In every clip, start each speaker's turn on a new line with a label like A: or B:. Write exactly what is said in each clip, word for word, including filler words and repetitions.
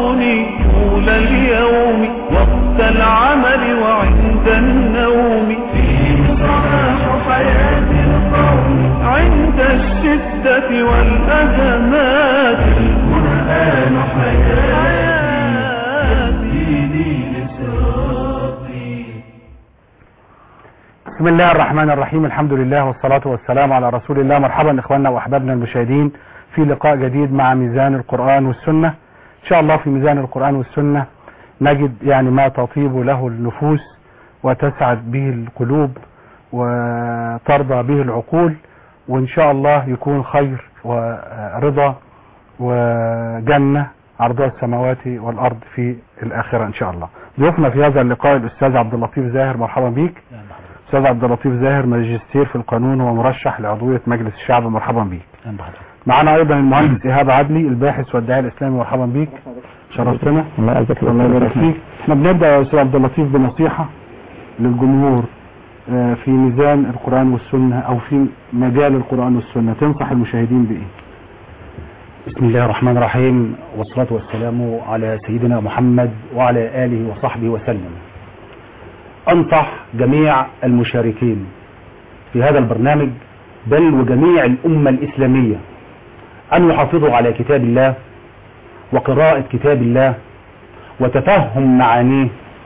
A: يحفظني طول اليوم وقت العمل وعند النوم. فيه صلاح حياة القوم عند الشدة والأزمات. القرآن حياتي ديني لصراطي.
B: بسم الله الرحمن الرحيم. الحمد لله والصلاة والسلام على رسول الله. مرحبا إخواننا وأحبابنا المشاهدين في لقاء جديد مع ميزان القرآن والسنة. إن شاء الله في ميزان القرآن والسنة نجد يعني ما تطيب له النفوس وتسعد به القلوب وترضى به العقول، وإن شاء الله يكون خير ورضا وجنة عرضها السماوات والأرض في الآخرة إن شاء الله. ضيفنا في هذا اللقاء الأستاذ عبد اللطيف زاهر. مرحبا بيك. أستاذ عبد اللطيف زاهر ماجستير في القانون ومرشح لعضوية مجلس الشعب. مرحبا بيك. معنا أيضا المهندس إيهاب عدلي الباحث والداعية الإسلامي. مرحبا بيك، شرفتنا. الله يعزك الله يبارك فيك. احنا بنبدأ يا أستاذ عبد اللطيف بنصيحة للجمهور في ميزان القرآن والسنة أو في مجال القرآن والسنة، تنصح المشاهدين بإيه؟
C: بسم الله الرحمن الرحيم، والصلاة والسلام على سيدنا محمد وعلى آله وصحبه وسلم. أنصح جميع المشاركين في هذا البرنامج بل وجميع الأمة الإسلامية أن يحافظوا على كتاب الله وقراءة كتاب الله وتفهم معانيه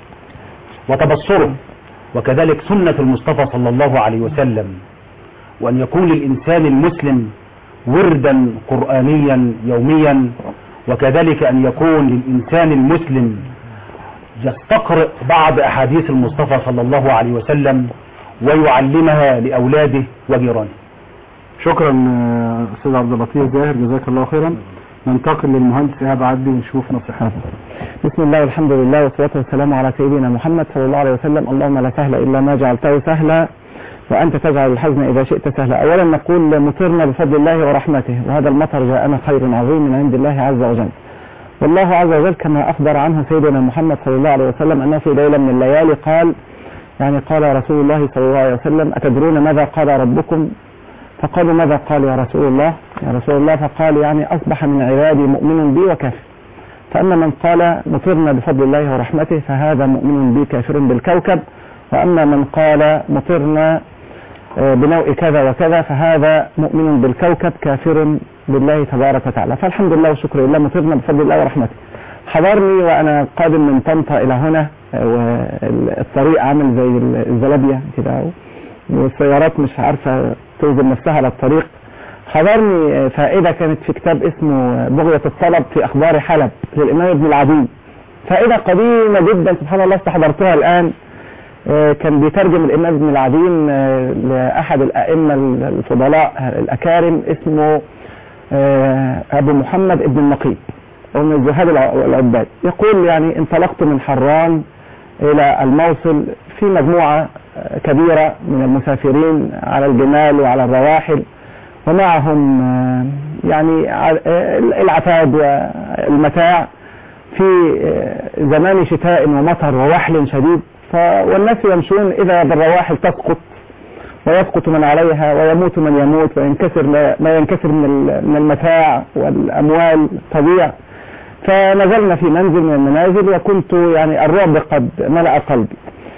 C: وتبصره، وكذلك سنة المصطفى صلى الله عليه وسلم، وأن يكون للإنسان المسلم وردا قرآنيا يوميا، وكذلك أن يكون للإنسان المسلم يستقرأ بعض أحاديث المصطفى صلى الله عليه وسلم ويعلمها لأولاده وجيرانه.
B: شكرا أستاذ عبد اللطيف زاهر، جزاك الله خيرا. ننتقل للمهندس إيهاب عدلي ونشوف نصيحته.
D: بسم الله والحمد لله والصلاة والسلام على سيدنا محمد صلى الله عليه وسلم. اللهم لا سهل إلا ما جعلته سهلا وأنت تجعل الحزن إذا شئت سهلا. أولا نقول مطرنا بفضل الله ورحمته، وهذا المطر جاءنا خير عظيم من عند الله عز وجل. والله عز وجل كما أخبر عنه سيدنا محمد صلى الله عليه وسلم أنه في ليلة من الليالي قال يعني قال رسول الله صلى الله عليه وسلم: أتدرون ماذا قال ربكم؟ فقالوا: ماذا قال يا رسول الله يا رسول الله فقال: يعني أصبح من عبادي مؤمن بي وكافر. فأما من قال مطرنا بفضل الله ورحمته فهذا مؤمن بي كافر بالكوكب، وأما من قال مطرنا بنوع كذا وكذا فهذا مؤمن بالكوكب كافر بالله تبارك وتعالى. فالحمد لله وشكر لله مطرنا بفضل الله ورحمته. حضرني وأنا قادم من طنطا إلى هنا، والطريق عامل زي الزلابية كده والسيارات مش عارفة توزن نفسها على الطريق. حضرني فائدة كانت في كتاب اسمه بغية الطلب في أخبار حلب للإمام ابن العدي، فائدة قديمة جدا سبحان الله استحضرتها الآن. كان بيترجم الإمام ابن العدي لأحد الأئمة الفضلاء الأكارم اسمه أبو محمد ابن النقيب ومن الزهاد العباد. يقول يعني انطلقت من حران إلى الموصل في مجموعة كبيرة من المسافرين على الجمال وعلى الرواحل، ومعهم يعني العتاد والمتاع في زمان شتاء ومطر ووحل شديد، والناس يمشون إذا بالرواحل تسقط ويسقط من عليها ويموت من يموت وينكسر ما ينكسر من المتاع والأموال تضيع. فنزلنا في منزل من المنازل وكنت يعني الرعب قد ملأ قلبي،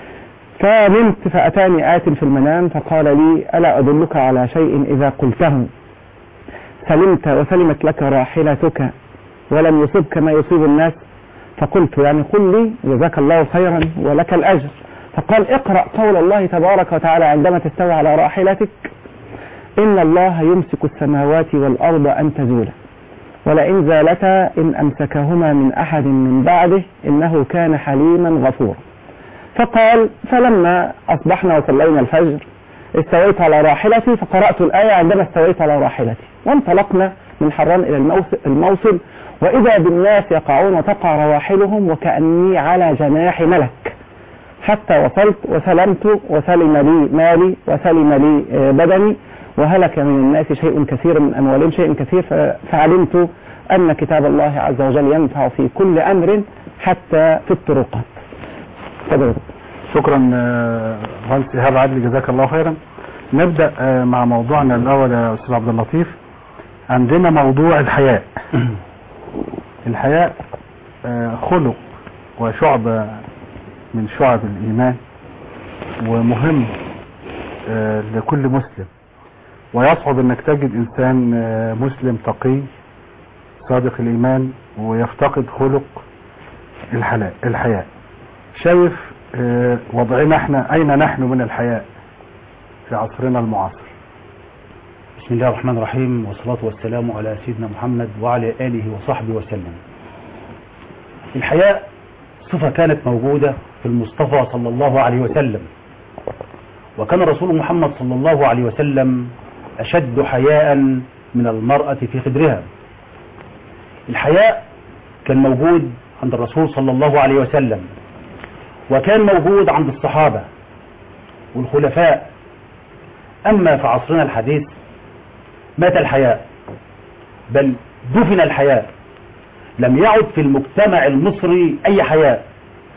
D: فنمت فأتاني آت في المنام فقال لي: ألا أدلك على شيء إذا قلته سلمت وسلمت لك راحلتك ولم يصبك ما يصيب الناس؟ فقلت يعني قل لي جزاك الله خيرا ولك الأجر. فقال: اقرأ قول الله تبارك وتعالى عندما تستوي على راحلتك: إن الله يمسك السماوات والأرض أن تزولا ولئن زالتا إن أمسكهما من أحد من بعده إنه كان حليما غفورا. فقال: فلما أصبحنا وصلينا الفجر استويت على راحلتي فقرأت الآية عندما استويت على راحلتي، وانطلقنا من حران إلى الموصل وإذا بالناس يقعون وتقع رواحلهم وكأني على جناح ملك، حتى وصلت وسلمت وسلم لي مالي وسلم لي بدني وهلك من الناس شيء كثير من أموالهم شيء كثير. فعلمت أن كتاب الله عز وجل ينفع في كل أمر حتى في الطرقات.
B: شكرا مهندس إيهاب عدلي، جزاك الله خيرا. نبدأ مع موضوعنا الأول يا أستاذ عبد اللطيف. عندنا موضوع الحياء. الحياء خلق وشعبة من شعب الإيمان، ومهم لكل مسلم، ويصعب انك تجد انسان مسلم تقي صادق الايمان ويفتقد خلق الحياء. شايف وضعنا احنا اين نحن من الحياء في عصرنا المعاصر؟
C: بسم الله الرحمن الرحيم، والصلاة والسلام على سيدنا محمد وعلى آله وصحبه وسلم. الحياء صفة كانت موجودة في المصطفى صلى الله عليه وسلم، وكان رسول محمد صلى الله عليه وسلم أشد حياء من المرأة في خدرها. الحياء كان موجود عند الرسول صلى الله عليه وسلم، وكان موجود عند الصحابة والخلفاء. أما في عصرنا الحديث مات الحياء، بل دفن الحياء، لم يعد في المجتمع المصري أي حياء.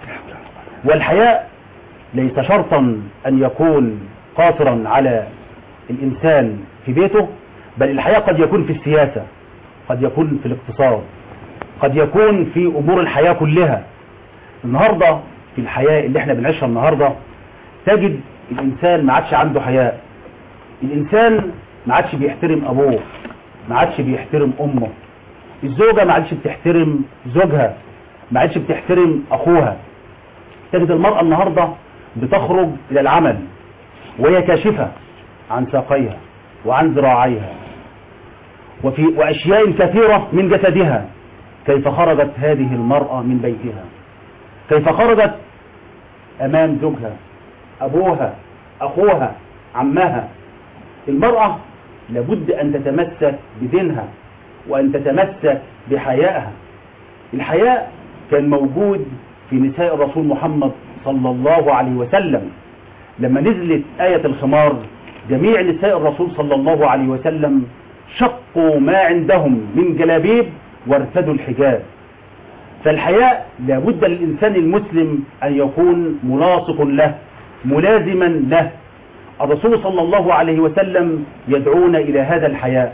C: والحياء ليس شرطا أن يكون قاصرا على الإنسان في بيته، بل الحياء قد يكون في السياسة، قد يكون في الاقتصاد، قد يكون في أمور الحياة كلها. النهاردة في الحياة اللي احنا بنعيشها النهاردة تجد الإنسان ما عادش عنده حياء. الإنسان ما عادش بيحترم أبوه، ما عادش بيحترم أمه، الزوجة ما عادش بتحترم زوجها، ما عادش بتحترم أخوها. تجد المرأة النهاردة بتخرج إلى العمل وهي كاشفة عن ساقيها وعن ذراعيها وفي وأشياء كثيرة من جسدها. كيف خرجت هذه المرأة من بيتها؟ كيف خرجت أمام زوجها، أبوها، أخوها، عمها؟ المرأة لابد أن تتمسك بدينها وأن تتمسك بحيائها. الحياء كان موجود في نساء الرسول محمد صلى الله عليه وسلم. لما نزلت آية الخمار جميع نساء الرسول صلى الله عليه وسلم شقوا ما عندهم من جلابيب وارتدوا الحجاب. فالحياء لابد للإنسان المسلم أن يكون ملاصق له، ملازما له. الرسول صلى الله عليه وسلم يدعونا إلى هذا الحياء.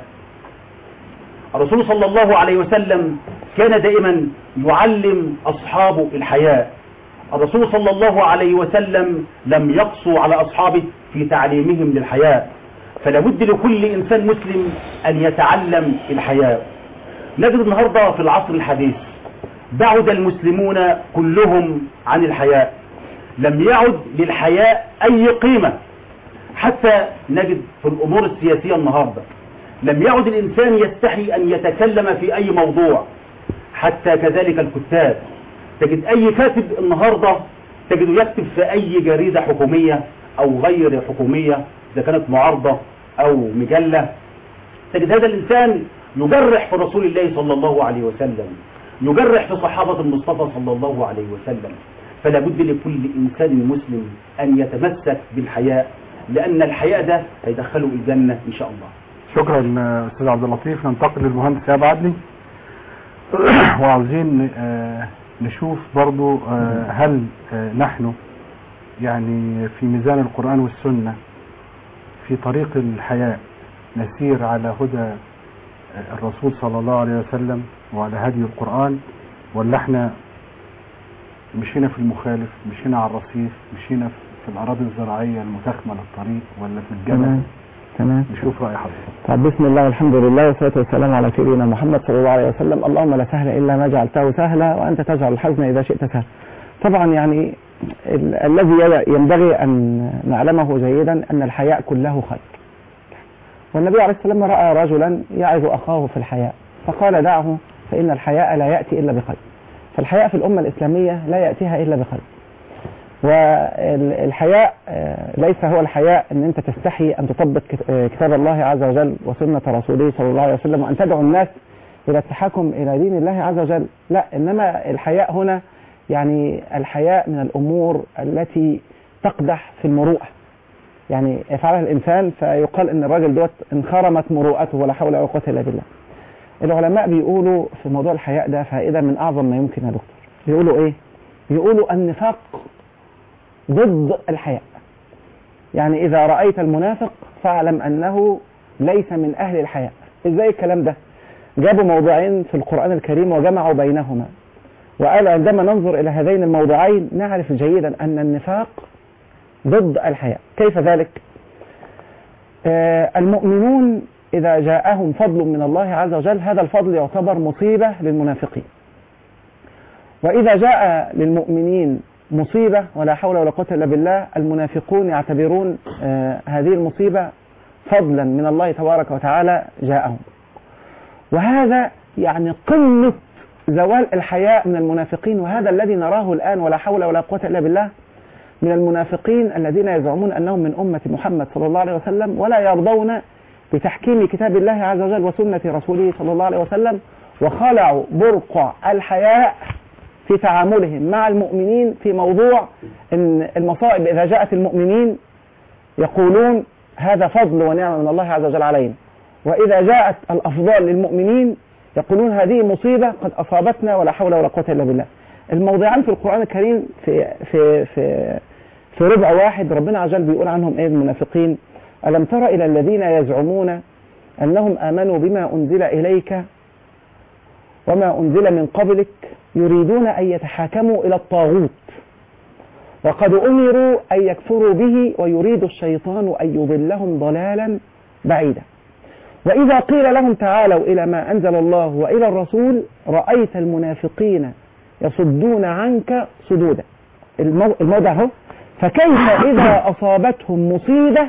C: الرسول صلى الله عليه وسلم كان دائما يعلم أصحابه الحياء. الرسول صلى الله عليه وسلم لم يقصوا على أصحابه في تعليمهم للحياء، فلابد لكل إنسان مسلم أن يتعلم الحياء. نجد النهاردة في العصر الحديث بعد المسلمون كلهم عن الحياء، لم يعد للحياء أي قيمة. حتى نجد في الأمور السياسية النهاردة لم يعد الإنسان يستحي أن يتكلم في أي موضوع. حتى كذلك الكتاب، تجد أي كاتب النهاردة تجد يكتب في أي جريدة حكومية أو غير حكومية، إذا كانت معارضة أو مجلة، تجد هذا الإنسان يجرح في رسول الله صلى الله عليه وسلم، يجرح في صحابة المصطفى صلى الله عليه وسلم. فلا بد لكل إنسان مسلم أن يتمسك بالحياء، لأن الحياء ده هيدخله الجنة إن شاء الله.
B: شكرا أستاذ عبد اللطيف. ننتقل للمهندس إيهاب عدلي وعاوزين نشوف برضو هل نحن يعني في ميزان القرآن والسنة في طريق الحياء نسير على هدى الرسول صلى الله عليه وسلم وعلى هدي القرآن، ولا احنا مشينا في المخالف، مشينا على الرصيف، مشينا في الأراضي الزراعية المتخمة للطريق، ولا في الجبل؟
D: تمام.
B: نشوف رأي حضرتك.
D: طب بسم الله والحمد لله والصلاة والسلام على سيدنا محمد صلى الله عليه وسلم. اللهم لا سهل إلا ما جعلته سهلا وأنت تجعل الحزن إذا شئت سهلا. طبعا يعني ال الذي ينبغي أن نعلمه جيدا أن الحياء كله خير. والنبي عليه الصلاة والسلام رأى رجلا يعظ أخاه في الحياء فقال دعه فإن الحياء لا يأتي إلا بخير. فالحياء في الأمة الإسلامية لا يأتيها إلا بخير. والحياء ليس هو الحياء أن أنت تستحي أن تطبق كتاب الله عز وجل وسنة رسوله صلى الله عليه وسلم وأن تدعو الناس إلى التحكم إلى دين الله عز وجل، لا. إنما الحياء هنا يعني الحياء من الأمور التي تقدح في المروءة، يعني يفعلها الإنسان فيقال إن الراجل دوت انخرمت مروءته ولا حول ولا قوة إلا بالله. العلماء بيقولوا في موضوع الحياء ده فائدة من أعظم ما يمكن يا دكتور. بيقولوا إيه؟ بيقولوا النفاق ضد الحياء. يعني إذا رأيت المنافق فاعلم أنه ليس من أهل الحياء. إزاي الكلام ده؟ جابوا موضوعين في القرآن الكريم وجمعوا بينهما. وقال عندما ننظر إلى هذين الموضوعين نعرف جيدا أن النفاق ضد الحياء. كيف ذلك؟ آه المؤمنون إذا جاءهم فضل من الله عز وجل هذا الفضل يعتبر مصيبة للمنافقين، وإذا جاء للمؤمنين مصيبة ولا حول ولا قوة إلا بالله المنافقون يعتبرون آه هذه المصيبة فضلا من الله تبارك وتعالى جاءهم. وهذا يعني قمة زوال الحياء من المنافقين، وهذا الذي نراه الآن ولا حول ولا قوة إلا بالله من المنافقين الذين يزعمون أنهم من أمة محمد صلى الله عليه وسلم ولا يرضون بتحكيم كتاب الله عز وجل وسنة رسوله صلى الله عليه وسلم، وخلعوا برقع الحياء في تعاملهم مع المؤمنين في موضوع أن المصائب إذا جاءت المؤمنين يقولون هذا فضل ونعمة من الله عز وجل علينا، وإذا جاءت الأفضال للمؤمنين يقولون هذه مصيبة قد أصابتنا ولا حول ولا قوة إلا بالله. الموضوعان في القرآن الكريم في في في في ربع واحد ربنا عز وجل بيقول عنهم ايه المنافقين: ألم تر إلى الذين يزعمون أنهم آمنوا بما أنزل إليك وما أنزل من قبلك يريدون أن يتحاكموا إلى الطاغوت وقد أمروا أن يكفروا به ويريد الشيطان أن يضلهم ضلالا بعيدا. وإذا قيل لهم تعالوا إلى ما أنزل الله وإلى الرسول رأيت المنافقين يصدون عنك صدودا. الموضع هو: فكيف إذا أصابتهم مصيبة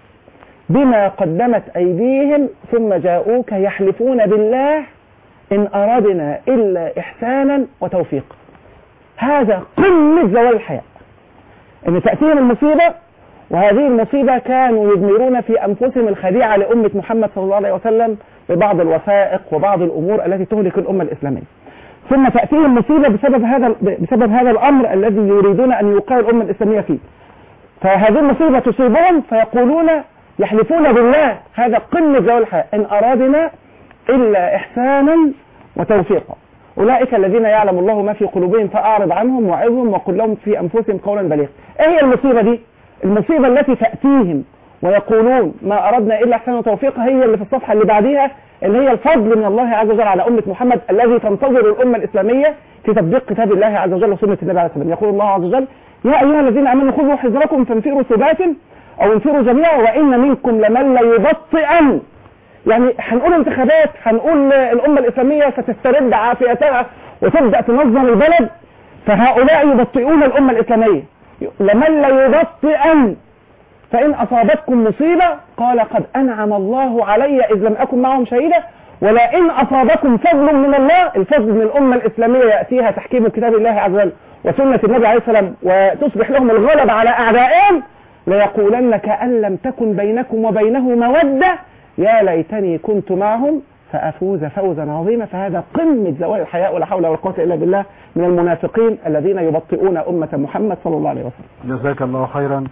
D: بما قدمت أيديهم ثم جاءوك يحلفون بالله إن أردنا إلا إحسانا وتوفيقا. هذا قمة زوال الحياء، إن تأتيهم المصيبة وهذه المصيبة كانوا يضمرون في أنفسهم الخديعة لأمة محمد صلى الله عليه وسلم ببعض الوثائق وبعض الأمور التي تهلك الأمة الإسلامية، ثم تأتيهم مصيبة بسبب هذا بسبب هذا الأمر الذي يريدون أن يوقعوا الأمة الإسلامية فيه، فهذه المصيبة تصيبهم فيقولون يحلفون بالله. هذا قمة زوال الحياء: إن أرادنا إلا إحسانا وتوفيقا. أولئك الذين يعلم الله ما في قلوبهم فأعرض عنهم وعظهم وقل لهم في أنفسهم قولا بليغا. إيه هي المصيبة دي؟ المصيبة التي تأتيهم ويقولون ما أردنا إلا إحسانا وتوفيقا هي اللي في الصفحة اللي بعديها، اللي هي الفضل من الله عز وجل على أمة محمد الذي تنتظر الأمة الإسلامية في تطبيق كتاب الله عز وجل وسنة النبي عليه الصلاة والسلام. يقول الله عز وجل: يا أيها الذين آمنوا خذوا حذركم فانفروا ثبات أو انفروا جميعا وإن منكم لمن ليبطئن. يعني هنقول انتخابات، هنقول الأمة الإسلامية ستسترد عافيتها وتبدأ تنظم البلد، فهؤلاء يبطئون الأمة الإسلامية. لمن ليبطئن فإن أصابتكم مصيبة قال قد أنعم الله علي إذ لم أكن معهم شهيدا ولئن أصابكم فضل من الله. الفضل من الأمة الإسلامية يأتيها تحكيم كتاب الله عز وجل وسنة النبي عليه السلام وتصبح لهم الغلبة على أعدائهم ليقولن كأن لم تكن بينكم وبينه مودة يا ليتني كنت معهم فأفوز فوزا عظيما. فهذا قمة زوال الحياء ولا حول ولا قوة إلا بالله من المنافقين الذين يبطئون أمة محمد صلى الله عليه وسلم.
B: جزاك الله خيرا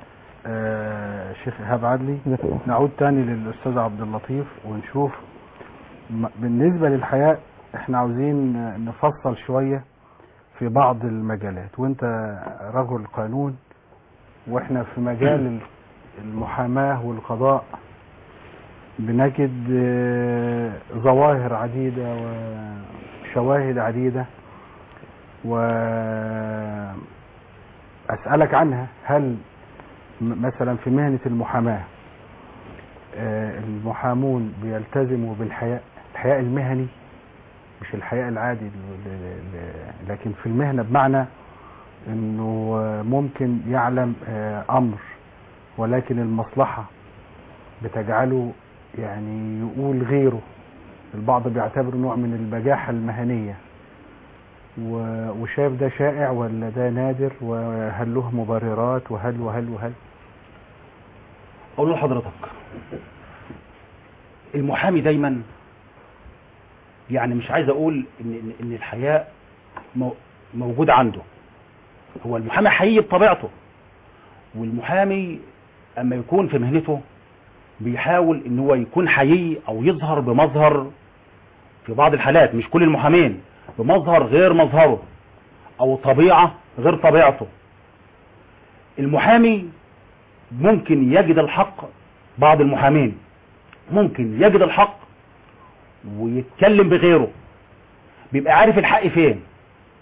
B: آه شيخ إيهاب عدلي. نعود تاني للأستاذ عبد اللطيف ونشوف بالنسبة للحياء احنا عاوزين نفصل شوية في بعض المجالات، وانت رجل قانون واحنا في مجال المحاماة والقضاء بنجد ظواهر عديدة وشواهد عديدة وأسألك عنها. هل مثلا في مهنة المحاماة المحامون بيلتزموا بالحياء الحياء المهني مش الحياء العادي، لكن في المهنة بمعنى انه ممكن يعلم امر ولكن المصلحة بتجعله يعني يقول غيره. البعض بيعتبر نوع من البجاحة المهنية، وشايف ده شائع ولا ده نادر، وهل له مبررات وهل وهل وهل؟
C: اقول لحضرتك المحامي دايما يعني مش عايز اقول ان ان الحياء موجود عنده. هو المحامي حقيقي بطبيعته، والمحامي اما يكون في مهنته بيحاول ان هو يكون حقيقي او يظهر بمظهر في بعض الحالات، مش كل المحامين، بمظهر غير مظهره او طبيعة غير طبيعته. المحامي ممكن يجد الحق، بعض المحامين ممكن يجد الحق ويتكلم بغيره، بيبقى عارف الحق فين،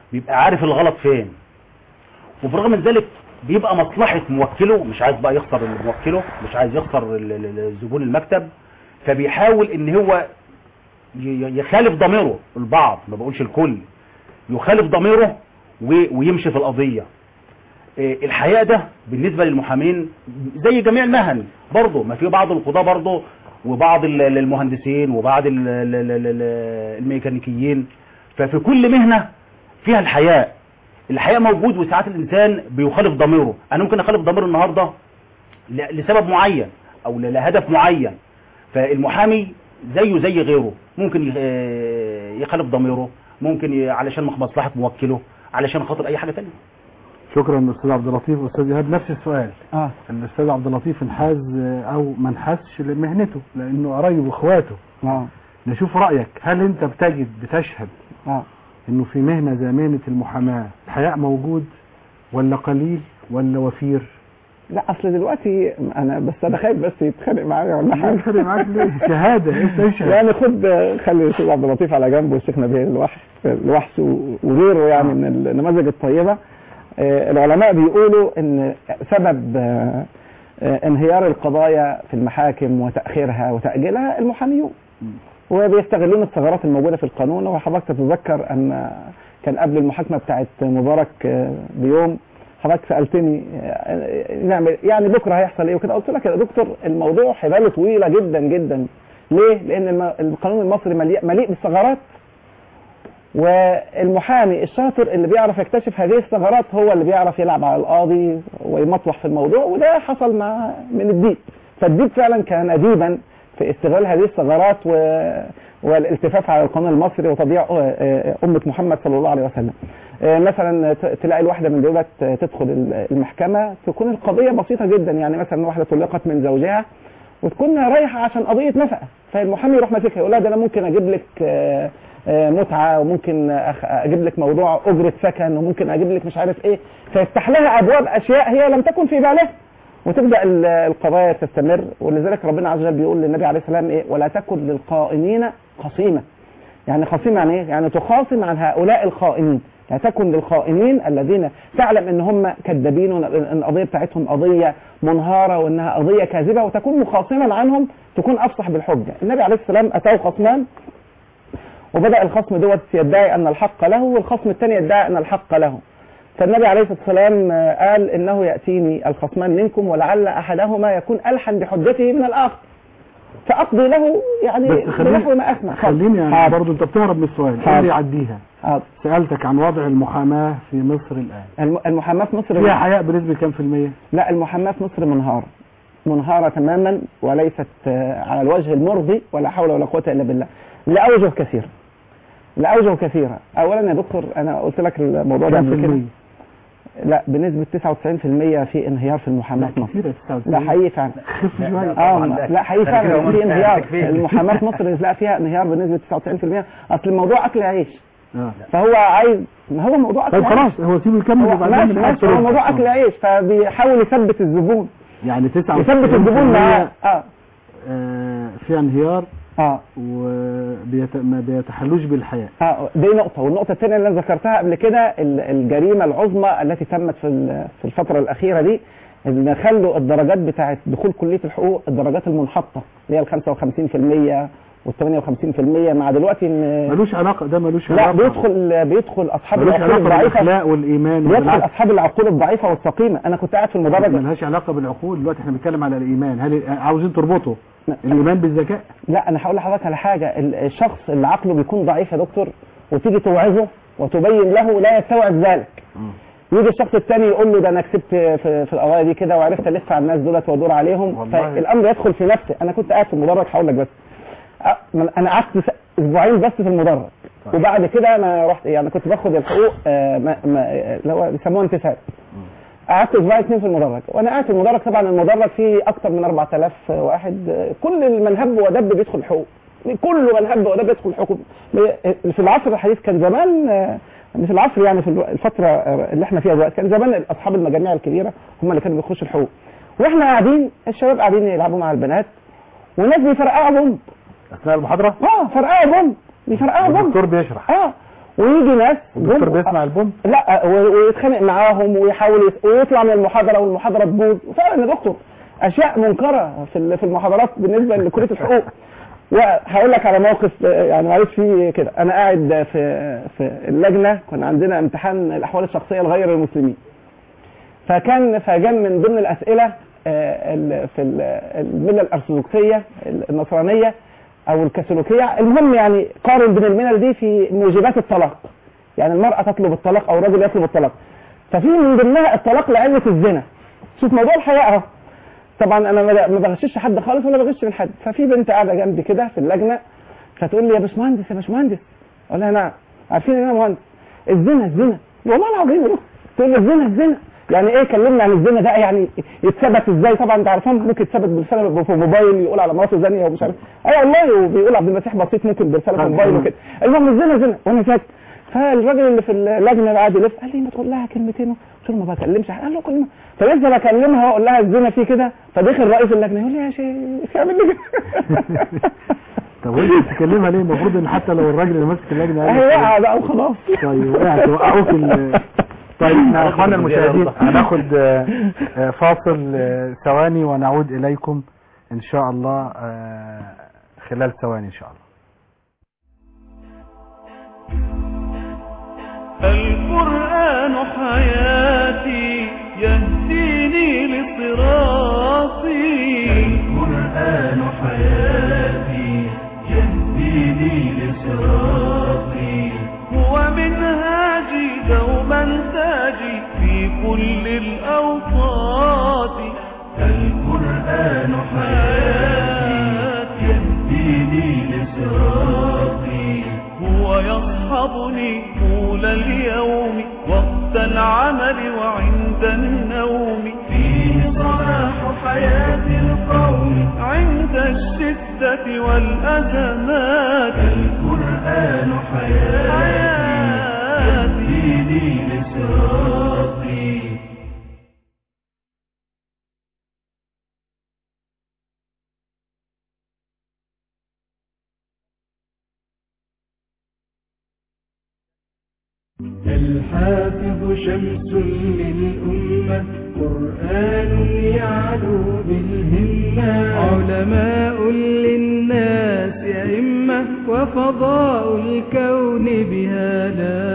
C: بيبقى عارف الغلط فين، وبرغم من ذلك بيبقى مصلحة موكله، مش عايز بقى يخسر موكله، مش عايز يخسر زبون المكتب، فبيحاول ان هو يخالف ضميره. البعض، ما بقولش الكل، يخالف ضميره ويمشي في القضية. الحقيقة ده بالنسبة للمحامين زي جميع المهن برضه، ما في بعض القضاة برضه وبعض المهندسين وبعض الميكانيكيين، ففي كل مهنة فيها الحياء. الحياء موجود، وساعات الإنسان بيخالف ضميره. أنا ممكن أخالف ضميره النهاردة لسبب معين أو لهدف معين، فالمحامي زيه زي غيره، ممكن يخالف ضميره، ممكن علشان مصلحة موكله، علشان خاطر أي حاجة تانية.
B: شكرا استاذ عبد اللطيف. استاذ ايهاب نفس السؤال.
D: اه
B: الاستاذ عبد اللطيف انحاز او ما انحازش لمهنته لانه قرايب واخواته.
D: اه
B: نشوف رايك، هل انت بتجد بتشهد
D: اه
B: انه في مهنه زي مهنه المحاماه الحياء موجود ولا قليل ولا وفير؟
D: لا اصل دلوقتي انا بس انا خايف بس يتخانق معايا ولا حاجه.
B: يتخانق معاك ليه؟ شهاده انت اشهد.
D: يعني خد خلي الاستاذ عبد اللطيف على جنب والشيخ نبيه الوحش الوحش وغيره يعني من النماذج الطيبه. العلماء بيقولوا ان سبب انهيار القضايا في المحاكم وتأخيرها وتأجيلها المحاميون، وبيستغلون الثغرات الموجودة في القانون. وحضرتك تتذكر ان كان قبل المحاكمة بتاعت مبارك بيوم حضرتك سألتني نعمل يعني بكرة هيحصل ايه وكده، قلت لك يا دكتور الموضوع حباله طويلة جدا جدا. ليه؟ لان القانون المصري مليء مليء بالثغرات، والمحامي الشاطر اللي بيعرف يكتشف هذه الثغرات هو اللي بيعرف يلعب على القاضي ويمطوح في الموضوع، وده حصل مع من الديب. فالديب فعلا كان أديبا في استغلال هذه الثغرات و... والالتفاف على القانون المصري وتضييع أمة محمد صلى الله عليه وسلم. مثلا تلاقي الواحدة من دولت تدخل المحكمة تكون القضية بسيطة جدا، يعني مثلا واحدة طلقت من زوجها وتكون رايحة عشان قضية نفقة، فالمحامي يروح ماسكها يقول لها ده أنا ممكن أجيب لك متعة وممكن اجيب لك موضوع اجرة سكن وممكن اجيب لك مش عارف ايه، فيفتح لها ابواب اشياء هي لم تكن في بالها وتبدا القضايا تستمر. ولذلك ربنا عز وجل بيقول للنبي عليه السلام ايه؟ ولا تكن للخائنين خصيما. يعني خصيم يعني ايه؟ يعني تخاصم عن هؤلاء الخائنين. لا تكن للخائنين الذين تعلم ان هم كذابين وان القضيه بتاعتهم قضيه منهاره وانها قضيه كاذبه، وتكون مخاصما عنهم، تكون افصح بالحجه. النبي عليه السلام اتاه خصمان وبدأ الخصم دوت يدعي أن الحق له والخصم الثاني يدعي أن الحق له، فالنبي عليه الصلاة والسلام قال إنه يأتيني الخصمان منكم ولعل أحدهما يكون ألحن بحجته من الآخر فأقضي له يعني بنحو ما أسمع.
B: خليني يعني برضه أنت بتهرب من السؤال، قول لي عديها. سألتك عن وضع المحاماة في مصر الآن.
D: المحاماة في مصر
B: فيها حياء بنسبة كام في المية؟
D: لا المحاماة في مصر منهارة منهارة تماما وليست على الوجه المرضي، ولا حول ولا قوة إلا بالله، لأوجه كثيرة لأوجه كثيرة. أولا يا دكتور أنا قلت لك الموضوع ده قبل كده، لا بنسبة تسعة وتسعين في المية في انهيار في المحاماة في مصر. لا حقيقي فعلا اه لا حقيقي فعلا في انهيار المحاماة في مصر، لا فيها انهيار بنسبة تسعة وتسعين في المية. أصل الموضوع أكل عيش، فهو عايز ما هو موضوع أكل عيش.
B: خلاص هو سيبه يكمل
D: وبعدين هو موضوع أكل عيش، فبيحاول يثبت الزبون،
B: يعني تسعة وتسعين
D: يثبت الزبون معاه اه
B: في انهيار
D: اه
B: وما بيتحلوش بالحياة.
D: اه دي نقطة. والنقطة الثانية اللي انا ذكرتها قبل كده الجريمة العظمى التي تمت في في الفترة الأخيرة دي، ان خلوا الدرجات بتاعت دخول كلية الحقوق الدرجات المنحطة اللي هي ال خمسة وخمسين في المية وال ثمانية وخمسين في المية، مع دلوقتي ان
B: ملوش علاقة ده ملوش علاقة.
D: لا بيدخل بيدخل اصحاب
B: العقول الضعيفة الاخلاق والايمان،
D: بيدخل اصحاب العقول الضعيفة والسقيمة. انا كنت قاعد في المدرج.
B: ملهاش علاقة بالعقول، دلوقتي احنا بنتكلم على الايمان. هل عاوزين تربطوا الايمان بالذكاء؟
D: لا انا هقول لحضرتك على حاجة، الشخص اللي عقله بيكون ضعيف يا دكتور وتيجي توعظه وتبين له لا يستوعب ذلك، يجي الشخص الثاني يقول له ده انا كسبت في, في القضايا دي كده وعرفت الف على الناس دولت وادور عليهم، فالامر يدخل في نفسي. انا كنت قاعد في المدرج هقول لك بس انا قعدت اسبوعين بس في المدرج، وبعد كده انا رحت يعني كنت باخد الحقوق اللي هو بيسموها انتساب، قعدت اسبوعين اثنين في المدرج. وانا قاعد في المدرج طبعا المدرج فيه اكثر من أربعة آلاف واحد، كل من هب ودب بيدخل الحقوق، كل من هب ودب بيدخل الحقوق. في العصر الحديث كان زمان في العصر يعني في الفتره اللي احنا فيها دلوقتي كان زمان اصحاب المجاميع الكبيره هم اللي كانوا بيخشوا الحقوق، واحنا قاعدين الشباب قاعدين يلعبوا مع البنات وناس بيفرقعوا بومب
B: اثناء المحاضره.
D: اه فرقعوا بومب بيفرقعوا بومب
B: الدكتور بيشرح
D: اه ويجي ناس
B: الدكتور بيسمع البوم
D: لا ويتخانق معاهم ويحاول يس... ويطلع من المحاضره والمحاضره تبوظ. فعلا يا دكتور اشياء منكره في في المحاضرات بالنسبه لكليه الحقوق. وهقول لك على موقف يعني معلش فيه كده. انا قاعد في في اللجنه، كان عندنا امتحان الاحوال الشخصيه لغير المسلمين، فكان فكان من ضمن الاسئله في المله الارثوذكسيه النصرانيه او الكاثوليكيه، المهم يعني قارن بين الملل دي في موجبات الطلاق، يعني المراه تطلب الطلاق او الرجل يطلب الطلاق، ففي من ضمنها الطلاق لعله الزنا. شوف موضوع الحياء اهو. طبعا انا ما بغشش حد خالص ولا بغش من حد. ففي بنت قاعده جنبي كده في اللجنه فتقول لي يا باشمهندس يا باشمهندس، اقول لها نعم، عارفين ان انا مهندس، الزنا الزنا والله العظيم. تقول لي الزنا الزنا يعني ايه؟ كلمنا عن الزنا ده، يعني يتثبت ازاي؟ طبعا انت عارفين ممكن يتثبت برساله في موبايل يقول على مراته زانيه ومش عارف اي أيوة والله، وبيقول عبد المسيح بسيط ممكن برساله في موبايل وكده. المهم الزنا زنا وانا ساكت. فالراجل اللي في اللجنه اللي قاعد يلف قال لي ما تقول لها كلمتين. قلت له ما بكلمش. قال له كلمه. فلسه بكلمها واقول لها الزنا فيه كده، فدخل رئيس اللجنه يقول لي يا شيخ اعمل لي كده.
B: طب وانت بتكلمها ليه؟ المفروض ان حتى لو الراجل اللي ماسك اللجنه
D: اهي وقع بقى وخلاص.
B: طيب وقعت وقعوك. طيب احنا يا اخوانا المشاهدين هناخد فاصل ثواني ونعود اليكم ان شاء الله خلال ثواني ان شاء الله.
A: القرآن حياتي يهديني لصراطي، القرآن حياتي يهديني لصراطي، هو منهاجي دوما تاجي في كل الأوقات، القرآن حياتي يهديني لصراطي، هو يصحبني طول اليوم وقت العمل وعند النوم، فيه صلاح حياة القوم عند الشدة والأزمات، القرآن حياتي يهديني لصراطي. الحافظ شمس للأمة، قرآن يعلو بالهمة، علماء للناس أئمة، وفضاء الكون بهذا.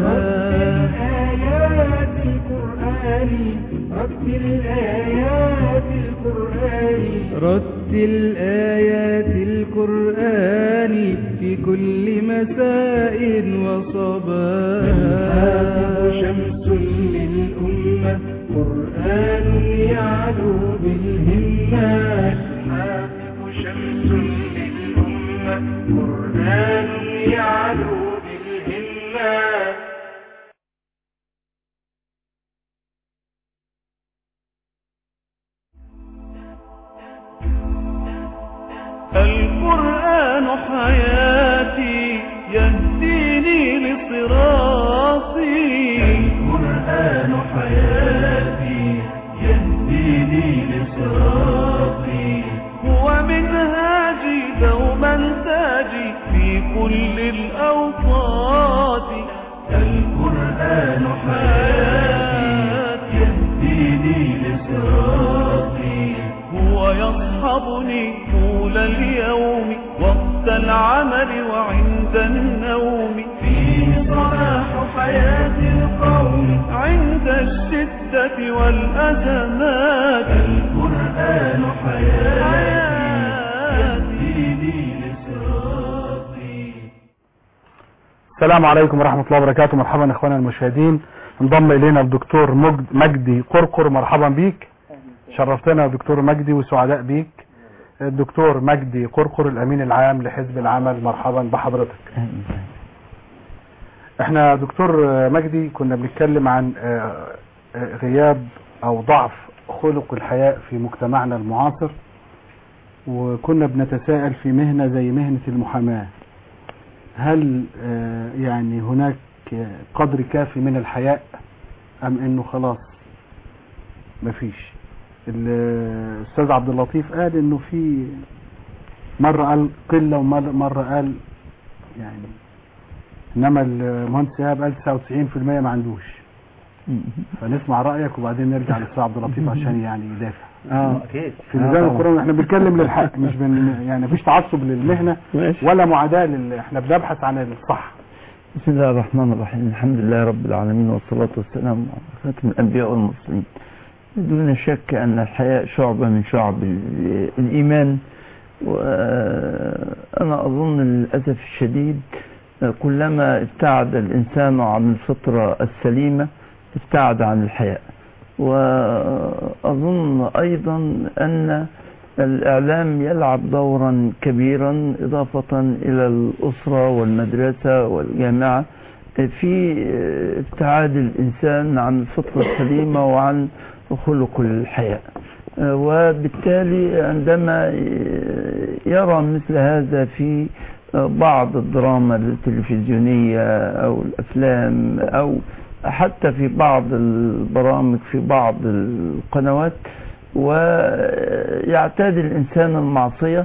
A: رتل آيات القرآن، رتل آيات القرآن في كل مساء وصباح. الحافظ شمس للأمة، قرآن يعلو بالهمة، الحافظ شمس للأمة، قرآن يعلو بالهمة. القرآن حياتي يهديني لصراطي، القرآن حياتي يهديني لصراطي، هو منهاجي دوما تاجي في كل الأوقات، القرآن حياتي يهديني لصراطي، هو يصحبني طول اليوم وقت العمل وعند النوم، فيه صلاح حياة القوم عند الشدة والأزمات، القرآن حياتي يهديني لصراطي.
B: السلام عليكم ورحمة الله وبركاته. مرحبا اخوانا المشاهدين. انضم الينا الدكتور مجدي قرقر. مرحبا بيك، شرفتنا يا دكتور مجدي وسعداء بيك. الدكتور مجدي قرقر الامين العام لحزب العمل، مرحبا بحضرتك. احنا دكتور مجدي كنا بنتكلم عن غياب او ضعف خلق الحياء في مجتمعنا المعاصر، وكنا بنتساءل في مهنة زي مهنة المحاماة، هل يعني هناك قدر كافي من الحياء ام انه خلاص مفيش؟ الاستاذ عبد اللطيف قال انه في مرة قال قلة ومرة قال يعني انما المهندس ايهاب قال تسعة وتسعين في المية ما عندوش. فنسمع رايك وبعدين نرجع للاستاذ عبد اللطيف عشان يعني يدافع.
C: اه اكيد
B: في ميزان القرآن احنا بنتكلم للحق، مش بن يعني مفيش تعصب للمهنه ولا معاداه لل... احنا بنبحث عن الصح.
E: بسم الله الرحمن الرحيم، الحمد لله رب العالمين والصلاة والسلام على خاتم الأنبياء والمرسلين. دون شك أن الحياء شعبة من شعب الإيمان، وأنا أظن للأسف الشديد كلما ابتعد الإنسان عن الفطرة السليمة ابتعد عن الحياء. وأظن أيضا أن الإعلام يلعب دورا كبيرا إضافة إلى الأسرة والمدرسة والجامعة في ابتعاد الإنسان عن الفطرة السليمة وعن خلق الحياء. وبالتالي عندما يرى مثل هذا في بعض الدراما التلفزيونية أو الأفلام أو حتى في بعض البرامج في بعض القنوات، ويعتاد الإنسان المعصية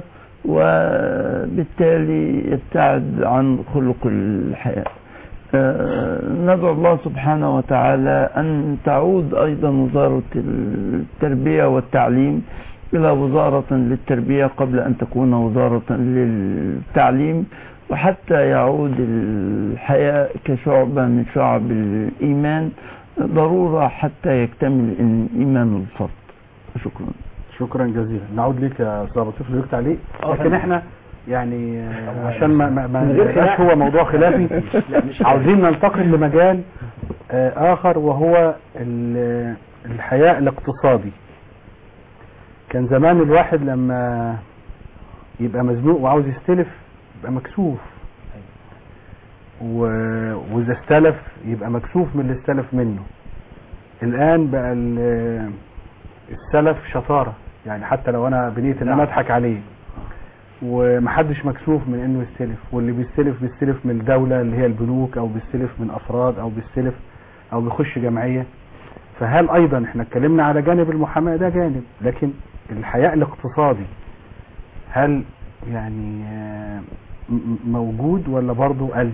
E: وبالتالي يبتعد عن خلق الحياة. ندعو الله سبحانه وتعالى أن تعود أيضا وزارة التربية والتعليم إلى وزارة للتربية قبل أن تكون وزارة للتعليم، وحتى يعود الحياء كشعبة من شعب الإيمان ضرورة حتى يكتمل إيمان الفرد. شكرا.
B: شكرا جزيلا. نعود لك يا استاذ لطيف لك تعليق، لكن احنا يعني عشان ما ما, ما يبقاش هو موضوع خلافي عاوزين ننتقل لمجال آخر وهو الحياء الاقتصادي. كان زمان الواحد لما يبقى مزنوق وعاوز يستلف يبقى مكسوف، وإذا استلف يبقى مكسوف من اللي استلف منه. الآن بقى السلف شطارة، يعني حتى لو أنا بنيت إن أنا أضحك عليه ومحدش مكسوف من إنه يستلف، واللي بيستلف بيستلف من الدولة اللي هي البنوك، أو بيستلف من أفراد، أو بيستلف أو بيخش جمعية. فهل أيضا احنا اتكلمنا على جانب المحاماة، ده جانب، لكن الحياء الاقتصادي هل يعني موجود ولا برضه قل؟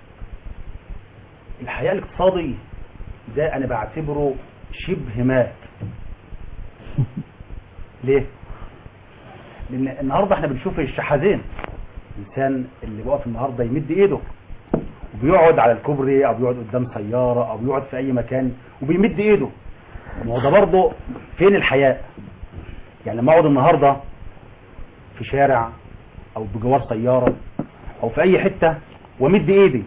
C: الحياء الاقتصادي ده انا بعتبره شبه مات. ليه؟ لان النهارده احنا بنشوف الشحاذين، الانسان اللي واقف النهارده يمد ايده وبيقعد على الكوبري او بيقعد قدام سياره او بيقعد في اي مكان وبيمد ايده. ما هو ده برضه فين الحياء؟ يعني لما اقعد النهارده في شارع او بجوار سياره او في اي حته ومد ايدي،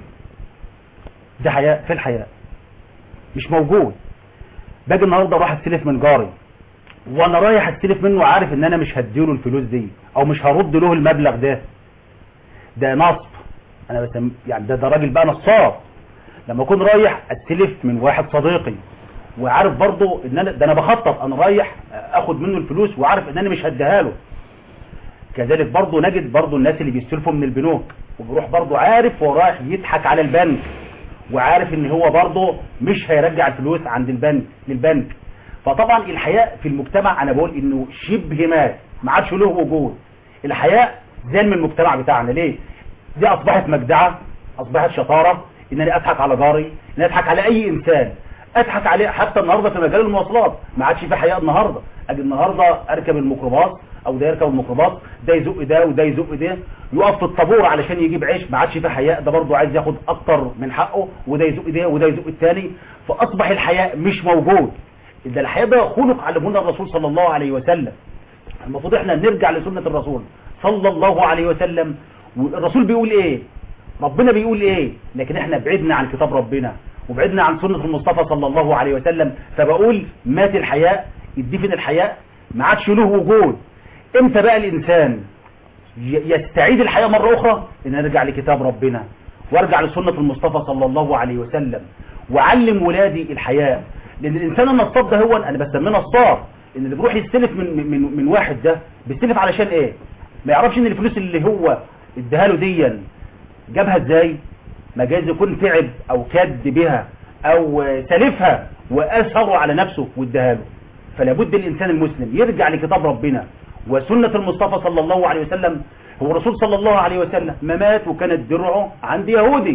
C: ده حياء؟ في الحياء مش موجود. باجي النهارده اروح استلف من جاري وانا رايح استلف منه عارف ان انا مش هديله الفلوس دي او مش هرد له المبلغ ده، ده نصب. انا بسم يعني ده ده راجل بقى نصاب. لما اكون رايح استلف من واحد صديقي وعارف برضه ان انا ده انا بخطط انا رايح اخد منه الفلوس وعارف ان انا مش هديها له. كذلك برضه نجد برضه الناس اللي بيستلفوا من البنوك وبيروح برضه عارف هو رايح يضحك على البنك وعارف ان هو برضه مش هيرجع الفلوس عند البنك للبنك. فطبعا الحياء في المجتمع انا بقول انه شبه مات، ما عادش له وجود. الحياء زال من المجتمع بتاعنا. ليه؟ دي اصبحت مجدعه، اصبحت شطاره ان انا اضحك على جاري، ان انا اضحك على اي انسان، اضحك عليه. حتى النهارده في مجال المواصلات ما عادش في حياء. النهارده اجي النهارده اركب الميكروباص او ده يركب الميكروباص، ده يزق ده وده يزق ده، يقف في الطابور علشان يجيب عيش، ما عادش في حياء. ده برضه عايز ياخد اكتر من حقه وده يزق ده وده يزق الثاني. فاصبح الحياء مش موجود. ده الحياء ده خلق علمنا الرسول صلى الله عليه وسلم. المفروض احنا نرجع لسنه الرسول صلى الله عليه وسلم. والرسول بيقول ايه؟ ربنا بيقول ايه؟ لكن احنا بعدنا عن كتاب ربنا وبعدنا عن سنه المصطفى صلى الله عليه وسلم. فبقول مات الحياء، يدفن الحياء، ما عادش له وجود. امتى بقى الانسان يستعيد الحياة مرة اخرى؟ ان نرجع لكتاب ربنا وارجع لسنة المصطفى صلى الله عليه وسلم وعلم ولادي الحياة. لان الانسان النصاب ده هو انا بسميه نصاب، ان اللي بيروح يستلف من من من واحد ده بيستلف علشان ايه؟ ما يعرفش ان الفلوس اللي هو اداها له دي جابها ازاي؟ ما جايز يكون تعب او كاد بها او سلفها واثره على نفسه واداها له. فلا بد الانسان المسلم يرجع لكتاب ربنا وسنة المصطفى صلى الله عليه وسلم. هو الرسول صلى الله عليه وسلم ما مات وكانت درعه عند يهودي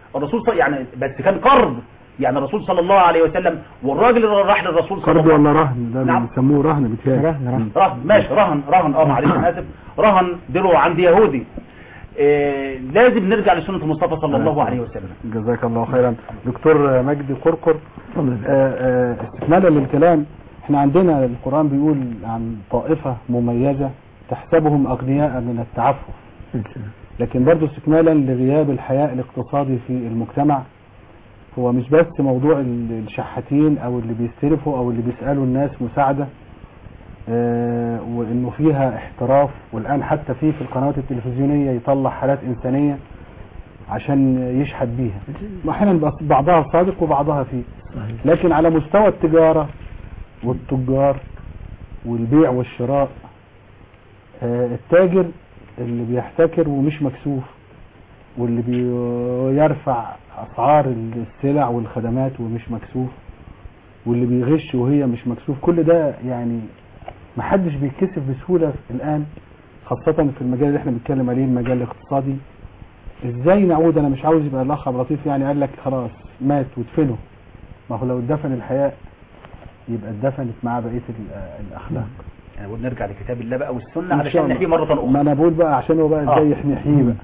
C: الرسول صلى يعني بس كان قرض، يعني الرسول صلى الله عليه وسلم والراجل اللي راح للرسول صلى الله
B: قرض
C: عليه وسلم
B: ولا رهن؟ ده
C: نعم.
B: بيسموه رهن بتاعي.
D: رهن رهن
C: رهن ماشي رهن رهن اه معلش انا اسف، رهن دلو عند يهودي. إيه لازم نرجع لسنة المصطفى صلى الله عليه وسلم.
B: جزاك الله خيرا. دكتور مجدي قرقر، استكمالا للكلام، احنا عندنا القرآن بيقول عن طائفة مميزة تحسبهم أغنياء من التعفف، لكن برضو استكمالا لغياب الحياء الاقتصادي في المجتمع، هو مش بس موضوع الشحاتين او اللي بيستلفوا او اللي بيسألوا الناس مساعدة اه وانه فيها احتراف، والان حتى في في القنوات التلفزيونية يطلع حالات انسانية عشان يشحت بيها، واحيانا بعضها صادق وبعضها فيه. لكن على مستوى التجارة والتجار والبيع والشراء، اه التاجر اللي بيحتكر ومش مكسوف، واللي بيرفع اسعار السلع والخدمات ومش مكسوف، واللي بيغش وهي مش مكسوف، كل ده يعني محدش بيتكسف بسهولة الان، خاصة في المجال اللي احنا بنتكلم عليه المجال الاقتصادي. ازاي نعود؟ انا مش عاوز يبقى الاخ عبد اللطيف يعني قال لك خلاص مات وادفنه، ما هو لو اتدفن الحياء يبقى اتدفنت مع بقية الاخلاق.
C: يعني بقول نرجع لكتاب الله بقى والسنة علشان نحييه مرة أخرى.
B: ما انا بقول بقى عشان هو بقى ازاي آه. نحييه بقى.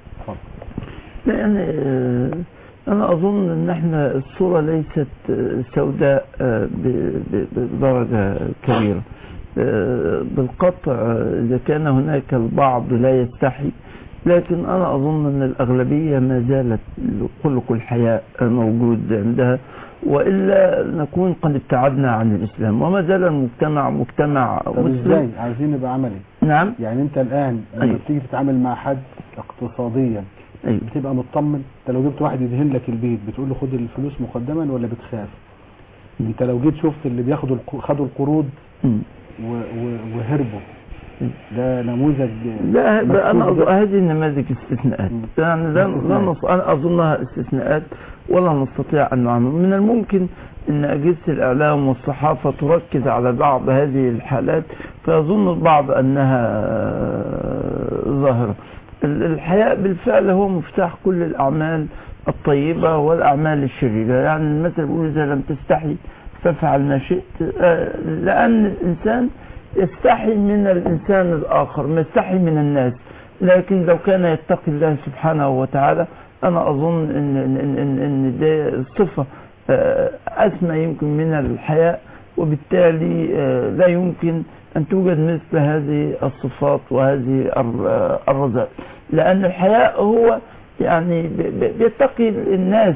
E: يعني أنا أظن أن احنا الصورة ليست سوداء بدرجة كبيرة بالقطع، إذا كان هناك البعض لا يستحي، لكن أنا أظن أن الأغلبية ما زالت خلق الحياء موجود عندها، وإلا نكون قد ابتعدنا عن الإسلام، وما زال المجتمع مجتمع مسلم.
B: ازاي عايزين نبقى عملي؟
E: نعم.
B: يعني انت الآن لما أيوه. بتيجي تتعامل مع حد اقتصاديا أيوه. بتبقى مطمن؟ انت لو جبت واحد يدهن لك البيت بتقول له خد الفلوس مقدما ولا بتخاف؟ م. انت لو جيت شفت اللي بياخدوا خدوا القروض وهربوا، ده نموذج.
E: لا انا هذه النماذج استثناءات، يعني لا لا انا اظنها استثناءات ولا نستطيع ان نعمل. من الممكن ان اجهزه الاعلام والصحافه تركز على بعض هذه الحالات فيظن البعض انها ظاهره. الحياء بالفعل هو مفتاح كل الاعمال الطيبه والاعمال الشريره، يعني المثل بيقول اذا لم تستحي فافعل ما شئت، لان الانسان يستحي من الإنسان الآخر، ما يستحي من الناس، لكن لو كان يتقي الله سبحانه وتعالى أنا أظن إن, إن, إن, إن دي صفة أسمى يمكن من الحياء، وبالتالي لا يمكن أن توجد مثل هذه الصفات وهذه الرذائل، لأن الحياء هو يعني بيتقي الناس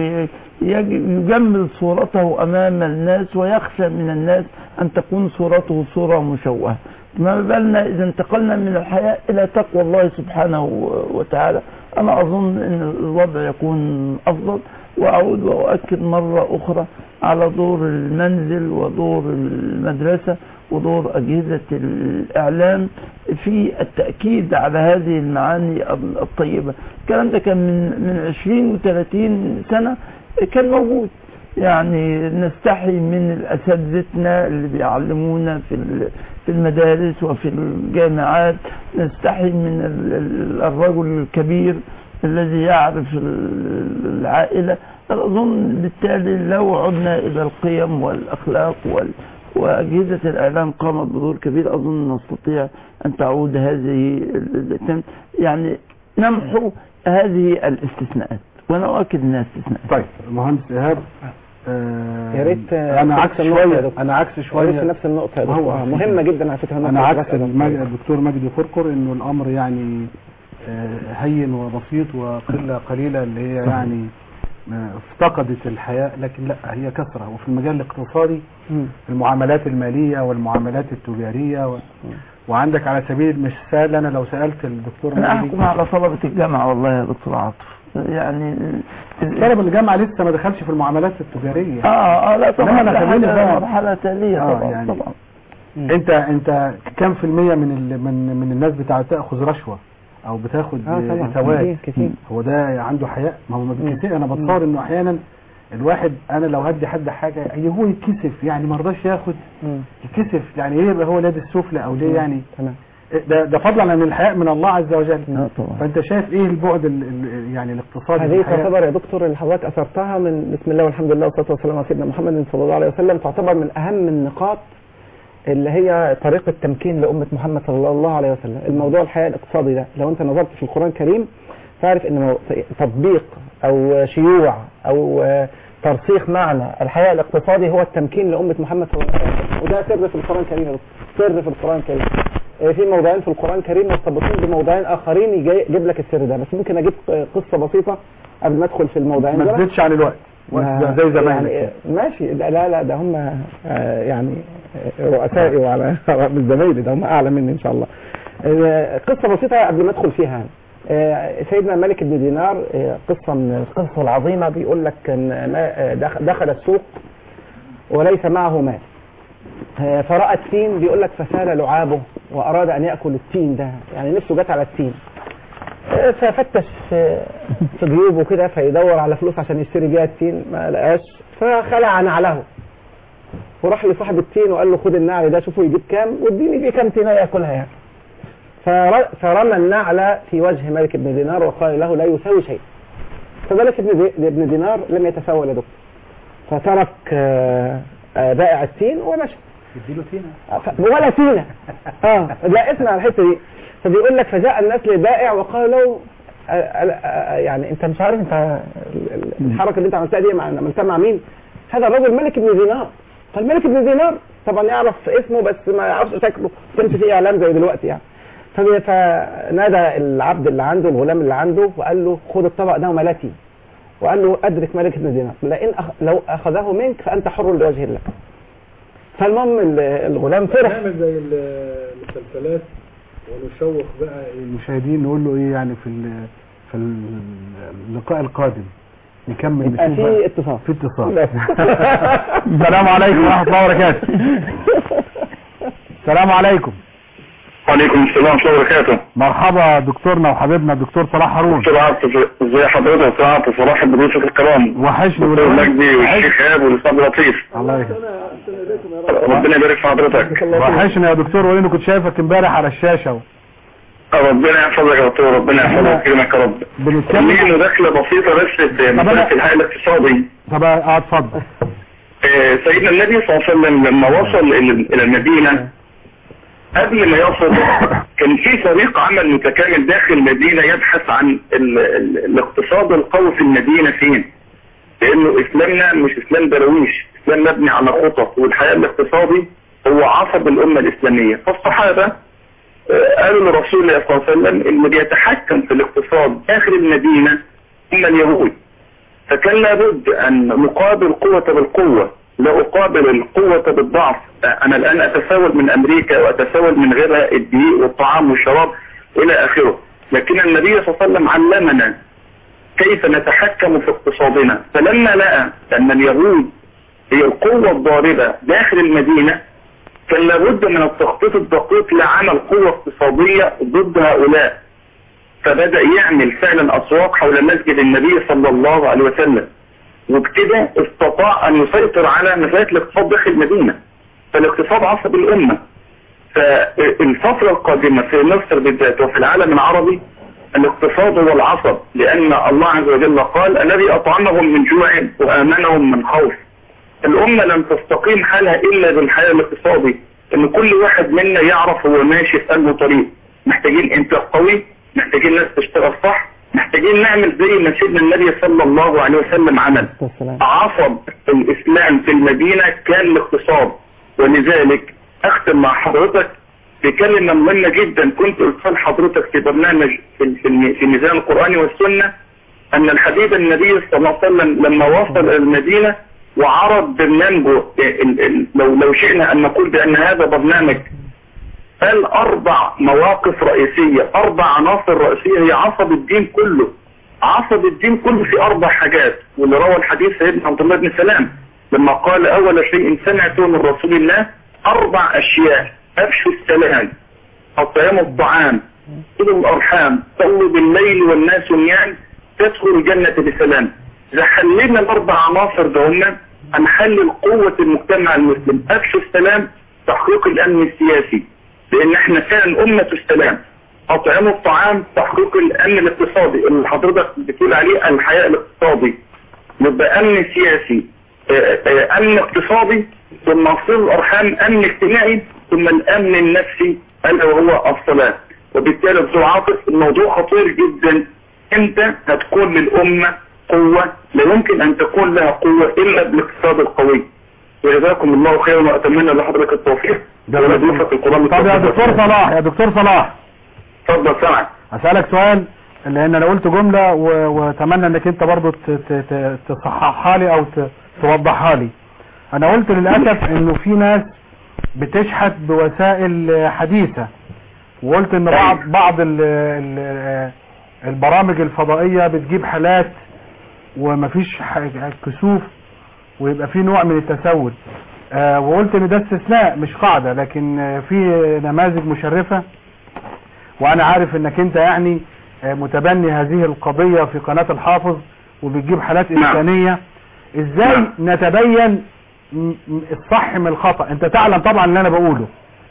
E: ويجمل صورته أمام الناس ويخشى من الناس أن تكون صورته صورة مشوهة. ما بالنا إذا انتقلنا من الحياء إلى تقوى الله سبحانه وتعالى، أنا أظن أن الوضع يكون أفضل. وأعود وأؤكد مرة أخرى على دور المنزل ودور المدرسة ودور أجهزة الإعلام في التأكيد على هذه المعاني الطيبة. الكلام ده كان من من عشرين وثلاثين سنة كان موجود، يعني نستحي من أساتذتنا اللي بيعلمونا في في المدارس وفي الجامعات، نستحي من الرجل الكبير الذي يعرف العائلة. أظن بالتالي لو عدنا إلى القيم والأخلاق وال وأجهزة الإعلام قامت بدور كبير، أظن نستطيع أن تعود هذه يعني نمحو هذه الاستثناءات، وأنا أؤكد أنها استثناء.
B: طيب مهندس إيهاب، آه
D: يا ريت
B: أنا عكس شوية أنا عكس شوية
D: في نفس النقطة هو مهمة جدا على فكرة.
B: أنا عكس الدكتور مجدي قرقر، إنه الأمر يعني آه هين وبسيط وقلة قليلة اللي هي يعني افتقدت الحياء، لكن لا هي كثرة. وفي المجال الاقتصادي المعاملات المالية والمعاملات التجارية و... وعندك على سبيل المثال أنا لو سألت الدكتور
E: أنا أحكم على طلبة الجامعة والله يا دكتور عاطف، يعني
B: طلب الجامعة لسه ما دخلش في المعاملات التجارية.
E: اه اه لا طبعا
B: أنا خليني بقى
E: مرحلة تالية
B: آه
E: طبعا.
B: يعني
E: طبعا
B: انت انت كم في المية من ال... من من الناس بتاع تأخذ رشوة او بتاخد ثواب؟ هو ده عنده حياء؟ ما هو ما بيتكسف. انا بتصور انه احيانا الواحد انا لو هدي حد حاجة هو يتكسف، يعني ما رضاش ياخد، يتكسف، يعني ايه يبقى هو اليد السفلى او ليه يعني. ده, ده فضلا عن الحياء من الله عز وجل.
D: اه طبعا.
B: فانت شايف ايه البعد ال ال يعني الاقتصادي؟
D: هذه تعتبر يا دكتور اللي حضرتك اثرتها من بسم الله والحمد لله والصلاه والسلام على سيدنا محمد صلى الله عليه وسلم، تعتبر من اهم النقاط اللي هي طريقه تمكين لامه محمد صلى الله عليه وسلم. الموضوع الحياء الاقتصادي ده لو انت نظرت في القران الكريم تعرف ان تطبيق او شيوع او ترسيخ معنى الحياء الاقتصادي هو التمكين لامه محمد صلى الله عليه وسلم، وده سر في القران الكريم. سر في القران الكريم في موضوعين في القرآن الكريم مرتبطين بموضوعين آخرين يجيب لك السر ده، بس ممكن أجيب قصة بسيطة قبل ما أدخل في الموضوعين
B: ما تزيدش عن الوقت زي زمان
D: يعني ماشي. لا لا ده هم يعني رؤسائي وعلى من زمايلي، ده هم أعلى مني إن شاء الله. قصة بسيطة قبل ما أدخل فيها. سيدنا مالك بن دينار قصة من القصص العظيمة، بيقول لك أن دخل السوق وليس معه مال، فرأى التين بيقول لك فسال لعابه وأراد أن يأكل التين ده، يعني نفسه جت على التين، ففتش في جيوبه كده فيدور على فلوس عشان يشتري بيها التين، ما لقاش، فخلع نعله وراح لصاحب التين وقال له خد النعل ده شوفوا يجيب كام واديني بيه كام تينه ياكلها يعني. فرمى النعل في وجه مالك بن دينار وقال له لا يساوي شيء. فمالك بن دينار لم يتساوى يا دكتور، فترك بائع التين ومشى.
B: يديله تينه
D: ولا تينه اه لا اسمع الحته دي. فبيقول لك فجاء الناس للبائع وقال له يعني انت مش عارف انت الحركه اللي انت عملتها دي عملتها مع مين؟ هذا الرجل ملك بن دينار. فالملك بن دينار طبعا يعرف اسمه بس ما يعرفش شكله، كانش فيه اعلام زي دلوقتي يعني. فنادى العبد اللي عنده الغلام اللي عنده وقال له خد الطبق ده وملكي، وقال له ادرك ملك بن دينار لان أخ... لو اخذه منك فانت حر لوجه الله. فالمهم الغلام فرح.
B: نعمل زي المسلسلات ونشوق بقى المشاهدين نقول له ايه يعني في في اللقاء القادم نكمل
D: نشوف في اتصال
B: في اتصال السلام عليكم ورحمه الله وبركاته. السلام عليكم.
F: وعليكم السلام ورحمه الله وبركاته.
B: مرحبا دكتورنا وحبيبنا الدكتور صلاح هارون.
F: دكتور عاطف ازي حضرتك؟ دكتور عاطف صلاح بضيوفك الكرام.
B: وحشني
F: دكتور مجدي والشيخ ايهاب والاستاذ لطيف.
B: الله يخليك.
F: ربنا يبارك في حضرتك.
B: وحشني يا دكتور ولاني كنت شايفك امبارح على الشاشه.
F: ربنا يحفظك يا دكتور، ربنا يحفظك ويكرمك يا رب.
B: بنتكلم
F: ليه مداخله بسيطه بس في مساله الحياه الاقتصادي.
B: طب اتفضل.
F: سيدنا النبي صلى الله عليه وسلم لما وصل الى المدينه قبل ما يصل كان في فريق عمل متكامل داخل المدينه يبحث عن ال ال الاقتصاد القوي في المدينه فين، لانه اسلامنا مش اسلام درويش، اسلام مبني على خطط، والحياه الاقتصادي هو عصب الامه الاسلاميه. فالصحابه قالوا لرسول الله صلى الله عليه وسلم اللي بيتحكم في الاقتصاد داخل المدينه هم اليهود، فكان لابد ان نقابل قوه بالقوه، لا أقابل القوة بالضعف. أنا الآن أتساول من أمريكا وأتساول من غيرها الدقيق والطعام والشراب إلى آخره، لكن النبي صلى الله عليه وسلم علمنا كيف نتحكم في اقتصادنا. فلما لقى أن اليهود هي القوة الضاربة داخل المدينة كان لابد من التخطيط الدقيق لعمل قوة اقتصادية ضد هؤلاء، فبدأ يعمل فعلا أسواق حول مسجد النبي صلى الله عليه وسلم، وبكده استطاع ان يسيطر على مسائل الاقتصاد داخل المدينة. فالاقتصاد عصب الامة. فالفترة القادمة في مصر بالذات وفي العالم العربي الاقتصاد هو العصب، لان الله عز وجل قال الذي اطعمهم من جوع وامنهم من خوف. الامة لن تستقيم حالها الا بالحياة الاقتصادي، ان كل واحد منا يعرف هو ماشي في انه طريق. محتاجين انتاج قوي، محتاجين ناس تشتغل صح، محتاجين نعمل زي ما سيدنا النبي صلى الله عليه وسلم عمل. عصب الإسلام في المدينة كان الاقتصاد. ولذلك أختم مع حضرتك بكلمة مهمة جدا كنت قلتها لحضرتك في برنامج في, في, في ميزان القرآن والسنة، أن الحبيب النبي صلى الله عليه وسلم لما وصل إلى المدينة وعرض برنامجه، لو لو شئنا أن نقول بأن هذا برنامج قال أربع مواقف رئيسية، أربع عناصر رئيسية هي عصب الدين كله. عصب الدين كله في أربع حاجات، واللي روى الحديث سيدنا عبد الله بن سلام لما قال أول شيء سمعته من رسول الله أربع أشياء: أفشوا السلام، أطعموا الطعام، صلوا الأرحام، صلوا بالليل والناس نيام، تدخلوا الجنة بسلام. إذا حللنا الأربع عناصر دهن هنحلل قوة المجتمع المسلم. أفشوا السلام، تحقيق الأمن السياسي. لان احنا فعلا امة السلام. اطعموا الطعام، تحقيق الامن الاقتصادي اللي حضرتك بتقول عليه الحياء الاقتصادي، يبقى امن سياسي، امن اقتصادي، ثم صل الارحام امن اجتماعي، ثم الامن النفسي الا وهو الصلاة. وبالتالي دكتور عاطف الموضوع خطير جدا. امتى هتكون للامة قوة؟ لا يمكن ان تكون لها قوة الا بالاقتصاد القوي. وجزاكم الله خيرا واتمنى لحضرتك التوفيق ولضيوفك الكرام.
B: طب يا دكتور صلاح، يا دكتور صلاح
F: اتفضل سامعك.
B: هسألك سؤال، لان انا قلت جملة واتمنى انك انت برضو تصححها لي او توضحها لي. انا قلت للأسف انه في ناس بتشحت بوسائل حديثة، وقلت ان بعض بعض ال ال البرامج الفضائية بتجيب حالات ومفيش كسوف ويبقى في نوع من التسول. آه وقلت ان ده استثناء مش قاعدة، لكن آه في نماذج مشرفة، وانا عارف انك انت يعني آه متبني هذه القضية في قناة الحافظ وبتجيب حالات انسانية. ازاي نتبين الصح من الخطأ؟ انت تعلم طبعا اللي انا بقوله.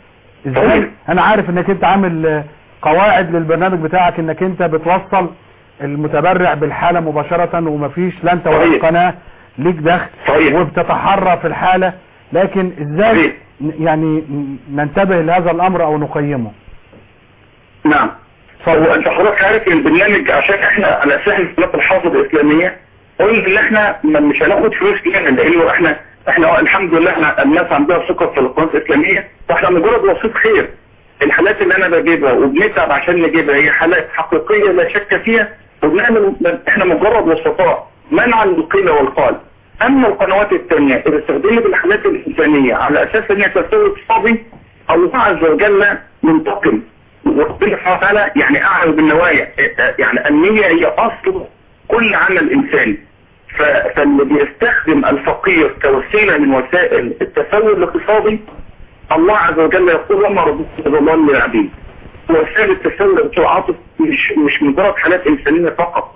B: ازاي انا عارف انك انت عامل قواعد للبرنامج بتاعك، انك انت بتوصل المتبرع بالحالة مباشرة ومفيش لا انت ولا القناة ليك دخل، وبتتحرى في الحالة، لكن ازاي يعني ننتبه لهذا الامر او نقيمه؟
F: نعم. فهو انت حضرتك عارف البرنامج عشان احنا على اساس قناة الحافظ الاسلامية قلنا ان احنا مش هناخد فلوس كامل، لانه احنا احنا الحمد لله احنا الناس عندها ثقة في القناة الاسلامية، فاحنا مجرد وسيط خير. الحالات اللي انا بجيبها وبنتعب عشان نجيبها هي حالات حقيقية لا شك فيها، وبنعمل احنا مجرد وسطاء منعا للقيل والقال. اما القنوات الثانية اذا استخدمت الحالات الانسانية على اساس ان هي تسوي اقتصادي، الله عز وجل منتقم، وربنا سبحانه وتعالى يعني اعلم بالنوايا، يعني النية هي اصل كل عمل انساني. فاللي بيستخدم الفقير كوسيلة من وسائل التسوي الاقتصادي، الله عز وجل يقول وما ربك بظلام للعبيد. وسائل التسوي بتاعته مش مش مجرد حالات انسانيه فقط،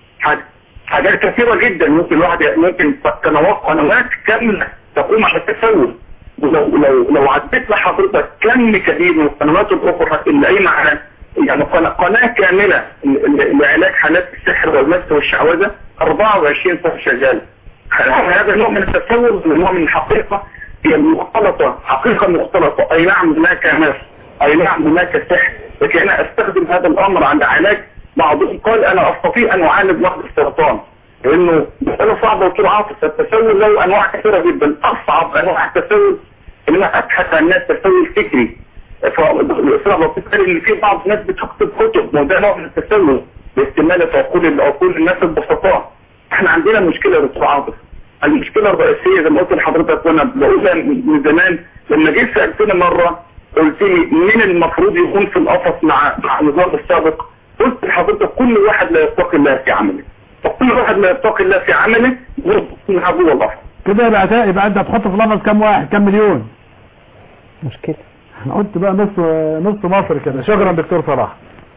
F: حاجات كثيره جدا ممكن الواحد ممكن قنوات قنوات كامله تقوم على التسوي. ولو لو لو عديت لحضرتك كم كبير من القنوات الاخرى اللي قايمه على يعني قناه كامله لعلاج حالات السحر والمس والشعوذه أربعة وعشرين سنه شغاله. هذا نوع من التسوي، نوع من الحقيقه هي مختلطة، حقيقة مختلطة. اي نعم هناك مس، اي نعم هناك سحر، لكن انا استخدم هذا الامر عند علاج. بعضهم قال انا استطيع ان اعالج مرض السرطان، لانه مسألة صعبة وطول عاطف. التسوي له انواع كثيرة جدا، اصعب انواع التسوي ان انا ابحث عن الناس التسوي الفكري. فبالتالي ان في بعض الناس بتكتب كتب وده نوع من التسوي لاستمالة عقول عقول الناس البسطاء. احنا عندنا مشكلة يا دكتور عاطف. المشكلة الرئيسية زي ما قلت لحضرتك وانا بقولها من زمان، لما جيت سألتني مرة قلت لي مين المفروض يكون في القفص مع مع النظام السابق؟ قلت لحضرتك كل واحد لا يتقي الله في عمله، فكل واحد لا يتقي الله في عمله يكون عدو الله.
B: كده يبقى يبقى انت هتحط في القفص كام واحد؟ كام مليون؟
D: مشكلة.
B: انا قلت بقى نص نص مصر كده. شكرا دكتور صلاح.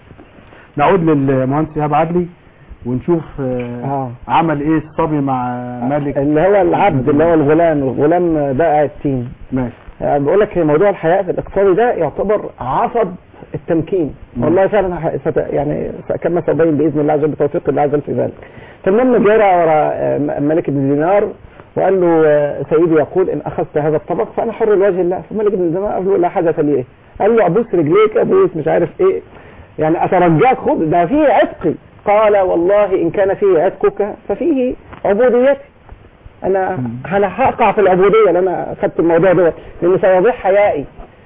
B: نعود للمهندس ايهاب عدلي ونشوف آه. عمل ايه الصبي مع مالك
D: اللي هو العبد اللي هو الغلام، الغلام بقى التين.
B: ماشي.
D: يعني بقول لك موضوع الحياء في الاقتصادي ده يعتبر عصب التمكين. مم. والله فعلا يعني كما سأبين باذن الله عز وجل بتوفيق الله عز وجل في ذلك. فالمهم جرى ورا مالك بن دينار وقال له سيدي يقول ان اخذت هذا الطبق فانا حر لوجه الله. فمالك بن دينار قال له لا حاجه لي ايه؟ قال له ابوس رجليك ابوس مش عارف ايه، يعني اترجاك خد ده فيه عتقي. قال والله ان كان فيه عتقك ففيه عبوديتي. انا انا هقع في العبوديه اللي انا اخذت الموضوع ده، لان سيضيع حيائي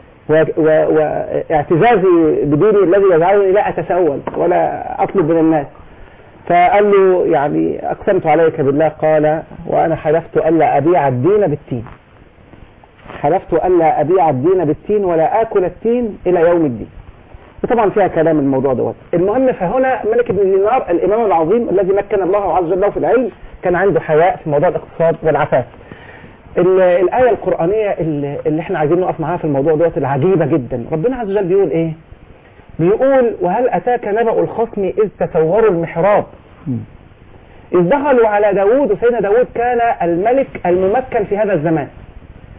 D: واعتزازي بديني الذي يجعلني لا اتسول ولا اطلب من الناس. فقال له يعني اقسمت عليك بالله. قال وانا حلفت الا ابيع الدين بالتين، حلفت الا ابيع الدين بالتين ولا اكل التين الى يوم الدين. وطبعا فيها كلام الموضوع دوت. المهم فهنا مالك بن دينار الامام العظيم الذي مكن الله عز وجل في العلم كان عنده حياء في موضوع الاقتصاد والعفاف. الايه القرانيه اللي, اللي احنا عايزين نقف معاها في الموضوع دوت العجيبه جدا. ربنا عز وجل بيقول ايه؟ بيقول وهل اتاك نبأ الخصم اذ تسوروا المحراب اذ دخلوا على داود. وسيدنا داود كان الملك الممكن في هذا الزمان،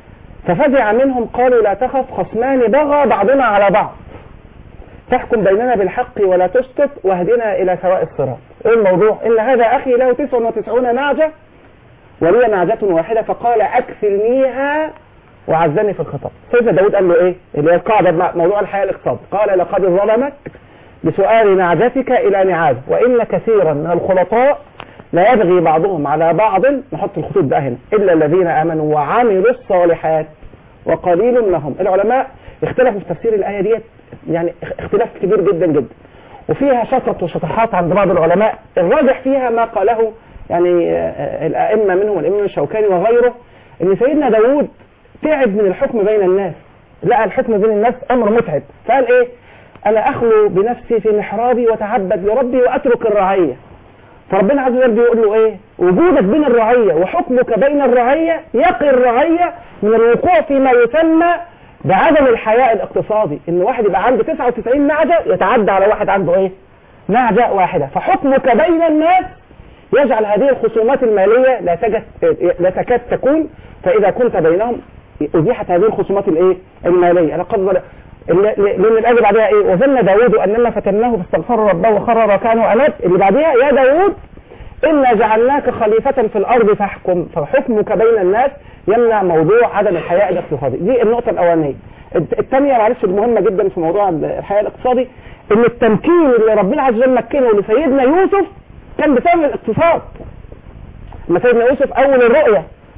D: ففزع منهم قالوا لا تخف خصمان بغى بعضنا على بعض تحكم بيننا بالحق ولا تسقط واهدنا إلى سواء الصراط. إيه الموضوع؟ إن هذا أخي له تسع وتسعون نعجة ولي نعجة واحدة فقال أكفلنيها وعزني في الخطاب. سيدنا داود قال له إيه؟ اللي هي القاعدة موضوع الحياة الاقتصاد، قال لقد ظلمك بسؤال نعجتك إلى نعاج وإن كثيرا من الخلطاء لا يبغي بعضهم على بعض، نحط الخطوط ده هنا، إلا الذين آمنوا وعملوا الصالحات وقليل منهم. العلماء اختلفوا في تفسير الآية دي يعني اختلاف كبير جدا جدا، وفيها شطط وشطحات عند بعض العلماء. الراجح فيها ما قاله يعني الأئمة منهم الإمام الشوكاني وغيره، إن سيدنا داود تعب من الحكم بين الناس، لقى الحكم بين الناس أمر متعب، فقال إيه؟ أنا أخلو بنفسي في محرابي وتعبد لربي وأترك الرعية. فربنا عز وجل بيقول له إيه؟ وجودك بين الرعية وحكمك بين الرعية يقي الرعية من الوقوع فيما يسمى بعدم الحياء الاقتصادي، إن واحد يبقى عنده تسعة وتسعين نعجة يتعدى على واحد عنده إيه؟ نعجة واحدة. فحكمك بين الناس يجعل هذه الخصومات المالية لا تجد لا تكاد تكون، فإذا كنت بينهم أزيحت هذه الخصومات الإيه؟ المالية. لقد لأن الآية بعدها إيه؟ وظن داود أنما فتناه فاستغفر ربه وخر راكعا وأناب. اللي بعدها يا داود إنا جعلناك خليفة في الأرض فاحكم، فحكمك بين الناس يمنع موضوع عدم الحياء الاقتصادي. دي النقطة الأولانية. الثانية معلش المهمة جدا في موضوع الحياء الاقتصادي، إن التمكين اللي ربنا عز وجل مكنه لسيدنا يوسف كان بسبب الاقتصاد. لما سيدنا يوسف أول الرؤية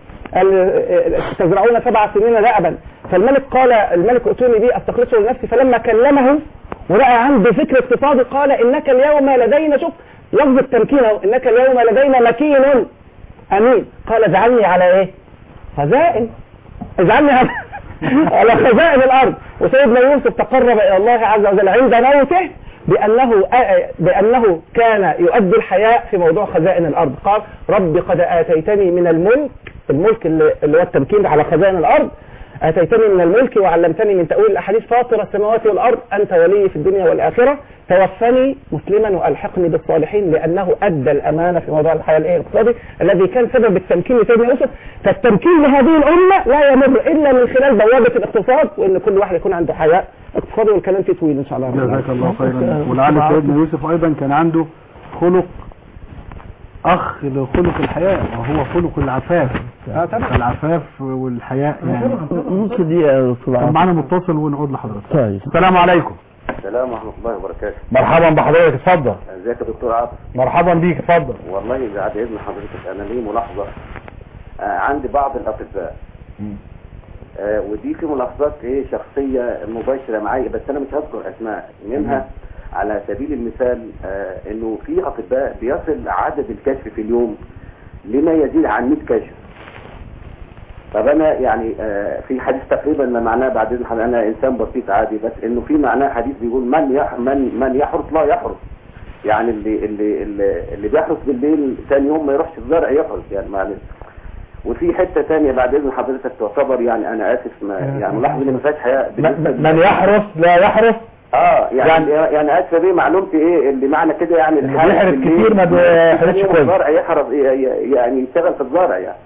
D: تزرعون سبع سنين دأبا، فالملك قال الملك ائتوني بي استخلصه لنفسي، فلما كلمه ورأى عنده فكر اقتصادي قال إنك اليوم لدينا، شوف لفظ التمكين اهو، إنك اليوم لدينا مكين أمين. قال اجعلني على إيه؟ خزائن، اجعلني على خزائن الأرض. وسيدنا يوسف تقرب إلى الله عز وجل عند موته بأنه بأنه كان يؤدي الحياء في موضوع خزائن الأرض. قال رب قد آتيتني من الملك، الملك اللي هو التمكين على خزائن الأرض، آتيتني من الملك وعلمتني من تأويل الأحاديث فاطر السماوات والأرض أنت ولي في الدنيا والآخرة توفني مسلما وألحقني بالصالحين، لأنه أدى الأمانة في موضوع الحياة الاقتصادي الذي كان سبب التمكين لسيدنا يوسف. فالتمكين لهذه الأمة لا يمر إلا من خلال بوابة الاقتصاد، وإن كل واحد يكون عنده حياء اقتصادي، والكلام فيه طويل إن شاء الله.
B: جزاك الله خيرا. ولعل سيدنا يوسف أيضا كان عنده خلق أخ لخلق الحياة وهو خلق العفاف. العفاف والحياء يعني.
E: نص دقيقة.
B: طب معنا متصل ونعود لحضرتك.
E: طيب.
B: السلام عليكم.
G: السلام ورحمة الله وبركاته.
B: مرحبا بحضرتك، اتفضل.
G: ازيك يا دكتور عاطف؟
B: مرحبا بيك، اتفضل.
G: والله بعد اذن حضرتك انا لي ملاحظة. آه عندي بعض الاطباء. آه ودي في ملاحظات ايه شخصية مباشرة معايا، بس انا مش هذكر اسماء منها. على سبيل المثال آه انه في اطباء بيصل عدد الكشف في اليوم لما يزيد عن مئة كشف. طب انا يعني آه في حديث تقريبا ما معناه بعد اذن انا انسان بسيط عادي، بس انه في معناه حديث بيقول من يح من من يحرس لا يحرس، يعني اللي اللي اللي, اللي بيحرس بالليل ثاني يوم ما يروحش الزرع يحرس يعني معلش. وفي حته ثانيه بعد اذن حضرتك تعتبر يعني انا اسف ما يعني ملاحظ ان ما فيهاش حياء.
B: من يحرس لا يحرس
G: اه يعني يعني, يعني اسف بيه معلومتي ايه اللي معنى كده يعني
B: اللي بيحرس كتير ما بيحرسش كويس،
G: الزرع يحرس يعني يشتغل في الزرع يعني.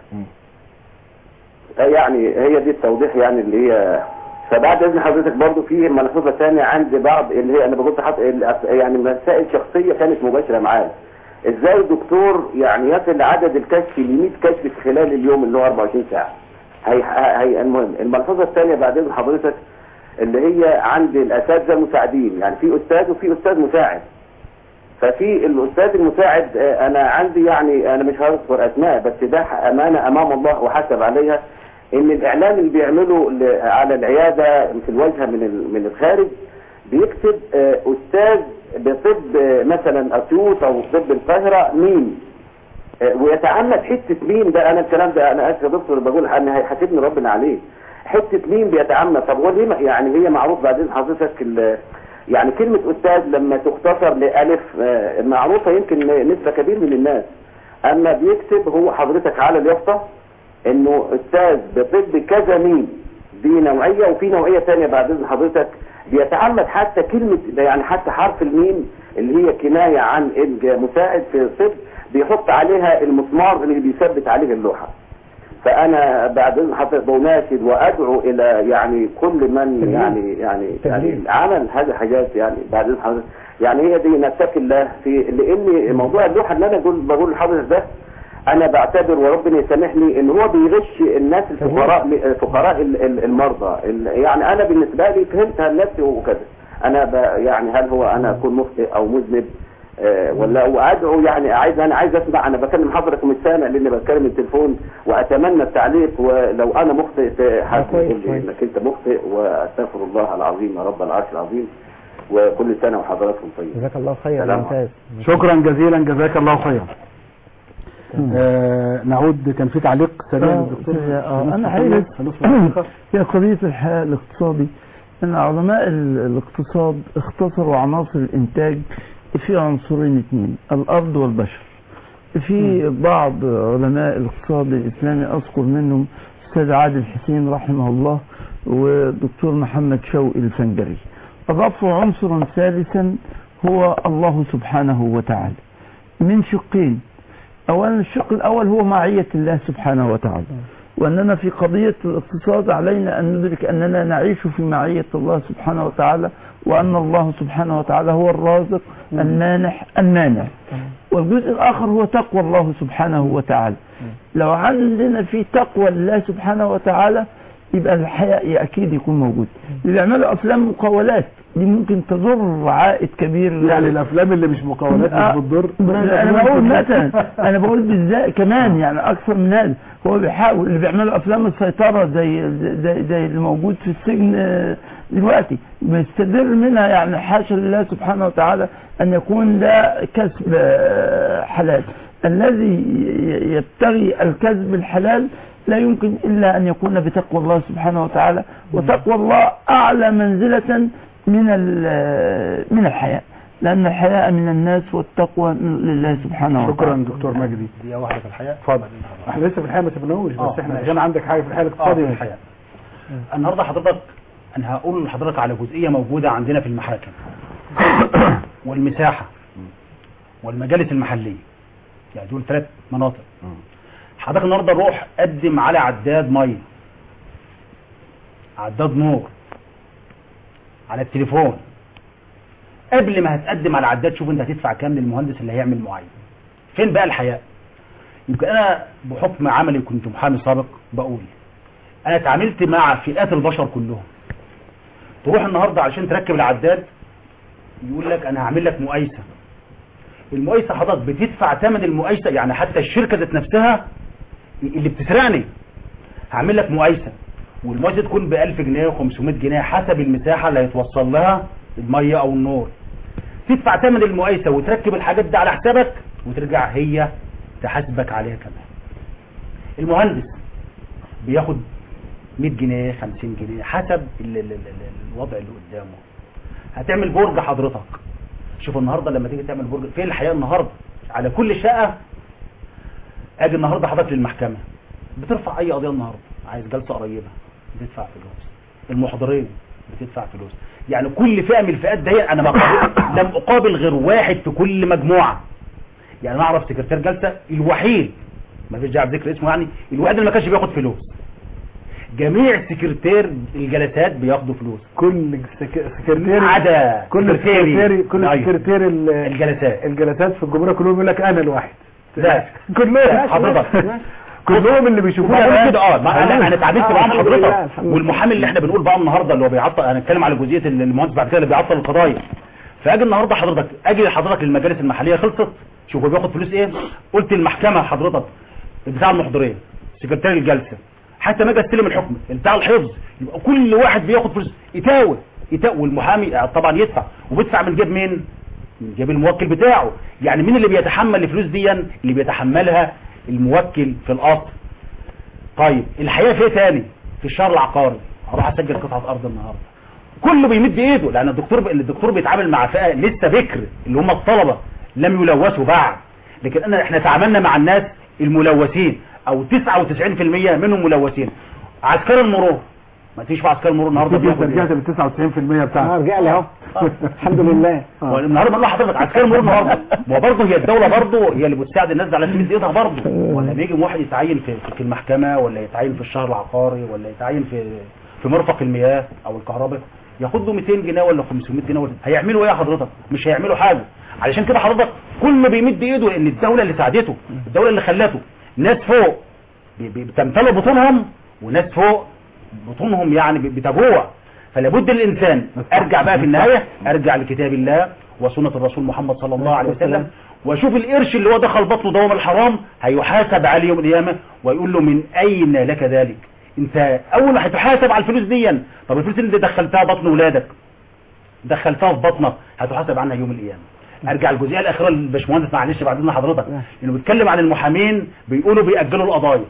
G: يعني هي دي التوضيح يعني اللي هي. فبعد اذن حضرتك برضو في ملحوظه ثانيه عند بعض اللي هي انا بقول يعني مسائل شخصيه كانت مباشره معايا. ازاي الدكتور يعني يصل لعدد الكشف ل مئة كشف في خلال اليوم اللي هو أربعة وعشرين ساعه؟ هي هي المهم الملحوظه الثانيه بعد اذن حضرتك اللي هي عند الاساتذه المساعدين، يعني في استاذ وفي استاذ مساعد. ففي الاستاذ المساعد انا عندي يعني انا مش هذكر اسماء بس ده امانه امام الله وحسب عليها، ان الاعلان اللي بيعمله على العياده في الواجهه من من الخارج بيكتب استاذ بطب مثلا اسيوط او طب القاهره مين، ويتعمد حته مين ده. انا الكلام ده انا اسف يا دكتور بقول انا هيحاسبني ربنا عليه. حته مين بيتعمد؟ طب هو ليه يعني هي معروف بعدين حضرتك يعني كلمه استاذ لما تختصر لالف معروفه يمكن نسبه كبير من الناس، اما بيكتب هو حضرتك على اليافطه انه استاذ بطب كذا مين، دي نوعيه. وفي نوعيه ثانيه بعد اذن حضرتك بيتعمد حتى كلمه يعني حتى حرف الميم اللي هي كنايه عن المساعد في الطب بيحط عليها المسمار اللي بيثبت عليه اللوحه. فانا بعد اذن حضرتك بناشد وادعو الى يعني كل من يعني يعني يعني عمل هذه الحاجات يعني بعد اذن حضرتك يعني هي دي نتقي الله في، لان موضوع اللوحه اللي انا بقول بقول لحضرتك ده انا بعتبر وربنا يسامحني ان هو بيغش الناس الفقراء فقراء المرضى. يعني انا بالنسبه لي فهمتها لنفسي وكذا، انا يعني هل هو انا اكون مخطئ او مذنب أه ولا وادعو يعني عايز انا عايز اسمع، انا بكلم حضرتك من سامع لاني بتكلم التليفون، واتمنى التعليق ولو انا مخطئ حد يقول لي انك انت مخطئ، واستغفر الله العظيم رب العرش العظيم، وكل سنه وحضراتكم طيب.
D: جزاك الله خير. ممتاز.
B: شكرا جزيلا جزاك الله خيرا. آه نعود، كان في تعليق سريع للدكتور.
E: آه انا عايز في قضيه الحياه الاقتصادي ان علماء الاقتصاد اختصروا عناصر الانتاج في عنصرين اثنين، الارض والبشر. في بعض علماء الاقتصاد الاسلامي اذكر منهم الاستاذ عادل حسين رحمه الله ودكتور محمد شوقي الفنجري، اضافوا عنصرا ثالثا هو الله سبحانه وتعالى من شقين. اولا الشق الاول هو معية الله سبحانه وتعالى، واننا في قضية الاقتصاد علينا ان ندرك اننا نعيش في معية الله سبحانه وتعالى، وان الله سبحانه وتعالى هو الرازق المانح المانع. والجزء الاخر هو تقوى الله سبحانه وتعالى. لو عندنا في تقوى لله سبحانه وتعالى يبقى الحياء اكيد يكون موجود. اللي بيعملوا افلام مقاولات دي ممكن تضر عائد كبير،
B: يعني الافلام اللي مش مقاولات مش بتضر.
E: انا بقول مثلا انا بقول بالذات كمان يعني اكثر من هذا، هو بيحاول اللي بيعملوا افلام السيطره زي زي, زي اللي موجود في السجن دلوقتي بيستدر منها، يعني حاشا لله سبحانه وتعالى ان يكون ده كسب حلال. الذي يبتغي الكسب الحلال لا يمكن إلا أن يكون بتقوى الله سبحانه وتعالى، وتقوى الله أعلى منزلة من من الحياء، لأن الحياء من الناس والتقوى لله سبحانه وتعالى.
B: شكرا دكتور مجدي.
C: دي واحدة في الحياة.
B: اتفضل. احنا لسه في الحياة ما سبناهوش، بس احنا عشان عندك حاجة في الحياة الاقتصادية.
C: في الحياة. النهارده حضرتك انا هقول لحضرتك على جزئية موجودة عندنا في المحاكم والمساحة والمجالس المحلية، يعني دول ثلاث مناطق. حضرتك النهارده روح قدم على عداد ميه، عداد نور، على التليفون. قبل ما هتقدم على عداد شوف انت هتدفع كام للمهندس اللي هيعمل معاين. فين بقى الحياء؟ يمكن انا بحكم عملي كنت محامي سابق بقول انا اتعاملت مع فئات البشر كلهم. تروح النهارده علشان تركب العداد يقول لك انا هعمل لك مقايسه. المقايسه حضرتك بتدفع ثمن المقايسه، يعني حتى الشركه ذات نفسها اللي بتسرقني هعمل لك مقايسه، والمقايسه تكون ب ألف جنيه وخمسمائة جنيه حسب المساحه اللي هيتوصل لها الميه او النور. تدفع ثمن المقايسه وتركب الحاجات دي على حسابك وترجع هي تحاسبك عليها كمان. المهندس بياخد مئة جنيه خمسين جنيه حسب ال ال ال الوضع اللي قدامه. هتعمل برج حضرتك، شوف النهارده لما تيجي تعمل برج فين الحياه النهارده؟ على كل شقه اجي النهارده حضرتك للمحكمه بترفع اي قضيه النهارده، عايز جلسه قريبه بتدفع فلوس، المحضرين بتدفع فلوس، يعني كل فئه من الفئات دي انا ما لم اقابل غير واحد في كل مجموعه. يعني انا اعرف سكرتير جلسه الوحيد ما فيش داعي ذكر اسمه، يعني الوحيد اللي ما كانش بياخد فلوس. جميع سكرتير الجلسات بياخدوا فلوس،
B: كل سكرتير
C: عدا
B: كل سكرتير كل
C: أيوه.
B: سكرتير
C: الجلسات
B: الجلسات في الجمهوريه كلهم يقول لك انا الواحد.
C: لا
B: كلهم
C: حضرتك
B: كلهم اللي بيشوفونا
C: بقول كده. اه انا انا اتعاملت معاهم حضرتك، والمحامي اللي احنا بنقول بقى النهارده اللي هو بيعطل، انا هنتكلم على جزئيه المهندس بعد كده اللي بيعطل القضايا. فاجي النهارده حضرتك اجي لحضرتك للمجالس المحليه خلصت، شوف هو بياخد فلوس ايه. قلت المحكمه حضرتك بتاع المحضرين سكرتير الجلسه حتى ما اجي استلم الحكم بتاع الحفظ يبقى كل واحد بياخد فلوس يتاوي يتاوي، والمحامي طبعا يدفع، وبيدفع من جيب مين؟ من جيب الموكل بتاعه. يعني مين اللي بيتحمل الفلوس دي؟ اللي بيتحملها الموكل في الاصل. طيب الحقيقه في ايه تاني؟ في الشهر العقاري اروح اسجل قطعه ارض النهارده كله بيمد ايده، لان الدكتور ب... الدكتور بيتعامل مع فئه لسه بكر اللي هم الطلبه لم يلوثوا بعد. لكن انا احنا تعاملنا مع الناس الملوثين او تسعة وتسعين بالمئة منهم ملوثين. عسكري المرور ما تيجي في عسكري المرور النهارده
B: انت رجعت لل تسعة وتسعين في المية بتاعك.
D: اه رجع لي اهو الحمد لله.
C: النهارده بقول لحضرتك عسكري المرور النهارده، ما هو برضه هي الدوله برضه هي اللي بتساعد الناس على تمد ايدها برضه. ولا بيجي واحد يتعين في في المحكمه، ولا يتعين في الشهر العقاري، ولا يتعين في في مرفق المياه او الكهرباء، ياخد له مئتين جنيه ولا خمسمية جنيه، ولا هيعملوا ايه يا حضرتك؟ مش هيعملوا حاجه. علشان كده حضرتك كله بيمد ايده، لان الدوله اللي ساعدته، الدوله اللي خلته، ناس فوق بتمتلئ بطونهم وناس فوق بطونهم يعني بتجوع. فلا بد الانسان ارجع بقى في النهايه، ارجع لكتاب الله وسنه الرسول محمد صلى الله عليه وسلم، واشوف القرش اللي هو دخل بطنه دوام الحرام هيحاسب عليه يوم القيامه، ويقول له من اين لك ذلك؟ انت اول ما هتحاسب على الفلوس دي. طب الفلوس اللي دخلتها بطن ولادك، دخلتها في بطنك، هتحاسب عنها يوم القيامه. ارجع الجزئيه الاخيره للباشمهندس معلش بعد اذن حضرتك، لانه بيتكلم عن المحامين، بيقولوا بيأجلوا القضايا.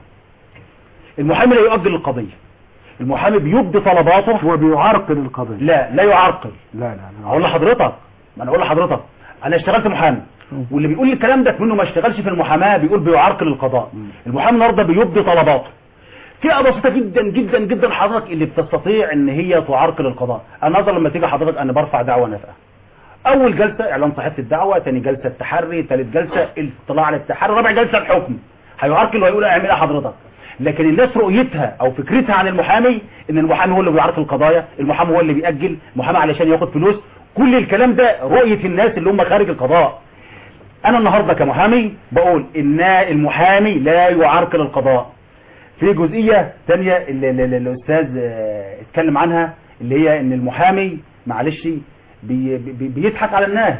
C: المحامي لا يؤجل القضيه، المحامي بيبدي طلباته.
B: هو بيعرقل القضيه.
C: لا لا يعرقل.
B: لا لا لا
C: اقول لحضرتك، ما انا اقول لحضرتك انا اشتغلت محامي، واللي بيقول لي الكلام ده منه ما اشتغلش في المحاماه، بيقول بيعرقل القضاء. المحامي النهارده بيبدي طلباته، فئه بسيطه جدا جدا جدا حضرتك اللي بتستطيع ان هي تعرقل القضاء. النهارده لما تيجي حضرتك انا برفع دعوه نافعه، اول جلسه اعلان صحه الدعوه، ثاني جلسه التحري، ثالث جلسه الاطلاع على التحري، رابع جلسه الحكم. هيعرقل ويقول اعمل ايه حضرتك؟ لكن الناس رؤيتها او فكرتها عن المحامي ان المحامي هو اللي بيعرقل القضايا، المحامي هو اللي بيأجل، المحامي علشان ياخد فلوس. كل الكلام ده رؤيه الناس اللي هم خارج القضاء. انا النهارده كمحامي بقول ان المحامي لا يعرقل القضاء. في جزئيه ثانيه اللي, اللي, اللي الاستاذ اتكلم عنها، اللي هي ان المحامي معلش بي بي بيضحك على الناس،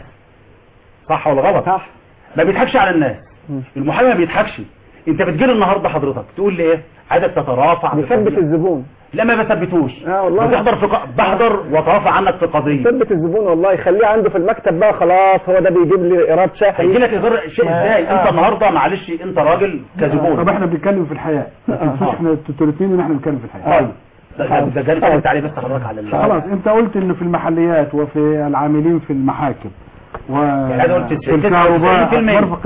C: صح ولا غلط؟
D: صح.
C: ما بيضحكش على الناس. المحامي ما بيضحكش. انت بتجيلي النهارده حضرتك تقول لي ايه؟ عايزك تترافع،
D: بيثبت الزبون.
C: لا ما بثبتوش.
D: اه والله
C: بتحضر في ق... بحضر واترافع عنك في قضيه.
D: ثبت الزبون والله، يخليه عنده في المكتب بقى خلاص، هو ده بيجيب لي ايراد شهري.
C: هيجي لك ايجار شيء ازاي؟ آه. انت النهارده معلش انت راجل كزبون.
B: طب احنا بنتكلم في الحياه، ما تنسوش احنا انتوا الاثنين ان احنا بنتكلم في الحياه.
C: طيب ده جالي انت عليه بس حضرتك على ال
B: خلاص. انت قلت ان في المحليات وفي العاملين في المحاكم و
C: يعني
B: في الكهرباء، مرفق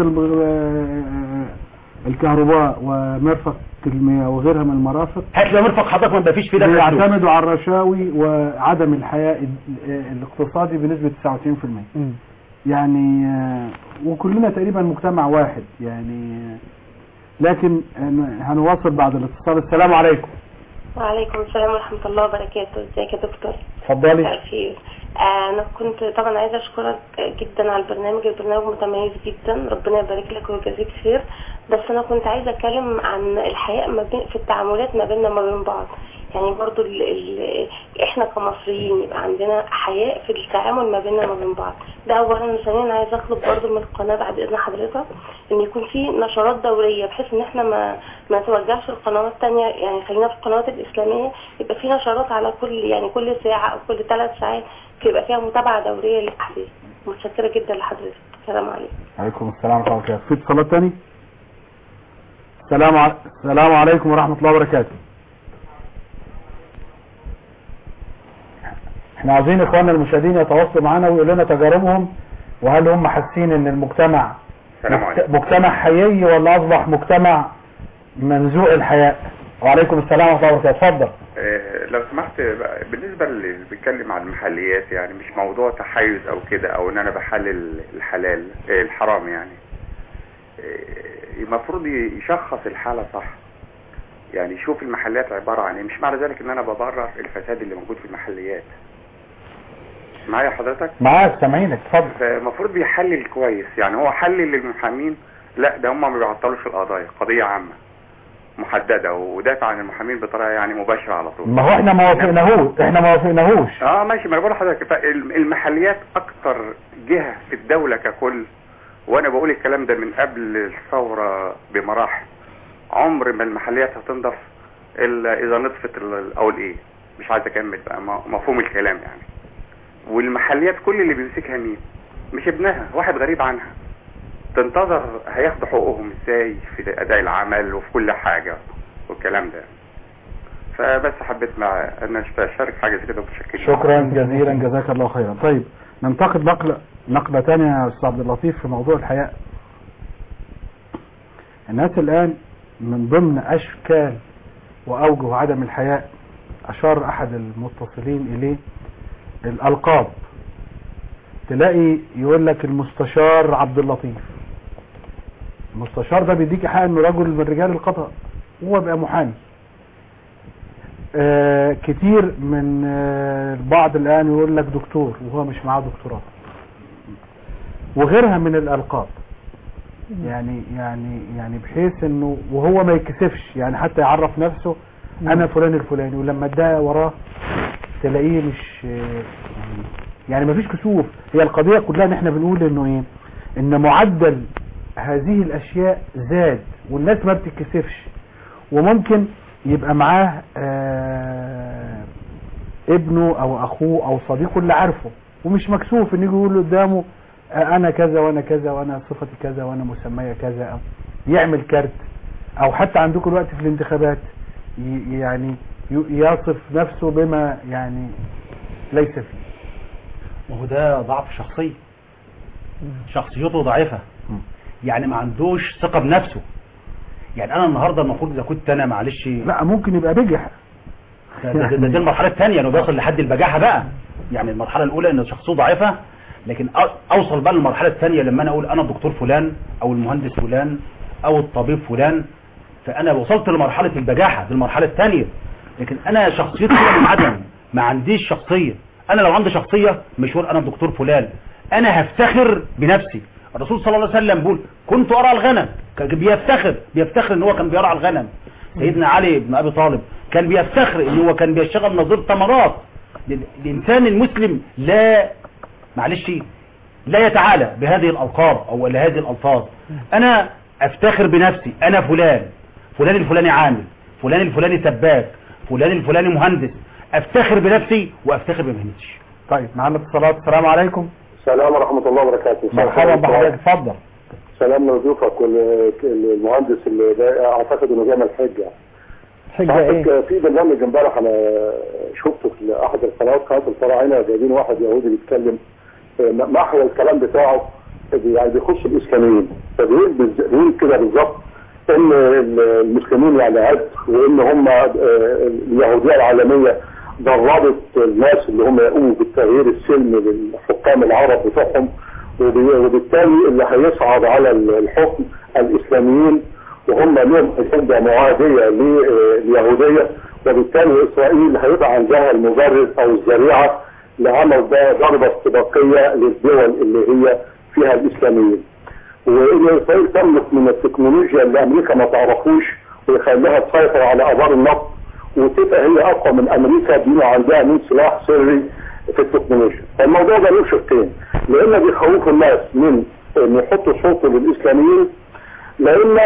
B: الكهرباء ومرفق المياه وغيرها من المرافق،
C: هات لي مرفق حضرتك ما فيش فيه ده،
B: يعتمدوا على الرشاوي وعدم الحياء الاقتصادي بنسبة تسعة وتسعين في المية. يعني وكلنا تقريبا مجتمع واحد يعني. لكن هنواصل بعد الاتصال. السلام عليكم.
H: وعليكم السلام ورحمة الله وبركاته. ازيك يا دكتور؟
B: اتفضلي.
H: خير. انا كنت طبعا عايزه اشكرك جدا على البرنامج، البرنامج متميز جدا، ربنا يبارك لك ويجازيك خير. بس انا كنت عايزه اتكلم عن الحياء ما بين في التعاملات ما بيننا ما بين بعض. يعني برضو ال ال احنا كمصريين يبقى عندنا حياء في التعامل ما بيننا ما بين بعض. ده اولا. ثانيا عايزه اطلب برضو من القناه بعد اذن حضرتك ان يكون في نشرات دوريه، بحيث ان احنا ما ما نتوجهش القنوات الثانيه، يعني خلينا في القنوات الاسلاميه يبقى في نشرات على كل يعني كل ساعه او كل ثلاث ساعات يبقى فيها متابعه دوريه للاحداث. متشكره جدا لحضرتك. السلام عليكم.
B: وعليكم السلام ورحمه الله وبركاته. في اتصالات ثاني؟ السلام ع... السلام عليكم ورحمه الله وبركاته. احنا عايزين اخواننا المشاهدين يتواصلوا معانا ويقولوا لنا تجاربهم، وهل هم حاسين ان المجتمع مجت... مجتمع حيوي ولا اصبح مجتمع منزوع الحياء؟ وعليكم السلام ورحمه الله وبركاته. اتفضل.
I: اه لو سمحت بالنسبه اللي بيتكلم عن المحليات، يعني مش موضوع تحيز او كده او ان انا بحلل الحلال اه الحرام، يعني المفروض اه يشخص الحاله صح، يعني يشوف المحليات عباره عن ايه. مش معنى ذلك ان انا ببرر الفساد اللي موجود في المحليات. معايا حضرتك؟
B: معاك سامعينك. اتفضل.
I: فالمفروض بيحلل كويس، يعني هو حلل للمحامين، لا ده هم ما بيعطلوش القضايا، قضيه عامه محدده، ودافع عن المحامين بطريقه يعني مباشره على طول.
B: ما هو احنا ما وافقناهوش، احنا ما وافقناهوش.
I: اه ماشي، ما انا بقول لحضرتك المحليات اكتر جهه في الدوله ككل، وانا بقول الكلام ده من قبل الثوره بمراحل. عمر ما المحليات هتنضف الا اذا نطفت او الايه، مش عايز اكمل بقى مفهوم الكلام يعني. والمحليات كل اللي بيمسكها مين؟ مش ابنها، واحد غريب عنها. تنتظر هياخدوا حقوقهم ازاي في اداء العمل وفي كل حاجه والكلام ده. فبس حبيت مع ان اشارك حاجه زي كده ومتشكر.
B: شكرا جزيلا، جزاك الله خيرا. طيب ننتقل نقله نقله ثانيه يا استاذ عبد اللطيف في موضوع الحياء. الناس الان من ضمن اشكال واوجه عدم الحياء اشار احد المتصلين اليه الالقاب، تلاقي يقول لك المستشار عبد اللطيف. المستشار ده بيديك حق انه رجل من رجال القضاء، هو بقى محامي. آه كتير من آه البعض الان يقول لك دكتور وهو مش معاه دكتوراه، وغيرها من الالقاب. يعني يعني يعني بحيث انه وهو ما يكسفش، يعني حتى يعرف نفسه انا فلان الفلاني، ولما ادعي وراه تلاقيه مش يعني ما فيش كسوف. هي القضية كلها ان احنا بنقول انه ايه، ان معدل هذه الاشياء زاد والناس ما بتتكسفش، وممكن يبقى معاه آه ابنه او اخوه او صديقه اللي عارفه ومش مكسوف ان يجي يقول قدامه آه انا كذا وانا كذا وانا صفتي كذا وانا مسمية كذا، أو يعمل كارت، او حتى عندكم الوقت في الانتخابات يعني يصف نفسه بما يعني ليس فيه.
C: وهو ده ضعف شخصي، شخصيته ضعيفة، يعني ما عندوش ثقة بنفسه. يعني انا النهاردة المفروض اذا كنت انا معلش
B: لا ممكن يبقى بجح،
C: ده, ده, ده, ده المرحلة الثانية انه بيصل لحد البجاحة بقى. يعني المرحلة الاولى ان شخصيته ضعيفة، لكن اوصل بقى للمرحلة الثانية لما انا اقول انا الدكتور فلان او المهندس فلان او الطبيب فلان، فانا وصلت لمرحلة البجاحة، دي المرحلة الثانية. لكن انا شخصيتي من عدم، ما عنديش شخصية. انا لو عندي شخصية مش هقول انا الدكتور فلان، انا هفتخر بنفسي. الرسول صلى الله عليه وسلم بيقول كنت ارعى الغنم، كان بيفتخر بيفتخر ان هو كان بيرعى الغنم. سيدنا علي بن ابي طالب كان بيفتخر ان هو كان بيشتغل نظير تمرات. الانسان المسلم لا معلش لا يتعالى بهذه الالقاب او هذه الالفاظ. انا افتخر بنفسي، انا فلان فلان الفلاني عامل، فلان الفلاني سباك، فلان الفلاني مهندس، افتخر بنفسي وافتخر بمهنتي.
B: طيب معنا اتصالات. السلام عليكم.
J: السلام ورحمة الله وبركاته.
B: مرحبا بحضرتك، اتفضل.
J: سلام لضيوفك والمهندس اللي اعتقد انه جامع الحجة.
D: حجة ايه؟
J: في برنامج امبارح انا شفته في احد القنوات، قناة الفراعنة، جايبين واحد يهودي بيتكلم محور الكلام بتاعه يعني بيخص الاسلاميين، فبيقول كده بالظبط ان المسلمين يعني عد، وان هم اليهودية العالمية دربت الناس اللي هم يقوموا بالتغيير السلمي للحكام العرب بتوعهم، وبالتالي اللي هيصعد على الحكم الاسلاميين وهم لهم اجنده معاديه لليهوديه، وبالتالي اسرائيل هيبقى عندها المبرر او الذريعه لعمل ضربه استباقيه للدول اللي هي فيها الاسلاميين. وان اسرائيل تملك من التكنولوجيا اللي امريكا ما تعرفوش ويخليها تسيطر على ابار النفط، وتبقى هي اقوى من امريكا بما عندها من سلاح سري في التكنولوجيا. الموضوع ده له شقين، لان بيخوفوا الناس من ان يحطوا صوته للاسلاميين، لان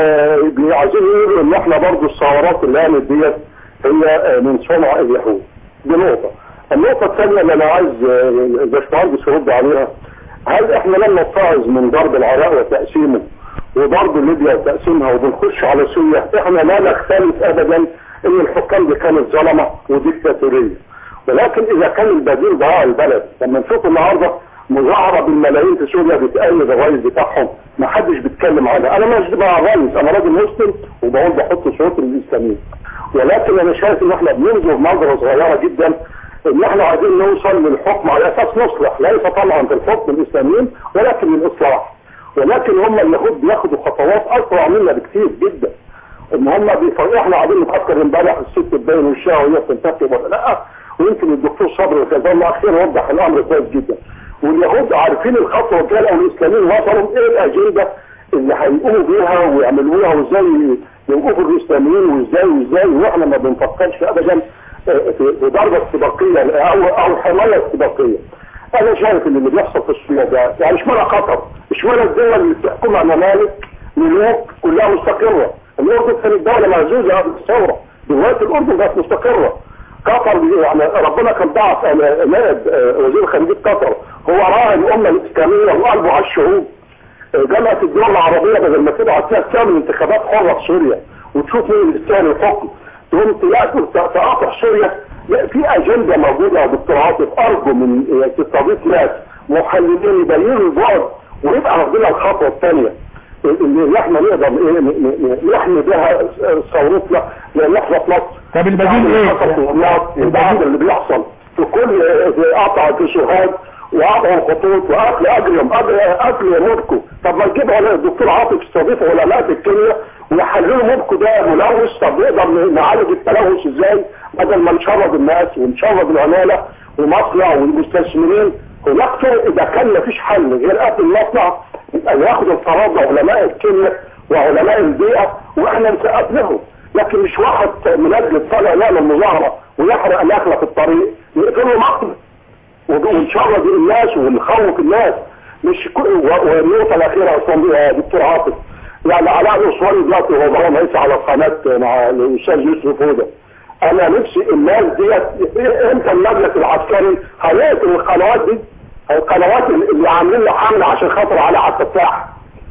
J: آه عايزين يقولوا ان احنا برضه الثورات اللي قامت ديت هي آه من صنع اليهود. دي نقطه. النقطه الثانيه اللي انا عايز الباشمهندس يرد عليها، هل احنا لما نتعظ من ضرب العراق وتقسيمه وضرب ليبيا وتقسيمها وبنخش على سوريا، احنا لا نختلف ابدا ان الحكام دي كانت ظلمه وديكتاتوريه، ولكن اذا كان البديل ضياع البلد، لما نشوف النهارده مظاهره بالملايين في سوريا بتأيد الرئيس بتاعهم ما حدش بيتكلم عنها. انا مش مع الرئيس، انا راجل مسلم وبقول بحط صوت للاسلاميين، ولكن انا شايف ان احنا بننظر نظره صغيره جدا ان احنا عايزين نوصل للحكم على اساس نصلح، ليس طبعا في الحكم الاسلاميين ولكن للاصلاح. ولكن هم اليهود بياخدوا خطوات اسرع منا بكثير جدا. ان هم بيفرقوا، احنا قاعدين نفكر امبارح الست تبين وشها وهي بتنتخب ولا لا، ويمكن الدكتور صبري جزاه الله خير وضح الامر كويس جدا. واليهود عارفين الخطوه الجايه او الاسلاميين وصلوا ايه الاجنده اللي هيقوموا بيها ويعملوها وازاي يوقفوا الاسلاميين وازاي وازاي، واحنا ما بنفكرش ابدا في ضربه استباقيه او او حمايه استباقيه. انا شايف ان اللي بيحصل في السوريا ده يعني اشمعنى قطر؟ اشمعنى الدول اللي بتحكمها ممالك ملوك كلها مستقره؟ الاردن كانت دوله مهزوزه قبل الثوره، دلوقتي الاردن بقت مستقره. قطر يعني ربنا كان بعث نائب وزير خارجيه قطر هو راعي الامه الاسلاميه وقلبه على الشعوب. جامعه الدول العربيه بدل ما تبعت فيها تعمل انتخابات حره في سوريا وتشوف مين اللي يستاهل الحكم، تقوم تلاقي تقاطع سوريا. في اجنده موجوده يا دكتور عاطف، ارجو من تستضيف ناس محللين يبينوا البعد ويبقى واخدين الخطوه الثانيه. اللي احنا نقدر ايه نحمي بها ثورتنا للحظه في مصر.
B: طب البديل ايه؟
J: بعد اللي بيحصل في كل قطع في سوهاج وقطع الخطوط واكل اجرم اكل مودكو. طب ما نجيب الدكتور عاطف يستضيف علماء في الكيمياء ويحللوا مودكو ده ملوث. طب نقدر نعالج التلوث ازاي بدل ما نشرد الناس ونشرد العماله ومصنع والمستثمرين؟ هناك طرق اذا كان مفيش حل غير قبل المصنع يبقى ياخد القرار علماء الكيمياء وعلماء البيئه واحنا نسقف لهم، لكن مش واحد من اجل طالع يعمل مظاهره ويحرق الاكله في الطريق يقتلوا مصر ونشرد الناس ونخوف الناس. مش والنقطه الاخيره يا دكتور عاطف، يعني علاء الاسواني دلوقتي هو ضرب رئيس على القناه مع الاستاذ يوسف هدى. انا نفسي الناس ديت امتى المجلس العسكري هيقتل القنوات دي، القنوات اللي عاملين له حمله عشان خاطر على عبد الفتاح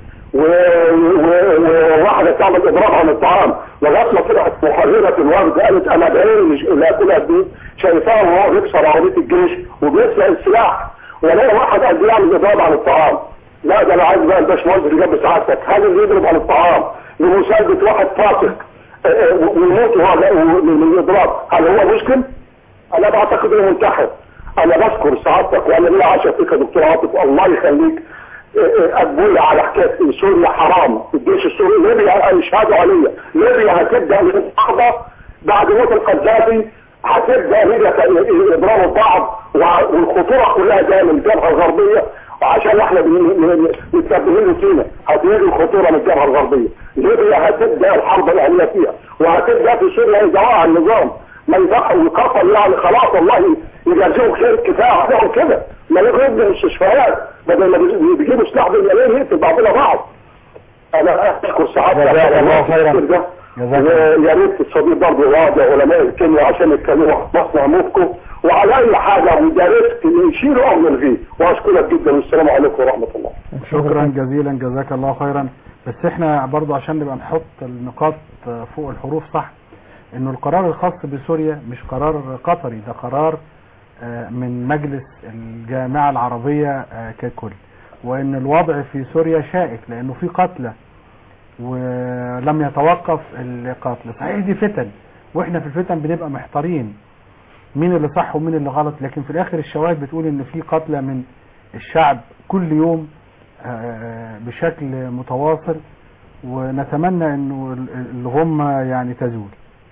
J: وواحده تعمل اضراب عن الطعام لغايه ما طلعت محرره الورد قالت انا بعيني لا كل قد ايه شايفاه وهو بيكسر عربيه الجيش وبيسرق السلاح ولا واحد قد يعمل اضراب عن الطعام. لا ده انا عايز بقى الباشمهندس اللي جنب سعادتك هذا اللي يضرب عن الطعام لمساعده واحد فاسق ويموت من الاضراب، هل هو مسلم؟ انا بعتقد انه منتحر. انا بشكر سعادتك وانا لي عشا فيك يا دكتور عاطف الله يخليك. اقبل على حكايه سوريا حرام، الجيش السوري ليبيا يشهدوا عليا، ليبيا هتبدا الحرب بعد موت القذافي، هتبدا ليبيا يضربوا بعض والخطوره كلها جايه من الجبهه الغربيه وعشان احنا متنبهين فينا هتيجي الخطوره من الجبهه الغربيه. ليبيا هتبدا الحرب الاهليه فيها وهتبدا في سوريا ازاحه النظام ما يدخل ويقفل يعني خلاص الله يجازيهم خير كفايه عليهم كده ما يغيبوا المستشفيات بدل ما بيجيبوا سلاح باليمين يقتل بعضنا بعض. انا اشكر سعادتك
B: جزاك الله خيرا.
J: يا ريت الصديق برضه واضح علماء الكيمياء عشان يتكلموا مصنع موفكم وعلى اي حاجه ويا ريت يشيلوا امر فيه. واشكرك جدا والسلام عليكم ورحمه الله.
B: شكرا جزيلا جزاك الله خيرا. بس احنا برضه عشان نبقى نحط النقاط فوق الحروف صح، انه القرار الخاص بسوريا مش قرار قطري، ده قرار من مجلس الجامعة العربية ككل، وان الوضع في سوريا شائك لانه في قتلى ولم يتوقف القتل. صحيح دي فتن واحنا في الفتن بنبقى محتارين مين اللي صح ومين اللي غلط، لكن في الاخر الشواهد بتقول ان في قتلى من الشعب كل يوم بشكل متواصل، ونتمنى انه الغمة يعني تزول.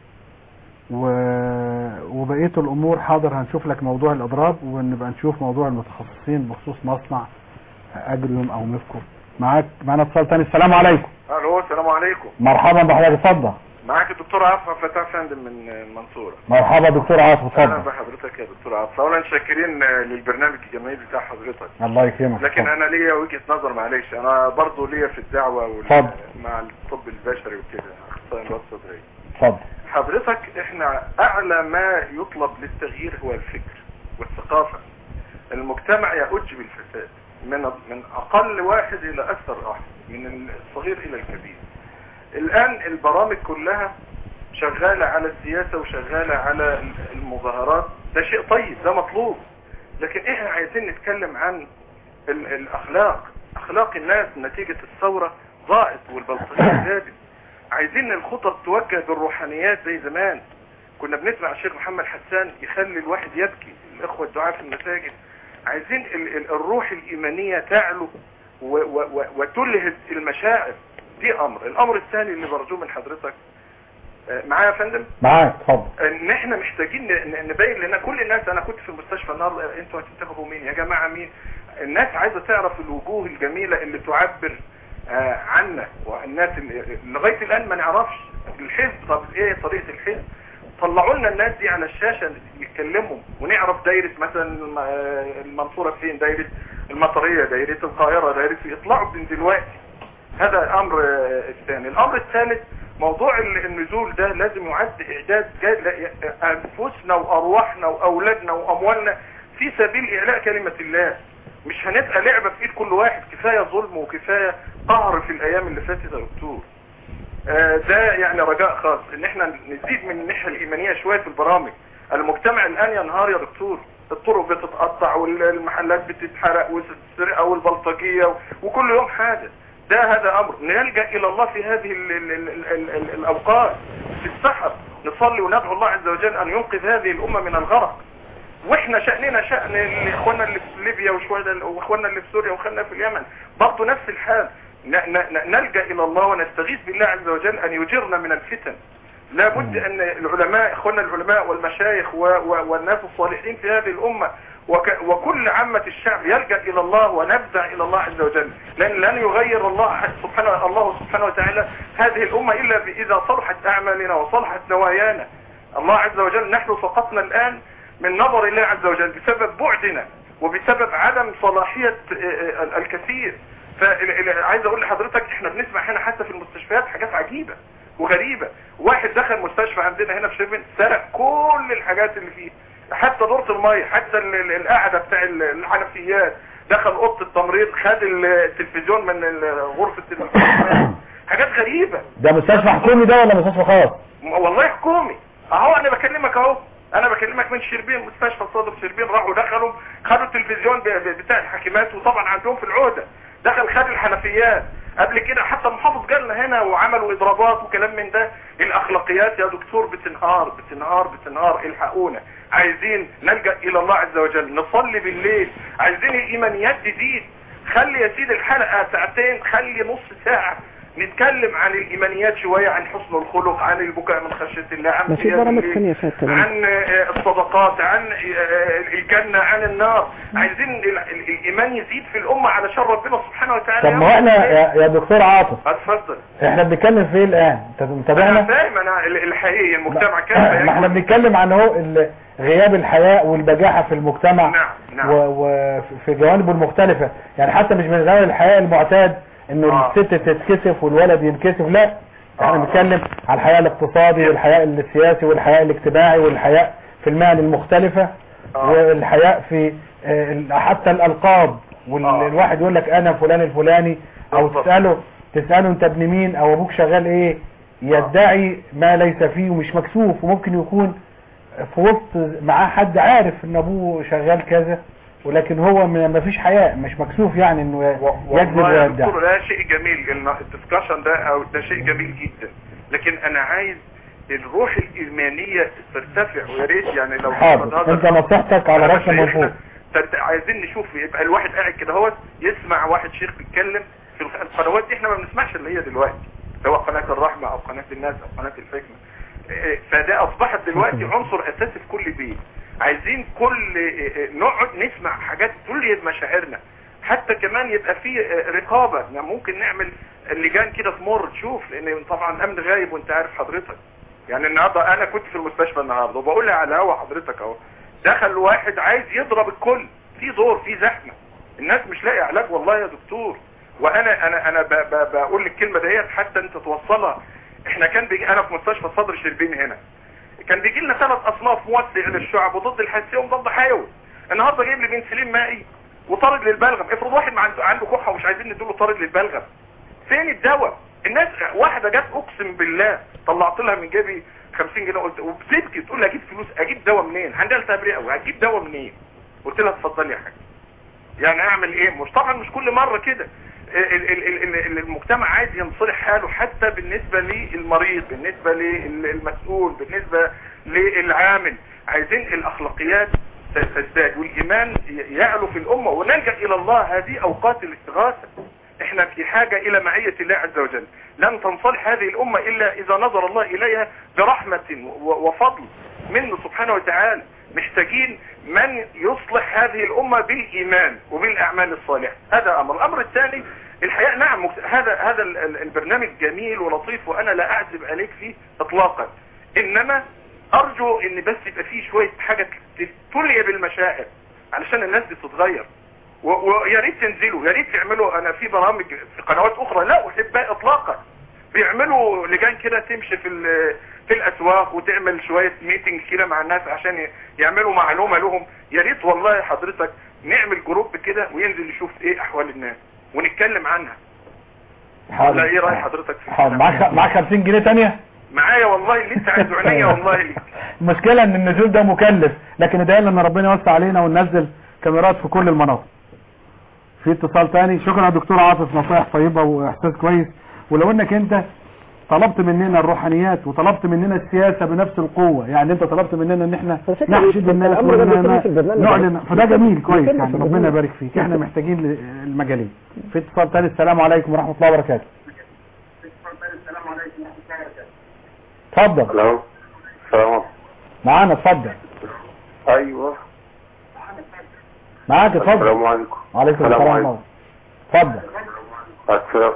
B: وبقية الامور حاضر هنشوف لك موضوع الاضراب ونبقى نشوف موضوع المتخصصين بخصوص مصنع اجريوم او مفكو. معاك معنا اتصال ثاني. السلام عليكم.
K: الو السلام عليكم.
B: مرحبا بحضرتك اتفضل.
K: معاك الدكتور عاطف فتاح فندم من المنصورة.
B: مرحبا دكتور عاطف اتفضل.
K: اهلا بحضرتك يا دكتور عاطف. اولا شاكرين للبرنامج الجميل بتاع حضرتك.
B: الله يكرمك.
K: لكن انا ليا وجهة نظر معلش، انا برضو ليا في الدعوة
B: وال...
K: مع الطب البشري وكده اخصائي امراض صدرية.
B: اتفضل.
K: حضرتك احنا اعلى ما يطلب للتغيير هو الفكر والثقافة. المجتمع يؤج بالفساد من من اقل واحد الى اكثر واحد، من الصغير الى الكبير. الان البرامج كلها شغالة على السياسة وشغالة على المظاهرات، ده شيء طيب ده مطلوب، لكن احنا عايزين نتكلم عن الاخلاق. اخلاق الناس نتيجة الثورة ضاعت والبلطجية زادت. عايزين الخطط توجه بالروحانيات زي زمان. كنا بنسمع الشيخ محمد حسان يخلي الواحد يبكي، الاخوة الدعاء في المساجد. عايزين الروح الايمانية تعلو وتلهب المشاعر، دي امر. الامر الثاني اللي برجوه من حضرتك معايا يا فندم؟
B: معاك اتفضل.
K: ان احنا محتاجين نبين لنا كل الناس. انا كنت في المستشفى النهارده، انتوا هتنتخبوا مين يا جماعه؟ مين؟ الناس عايزه تعرف الوجوه الجميله اللي تعبر آه عنا، والناس اللي لغايه الان ما نعرفش الحزب. طب ايه طريقه الحزب؟ طلعوا لنا الناس دي على الشاشه يتكلموا ونعرف دايره مثلا المنصوره فين، دايره المطريه، دايره القاهره، دايره يطلعوا من دلوقتي. هذا امر الثاني. الامر الثالث موضوع النزول ده لازم يعد اعداد انفسنا وارواحنا واولادنا واموالنا في سبيل اعلاء كلمة الله. مش هنبقى لعبة في ايد كل واحد. كفاية ظلم وكفاية قهر في الايام اللي فاتت يا دكتور. آه ده يعني رجاء خاص ان احنا نزيد من الناحية الايمانية شوية في البرامج. المجتمع الان ينهار يا دكتور، الطرق بتتقطع والمحلات بتتحرق والسرقة والبلطجية وكل يوم حاجة. ده هذا امر نلجأ الى الله في هذه ال ال ال ال ال الاوقات. في السحر نصلي وندعو الله عز وجل ان ينقذ هذه الامة من الغرق. واحنا شأننا شأن اخواننا اللي في ليبيا واخواننا اللي في سوريا واخواننا في اليمن برضه نفس الحال. نلجأ الى الله ونستغيث بالله عز وجل ان يجرنا من الفتن. لا بد ان العلماء اخواننا العلماء والمشايخ والناس الصالحين في هذه الامة وكل عامة الشعب يلجأ الى الله ونفزع الى الله عز وجل، لان لن يغير الله سبحانه الله سبحانه وتعالى هذه الامة الا اذا صلحت اعمالنا وصلحت نوايانا. الله عز وجل نحن سقطنا الان من نظر الله عز وجل بسبب بعدنا وبسبب عدم صلاحية الكثير. فعايز اقول لحضرتك احنا بنسمع هنا حتى في المستشفيات حاجات عجيبة وغريبة. واحد دخل مستشفى عندنا هنا في شيربين سرق كل الحاجات اللي فيه، حتى دورة المية، حتى القاعدة بتاع الحنفيات، دخل اوضه التمريض خد التلفزيون من غرفة التلفزيون. حاجات غريبة.
B: ده مستشفى حكومي ده ولا مستشفى خاص؟
K: والله حكومي. اهو انا بكلمك اهو، انا بكلمك من شربين، مستشفى الصادق شربين. راحوا دخلوا خدوا التلفزيون بتاع الحكيمات، وطبعا عندهم في العهدة دخل خد الحنفيات. قبل كده حتى المحافظ جالنا هنا وعملوا اضرابات وكلام من ده. الاخلاقيات يا دكتور بتنهار بتنهار بتنهار. الحقونا، عايزين نلجأ الى الله عز وجل، نصلي بالليل، عايزين الايمانيات تزيد. خلي يا سيدي الحلقة ساعتين، خلي نص ساعة نتكلم عن الايمانيات شوية، عن حسن الخلق، عن البكاء من خشية الله، عن عن الصدقات، عن الجنة، عن النار. عايزين الايمان يزيد في الامة علشان ربنا سبحانه وتعالى.
B: طب ما احنا يا دكتور عاطف
K: اتفضل،
B: احنا بنتكلم في ايه الان؟ انت متابعنا؟
K: انا فاهم. انا الحقيقي المجتمع كان
B: ما احنا بنتكلم عن اهو غياب الحياء والبجاحة في المجتمع.
K: نعم نعم.
B: وفي جوانبه المختلفة، يعني حتى مش من غير الحياء المعتاد انه آه. الست تتكسف والولد ينكسف، لا احنا بنتكلم على الحياء الاقتصادي والحياء السياسي والحياء الاجتماعي والحياء في المهن المختلفة. آه. والحياء في حتى الالقاب، والواحد يقول لك انا فلان الفلاني، او تسأله تسأله انت ابن مين او ابوك شغال ايه، يدعي ما ليس فيه ومش مكسوف، وممكن يكون في وسط معاه حد عارف ان ابوه شغال كذا، ولكن هو ما فيش حياء، مش مكسوف يعني انه يكذب ويدعي.
K: ده شيء جميل الدسكشن ده، او ده شيء جميل جدا، لكن انا عايز الروح الايمانيه ترتفع. ويا ريت يعني لو
B: حاضر انت نصيحتك على راس المنفوذ.
K: عايزين نشوف يبقى الواحد قاعد كده هو يسمع واحد شيخ بيتكلم في القنوات دي. احنا ما بنسمعش اللي هي دلوقتي، سواء قناه الرحمه او قناه الناس او قناه الحكمه. فده اصبحت دلوقتي عنصر اساسي في كل بيت. عايزين كل نقعد نسمع حاجات تلهب مشاعرنا، حتى كمان يبقى في رقابة. يعني ممكن نعمل اللجان كده تمر تشوف، لان طبعا الامن غايب وانت عارف حضرتك. يعني النهارده انا كنت في المستشفى النهارده وبقول على هوا حضرتك اهو، دخل واحد عايز يضرب الكل، في دور في زحمه، الناس مش لاقي علاج والله يا دكتور. وانا انا انا بقول الكلمه ديت حتى انت توصلها. احنا كان بيجي انا في مستشفى صدر شربين هنا، كان بيجي لنا ثلاث اصناف موسع للشعب وضد الحساسيه وضد حيوي. النهارده جايب لي بنسلين مائي وطارد للبلغم. افرض واحد ما عنده عنده كحه ومش عايزين نديله طارد للبلغم، فين الدواء؟ الناس واحده جت اقسم بالله طلعت لها من جيبي خمسين جنيه، قلت وبتبكي تقول لي اجيب فلوس، اجيب دواء منين؟ عندها التهاب رئوي وهتجيب دواء منين؟ قلت لها اتفضلي يا حاج. يعني اعمل ايه؟ مش طبعا مش كل مره كده. المجتمع عايز ينصلح حاله، حتى بالنسبة للمريض، بالنسبة للمسؤول، بالنسبة للعامل. عايزين الاخلاقيات تزداد والايمان يعلو في الامة ونلجأ الى الله. هذه اوقات الاستغاثة. احنا في حاجة الى معية الله عز وجل. لن تنصلح هذه الامة الا اذا نظر الله اليها برحمة وفضل منه سبحانه وتعالى. محتاجين من يصلح هذه الامة بالايمان وبالاعمال الصالحة. هذا امر. الامر الثاني الحياء. نعم هذا هذا البرنامج جميل ولطيف وانا لا اعزب عليك فيه اطلاقا، انما ارجو ان بس يبقى فيه شوية حاجة تلي بالمشاعر علشان الناس دي تتغير. ويا ريت تنزلوا، يا ريت تعملوا. انا في برامج في قنوات اخرى لا احبها اطلاقا، بيعملوا لجان كده تمشي في في الاسواق وتعمل شوية ميتنج كده مع الناس عشان يعملوا معلومة لهم. يا ريت والله حضرتك نعمل جروب كده وينزل يشوف ايه احوال الناس ونتكلم عنها.
B: حاضر.
K: ايه رأي حضرتك في
B: حاضر. معاك معاك خمسين جنيه تانية؟
K: معايا والله اللي انت عايزه عينيا والله ليك.
B: المشكلة ان النزول ده مكلف، لكن ادعي ان ربنا يوسع علينا وننزل كاميرات في كل المناطق. في اتصال تاني. شكرا يا دكتور عاطف، نصائح طيبة واحساس كويس. ولو انك انت طلبت مننا الروحانيات وطلبت مننا السياسة بنفس القوة، يعني انت طلبت مننا ان احنا نحشد الناس ونعلن، فده جميل كويس يعني، ربنا يبارك فيك. احنا محتاجين المجالين. في اتصال تاني. السلام عليكم ورحمة الله وبركاته. اتفضل.
L: الو السلام
B: معانا، اتفضل.
L: ايوه
B: معاك، اتفضل.
L: السلام عليكم.
B: وعليكم السلام ورحمة الله. اتفضل.
L: السلام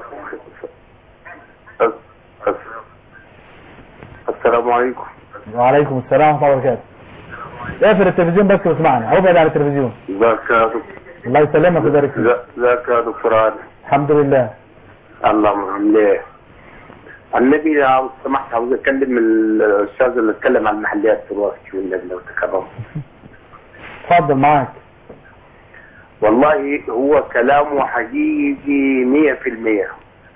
L: السلام عليكم.
B: وعليكم السلام ورحمة الله وبركاته. اقفل التلفزيون بس واسمعني، او ابعد عن التلفزيون.
L: ازيك يا دكتور؟
B: الله يسلمك ويبارك فيك.
L: ازيك يا دكتور علي؟
B: الحمد لله.
L: اللهم عامل ايه؟ النبي لو سمحت عاوز اتكلم الاستاذ اللي اتكلم عن المحليات دلوقتي والنبي لو تكرم.
B: اتفضل معاك.
L: والله هو كلامه حقيقي مية في المية.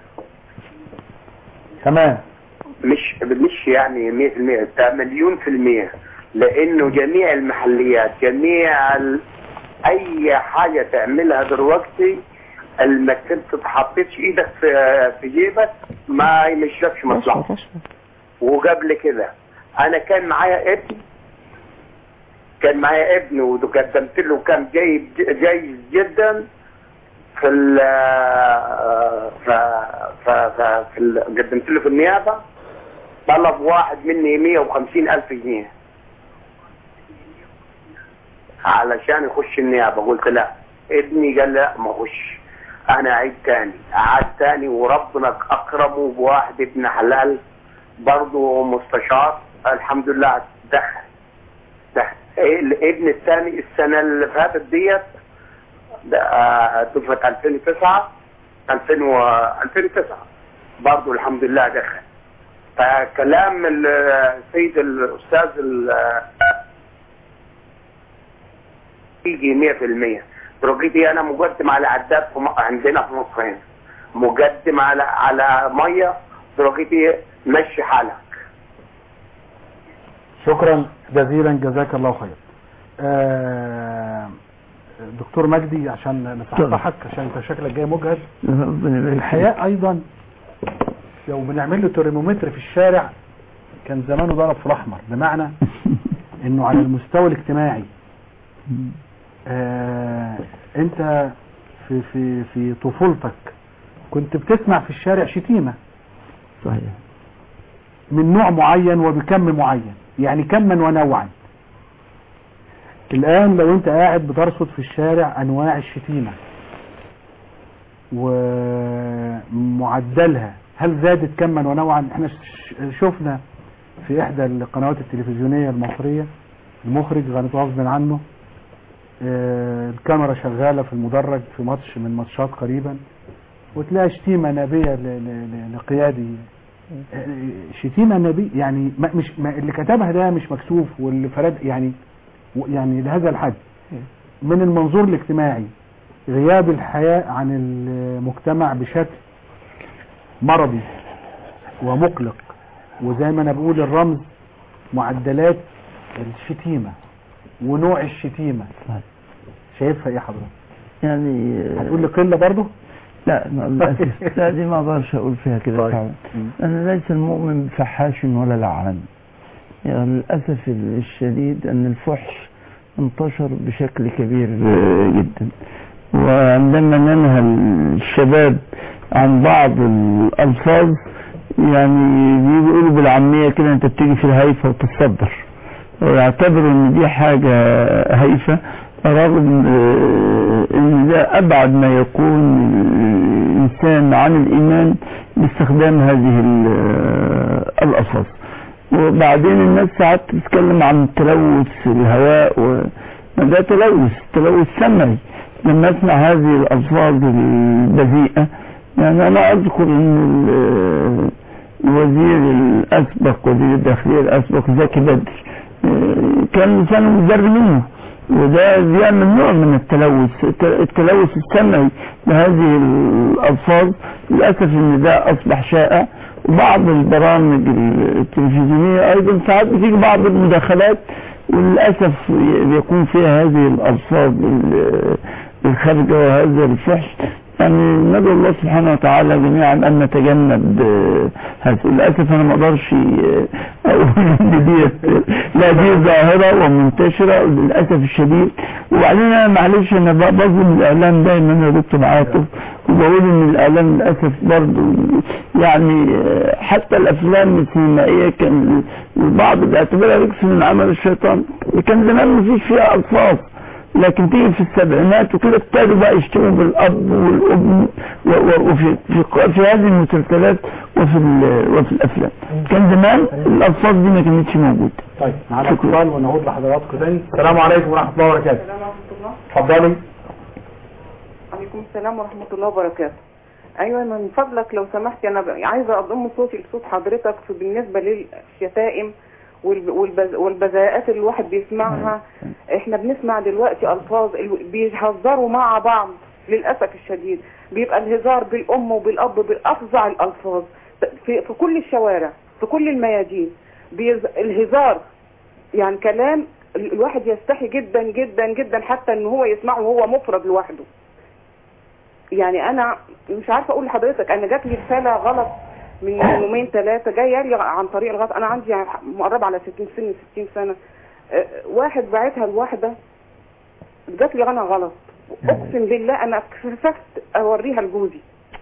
B: تمام.
L: مش مش يعني مية في المية، ده مليون في المية. لانه جميع المحليات، جميع ال... اي حاجة تعملها دلوقتي انك انت تحطيتش ايدك في في جيبك ما يمشيكش مصلحة. وقبل كده انا كان معايا ابن كان معايا ابن وقدمت له، كان جيد جيد جدا في ال ف ف ف في ال... قدمت له في النيابة، طلب واحد مني مية وخمسين الف جنيه علشان يخش النيابة. قلت لا. ابني قال لا ما اخش. انا عيد تاني، عاد تاني، وربنا اكرمه بواحد ابن حلال برضه مستشار، الحمد لله دخل. دخل الابن الثاني السنة اللي فاتت ديت دفعة ألفين وتسعة ألفين وتسعة برضه الحمد لله دخل. فكلام السيد الاستاذ يجي مية في المية. دلوقتي انا مقدم على عداد عندنا في مصر هنا، مقدم على على ميه، دلوقتي مشي حالك.
B: شكرا جزيلا، جزاك الله خير. آه دكتور مجدي، عشان نصححك عشان انت شكلك جاي مجهد. الحياة ايضا لو بنعمل له ترمومتر في الشارع كان زمانه ضرب في الاحمر، بمعنى انه على المستوى الاجتماعي آه انت في في في طفولتك كنت بتسمع في الشارع شتيمة
E: صحيح
B: من نوع معين وبكم معين، يعني كما ونوعا. الان لو انت قاعد بترصد في الشارع انواع الشتيمة ومعدلها هل زادت كما ونوعا؟ احنا شفنا في احدى القنوات التلفزيونية المصرية المخرج غصب عنه اه الكاميرا شغالة في المدرج في ماتش من ماتشات قريبا، وتلاقي شتيمة نابية لقيادي، شتيمة نابية يعني مش اللي كتبها ده مش مكسوف، واللي فرد يعني يعني لهذا الحد. من المنظور الاجتماعي غياب الحياء عن المجتمع بشكل مرضي ومقلق، وزي ما انا بقول الرمز معدلات الشتيمة ونوع الشتيمة شايفها ايه حضرتك؟
E: يعني
B: هتقول لي قلة برضه؟
E: لا للأسف لا، دي ما اقدرش اقول فيها كده فعلا. انا ليس المؤمن بفحاش ولا لعان. يعني للأسف الشديد ان الفحش انتشر بشكل كبير جدا، وعندما ننهى الشباب عن بعض الألفاظ يعني بيقولوا بالعامية كده انت بتيجي في الهيفة وتتصدر، ويعتبروا ان دي حاجة هيفة، رغم ان ده ابعد ما يكون الانسان عن الايمان باستخدام هذه الألفاظ. وبعدين الناس ساعات تتكلم عن تلوث الهواء، وده تلوث تلوث سمعي لما اسمع هذه الألفاظ البذيئة. يعني انا اذكر ان الوزير الاسبق وزير الداخلية الاسبق زكي بدر كان لسانه مزر منه، وده بيعمل نوع من التلوث التلوث السمعي لهذه الألفاظ. للأسف ان ده اصبح شائع. وبعض البرامج التلفزيونية ايضا ساعات بتيجي بعض المداخلات وللأسف يكون فيها هذه الألفاظ الخارجة وهذا الفحش. يعني ندعو الله سبحانه وتعالى جميعا أن نتجنب هذا. للأسف أنا ما أقدرش أقول إن دي لا دي ظاهرة ومنتشرة للأسف الشديد. وبعدين أنا معلش أنا بظلم الإعلام دايما يا دكتور عاطف، وبقول إن الإعلام للأسف برضه يعني حتى الأفلام السينمائية كان البعض بيعتبرها رجس من عمل الشيطان. كان زمان مفيش فيها ألفاظ، لكن تيجي في السبعينات وكده ابتدوا بقى يشتموا بالاب والام وفي في, في هذه المسلسلات وفي وفي الافلام. كان زمان الالفاظ دي ما كانتش موجوده.
B: طيب معانا اتصال ونعود لحضراتكم تاني. السلام عليكم ورحمه الله وبركاته.
M: السلام ورحمه الله.
B: اتفضلي.
M: عليكم السلام ورحمه الله وبركاته. ايوه من فضلك لو سمحت انا عايزه اضم صوتي لصوت حضرتك في بالنسبه للشتائم والبز... والبذاءات اللي الواحد بيسمعها. احنا بنسمع دلوقتي الفاظ بيهزروا مع بعض للاسف الشديد، بيبقى الهزار بالام وبالاب بالافظع الالفاظ في... في كل الشوارع في كل الميادين. بيز... الهزار يعني كلام الواحد يستحي جدا جدا جدا حتى ان هو يسمعه وهو مفرد لوحده. يعني انا مش عارفه اقول لحضرتك، انا جات لي رساله غلط من يومين ثلاثه جايه لي عن طريق الغلط. انا عندي مقرب على ستين سنه ستين سنه. أه واحد باعتها لواحده جات لي انا غلط، اقسم بالله انا كسفت اوريها لجوزي.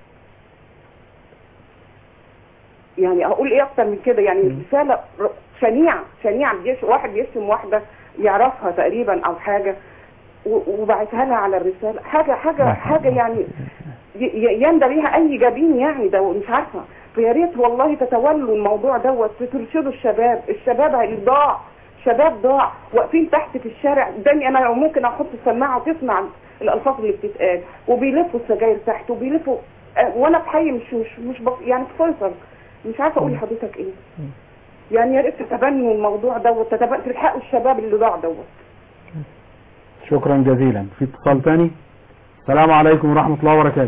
M: يعني اقول ايه اكتر من كده؟ يعني رساله شنيعه شنيعه. واحد بيشتم واحده يعرفها تقريبا او حاجه وبعتها لها على الرساله، حاجه حاجه حاجه يعني يندى بيها اي جبين يعني. ده مش عارفه. فيا ريت والله تتولوا الموضوع دوت، ترشدوا الشباب. الشباب هيضاع، شباب ضاع واقفين تحت في الشارع. داني انا ممكن احط السماعه وتسمع الالفاظ اللي بتتقال، وبيلفوا السجاير تحت وبيلفوا وانا في حي مش مش مش بق... يعني في فيصل. مش عارفه اقول لحضرتك ايه. يعني يا ريت تتبنوا الموضوع دوت، تتبنوا تلحقوا الشباب اللي ضاع دوت.
B: شكرا جزيلا. في اتصال ثاني. السلام عليكم ورحمه الله وبركاته.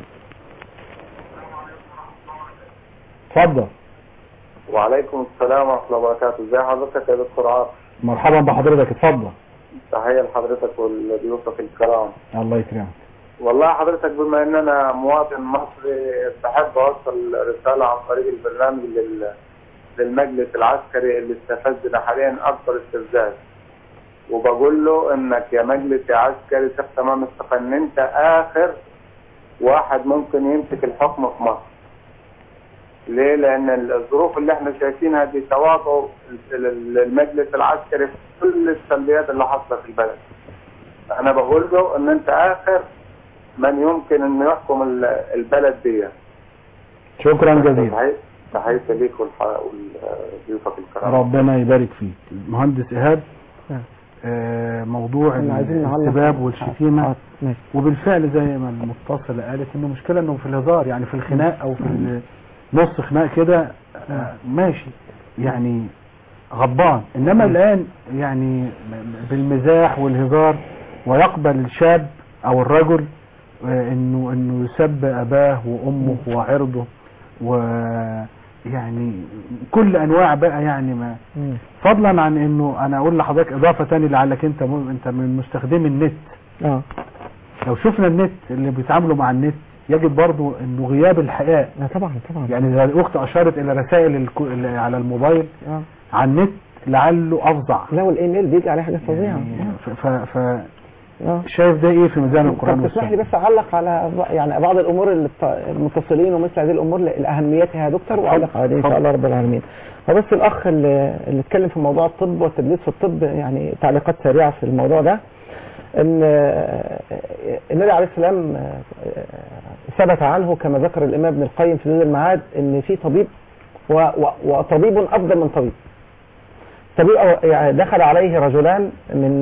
B: اتفضل.
N: وعليكم السلام ورحمه الله وبركاته. ازي حضرتك يا دكتور عاطف؟
B: مرحبا بحضرتك. اتفضل.
N: تحيه لحضرتك ولضيوفك الكرام.
B: الله يكرمك.
N: والله حضرتك بما ان انا مواطن مصري بحب اوصل رساله عن طريق البرنامج لل... للمجلس العسكري اللي استفزنا حاليا اكبر استفزاز، وبقول له انك يا مجلس يا عسكري ثق تمام الثقه ان انت اخر واحد ممكن يمسك الحكم في مصر. ليه؟ لان الظروف اللي احنا شايفينها دي تواطؤ المجلس العسكري في كل السلبيات اللي حصلت في البلد. انا بقول له ان انت اخر من يمكن انه يحكم البلد دي.
B: شكرا جزيلا.
N: تحياتي ليك وضيوفك الكرام.
B: ربنا يبارك فيك. المهندس ايهاب، آه موضوع السباب والشتيمه، وبالفعل زي ما المتصله قالت انه مشكله انه في الهزار، يعني في الخناق او في نص خناق كده آه ماشي يعني غضبان، انما الان يعني بالمزاح والهزار ويقبل الشاب او الرجل آه انه انه يسب اباه وامه وعرضه ويعني كل انواع بقى يعني ما م. فضلا عن انه انا اقول لحضرتك اضافه ثانيه لعلك انت م... انت من مستخدمي النت. اه لو شفنا النت اللي بيتعاملوا مع النت يجب برضو انه غياب الحياء.
D: طبعا طبعا.
B: يعني زي الاخت اشارت الى رسائل الكو... على الموبايل اه على النت لعله افظع.
D: لا والايميل بيجي عليه حاجات فظيعه.
B: يعني ف, ف... ف... شايف ده ايه في ميزان القرآن والسنة؟
D: تسمح لي بس اعلق على يعني بعض الامور اللي المتصلين ومثل هذه الامور لاهميتها يا دكتور، واعلق عليه ان شاء الله رب العالمين. هو بس الاخ اللي, اللي اتكلم في موضوع الطب والتدليس في الطب، يعني تعليقات سريعه في الموضوع ده. ان النبي عليه السلام ثبت عنه كما ذكر الامام ابن القيم في زاد المعاد ان في طبيب وطبيب افضل من طبيب. طبيب يعني دخل عليه رجلان من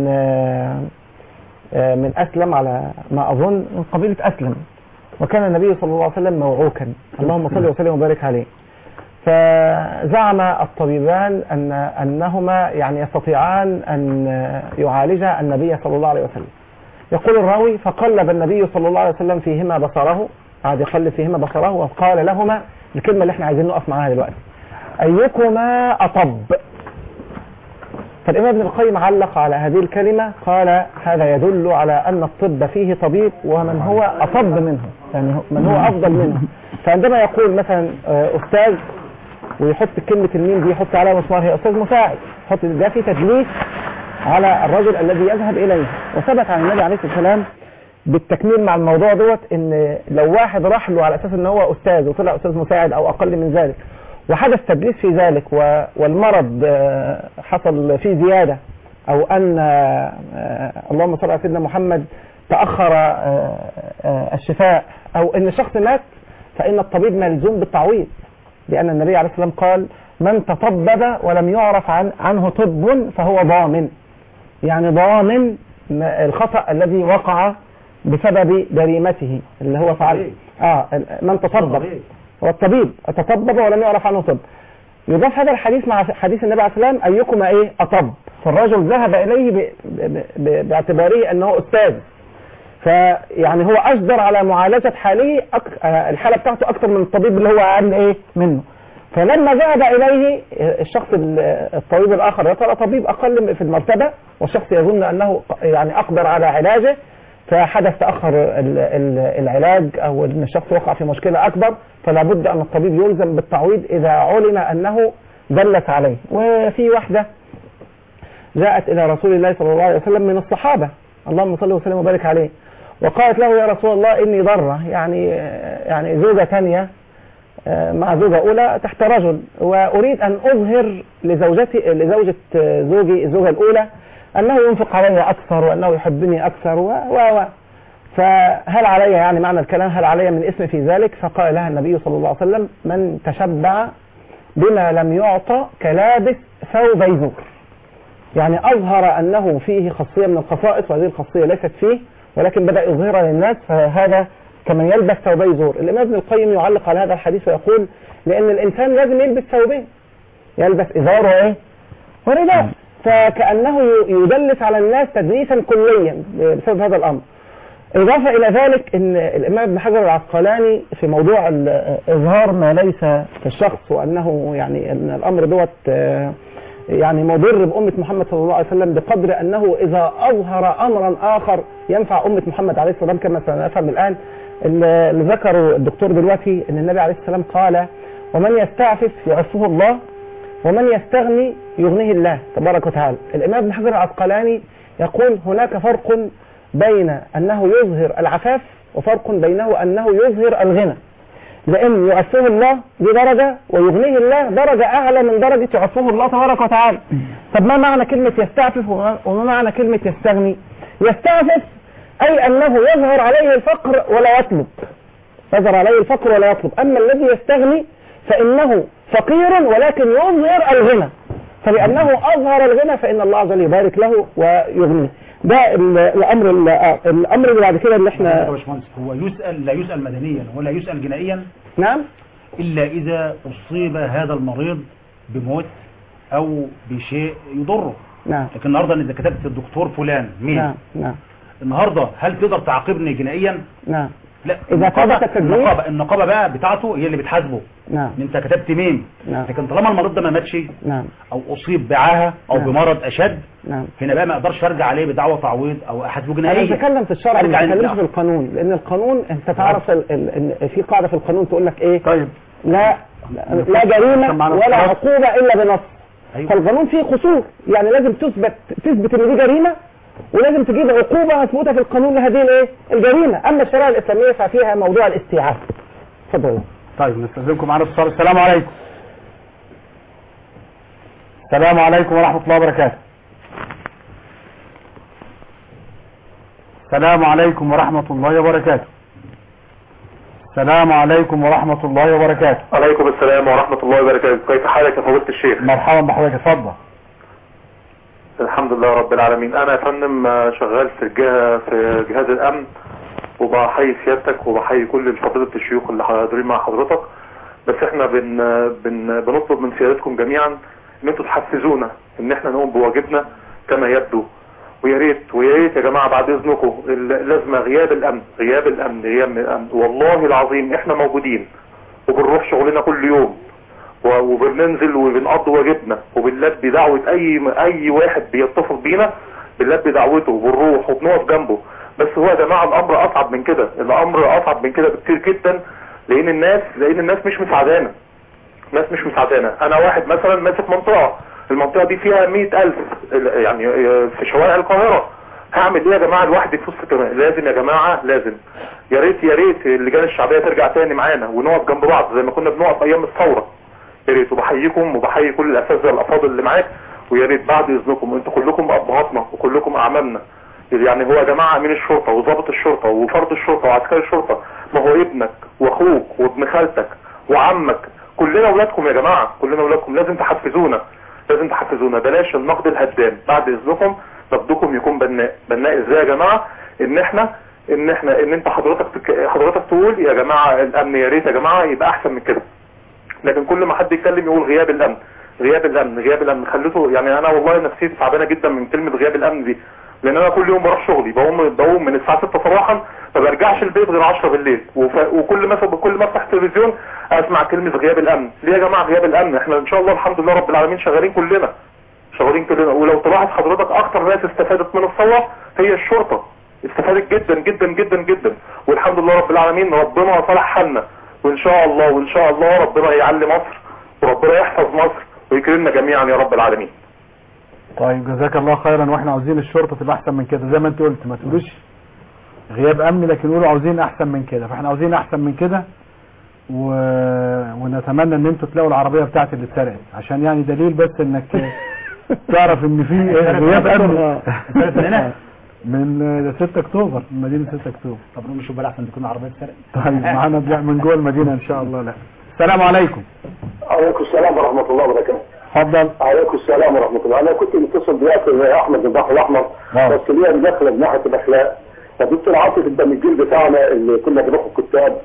D: من أسلم على ما أظن من قبيلة أسلم، وكان النبي صلى الله عليه وسلم موعوكا، اللهم صل وسلم وبارك عليه. فزعم الطبيبان أن أنهما يعني يستطيعان أن يعالجا النبي صلى الله عليه وسلم. يقول الراوي فقلب النبي صلى الله عليه وسلم فيهما بصره، قعد يقلب فيهما بصره وقال لهما الكلمة اللي احنا عايزين نقف معاها دلوقتي: أيكما أطب؟ فالإمام ابن القيم علق على هذه الكلمة، قال هذا يدل على أن الطب فيه طبيب ومن هو أطب منه، يعني من هو أفضل منه. فعندما يقول مثلا أستاذ ويحط كلمة الميم دي يحط عليها مسمار هي أستاذ مساعد، يحط ده في تدليس على الرجل الذي يذهب إليه. وثبت عن النبي عليه الصلاة والسلام بالتكميل مع الموضوع دوت ان لو واحد راح له على اساس ان هو استاذ وطلع استاذ مساعد او اقل من ذلك وحدث تدليس في ذلك والمرض حصل فيه زيادة او ان اللهم صل على سيدنا محمد تأخر الشفاء او ان شخص مات، فان الطبيب ملزوم بالتعويض، لان النبي عليه الصلاة والسلام قال من تطبب ولم يعرف عن عنه طب فهو ضامن، يعني ضامن الخطأ الذي وقع بسبب جريمته اللي هو فعل. اه من تطبب هو الطبيب تطبب ولم يعرف عنه طب. يضاف هذا الحديث مع حديث النبي عليه الصلاة والسلام ايكما ايه اطب، فالرجل ذهب اليه ب... ب... ب... باعتباره انه استاذ، فيعني هو اجدر على معالجة حاله أك... الحالة بتاعته اكثر من الطبيب اللي هو اقل ايه منه. فلما ذهب اليه الشخص الطبيب الاخر يا ترى طبيب اقل في المرتبة والشخص يظن انه يعني اقدر على علاجه، فحدث تأخر العلاج او ان الشخص وقع في مشكلة اكبر، فلا بد ان الطبيب يلزم بالتعويض اذا علم انه دلت عليه. وفي واحدة جاءت الى رسول الله صلى الله عليه وسلم من الصحابة اللهم صل وسلم وبارك عليه، وقالت له يا رسول الله اني ضرة، يعني يعني زوجة ثانية مع زوجة اولى تحت رجل، واريد ان اظهر لزوجتي لزوجة زوجي الزوجة الاولى أنه ينفق علي أكثر وأنه يحبني أكثر و و فهل علي يعني معنى الكلام هل علي من اسم في ذلك؟ فقال لها النبي صلى الله عليه وسلم من تشبع بما لم يعطى كلابس ثوبي زور، يعني أظهر أنه فيه خاصية من الخصائص وهذه الخاصية ليست فيه ولكن بدأ يظهرها للناس، فهذا كمن يلبس ثوبي زور. الإمام ابن القيم يعلق على هذا الحديث ويقول لأن الإنسان لازم يلبس ثوبين، يلبس إزار وإيه ورداء، فكأنه يدلس على الناس تدليسا كليا بسبب هذا الأمر. إضافة إلى ذلك أن الإمام ابن حجر العسقلاني في موضوع إظهار ما ليس في الشخص وأنه يعني أن الأمر دوت يعني مضر بأمة محمد صلى الله عليه وسلم بقدر أنه إذا أظهر أمرا آخر ينفع أمة محمد عليه الصلاة والسلام كما سنفهم الآن. اللي ذكروا الدكتور دلوقتي أن النبي عليه الصلاة والسلام قال ومن يستعفف يعفه الله ومن يستغني يغنيه الله تبارك وتعالى. الإمام ابن حجر العسقلاني يقول هناك فرق بين أنه يظهر العفاف وفرق بينه أنه يظهر الغنى، لأن يعفه الله دي درجة ويغنيه الله درجة أعلى من درجة يعفه الله تبارك وتعالى. طب ما معنى كلمة يستعفف وما معنى كلمة يستغني؟ يستعفف أي أنه يظهر عليه الفقر ولا يطلب، يظهر عليه الفقر ولا يطلب، أما الذي يستغني فإنه فقير ولكن يظهر الغنى، فلأنه أظهر الغنى فإن الله عز وجل يبارك له ويغنيه. ده الأمر الأمر اللي بعد كده اللي احنا
C: هو يسأل لا يسأل مدنيا ولا يسأل جنائيا،
D: نعم،
C: إلا إذا أصيب هذا المريض بموت أو بشيء يضره.
D: نعم.
C: لكن النهارده إذا كتبت الدكتور فلان مين؟
D: نعم نعم.
C: النهارده هل تقدر تعاقبني جنائيا؟
D: نعم.
C: لا،
D: إذا
C: النقابة النقابة النقابة بقى بتاعته هي اللي بتحاسبه.
D: نعم.
C: انت كتبت مين؟
D: نعم.
C: لكن طالما المريض ده ما ماتش
D: نعم
C: او اصيب بعاهه او
D: نعم.
C: بمرض اشد،
D: نعم.
C: هنا بقى ما اقدرش ارجع عليه بدعوى تعويض او احاسبه جنائيا.
D: انا بتكلم في الشرع ما بتكلمش في القانون، لان القانون انت تعرف ان في قاعده في القانون تقول لك ايه؟
B: طيب
D: لا لا جريمه ولا عقوبه الا بنص. أيوة. فالقانون فيه قصور، يعني لازم تثبت تثبت ان دي جريمه ولازم تجيب عقوبة مثبوتة في القانون لهذه الايه الجريمة. اما الشريعة الاسلامية ففيها موضوع الاستيعاب. اتفضلوا.
B: طيب نستاذنكم معانا اتصال. السلام عليكم. السلام عليكم ورحمة الله وبركاته. السلام عليكم ورحمة الله وبركاته. السلام عليكم ورحمة الله وبركاته.
J: عليكم السلام ورحمة الله وبركاته. كيف حالك يا فضيلة الشيخ؟
B: مرحبا بحضرتك، اتفضل.
J: الحمد لله رب العالمين. انا يا فندم شغال في الجهة في جهاز الامن، وبحيي سيادتك وبحيي كل فضيلة الشيوخ اللي حاضرين مع حضرتك. بس احنا بن بن بنطلب من سيادتكم جميعا ان انتوا تحفزونا ان احنا نقوم بواجبنا كما يبدو، ويا ريت ويا ريت يا جماعه بعد اذنكم لازمه غياب الامن غياب الامن غياب الامن. والله العظيم احنا موجودين وبنروح شغلنا كل يوم
O: وبننزل وبنقضي واجبنا وبنلبي دعوة اي اي واحد بيتصل بينا، بنلبي دعوته وبنروح وبنقف جنبه. بس هو يا جماعة الامر اصعب من كده، الامر اصعب من كده بكتير جدا، لان الناس لان الناس مش مساعدانا، الناس مش مساعدانا. انا واحد مثلا ماسك منطقة، المنطقة دي فيها مئة الف يعني في شوارع القاهرة، هعمل ايه يا جماعة لوحدي في وسط كمان؟ لازم يا جماعة لازم، يا ريت يا ريت اللجان الشعبية ترجع تاني معانا ونقف جنب بعض زي ما كنا بنقف ايام الثورة. يا ريت، وبحييكم وبحيي كل الاساتذة الافاضل اللي معاك، ويا ريت بعد اذنكم انتوا كلكم ابهاتنا وكلكم اعمامنا. يعني هو يا جماعة امين الشرطة وضابط الشرطة وفرد الشرطة وعسكري الشرطة ما هو ابنك واخوك وابن خالتك وعمك، كلنا اولادكم يا جماعة، كلنا اولادكم، لازم تحفزونا، لازم تحفزونا. بلاش النقد الهدام، بعد اذنكم نقدكم يكون بناء. بناء ازاي يا جماعة؟ ان احنا ان احنا ان انت حضرتك تك... حضرتك تقول يا جماعة الامن يا ريت يا جماعة يبقى احسن من كده، لكن كل ما حد يتكلم يقول غياب الامن غياب الامن غياب الامن، خليته يعني انا والله نفسيتي تعبانه جدا من كلمة غياب الامن دي، لان انا كل يوم بروح شغلي، بقوم بقوم من الساعه ستة صباحا ما برجعش البيت غير عشرة بالليل، وف... وكل ما كل ما افتح التلفزيون اسمع كلمة غياب الامن. ليه يا جماعة غياب الامن؟ احنا ان شاء الله الحمد لله رب العالمين شغالين كلنا شغالين كلنا. ولو تلاحظ حضرتك اكتر ناس استفادت من الثورة هي الشرطة، استفادت جدا جدا جدا جدا، والحمد لله رب العالمين ربنا صلح حالنا، وان شاء الله وان شاء الله ربنا يعلي مصر وربنا يحفظ مصر ويكرمنا جميعا يا رب العالمين.
B: طيب جزاك الله خيرا، واحنا عاوزين الشرطة تبقى احسن من كده زي ما انت قلت، ما تقولوش غياب امن لكن قولوا عاوزين احسن من كده، فاحنا عاوزين احسن من كده و... ونتمنى ان انتوا تلاقوا العربية بتاعتي اللي اتسرقت، عشان يعني دليل بس انك تعرف ان في غياب امن من ستة اكتوبر، من مدينة ستة اكتوبر.
C: طب نقوم نشوف بقى احسن تكون العربية اتسرقت.
B: طيب معانا من جوه المدينة ان شاء الله. لا السلام عليكم.
J: عليكم السلام ورحمة الله وبركاته.
B: اتفضل.
J: عليكم السلام ورحمة الله. انا كنت متصل بياكل يا احمد من البحر الاحمر، بس ليا مداخلة من ناحية الاخلاق. فدكتور عاطف انت من الجيل بتاعنا اللي كنا بنروح الكتاب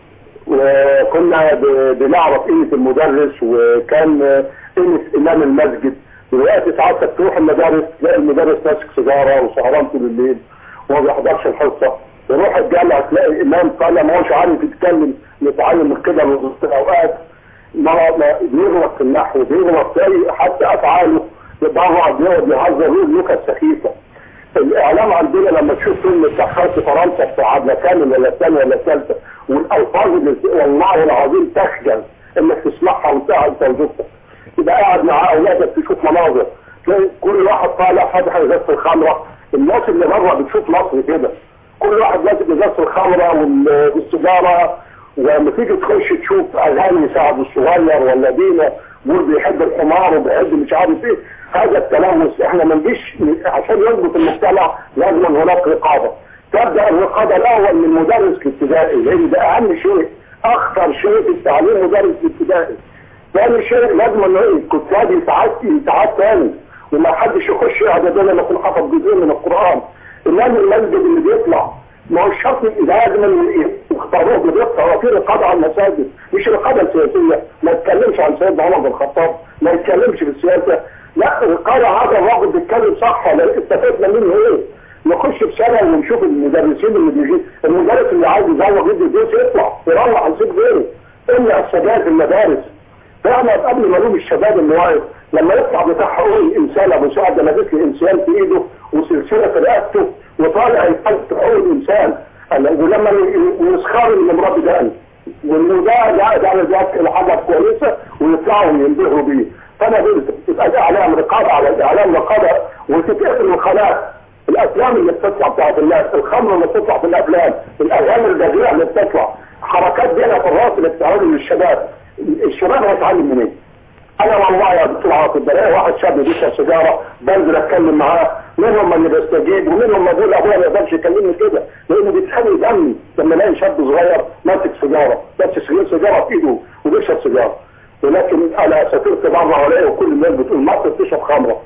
J: وكنا بنعرف قيمة المدرس وكان قيمة امام المسجد. دلوقتي ساعات تروح المدارس تلاقي المدرس ماسك سيجاره وسهران طول الليل وما بيحضرش الحصه، يروح الجامعه تلاقي الامام طالع ما هوش عارف يتكلم يتعلم من كده وسط الاوقات ما بيغلط في النحو بيغلط تلاقي حتى افعاله يتبرع بيقعد يهزر يقول نكت سخيفه. الاعلام عندنا لما تشوف فيلم بتاع خالتي فرنسا بتاع عبله كامل ولا الثانيه ولا الثالثه والالفاظ اللي والله العظيم تخجل انك تسمعها وانت انت وزوجتك، تبقى قاعد مع اولادك تشوف مناظر تلاقي كل واحد طالع فاتح ازازه الخمره. الناس اللي بره بتشوف مصر كده كل واحد ماسك ازازه الخمره والسيجاره، ولما تيجي تخش تشوف اغاني سعد الصغير ولا دينا بيقول بيحب الحمار وبيحب مش عارف ايه، هذا التلوث. احنا ما نجيش عشان يضبط المجتمع لازم هناك رقابه. تبدا الرقابه الاول من مدرس الابتدائي لان ده اهم شيء، اخطر شيء في التعليم مدرس الابتدائي. ثاني شيء لازم ان الكتاب يتعاد يتعاد ثاني وما حدش يخش اعداد لما يكون حفظ جزء من القران. الامام المسجد اللي بيطلع ما هو الشرط لازم يختاروه بدقه، هو في رقابه على المساجد مش رقابه سياسيه، ما يتكلمش عن سيدنا عمر بن الخطاب، ما يتكلمش في السياسه، لا رقابه هذا الراجل بيتكلم صح ولا استفدنا منه ايه؟ نخش بسنه ونشوف المدرسين اللي بيجي، المدرس اللي عايز يزوج يدي فلوس يطلع يروح عن سيب غيره، امنع السجاير في المدارس. فاحنا قبل ما نقول الشباب اللي واقف لما يطلع بتاع حقوق الانسان ابو سعد لابس لي انسان في ايده وسلسله في رقبته وطالع يتحدث حقوق الانسان ولما يسخروا من المربي ده والمداء ده ده ده حاجه كويسه ويطلعوا ينبهروا بيه. فانا قلت يبقى ده اعلام رقابه على الاعلام رقابه وتتقفل القناه، الافلام اللي بتطلع بتاعت الناس، الخمر اللي بتطلع في الافلام، الاغاني البذيئه اللي بتطلع، حركات دي في الراس اللي بتعمل للشباب. الشباب هيتعلم منين؟ انا والله يا دكتور عاطف بلاقي واحد شاب بيشرب سيجاره بنزل اتكلم معاه، منهم اللي بيستجيب ومنهم ما بيقول ابويا ما يقدرش يكلمني كده لانه بيتحمل دمي لما الاقي شاب صغير ماسك سيجاره بس سيجاره في ايده وبيشرب سيجاره. ولكن انا سافرت بره والاقي وكل الناس بتقول مصر بتشرب خمره.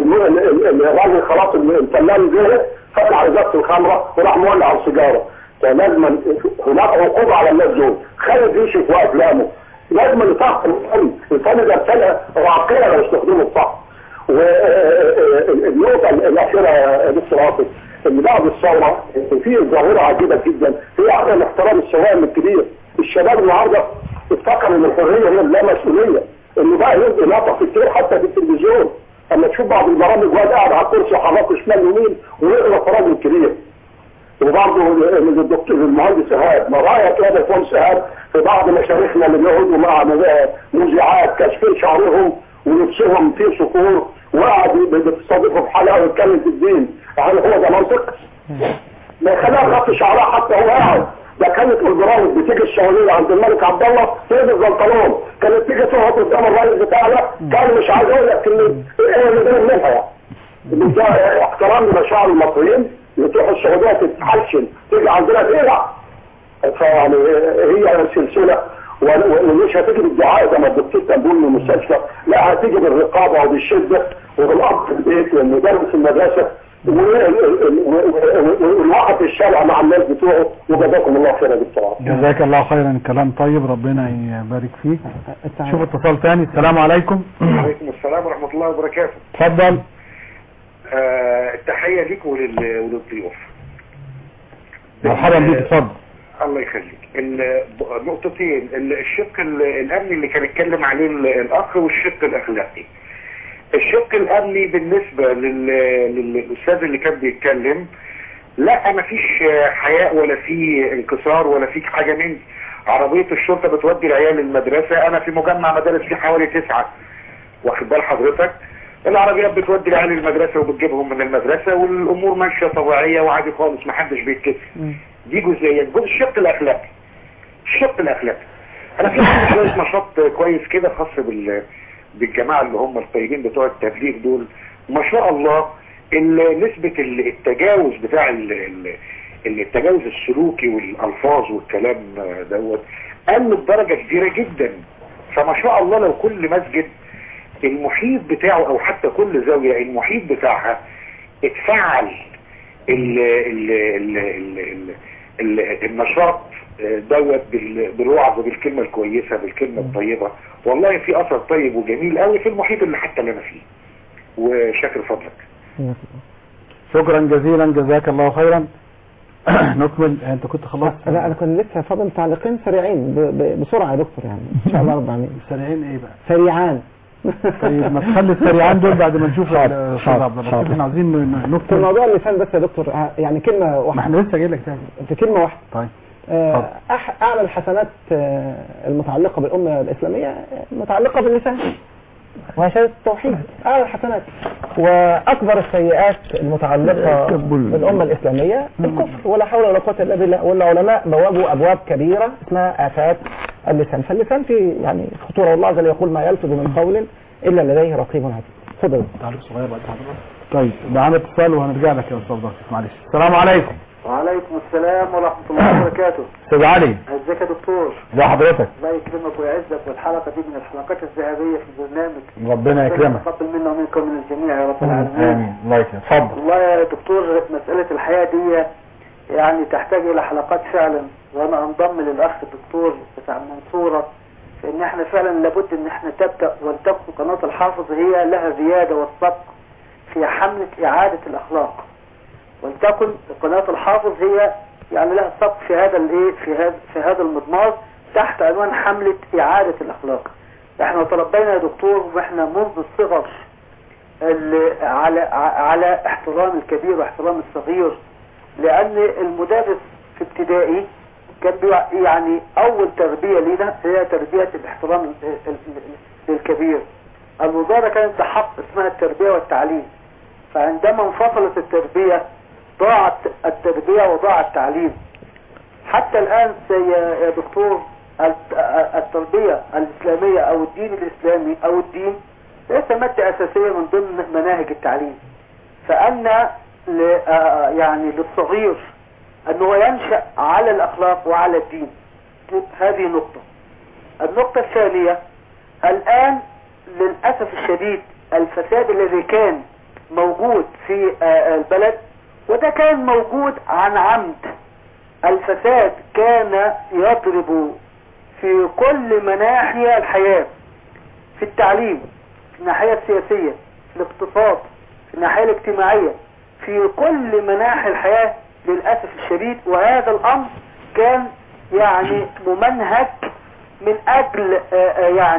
J: الراجل خلاص الفنان زهق فتح ازازه الخمره وراح مولع على السيجاره. فلازم هناك عقوبه على الناس دول. خالد يوسف وافلامه لازم نفهم الفن، الفن ده رساله راقيه لو استخدمه صح. والنقطه الاخيره يا دكتور عاطف ان بعد الثوره في ظاهره عجيبه جدا هي عدم احترام الصغير من الكبير. الشباب النهارده افتكر ان الحريه هي لا مسؤوليه، انه بقى ينزل نطق كتير حتى في التلفزيون. اما تشوف بعض البرامج واد قاعد على الكرسي وحركه شمال يمين ويقرا في راجل كبير. وبرضه الدكتور المهندس ايهاب، ما رايك يا باشمهندس ايهاب في بعض مشايخنا اللي بيقعدوا مع مذيعات كاشفين شعرهم ولبسهم فيه صقور وقاعد بتستضيفه في حلقه ويتكلم في الدين، هل هو ده منطق؟ ما يخليها خط شعرها حتى هو قاعد. ده كانت البرامج بتيجي الشواليه عند الملك عبد الله تقعد الزنطلون، كانت تيجي تقعد قدام الرئيس بتاعنا كان مش عايز اقول لك كلمه ايه اللي بين منها يعني. ده احترام لمشاعر المصريين اللي تروح السعوديه تتحشن تيجي عندنا تقلع. فيعني هي سلسله ومش هتيجي بالدعاء زي ما الدكتور كان بيقول من المستشفى، لا هتيجي بالرقابه وبالشده وبالاب في البيت والمدرس في المدرسه والواقف في الشارع مع الناس بتوعه. وجزاكم الله خيرا بالطبع.
B: جزاك الله خيرا، كلام طيب ربنا يبارك فيك. شوف اتصال ثاني. السلام عليكم.
P: وعليكم السلام ورحمه الله وبركاته.
B: اتفضل.
P: آه التحيه ليك وللضيوف.
B: مرحبا بيك، اتفضل.
P: الله يخليك. النقطتين، الشق الامني اللي كان اتكلم عليه الاخ والشق الاخلاقي. الشق الامني بالنسبه للاستاذ اللي كان بيتكلم، لا ما فيش حياء ولا في انكسار ولا في حاجه من عربيه الشرطه بتودي العيال المدرسه. انا في مجمع مدارس فيه حوالي تسعه، واخد بال حضرتك؟ العربيات بتودي العيال المدرسه وبتجيبهم من المدرسه والامور ماشيه طبيعيه وعادي خالص، ما حدش بيتكسر. دي جزئيه. الشق الاخلاقي الشق الاخلاقي انا في عندي شويه نشاط كويس كده خاص بال بالجماعه اللي هم الطيبين بتوع التبليغ دول، ما شاء الله نسبه التجاوز بتاع التجاوز السلوكي والالفاظ والكلام دوت قل بدرجه كبيره جدا. فما شاء الله لو كل مسجد المحيط بتاعه او حتى كل زاويه المحيط بتاعها اتفعل ال ال ال ال ال النشاط دوت بالوعظ بالكلمه الكويسه بالكلمه الطيبه، والله في اثر طيب وجميل قوي في المحيط اللي حتى اللي انا فيه. وشاكر فضلك.
B: شكرا جزيلا، جزاك الله خيرا. نكمل. انت كنت خلصت؟
D: لا انا كنت لسه فاضل تعليقين سريعين بسرعه يا دكتور يعني ان شاء الله رب العالمين.
B: سريعين ايه بقى؟
D: سريعان.
B: طيب ما تخلي السريعان دول بعد ما نشوف الاستاذ عبد اللطيف. احنا عاوزين نكتب
D: في موضوع اللسان بس يا دكتور، يعني كلمه واحده.
B: ما احنا لسه جاي لك تاني
D: في كلمه واحده.
B: طيب.
D: آه اعلى الحسنات آه المتعلقه بالامه الاسلاميه متعلقه باللسان وشهاده التوحيد، اعلى الحسنات. واكبر السيئات المتعلقه بالامه الاسلاميه الكفر، ولا حول ولا قوه الا بالله. والعلماء بوابوا ابواب كبيره اسمها افات اللسان. فاللسان في يعني خطوره، والله عز وجل يقول ما يلفظ من قول الا لديه رقيب عتيد. اتفضل.
B: تعليق صغير بعد حضرتك. طيب معانا اتصال وهنرجع لك يا استاذ ضغط. معلش. السلام عليكم.
Q: وعليكم السلام ورحمة الله وبركاته.
B: استاذ علي.
Q: ازيك يا دكتور؟
B: ازي حضرتك؟
Q: الله يكرمك ويعزك، والحلقة دي من الحلقات الذهبية في البرنامج.
B: ربنا يكرمك.
Q: تفضل منا ومنكم من الجميع يا رب العالمين.
B: امين. الله يكرمك. اتفضل.
Q: والله يا دكتور مسألة الحياة دي يعني تحتاج إلى حلقات فعلا، وأنا أنضم للأخ الدكتور بتاع المنصورة في إن إحنا فعلا لابد إن إحنا تبدأ ولتكن قناة الحافظ هي لها زيادة والسبق في حملة إعادة الأخلاق. ولتكن قناة الحافظ هي يعني لها سبق في هذا الايه في هذا في هذا المضمار تحت عنوان حملة إعادة الأخلاق. احنا تربينا يا دكتور واحنا منذ الصغر على على احترام الكبير واحترام الصغير، لأن المدرس في ابتدائي كان يعني أول تربية لنا هي تربية الاحترام للكبير. الوزارة كانت تحط اسمها التربية والتعليم، فعندما انفصلت التربية ضاعت التربية وضاع التعليم. حتى الآن يا دكتور التربية الإسلامية أو الدين الإسلامي أو الدين ليس مادة أساسية من ضمن مناهج التعليم. فأن يعني للصغير أنه ينشأ على الأخلاق وعلى الدين. هذه نقطة. النقطة الثانية، الآن للأسف الشديد الفساد الذي كان موجود في البلد، وده كان موجود عن عمد. الفساد كان يضرب في كل مناحي الحياة، في التعليم، في الناحية السياسية، في الاقتصاد، في الناحية الاجتماعية، في كل مناحي الحياة للأسف الشديد. وهذا الأمر كان يعني ممنهج من أجل يعني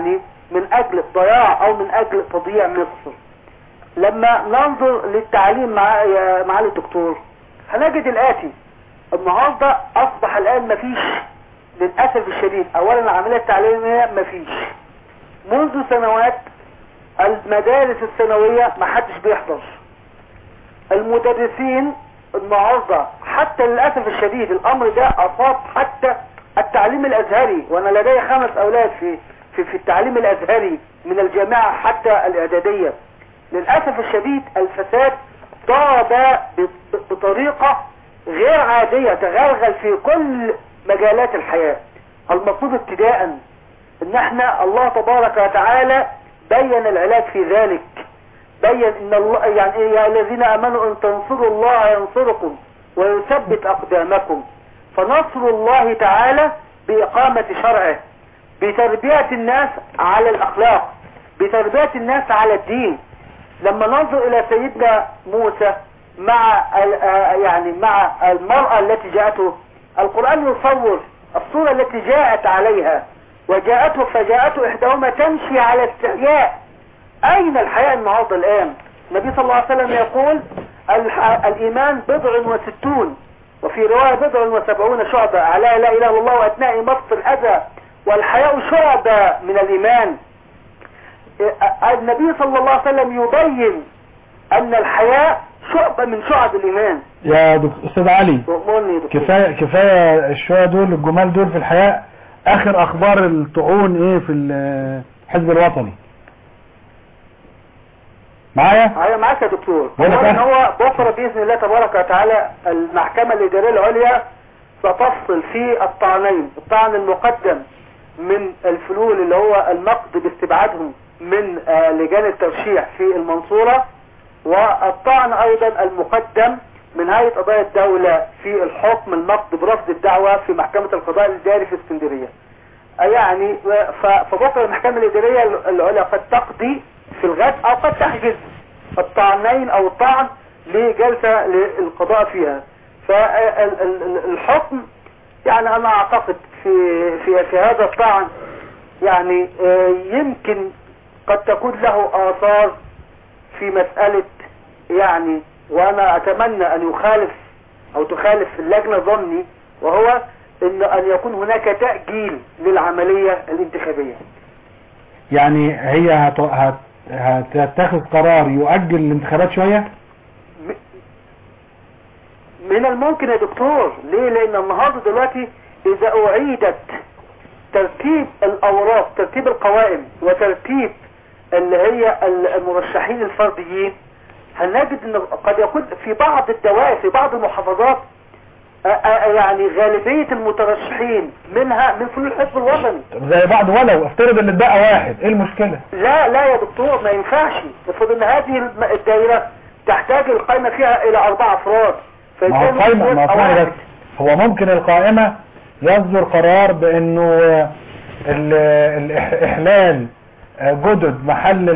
Q: من اجل ضياع او من اجل تضييع مصر. لما ننظر للتعليم مع معالي الدكتور هنجد الاتي: النهارده اصبح الان مفيش، للاسف الشديد، اولا العمليه التعليميه مفيش. منذ سنوات المدارس الثانويه ما حدش بيحضر. المدرسين النهارده حتى للاسف الشديد الامر ده اصاب حتى التعليم الازهري، وانا لدي خمس اولاد في في في التعليم الازهري من الجامعه حتى الاعداديه. للاسف الشديد الفساد ضرب بطريقه غير عاديه، تغلغل في كل مجالات الحياه. المطلوب ابتداء ان احنا الله تبارك وتعالى بين العلاج في ذلك، بين ان الله يعني ايه: يا الذين امنوا ان تنصروا الله ينصركم ويثبت اقدامكم. فنصر الله تعالى باقامة شرعه، بتربية الناس على الاخلاق، بتربية الناس على الدين. لما ننظر الى سيدنا موسى مع يعني مع المرأة التي جاءته، القرآن يصور الصورة التي جاءت عليها، وجاءته فجاءته احداهما تمشي على استحياء. اين الحياء النهارده الان؟ النبي صلى الله عليه وسلم يقول: الايمان بضع وستون، وفي رواية بضع وسبعون شعبة، على لا اله الا الله واتناء مطف الاذى، والحياء شعبة من الايمان. النبي صلى الله عليه وسلم يبين ان الحياء شعبة من شعب الايمان.
B: يا دكتور استاذ علي، كفاية كفاية الشوية دول الجمال دول في الحياء. اخر اخبار الطعون ايه في الحزب الوطني؟ معايا
Q: معايا معاك يا دكتور.
B: هو
Q: هو بكره باذن الله تبارك وتعالى المحكمة الادارية العليا ستفصل في الطعنين: الطعن المقدم من الفلول اللي هو النقد باستبعادهم من لجان الترشيح في المنصورة، والطعن ايضا المقدم من هيئة قضايا الدولة في الحكم النقد برفض الدعوة في محكمة القضاء الاداري في اسكندرية. يعني فبكره المحكمة الادارية العليا قد تقضي في الغد او قد تحجز الطعنين او الطعن لجلسة للقضاء فيها. فالحكم يعني انا اعتقد في في في هذا الطعن يعني يمكن قد تكون له آثار في مسألة، يعني وانا اتمنى ان يخالف او تخالف اللجنة ظني، وهو ان ان يكون هناك تأجيل للعملية الانتخابية.
B: يعني هي هت... هت... هتتخذ قرار يؤجل الانتخابات شوية؟
Q: من الممكن يا دكتور. ليه؟ لان النهارده دلوقتي اذا اعيدت ترتيب الاوراق، ترتيب القوائم وترتيب اللي هي المرشحين الفرديين، هنجد ان قد يكون في بعض الدوائر في بعض المحافظات يعني غالبية المترشحين منها من فلول الحزب الوطني
B: زي بعض. ولو افترض ان اتبقى واحد، ايه المشكلة؟
Q: لا لا يا دكتور، ما ينفعش. افرض ان هذه الدائرة تحتاج القائمة فيها الى اربع افراد.
B: ما هو القائمة ما هو بس هو ممكن القائمة يصدر قرار بانه الاحلال جدد محل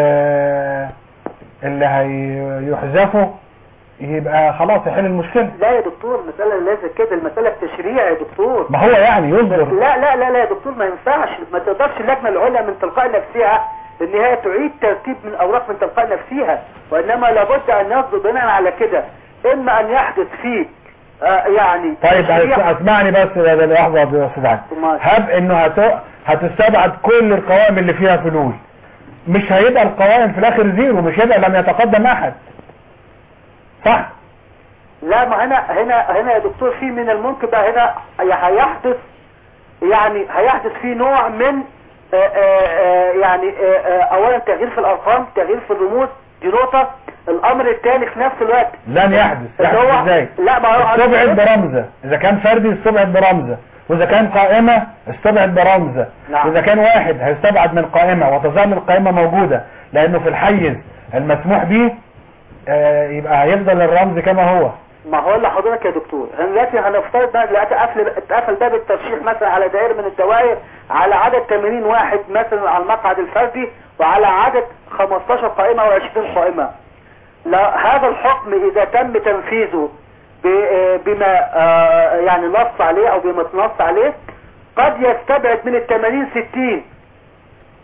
B: اللي هيحذفوا يبقى خلاص يحل المشكلة.
Q: لا يا دكتور، المسألة لازم كده، المسألة التشريع يا دكتور.
B: ما هو يعني يصدر.
Q: لا لا لا لا يا دكتور، ما ينفعش. ما تقدرش اللجنة العليا من تلقاء نفسها ان هي تعيد ترتيب من اوراق من تلقاء نفسها، وانما لابد ان يصدر بناء على كده اما ان يحدث فيه آه يعني.
B: طيب اسمعني بس لحظة يا استاذ علي. هب انه هت... هتستبعد كل القوائم اللي فيها فلول، مش هيبقى القوائم في الاخر زيرو، مش هيبقى لم يتقدم احد، صح؟
Q: لا، ما هنا هنا هنا يا دكتور في من الممكن بقى هنا هيحدث يعني هيحدث فيه نوع من آآ آآ يعني آآ اولا تغيير في الارقام، تغيير في الرموز، دي نقطة. الامر الثاني في نفس الوقت
B: لن يحدث. يحدث ازاي؟
Q: لا، ما هو
B: استبعد برمزة. اذا كان فردي استبعد برمزة، واذا كان قائمة استبعد برمزة.
Q: نعم.
B: واذا كان واحد هيستبعد من قائمة وتظل القائمة موجودة لانه في الحيز المسموح به، يبقى هيفضل الرمز كما هو.
Q: ما هو اللي حضرتك يا دكتور، دلوقتي هنفترض بقى دلوقتي قفل اتقفل باب الترشيح مثلا على دائره من الدوائر على عدد ثمانين واحد مثلا على المقعد الفردي، وعلى عدد خمستاشر قائمه او عشرين قائمه. لا، هذا الحكم اذا تم تنفيذه بما يعني نص عليه او بما تنص عليه قد يستبعد من ال ثمانين ستين.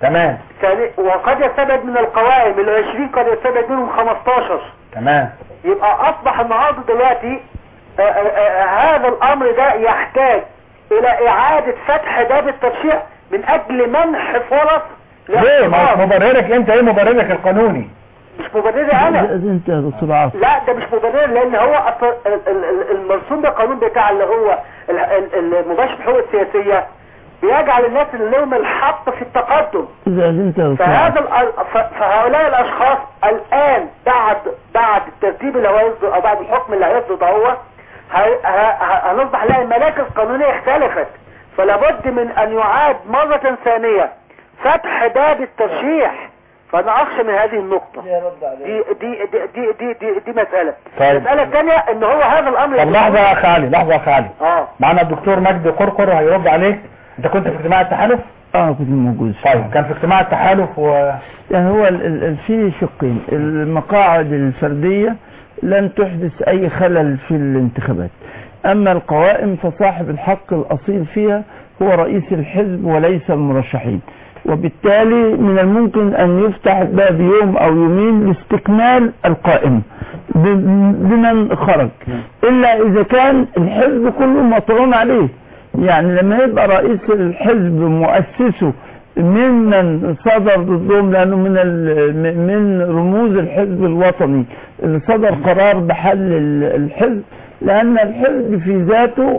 B: تمام.
Q: وقد يستبعد من القوائم ال عشرين قد يستبعد منهم خمستاشر.
B: تمام.
Q: يبقى اصبح النهارده دلوقتي آآ آآ هذا الامر ده يحتاج الى اعادة فتح باب الترشيح من اجل منح فرص.
B: ليه؟ ما مبررك انت ايه مبررك القانوني؟
Q: مش مبرري انا.
E: انت يا دكتور عاصم.
Q: لا ده مش مبرر، لان هو المرسوم بالقانون بتاع اللي هو المباشر الحقوق السياسية بيجعل الناس اللي لهم الحق في التقدم.
E: اذا انت يا دكتور
Q: فهذا فهؤلاء الاشخاص الان بعد بعد الترتيب اللي هو يصدر او بعد الحكم اللي هيصدر هو هنصبح لها الملاك القانونية اختلفت، فلا بد من ان يعاد مرة ثانية فتح باب الترشيح. فانا اخشى من هذه النقطة دي دي دي دي دي, دي, دي مسألة.
B: طيب.
Q: المسألة الثانية ان هو هذا الامر.
B: طب لحظة يا خالي لحظة يا خالي
Q: اه
B: معنا الدكتور مجدي قرقر هيرد عليك. انت كنت في اجتماع التحالف؟
E: اه كنت موجود.
B: طيب كان في اجتماع التحالف و
E: يعني هو في شقين، المقاعد الفردية لن تحدث اي خلل في الانتخابات، اما القوائم فصاحب الحق الاصيل فيها هو رئيس الحزب وليس المرشحين، وبالتالي من الممكن ان يفتح باب يوم او يومين لاستكمال القائمة بمن خرج، الا اذا كان الحزب كله مطعون عليه. يعني لما يبقى رئيس الحزب مؤسسه ممن صدر ضدهم، لانه من من رموز الحزب الوطني اللي صدر قرار بحل الحزب، لان الحزب في ذاته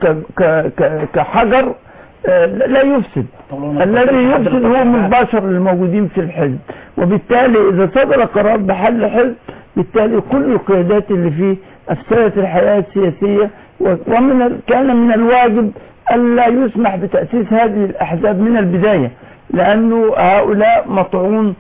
E: كحجر لا يفسد، الذي يفسد هو من البشر الموجودين في الحزب. وبالتالي اذا صدر قرار بحل حزب، بالتالي كل القيادات اللي فيه افسدت الحياة السياسية، ومن كان من الواجب الا يسمح بتأسيس هذه الاحزاب من البداية، لانه هؤلاء مطعون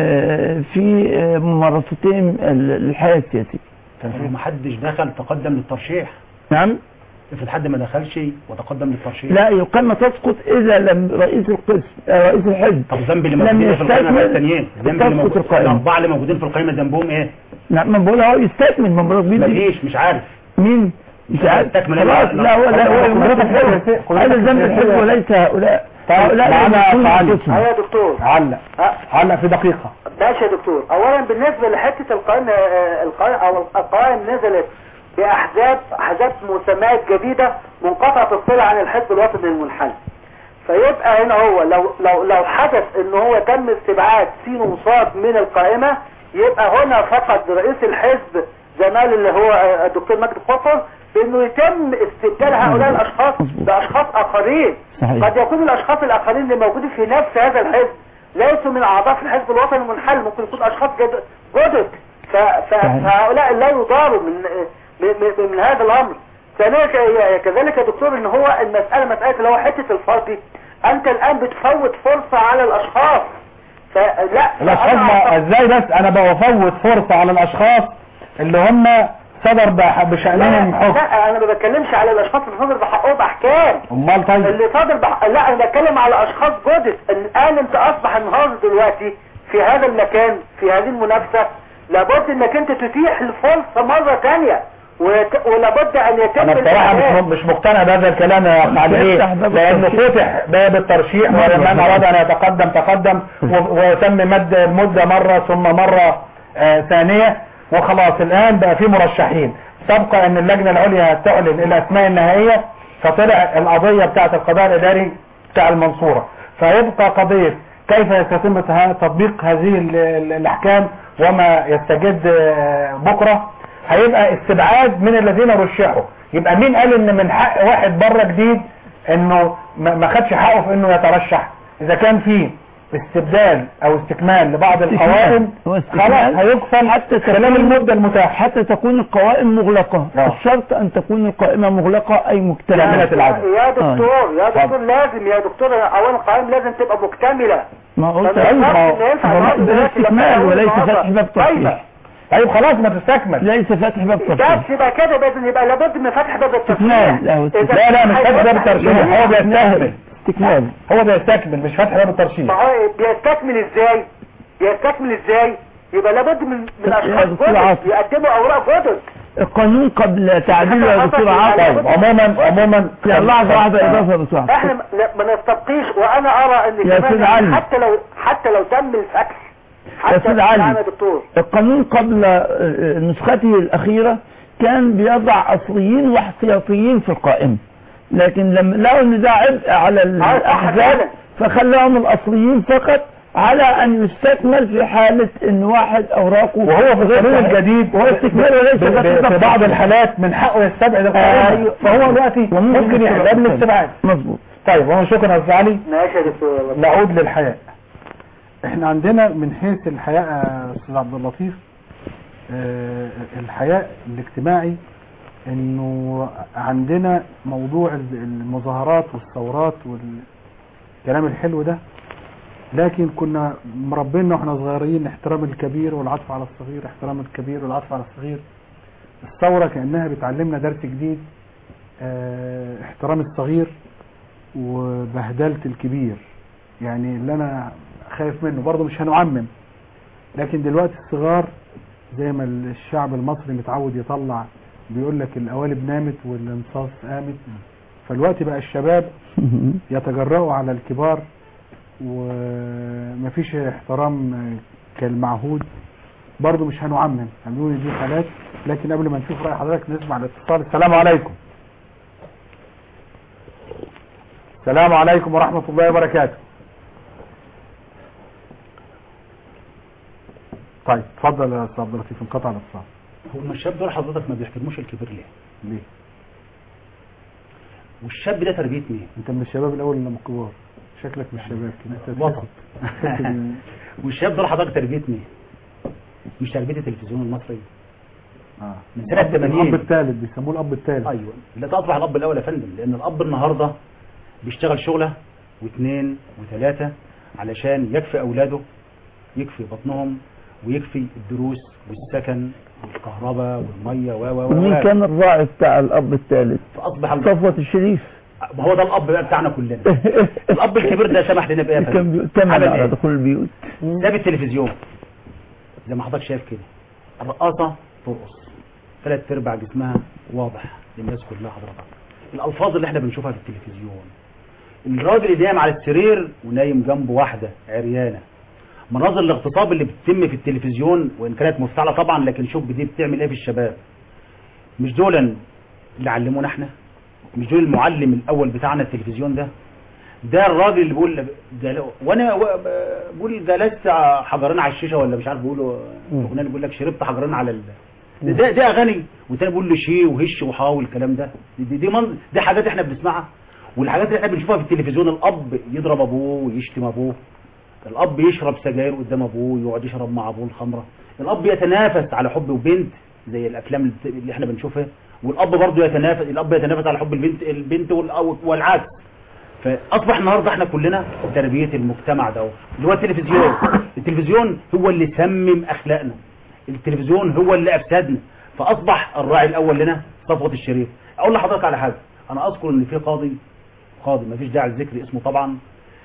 E: في ممارستهم الحياة السياسية.
C: كان ما حدش دخل تقدم للترشيح.
E: نعم.
C: افرض حد ما دخلش وتقدم للترشيح.
E: لا، القائمة تسقط اذا لم رئيس القسم رئيس الحزب
C: طب الذنب اللي موجودين في القائمة الثانيين، الذنب اللي موجود الاربعه اللي موجودين في القائمة ذنبهم ايه؟
E: نعم ما بقول اهو يستكمل ما
C: مفيش مش عارف
E: مين مش عارف خلاص. لا هو لا هو هذا ذنب الحزب وليس هؤلاء.
B: هؤلاء معنا
Q: يا دكتور
B: علق علق في دقيقة.
Q: ماشي يا دكتور. اولا بالنسبة لحتة القائمة القائمة او القوائم نزلت باحزاب احزاب مسميات جديدة منقطعة الصلة عن الحزب الوطني المنحل، فيبقى هنا هو لو لو لو حدث ان هو تم استبعاد سين وصاد من القائمة، يبقى هنا فقط رئيس الحزب زمال اللي هو الدكتور مجدي قرقر بانه يتم استبدال هؤلاء الاشخاص باشخاص اخرين. صحيح. قد يكون الاشخاص الاخرين اللي موجودين في نفس هذا الحزب ليسوا من اعضاء في الحزب الوطني المنحل، ممكن يكون اشخاص جدد، فهؤلاء لا يضاروا من من, من هذا الامر. ثانيا كذلك يا دكتور ان هو المسألة مسألة اللي هو حتة الفردي، انت الان بتفوت فرصة على الاشخاص. فلا
B: الاشخاص ازاي؟ بس انا بفوت فرصة على الاشخاص اللي هم صدر بشأنهم حكم.
Q: لا انا ما بتكلمش على الاشخاص اللي صدر بحقهم احكام.
B: امال طيب
Q: اللي صدر بح... لا انا بتكلم على اشخاص جدد. الان انت اصبح النهارده دلوقتي في هذا المكان في هذه المنافسة، لابد انك انت تتيح الفرصة مرة ثانية، وت... ولابد ان يتم.
B: انا بصراحة مش مقتنع بهذا الكلام يا علي، لانه فتح باب الترشيح ولمن اراد ان يتقدم تقدم وتم مد المدة مرة ثم مرة آه ثانية، وخلاص الان بقى في مرشحين. تبقى ان اللجنة العليا تعلن الاسماء النهائية، فطلع القضية بتاعت القضاء الاداري بتاع المنصورة، فيبقى قضية كيف يتم تطبيق هذه الاحكام وما يستجد بكرة. هيبقى استبعاد من الذين رشحوا. يبقى مين قال ان من حق واحد بره جديد انه ما خدش حقه في انه يترشح؟ اذا كان في استبدال او استكمال لبعض القوائم خلاص هيقفل حتى خلال المدة المتاحة
E: حتى تكون القوائم مغلقة. أوه. الشرط ان تكون القائمة مغلقة اي مكتملة
Q: العدد. يا دكتور آه. يا دكتور لازم يا دكتور اولا القوائم لازم تبقى مكتملة.
E: ما قلت ايوه استكمال وليس فتح باب ترشيح.
B: طيب خلاص ما تستكمل.
E: ليس فتح باب الترشيح.
Q: بس يبقى كده لازم يبقى لابد من فتح باب الترشيح.
B: لا لا مش فتح باب الترشيح، هو بيستهبل
E: استكمال.
B: هو بيستكمل مش فتح باب الترشيح.
Q: ما هو بيستكمل ازاي؟ بيستكمل ازاي؟ يبقى لابد من من اشخاص جدد يقدموا اوراق جدد.
E: القانون قبل تعديله يا دكتور عاطف.
B: طيب عموما عموما
E: يا لحظه واحده اضافه يا دكتور عاطف.
Q: احنا ما- لا، ما نستبقيش، وانا ارى ان
E: يا
Q: كمان
E: سيد علي.
Q: حتى لو حتى لو تم الفتح
E: يا
Q: حتى
E: سيد
Q: نعم
E: علي
Q: يا دكتور.
E: القانون قبل آه، نسخته الأخيرة كان بيضع أصليين واحتياطيين في القائمة، لكن لما لقوا ان ده عبء على الأحزاب فخلاهم الأصليين فقط على أن يستكمل في حالة أن واحد أوراقه
B: وهو في القانون الجديد
E: وهو استكمال وليس
B: ب- في بعض الحالات من حقه يستبعد القائمة.
E: أيوة.
B: فهو دلوقتي ممكن يحلم الاستبعاد.
E: مظبوط.
B: طيب وانا شكرا يا استاذ علي.
Q: ماشي يا دكتور.
B: نعود للحياء. احنا عندنا من حيث الحياء يا استاذ عبد اللطيف آه، الحياء الاجتماعي انه عندنا موضوع المظاهرات والثورات والكلام الحلو ده، لكن كنا مربينا واحنا صغيرين احترام الكبير والعطف على الصغير، احترام الكبير والعطف على الصغير. الثورة كأنها بتعلمنا درس جديد، اه احترام الصغير وبهدلة الكبير. يعني اللي انا خايف منه برضه مش هنعمم، لكن دلوقتي الصغار زي ما الشعب المصري متعود يطلع بيقول لك القوالب نامت والانصاص قامت، فالوقت بقى الشباب يتجرأوا على الكبار ومفيش احترام كالمعهود. برضو مش هنعمم، هنقول دي حالات، لكن قبل ما نشوف رأي حضرتك نسمع الاتصال. السلام عليكم. السلام عليكم ورحمة الله وبركاته. طيب اتفضل يا استاذ عبد اللطيف، انقطع الاتصال.
C: هو الشاب دول حضرتك ما بيحترموش الكبير ليه؟
B: ليه؟
C: والشاب ده تربية مين؟
B: انت من الشباب الاول ولا من الكبار؟ شكلك من الشباب كده.
C: وسط. والشاب دول حضرتك تربية مين؟ مش تربية التلفزيون المصري.
B: اه
C: من سنة ثمانين.
B: الاب الثالث بيسموه الاب الثالث.
C: ايوه لا تصبح الاب الاول يا فندم، لان الاب النهارده بيشتغل شغله واثنين وثلاثه علشان يكفي اولاده، يكفي بطنهم ويكفي الدروس والسكن والكهرباء والميه و و و
E: مين كان الراعي بتاع الاب الثالث؟
C: فاصبح
E: صفوة الشريف.
C: ما هو ده الاب بقى بتاعنا كلنا. الاب الكبير ده سمح لنا بايه؟
E: كان بيؤتمن على دخول البيوت.
C: ساب التلفزيون زي ما حضرتك شايف كده، الرقاصه ترقص ثلاث ارباع جسمها واضح للناس كلها حضرتك. الالفاظ اللي احنا بنشوفها في التلفزيون، الراجل اللي نايم على السرير ونايم جنبه واحده عريانه، مناظر الاغتصاب اللي بتتم في التلفزيون وان كانت مفتعله طبعا، لكن شوف دي بتعمل ايه في الشباب. مش دول اللي علمونا احنا؟ مش دول المعلم الاول بتاعنا التلفزيون ده؟ ده الراجل اللي بيقول جل... وانا بقول جلست حجرين على الشيشه ولا مش عارف بيقولوا الاغنيه اللي بيقول لك شربت حجرين على ال... ده ده اغاني، والتاني بيقول له شي وهش وحا والكلام ده. دي دي, من... دي حاجات احنا بنسمعها، والحاجات اللي احنا بنشوفها في التلفزيون، الاب يضرب ابوه ويشتم ابوه، الاب يشرب سجاير قدام ابوه ويقعد يشرب مع ابوه الخمره، الاب يتنافس على حب وبنت زي الافلام اللي احنا بنشوفها، والاب برضه يتنافس، الاب يتنافس على حب البنت البنت والعكس. فاصبح النهارده احنا كلنا تربيه المجتمع ده اللي هو التلفزيون. التلفزيون هو اللي سمم اخلاقنا، التلفزيون هو اللي افسدنا. فاصبح الراعي الاول لنا صفوة الشريف. اقول لحضرتك على حاجه، انا اذكر ان في قاضي قاضي ما فيش داعي لذكر اسمه طبعا،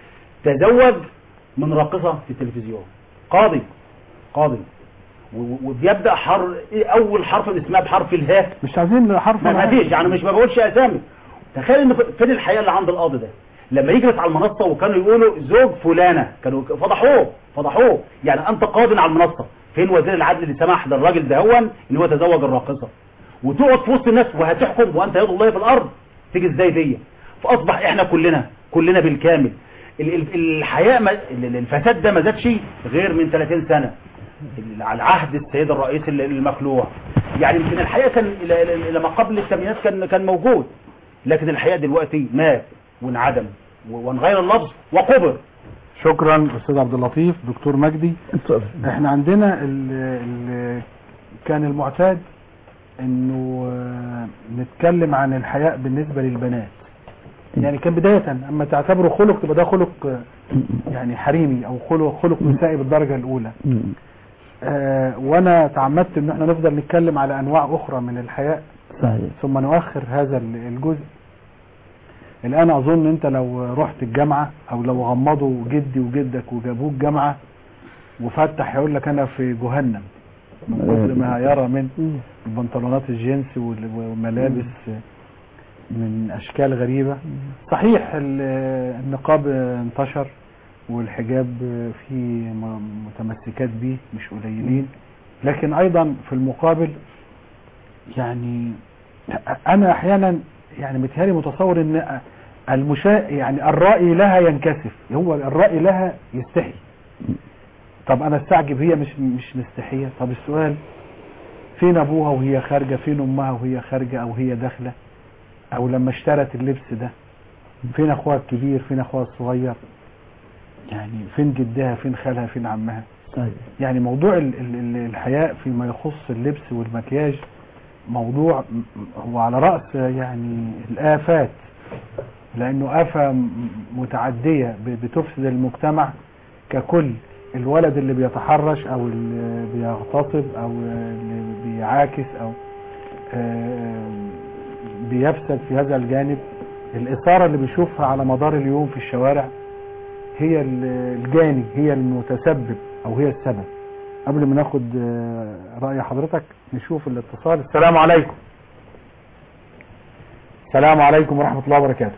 C: تزوج من راقصه في التلفزيون. قاضي قاضي وبيبدا حر اول حرف من اسمها بحرف الهاء،
B: مش عايزين حرف
C: ما فيش يعني، مش ما بقولش اسامي. تخيل ان فين الحياه اللي عند القاضي ده لما يجلس على المنصه وكانوا يقولوا زوج فلانه، كانوا فضحوه فضحوه يعني انت قاضي على المنصه. فين وزير العدل اللي سمح للراجل ده هو ان هو يتزوج الراقصه وتقعد في وسط الناس وهتحكم وانت يد الله في الارض؟ تيجي ازاي دي؟ فاصبح احنا كلنا كلنا بالكامل الحياه ما الفساد ده ما زادش غير من ثلاثين سنه على عهد السيد الرئيس المخلوع. يعني يمكن الحقيقه كان الى ما قبل الثمانينات كان كان موجود، لكن الحقيقه دلوقتي مات وانعدم وانغير اللفظ وقبر.
B: شكرا استاذ عبد اللطيف. دكتور مجدي، احنا عندنا ال ال كان المعتاد انه نتكلم عن الحياء بالنسبه للبنات، يعني كان بدايه اما تعتبره خلق تبقى ده خلق يعني حريمي او خلق خلق نسائي بالدرجه الاولى. آه وانا تعمدت ان احنا نفضل نتكلم على انواع اخرى من الحياء
E: صحيح.
B: ثم نؤخر هذا الجزء. الان اظن انت لو رحت الجامعه او لو غمضوا جدي وجدك وجابوك جامعه وفتح يقول لك انا في جهنم، من كثر ما يرى من البنطلونات الجينز والملابس من اشكال غريبة. صحيح النقاب انتشر والحجاب فيه متمسكات به مش قليلين، لكن ايضا في المقابل يعني انا احيانا يعني متهيألي متصور ان المشا يعني الرأي لها ينكسف، هو الرأي لها يستحي. طب انا استعجب هي مش مش مستحية. طب السؤال فين ابوها وهي خارجة، فين امها وهي خارجة او هي داخلة، او لما اشترت اللبس ده فين اخوها الكبير، فين اخوها الصغير، يعني فين جدها، فين خالها، فين عمها. يعني موضوع ال ال الحياء فيما يخص اللبس والمكياج موضوع هو على رأس يعني الآفات، لأنه آفة متعدية بتفسد المجتمع ككل. الولد اللي بيتحرش أو اللي بيغتصب أو اللي بيعاكس أو بيفسد في هذا الجانب، الإثارة اللي بيشوفها على مدار اليوم في الشوارع هي الجاني، هي المتسبب أو هي السبب. قبل ما ناخد رأي حضرتك نشوف الاتصال. السلام عليكم. السلام عليكم ورحمة الله وبركاته.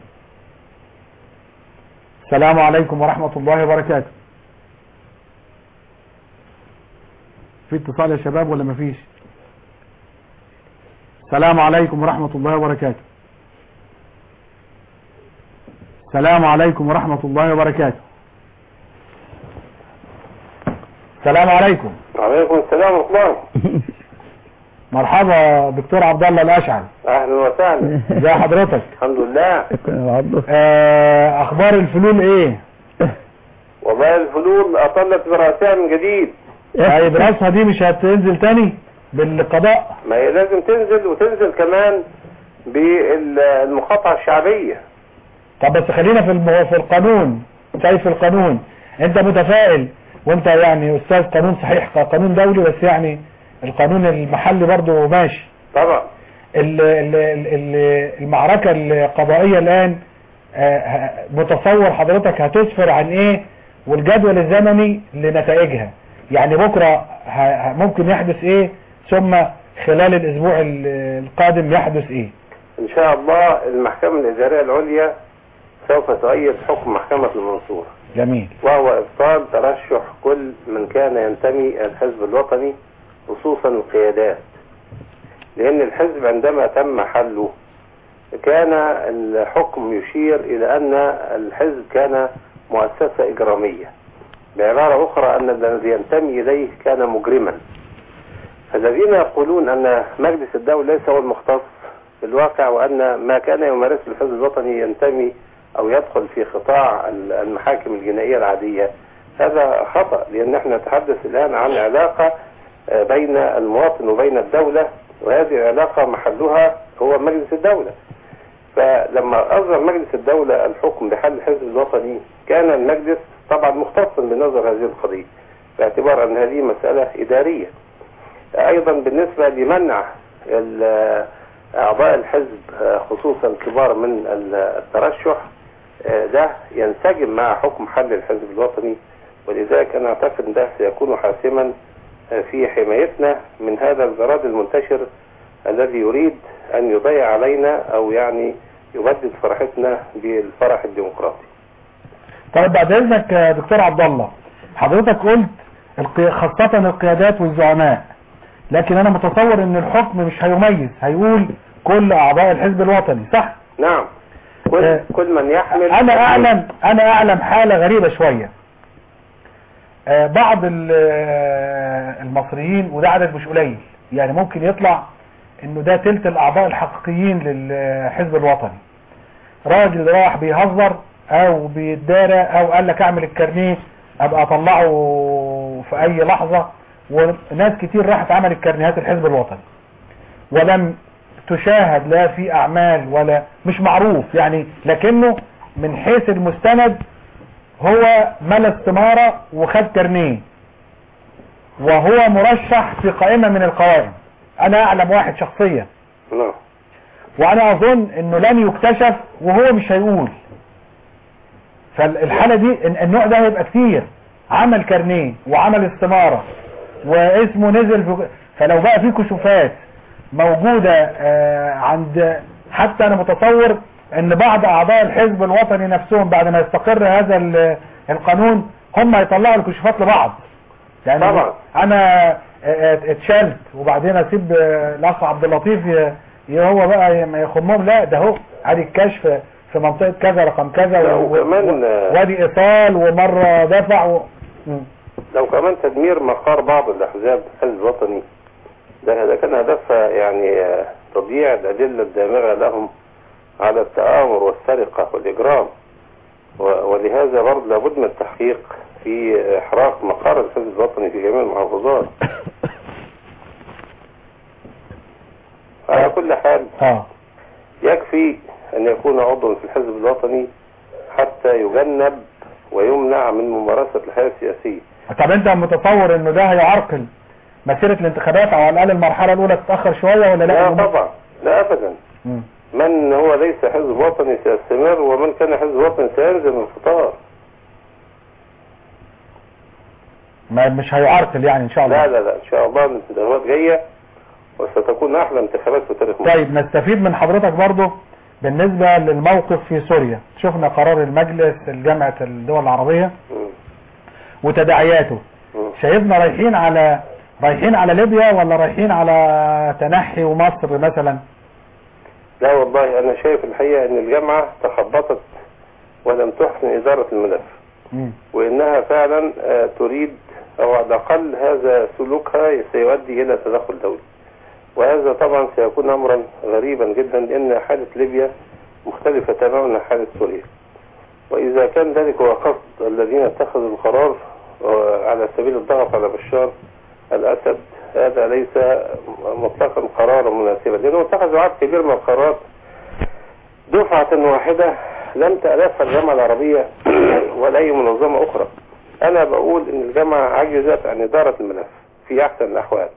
B: السلام عليكم ورحمة الله وبركاته. في اتصال يا شباب ولا مفيش؟ السلام عليكم ورحمة الله وبركاته. السلام عليكم ورحمة الله وبركاته. السلام عليكم.
R: وعليكم السلام ورحمة الله.
B: مرحبا دكتور عبد الله الاشعري.
R: اهلا وسهلا.
B: ازي حضرتك؟
R: الحمد لله.
B: آه اخبار الفلول ايه؟
R: والله الفلول اطلت براسها من جديد.
B: طيب راسها دي مش هتنزل تاني بالقضاء؟
R: ما هي لازم تنزل، وتنزل كمان بالمقاطعة الشعبية.
B: طب بس خلينا في في القانون. شايف القانون انت متفائل وانت يعني استاذ قانون، صحيح قانون دولي بس يعني القانون المحلي برضه ماشي
R: طبعا.
B: ال ال ال المعركة القضائية الان متصور حضرتك هتسفر عن ايه والجدول الزمني لنتائجها؟ يعني بكرة ممكن يحدث ايه، ثم خلال الاسبوع القادم يحدث ايه؟
R: ان شاء الله المحكمة الادارية العليا سوف تؤيد حكم محكمة المنصورة.
B: جميل.
R: وهو ابطال ترشح كل من كان ينتمي الحزب الوطني خصوصا القيادات، لان الحزب عندما تم حله كان الحكم يشير الى ان الحزب كان مؤسسة اجرامية، بعبارة اخرى ان الذي ينتمي اليه كان مجرما. فالذين يقولون ان مجلس الدولة ليس هو المختص في الواقع، وان ما كان يمارسه الحزب الوطني ينتمي او يدخل في قطاع المحاكم الجنائية العادية، هذا خطأ، لان احنا نتحدث الان عن علاقة بين المواطن وبين الدولة، وهذه العلاقة محلها هو مجلس الدولة. فلما أصدر مجلس الدولة الحكم بحل الحزب الوطني كان المجلس طبعا مختصا بنظر هذه القضية، باعتبار أن هذه مسألة إدارية. أيضا بالنسبة لمنع أعضاء الحزب خصوصا كبار من الترشح، ده ينسجم مع حكم حل الحزب الوطني، ولذلك أنا أعتقد أن ده سيكون حاسما في حمايتنا من هذا الجراد المنتشر الذي يريد أن يضيع علينا أو يعني يبدد فرحتنا بالفرح الديمقراطي.
B: طيب بعد إذنك دكتور عبد الله، حضرتك قلت خاصة القيادات والزعماء، لكن أنا متصور أن الحكم مش هيميز، هيقول كل أعضاء الحزب الوطني، صح؟
R: نعم. كل, آه كل من يحمل.
B: أنا أعلم أنا أعلم حالة غريبة شوية. آه بعض المصريين، وده عدد مش قليل، يعني ممكن يطلع انه ده تلت الاعضاء الحقيقيين للحزب الوطني، راجل راح بيهزر او بيتدارى او قال لك اعمل الكارنيه ابقى اطلعه في اي لحظة، وناس كتير راحت عملت كارنيهات الحزب الوطني ولم تشاهد لا في اعمال ولا مش معروف يعني، لكنه من حيث المستند هو ملا استمارة وخد كارنيه وهو مرشح في قائمة من القوائم. انا اعلم واحد شخصيا وانا اظن انه لن يكتشف وهو مش هيقول. فالحالة دي النوع ده هيبقى كتير، عمل كارنيه وعمل استمارة واسمه نزل في، فلو بقى في كشوفات موجودة آه عند، حتى انا متصور ان بعض اعضاء الحزب الوطني نفسهم بعد ما يستقر هذا القانون هم يطلعوا الكشوفات لبعض. يعني طبعا انا اتشلت وبعدين اسيب الاخ عبد اللطيف هو بقى ما يخمهم، لا ده هو ادي الكشف في منطقة كذا رقم كذا
R: وكمان
B: وادي ايصال ومرة دفع و...
R: لو كمان تدمير مقار بعض الاحزاب الحزب الوطني ده ده كان هدفها يعني تضييع الادلة الدامغة لهم على التآمر والسرقة والاجرام، ولهذا برضه لابد من التحقيق في احراق مقار الحزب الوطني في جميع المحافظات. على كل حال يكفي ان يكون عضوا في الحزب الوطني حتى يجنب ويمنع من ممارسة الحياة السياسية.
B: طب انت متصور انه ده هيعرقل مسيرة الانتخابات او على الاقل المرحلة الاولى تتأخر شوية ولا لا؟
R: لا طبعا، لا ابدا. م. من هو ليس حزب وطني سيستمر، ومن كان حزب وطني سينزل من الفطار.
B: ما مش هيعرقل يعني ان شاء الله.
R: لا لا لا ان شاء الله الانتخابات جاية وستكون احلى انتخابات في تاريخ
B: مصر. طيب نستفيد من حضرتك برضو بالنسبة للموقف في سوريا. شفنا قرار المجلس الجامعة الدول العربية م. وتداعياته. م. شايفنا رايحين على رايحين على ليبيا ولا رايحين على تنحي ومصر مثلا؟
R: لا والله انا شايف الحقيقة ان الجامعة تخبطت ولم تحسن ادارة الملف م. وانها فعلا تريد او على الاقل هذا سلوكها سيؤدي الى تدخل دولي، وهذا طبعا سيكون امرا غريبا جدا لان حالة ليبيا مختلفة تماما عن حالة سوريا. واذا كان ذلك هو قصد الذين اتخذوا القرار على سبيل الضغط على بشار الاسد، هذا ليس مطلقا قرارا مناسبا، لانه اتخذوا عدد كبير من القرارات دفعة واحدة لم تألفها الجامعة العربية ولا اي منظمة اخرى. انا بقول ان الجامعة عجزت عن ادارة الملف في احسن الاحوال.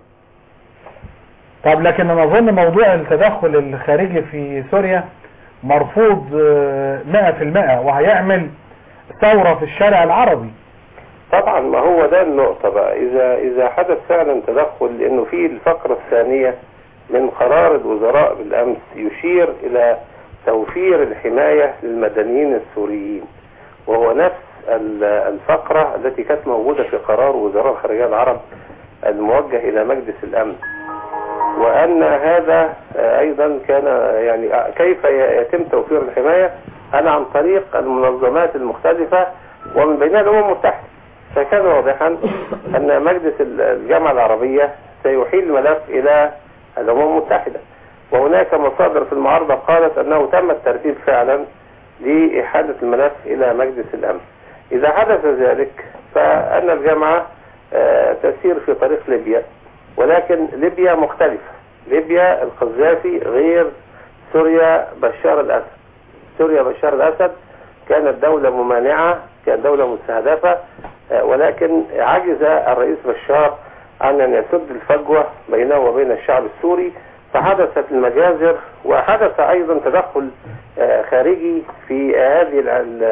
B: طب لكن انا اظن موضوع التدخل الخارجي في سوريا مرفوض مئة في المئة وهيعمل ثورة في الشارع العربي.
R: طبعا ما هو ده النقطة بقى، اذا اذا حدث فعلا تدخل، لانه في الفقرة الثانية من قرار الوزراء بالامس يشير الى توفير الحماية للمدنيين السوريين، وهو نفس الفقرة التي كانت موجودة في قرار وزراء الخارجية العرب الموجه الى مجلس الامن، وان هذا ايضا كان يعني كيف يتم توفير الحماية؟ انا عن طريق المنظمات المختلفة ومن بينها الامم المتحدة. فكان واضحا ان مجلس الجامعة العربية سيحيل الملف الى الامم المتحدة، وهناك مصادر في المعارضة قالت انه تم الترتيب فعلا لإحالة الملف الى مجلس الامن. اذا حدث ذلك فان الجامعة تسير في طريق ليبيا، ولكن ليبيا مختلفة. ليبيا القذافي غير سوريا بشار الاسد. سوريا بشار الاسد كانت دولة ممانعة، كانت دولة مستهدفة، ولكن عجز الرئيس بشار عن ان يسد الفجوة بينه وبين الشعب السوري، فحدثت المجازر وحدث ايضا تدخل خارجي في هذه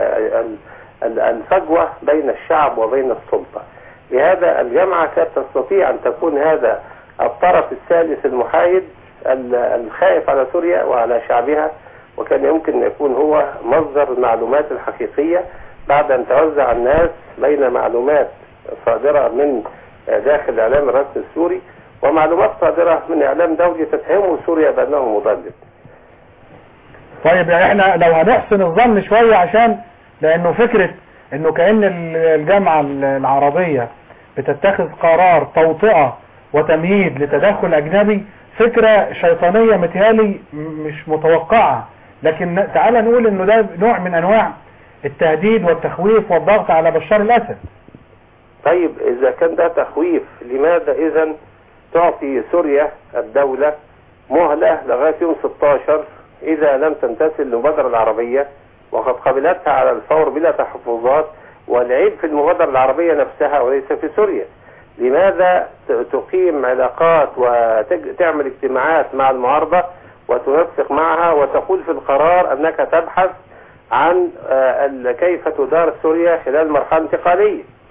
R: الفجوة بين الشعب وبين السلطة. لهذا الجامعة كانت تستطيع ان تكون هذا الطرف الثالث المحايد الخائف على سوريا وعلى شعبها، وكان يمكن ان يكون هو مصدر المعلومات الحقيقية بعد ان توزع الناس بين معلومات صادرة من داخل الاعلام الرسمي السوري ومعلومات صادرة من اعلام دولي تتهم سوريا بانه مضلل.
B: طيب يعني احنا لو هنحسن الظن شوية، عشان لانه فكرة انه كأن الجامعة العربية بتتخذ قرار توطئة وتمهيد لتدخل اجنبي، فكرة شيطانية متهالي مش متوقعة، لكن تعال نقول انه ده نوع من انواع التهديد والتخويف والضغط على بشار الاسد.
R: طيب اذا كان ده تخويف، لماذا اذا تعطي سوريا الدولة مهلة لغاية يوم ستة عشر اذا لم تمتثل للمبادرة العربية وقد قبلتها على الفور بلا تحفظات، والعيب في المبادرة العربية نفسها وليس في سوريا؟ لماذا تقيم علاقات وتعمل اجتماعات مع المعارضة وتنسق معها وتقول في القرار انك تبحث عن كيف تدار سوريا خلال مرحلة انتقالية؟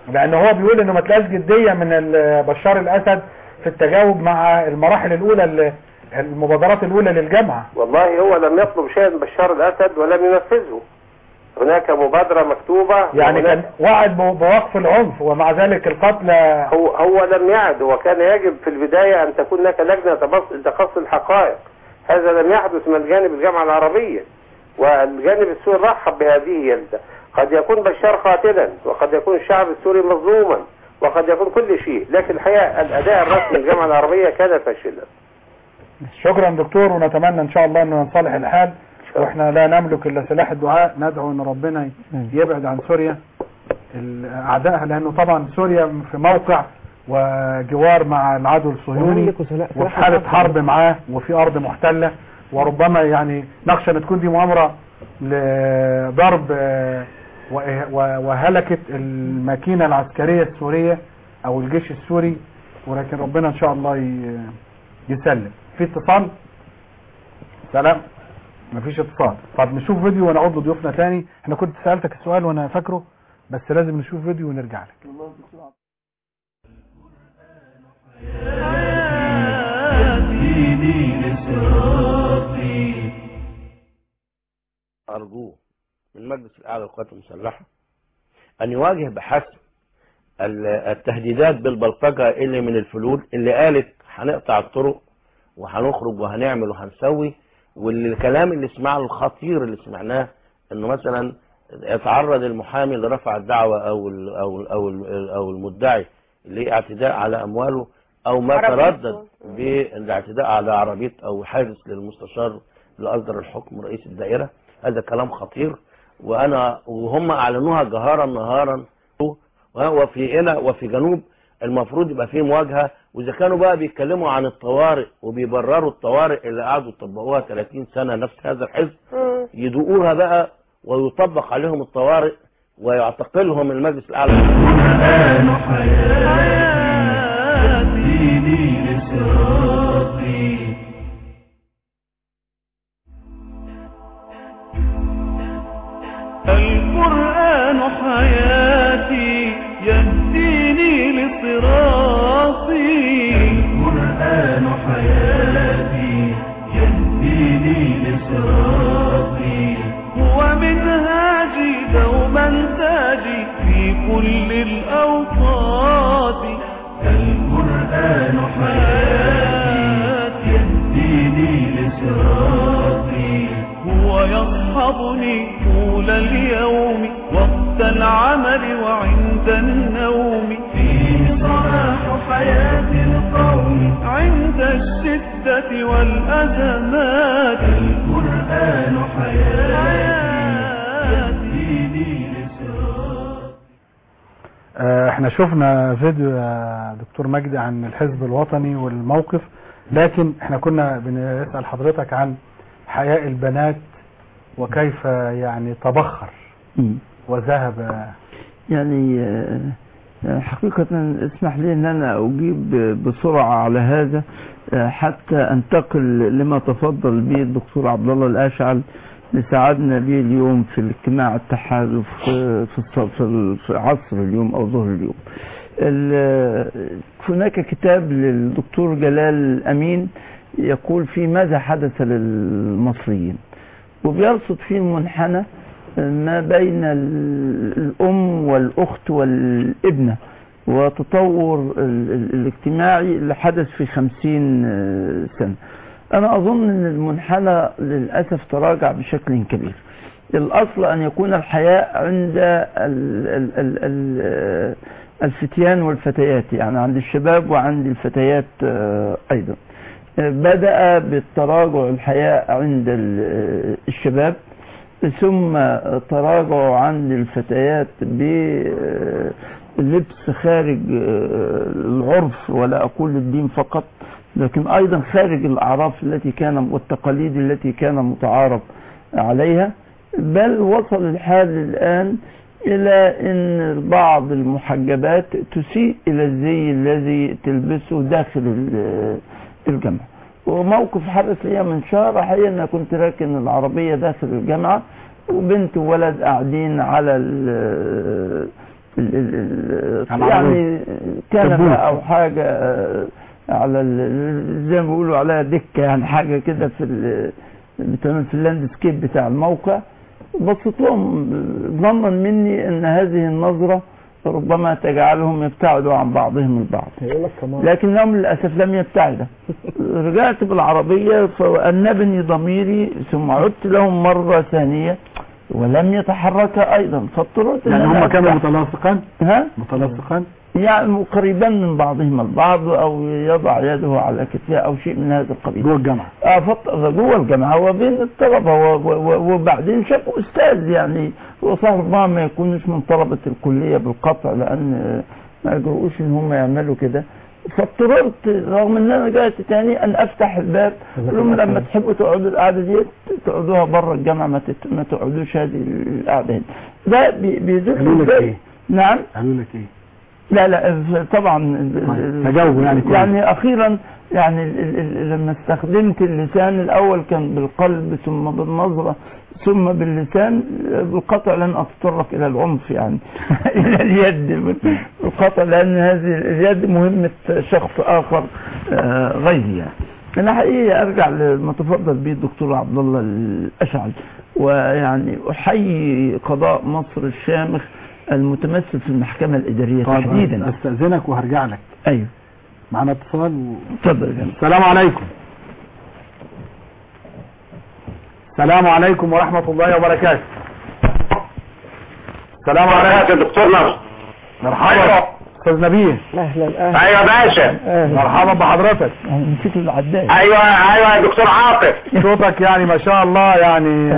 B: لان هو بيقول انه ما تلاقيش جديه من بشار الاسد في التجاوب مع المراحل الاولى، المبادرات الاولى للجامعه.
R: والله هو لم يطلب شيئا بشار الاسد ولم ينفذه. هناك مبادره مكتوبه
B: يعني كان وعد بوقف العنف ومع ذلك القتل.
R: هو هو لم يعد، وكان يجب في البدايه ان تكون هناك لجنه تقصي الحقائق. هذا لم يحدث من جانب الجامعه العربيه، والجانب السوري رحب بهذه. قد يكون بشار قاتلا، وقد يكون الشعب السوري مظلوما، وقد يكون كل شيء، لكن الحقيقه الاداء الرسمي للجامعه العربيه كان فاشلا.
B: شكرا دكتور، ونتمنى ان شاء الله انه ينصلح الحال، واحنا لا نملك الا سلاح الدعاء. ندعو ان ربنا يبعد عن سوريا اعدائها، لانه طبعا سوريا في موقع وجوار مع العدو الصهيوني وفي حاله حرب معاه وفي ارض محتله، وربما يعني نخشى ان تكون دي مؤامره لضرب وهلكة الماكينة العسكرية السورية او الجيش السوري، ولكن ربنا ان شاء الله يسلم. في اتصال؟ سلام. مفيش اتصال. طب نشوف فيديو ونعود لضيوفنا تاني. احنا كنت سألتك السؤال وانا فاكره، بس لازم نشوف فيديو ونرجع لك.
S: أرجوه من مجلس الأعلى للقوات المسلحة أن يواجه بحسم التهديدات بالبلطجة اللي من الفلول اللي قالت هنقطع الطرق وهنخرج وهنعمل وهنسوي، والكلام اللي سمعه الخطير اللي سمعناه انه مثلا يتعرض المحامي اللي رفع الدعوة او ال او ال او ال او المدعي لاعتداء على امواله، او ما تردد بالاعتداء على عربية او حادث للمستشار اللي اصدر الحكم رئيس الدائرة. هذا كلام خطير، وانا وهم اعلنوها جهارا نهارا. وفي هنا وفي جنوب المفروض يبقى فيه مواجهة، واذا كانوا بقى بيتكلموا عن الطوارئ وبيبرروا الطوارئ اللي قعدوا يطبقوها ثلاثين سنة نفس هذا الحزب، يدوقوها بقى ويطبق عليهم الطوارئ ويعتقلهم المجلس الاعلى.
A: القرآن حياتي دين صراطي. القرآن حياتي يهديني لصراطي. القرآن حياتي يهديني لصراطي. هو منهاجي دوما تاجي في كل الأوقات. القرآن حياتي يهديني لصراطي. هو يصحبني طول اليوم وقت العمل وعند النوم. فيه صلاح حياة القوم عند الشدة والأزمات. القرآن حياتي دين صراطي.
B: احنا شفنا فيديو يا دكتور مجدي عن الحزب الوطني والموقف، لكن احنا كنا بنسأل حضرتك عن حياء البنات وكيف يعني تبخر وذهب.
E: يعني حقيقة اسمح لي ان انا اجيب بسرعة على هذا حتى انتقل لما تفضل به الدكتور عبد الله الاشعل اللي ساعدنا به اليوم في الاجتماع التحالف في في عصر اليوم او ظهر اليوم. هناك كتاب للدكتور جلال امين يقول في ماذا حدث للمصريين، وبيرصد فيه المنحنى ما بين الأم والأخت والابنة وتطور الاجتماعي اللي حدث في خمسين سنة. أنا أظن أن المنحنى للأسف تراجع بشكل كبير. الأصل أن يكون الحياء عند الفتيان والفتيات، يعني عند الشباب وعند الفتيات أيضا. بدأ بالتراجع الحياء عند الشباب، ثم تراجع عند الفتيات بلبس خارج العرف، ولا أقول الدين فقط، لكن أيضا خارج الأعراف التي كان والتقاليد التي كان متعارف عليها. بل وصل الحال الآن إلى أن بعض المحجبات تسيء إلى الزي الذي تلبسه داخل الجامعة. وموقف حدث لي من شهر حقيقة أنا كنت راكن العربية داخل الجامعة، وبنت وولد قاعدين على ال- ال- ال- يعني كنبة او حاجة آه، على ال- زي ما بيقولوا عليها دكة، يعني حاجة كده في ال- بتعمل في اللاندسكيب بتاع الموقع. بصيت لهم ظنا مني ان هذه النظرة ربما تجعلهم يبتعدوا عن بعضهم البعض، لكنهم للأسف لم يبتعدوا. رجعت بالعربية فأنبني ضميري ثم عدت لهم مرة ثانية ولم يتحركا أيضا، فاضطررت
B: يعني هم كانوا متلاصقان
E: ها
B: متلاصقان
E: يعني قريبا من بعضهم البعض، او يضع يده على كتفه او شيء من هذا القبيل
B: جوه الجامعه.
E: اه فط- جوه الجامعه وبين الطلبه و- و- وبعدين شافوا استاذ، يعني هو صاحب ربما ما يكونش من طلبه الكليه بالقطع، لان ما يجرؤوش ان هم يعملوا كده. فاضطررت رغم ان انا جات تاني ان افتح الباب، قلت لهم لما تحبوا تقعدوا القعده دي تقعدوها بره الجامعه، ما, تت... ما تقعدوش هذه القعده هنا. ده بي- بيزيد
B: قالوا لك ايه؟
E: نعم
B: قالوا لك ايه؟
E: لا لا طبعا
B: تجاوبوا يعني كويس.
E: يعني اخيرا يعني ال- ال- لما استخدمت اللسان الاول كان بالقلب ثم بالنظرة ثم باللسان، بالقطع لن اتطرق الى العنف يعني الى اليد بالقطع، لان هذه اليد مهمة شخص اخر آه، غيري يعني. انا حقيقة ارجع لما تفضل به الدكتور عبد الله الاشعل، ويعني احيي قضاء مصر الشامخ المتمثل في المحكمة الإدارية تحديدا.
B: استأذنك وهرجع لك.
E: ايوه
B: معنا اتصال و...
E: اتفضل يا فندم.
B: السلام عليكم. السلام عليكم ورحمة الله وبركاته. السلام عليكم
L: يا دكتور نصر.
B: مرحبا استاذ نبيه.
E: اهلا اهلا.
L: ايوه يا باشا.
B: مرحبا بحضرتك.
E: نسيت العداد.
L: ايوه ايوه يا دكتور عاطف.
B: صوتك يعني ما شاء الله يعني.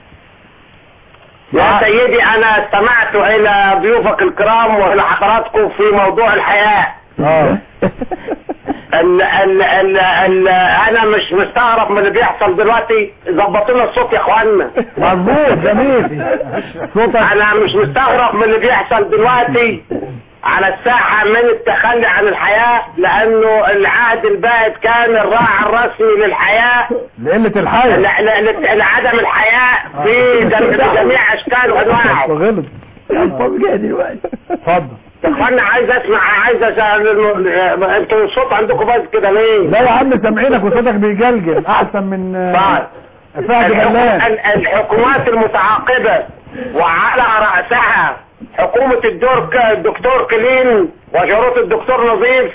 L: يا سيدي انا استمعت الى ضيوفك الكرام والى حضراتكم في موضوع الحياة.
B: اه
L: ال ال ال ال انا مش مستغرب من اللي بيحصل دلوقتي. ظبطوا لنا الصوت يا اخوانا.
B: مظبوط جميل.
L: صوتك انا مش مستغرب من اللي بيحصل دلوقتي على الساحة من التخلي عن الحياة، لانه العهد البائد كان الراعي الرسمي للحياة
B: لقلة الحياة
L: لعدم الحياة في جميع اشكال وانواعه.
B: غلط.
E: الفاظ جاي دلوقتي.
B: اتفضل
L: يا اخوانا عايز اسمع عايز اسال انتوا الصوت عندكم بس كده ليه؟
B: لا يا عم سامعينك وصوتك بيجلجل احسن من فهد بلان.
L: الحكومات المتعاقبة وعلى رأسها حكومة الدور الدكتور كلين وجارات الدكتور نظيف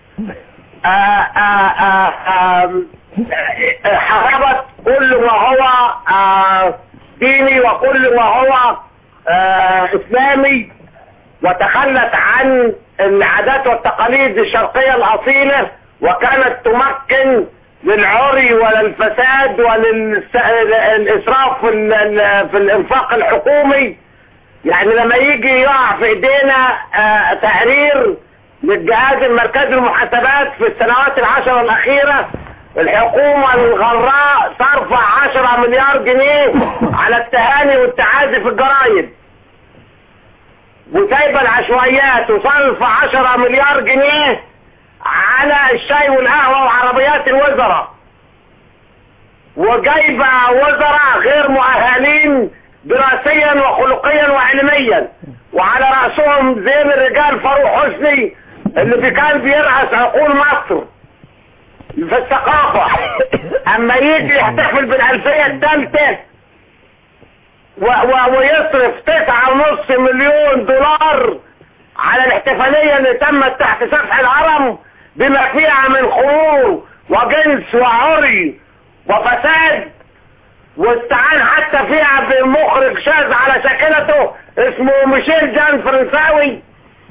L: حاربت كل ما هو آه ديني وكل ما هو آه اسلامي، وتخلت عن العادات والتقاليد الشرقية الأصيلة، وكانت تمكن للعري وللفساد وللإسراف في, في الإنفاق الحكومي. يعني لما يجي يقع في ايدينا آه تقرير للجهاز المركزي للمحاسبات في السنوات العشر الأخيرة، الحكومة الغراء صرف عشرة مليار جنيه على التهاني والتعازي في الجرايد، وسايبه العشوائيات وصرف عشرة مليار جنيه على الشاي والقهوة وعربيات الوزراء، وجايبه وزراء غير مؤهلين دراسيا وخلقيا وعلميا، وعلى رأسهم زين الرجال فاروق حسني اللي كان بيرأس عقول مصر في الثقافة. اما يجي يحتفل بالألفية الثالثة ويصرف تسعة ونص مليون دولار على الاحتفالية اللي تمت تحت سفح الهرم بما فيها من خمور وجنس وعري وفساد، واستعان حتى فيها بمخرج شاذ على شاكلته اسمه ميشيل جان فرنساوي.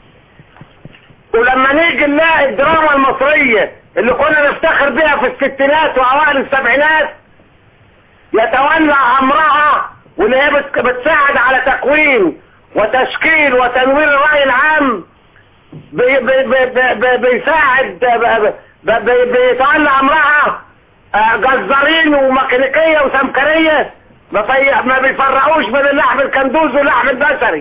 L: ولما نيجي نلاقي الدراما المصرية اللي كنا نفتخر بها في الستينات واوائل السبعينات يتولى امرها، واللي هي بتساعد على تكوين وتشكيل وتنوير الرأي العام، بي بي بي بي بيساعد بي بي بيتولى امرها جزارين وميكانيكية وسمكرية ما بيفرقوش بين اللحم الكندوز واللحم البشري.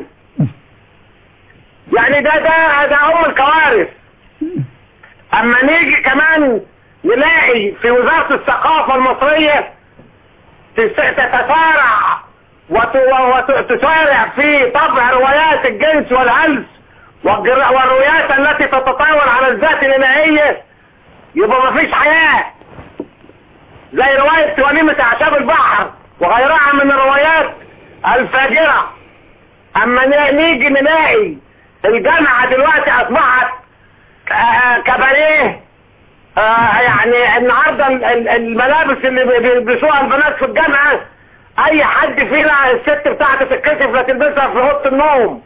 L: يعني ده ده ده هم الكوارث. اما نيجي كمان نلاقي في وزارة الثقافة المصرية تتسارع وتسارع في طبع روايات الجنس والهلس
T: والجر- والروايات التي تتطاول على الذات الإلهية يبقى مفيش حياة، زي رواية وليمة أعشاب البحر وغيرها من الروايات الفاجرة. أما ن- نيجي نلاقي الجامعة دلوقتي أصبحت آه، كباريه. آه، يعني النهارده ال- ال- الملابس اللي بي- بيلبسوها البنات في الجامعة أي حد فينا الست بتاعته تتكسف لا تلبسها في أوضة النوم.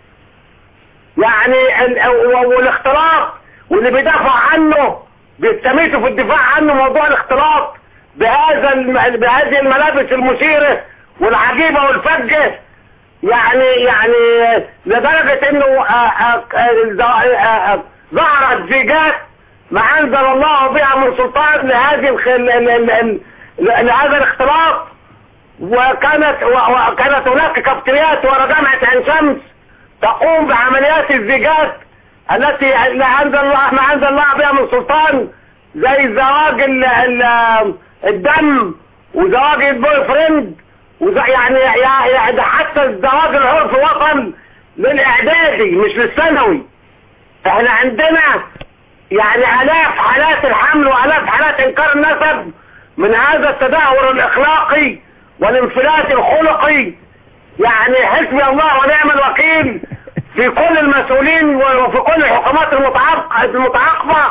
T: يعني ال- و- والاختلاط واللي بيدافع عنه بيستميتوا في الدفاع عنه موضوع الاختلاط بهذا الم- بهذه الملابس المثيرة والعجيبة والفجة. يعني يعني لدرجة انه آه، آه، آه، آه، ظهرت زيجات ما انزل الله بها من سلطان لهذه الخ... ل- ل- ل- ل- لهذا الاختلاط. وكانت و- وكانت هناك كافتريات ورا جامعة عين شمس تقوم بعمليات الزيجات التي لا انزل الله ما انزل الله بها من سلطان، زي زواج ال... ال... الدم وزواج البوي فريند وز... يعني يعني ده حتى الزواج العرفي وصل للاعدادي مش للثانوي. احنا عندنا يعني الاف حالات الحمل والاف حالات انكار النسب من هذا التدهور الاخلاقي والانفلات الخلقي. يعني حسبي الله ونعم الوكيل في كل المسؤولين وفي كل الحكومات المتعاق- المتعاقبة.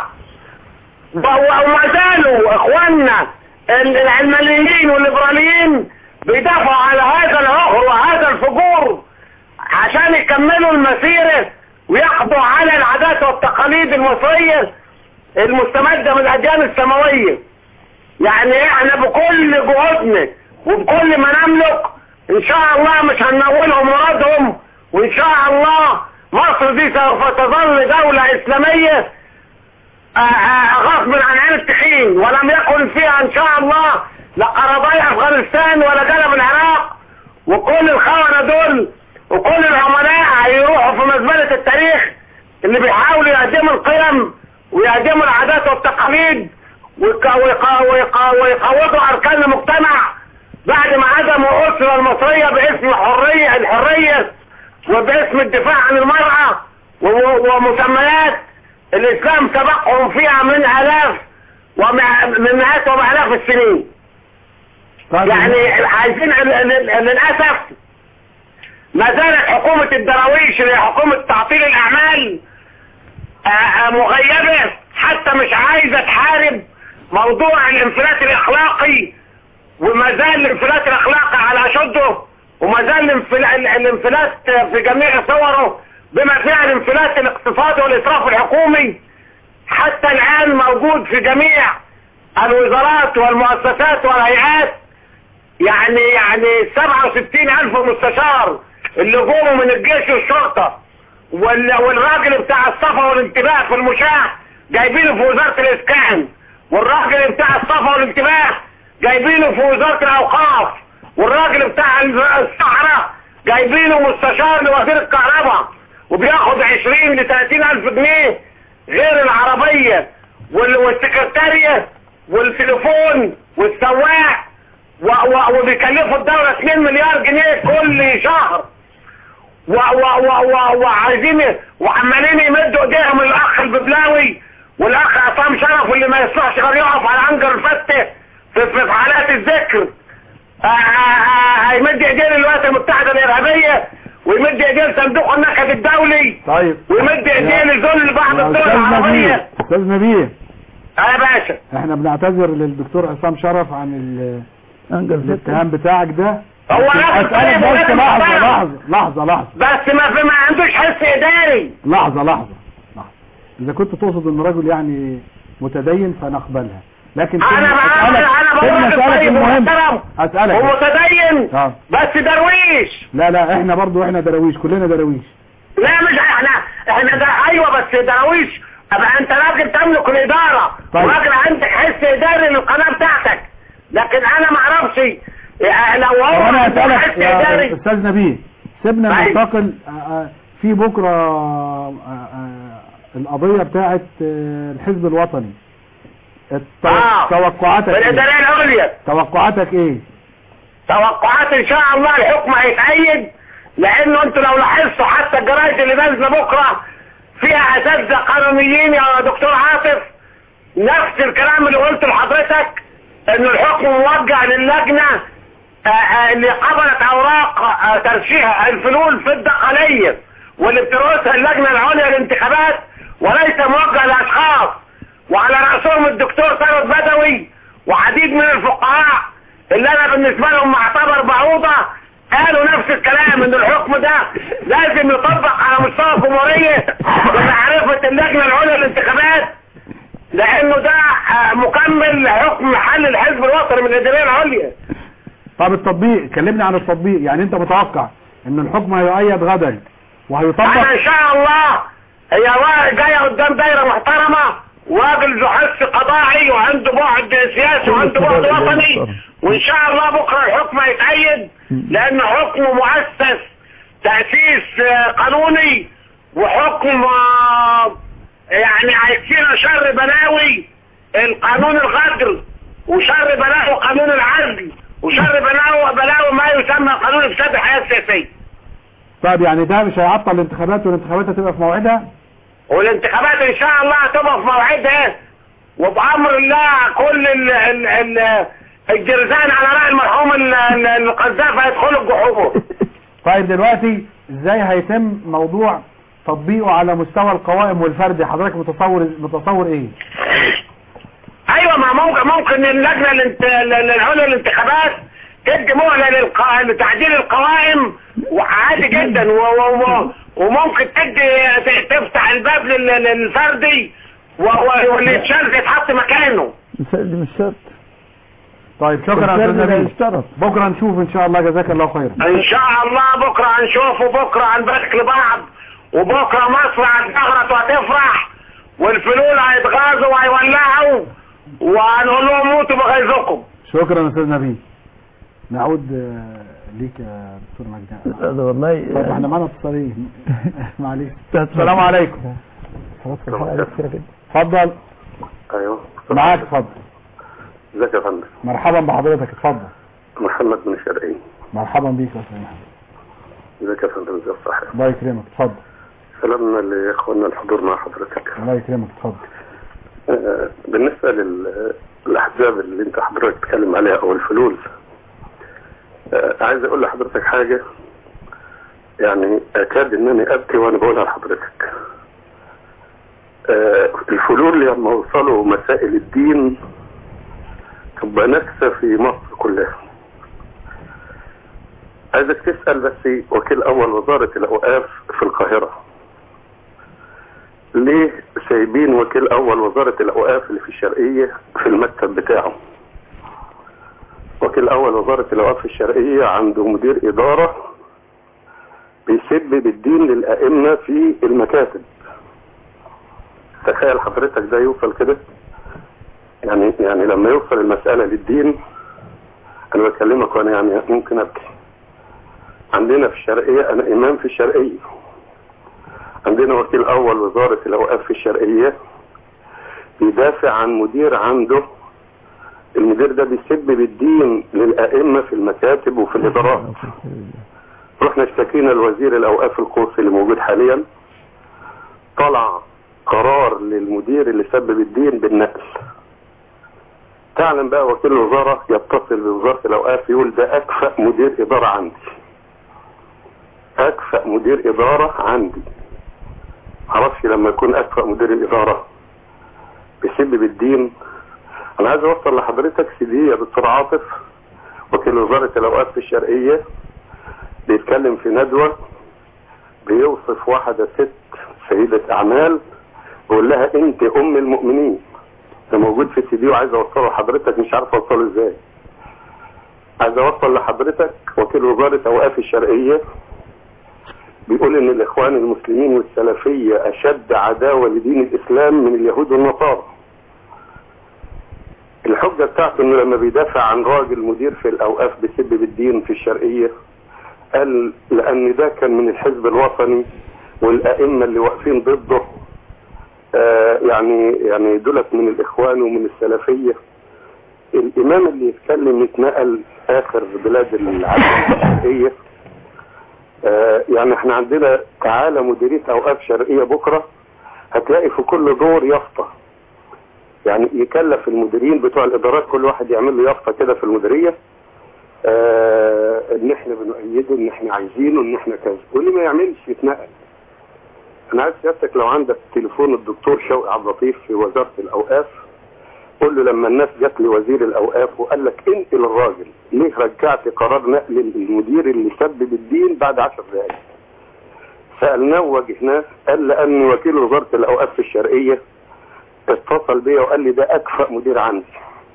T: و- وما زالوا اخواننا ال- العلمانيين والليبراليين بيدافعوا على هذا العهر وهذا الفجور عشان يكملوا المسيرة ويقضوا على العادات والتقاليد المصرية المستمدة من الأديان السماوية. يعني احنا بكل جهودنا وبكل ما نملك ان شاء الله مش هننولهم مرادهم، وان شاء الله مصر دي سوف تظل دولة اسلامية آه، آه، غصب عن عين التخين، ولم يكن فيها ان شاء الله لا قرضاي افغانستان ولا جلب العراق. وكل الخونة دول وكل العملاء هيروحوا في مزبلة التاريخ اللي بيحاولوا يقدموا القيم ويقدموا العادات والتقاليد ويق- ويق- ويق- ويقوضوا اركان المجتمع بعد ما عدموا الاسرة المصرية باسم الحرية الحرية وباسم الدفاع عن المرأة و- ومسميات الاسلام سبقهم فيها من الاف ومع- من مئات ومآلاف السنين. يعني عايزين ال- ال- ال- للأسف ما زالت حكومة الدراويش اللي هي حكومة تعطيل الأعمال آه، آه، مغيبة، حتى مش عايزة تحارب موضوع الانفلات الأخلاقي. وما زال الانفلات الأخلاقي على أشده، وما زال الانفل- ال- الانفلات في جميع صوره بما فيها الانفلات الاقتصادي والإسراف الحكومي حتى الآن موجود في جميع الوزارات والمؤسسات والهيئات. يعني يعني سبعة وستين ألف مستشار اللي جوه من الجيش والشرطة وال- والراجل بتاع الصفا والانتباه في المشاة جايبينه في وزارة الإسكان، والراجل بتاع الصفا والانتباه جايبينه في وزارة الأوقاف، والراجل بتاع الصحراء جايبينه مستشار لوزير الكهرباء وبياخد عشرين لثلاثين ألف جنيه غير العربية وال- والسكرتارية والتليفون والسواق و- و- وبيكلفوا الدولة اتنين مليار جنيه كل شهر و- و- و- و- وعايزين وعمالين يمدوا ايديهم الاخ الببلاوي والاخ عصام شرف اللي ما يصلحش غير يقف على عنجر الفتة في في حالات الذكر. آه، آه، آه، هيمد ايديه للولايات المتحدة الارهابية ويمد ايديه لصندوق النكد الدولي
B: طيب
T: ويمد ايديه لذل بعض
B: يا
T: الدول
B: أستاذ
T: العربية.
B: نبيه أستاذ نبيه
T: اه يا باشا،
B: احنا بنعتذر للدكتور عصام شرف عن ال- الاتهام بتاعك ده.
T: هو
B: لكن
T: راجل
B: أسألك
T: طيب
B: بس
T: وراجل
B: لحظة
T: محترم.
B: لحظة لحظة لحظة
T: بس ما في ما عندوش حس اداري.
B: لحظة لحظة لحظة إذا كنت تقصد إن رجل يعني متدين فنقبلها، لكن
T: انا
B: أسألك
T: بعمل انا
B: سيبنا
T: بقول
B: أسألك
T: طيب
B: المهم
T: ومحترم
B: أسألك
T: ومتدين
B: آه.
T: بس درويش.
B: لا لا احنا برضو احنا دراويش كلنا دراويش.
T: لا مش احنا احنا ده ايوه بس درويش. ابقى انت راجل تملك الاداره
B: طيب.
T: وراجل عندك حس اداري للقناه بتاعتك، لكن انا ما اعرفش اه، لو هو
B: طب انا
T: عنده
B: اسالك
T: حس
B: يا
T: اداري.
B: استاذ نبيه، سيبنا
T: طيب.
B: ننتقل آه، آه، في بكره آه، آه، القضيه بتاعت آه، الحزب الوطني. التو-
T: آه.
B: توقعاتك ايه؟
T: الاداريه العليا
B: توقعاتك ايه؟
T: توقعات ان شاء الله الحكم هيتأيد، لانه انتوا لو لاحظتوا حتى الجرايد اللي نازله بكره فيها اساتذه قانونيين يا دكتور عاطف، نفس الكلام اللي قلته لحضرتك ان الحكم موجه للجنه آه، آه، اللي قبلت اوراق آه، ترشيح الفلول في الدقليه واللي بترأسها اللجنه العليا للانتخابات، وليس موجه لاشخاص، وعلى راسهم الدكتور ثروت بدوي وعديد من الفقهاء اللي انا بالنسبه لهم معتبر بعوضه، قالوا نفس الكلام ان الحكم ده لازم يطبق على مستوى الجمهوريه بمعرفه اللجنه العليا للانتخابات، لانه ده آه، مكمل لحكم محل الحزب الوطني من الاداريه العليا.
B: طب التطبيق، كلمني عن التطبيق. يعني انت متوقع ان الحكم هيؤيد غدا وهيطبق؟
T: انا ان شاء الله هي جايه قدام دايره محترمه، راجل ذو حس قضائي وعنده بعد سياسي وعنده بعد وطني، وان شاء الله بكره الحكم هيتأيد لان حكم مؤسس تأسيس آه، قانوني، وحكم آه، يعني هيكفينا شر بلاوي القانون الغدر، وشر بلاوي قانون العزل، وشر بلاوي بلاوي ما يسمى قانون افساد الحياه السياسيه.
B: طيب يعني ده مش هيعطل الانتخابات والانتخابات هتبقى في موعدها؟
T: والانتخابات ان شاء الله هتبقى في موعدها، وبامر الله كل ال ال ال الجرذان على راي المرحوم ال- ال- القذافي هيدخلوا الجحور.
B: طيب دلوقتي ازاي هيتم موضوع تطبيقه على مستوى القوائم والفرد؟ حضرتك متصور متصور ايه؟
T: ايوه، ما ممكن ممكن اللجنه الانت- العليا للانتخابات تدي مهله للق- لتعديل القوائم وعادي جدا، و- و- و- وممكن تدي ت- تفتح الباب لل- للفردي و- و- واللي يتشال يتحط مكانه.
E: دي مش شرط.
B: طيب شكرا يا
E: الفرد
B: استاذ
E: لا
B: نبيل.
E: يشترط.
B: بكره نشوف ان شاء الله. جزاك الله خيرا.
T: ان شاء الله بكره هنشوف، وبكره هنبارك لبعض، وبكره مصر هتغرط وهتفرح، والفلول هيتغاظوا وهيولعوا، وهنقول لهم موتوا بغيظكم.
B: شكرا يا استاذ نبيل. نعود آه، ليك يا دكتور مجدي.
E: هذا والله
B: طيب احنا معانا اتصالين. معلش. السلام عليكم. اتفضل.
U: ايوه
B: معاك اتفضل.
U: ازيك يا فندم؟
B: مرحبا بحضرتك اتفضل.
U: محمد من الشرقية.
B: مرحبا بيك يا استاذ محمد.
U: ازيك يا فندم؟ ازي الصحة؟
B: الله يكرمك اتفضل.
U: سلامنا لاخواننا الحضور مع حضرتك.
B: الله يكرمك اتفضل.
U: آه، بالنسبة للاحزاب اللي انت حضرتك بتتكلم عليها او الفلول، آه، عايز اقول لحضرتك حاجة يعني اكاد انني ابكي وانا بقولها لحضرتك. آه، الفلول لما وصلوا مسائل الدين تبقى نكسة في مصر كلها. عايزك تسأل بس وكيل اول وزارة الاوقاف في القاهرة ليه سايبين وكيل اول وزارة الاوقاف اللي في الشرقية في المكتب بتاعه؟ وكيل اول وزارة الاوقاف في الشرقية عنده مدير ادارة بيسب بالدين للائمة في المكاتب. تخيل حضرتك ده يوصل كده؟ يعني يعني لما يوصل المسألة للدين، انا بكلمك وانا يعني ممكن ابكي. عندنا في الشرقية، انا امام في الشرقية، عندنا وكيل اول وزارة الاوقاف في الشرقية بيدافع عن مدير عنده، المدير ده بيسب بالدين للائمة في المكاتب وفي الادارات. رحنا اشتكينا لوزير الاوقاف القوسي اللي موجود حاليا، طلع قرار للمدير اللي سب بالدين بالنقل. تعلم بقى وكيل الوزارة يتصل بوزارة الاوقاف يقول ده اكفأ مدير ادارة عندي، اكفأ مدير ادارة عندي. معرفش لما يكون اكفأ مدير الادارة بيسب بالدين. انا عايز اوصل لحضرتك سيدي يا دكتور عاطف، وكيل وزارة الاوقاف في الشرقية بيتكلم في ندوة، بيوصف واحدة ست سيدة اعمال، بيقول لها انت ام المؤمنين. ده موجود في السي دي وعايز اوصله لحضرتك، مش عارف اوصله ازاي. عايز اوصل لحضرتك وكيل وزارة اوقاف الشرقية بيقول ان الاخوان المسلمين والسلفية اشد عداوة لدين الاسلام من اليهود والنصارى. الحجة بتاعته انه لما بيدافع عن راجل مدير في الاوقاف بيسب بالدين في الشرقية، قال لان ده كان من الحزب الوطني والائمة اللي واقفين ضده آه يعني يعني دولت من الاخوان ومن السلفية. الامام اللي يتكلم يتنقل اخر بلاد العالم الشرقية. آه يعني احنا عندنا تعالى مديرية اوقاف شرقية بكرة هتلاقي في كل دور يافطة، يعني يكلف المديرين بتوع الادارات كل واحد يعمل له يافطة كده في المديرية، آه ان احنا بنؤيده، ان احنا عايزينه، ان احنا كذا، واللي ما يعملش يتنقل. انا عايز سيادتك لو عندك تليفون الدكتور شوقي عبد اللطيف في وزارة الاوقاف، قول له لما الناس جت لوزير الاوقاف وقال لك انقل الراجل، ليه رجعت قرار نقل المدير اللي سبب الدين بعد عشر دقائق؟ سألناه وواجهناه، قال لأن وكيل وزارة الأوقاف في الشرقية اتصل بيا وقال لي ده أكفأ مدير عندي.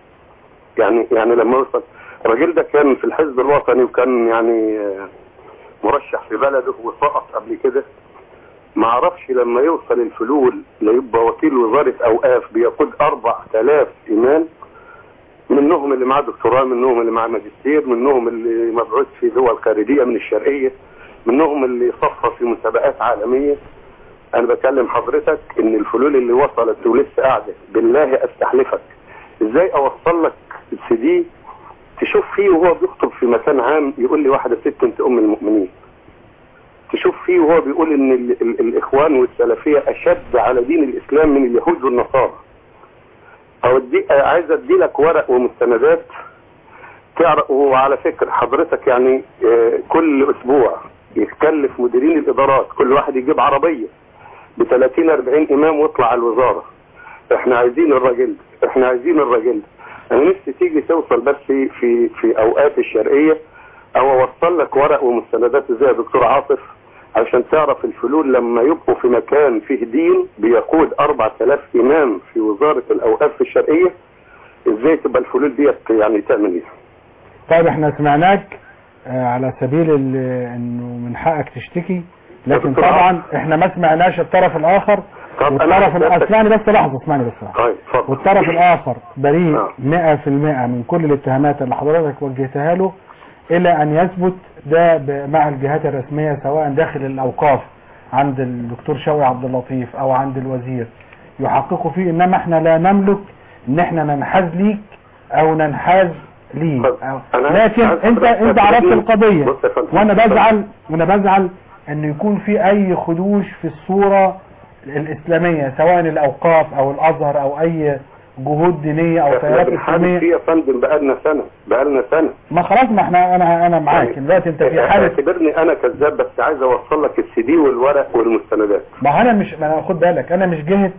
U: يعني يعني لما وصل الراجل ده كان في الحزب الوطني وكان يعني مرشح في بلده وسقط قبل كده، ما عرفش لما يوصل الفلول ليبقى وكيل وزارة أوقاف بيقود أربع آلاف إمام، منهم اللي معاه دكتوراه، منهم اللي معاه ماجستير، منهم اللي مبعوث في دول خارجية من الشرقية، منهم اللي صفى في مسابقات عالمية. انا بكلم حضرتك ان الفلول اللي وصلت ولسه قاعدة، بالله استحلفك ازاي اوصل لك السي دي تشوف فيه وهو بيخطب في مكان عام يقول لي واحدة ست انت ام المؤمنين، تشوف فيه وهو بيقول ان ال ال الاخوان والسلفية اشد على دين الاسلام من اليهود والنصارى. او دي عايز ادي لك ورق ومستندات تعرف. وعلى فكرة حضرتك يعني كل اسبوع يتكلف مديرين الادارات كل واحد يجيب عربية ب ثلاثين أربعين امام ويطلع على الوزارة، احنا عايزين الراجل ده، احنا عايزين الراجل ده. انا نفسي تيجي توصل بس في في في اوقات الشرقية او اوصل لك ورق ومستندات زي يا دكتور عاطف عشان تعرف الفلول لما يبقوا في مكان فيه دين بيقود أربعة آلاف امام في وزارة الاوقاف في الشرقية، ازاي تبقى الفلول ديت يعني تعمل ايه؟
B: طيب احنا سمعناك آه على سبيل انه من حقك تشتكي، لكن طبعا احنا ما سمعناش الطرف الاخر. والطرف الاخر اسمعني بس لحظه، اسمعني بس لحظه. والطرف الاخر بريء مئة في المئة من كل الاتهامات اللي حضرتك وجهتها له، الى ان يثبت ده مع الجهات الرسميه سواء داخل الاوقاف عند الدكتور شوقي عبد اللطيف او عند الوزير يحققوا فيه. انما احنا لا نملك ان احنا ننحاز ليك او ننحاز ليه، لكن انت انت عرفت القضية، وانا بزعل وانا بزعل ان يكون في اي خدوش في الصورة الاسلامية سواء الاوقاف او الازهر او اي جهود دينية او تيارات اسلامية.
U: في يا فندم بقالنا سنة بقالنا سنة
B: ما خلاص، ما احنا انا انا معاك دلوقتي. انت في حالة
U: اعتبرني انا كذاب، بس عايز اوصل لك السي دي والورق والمستندات.
B: ما انا مش، ما انا خد بالك انا مش جهة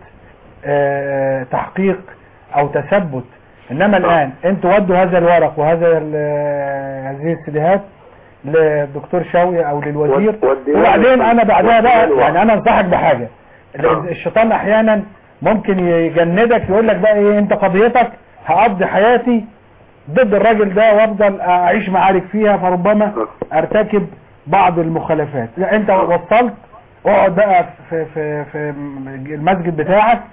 B: اه تحقيق او تثبت، انما الان انتوا ودوا هذا الورق وهذا هذه السيديهات للدكتور شوقي او للوزير، وبعدين انا بعدها بقى يعني انا انصحك بحاجة. الشيطان احيانا ممكن يجندك يقول لك بقى ايه، انت قضيتك هقضي حياتي ضد الراجل ده وافضل اعيش معارك فيها، فربما ارتكب بعض المخالفات. لا انت وصلت، اقعد بقى في في في المسجد بتاعك،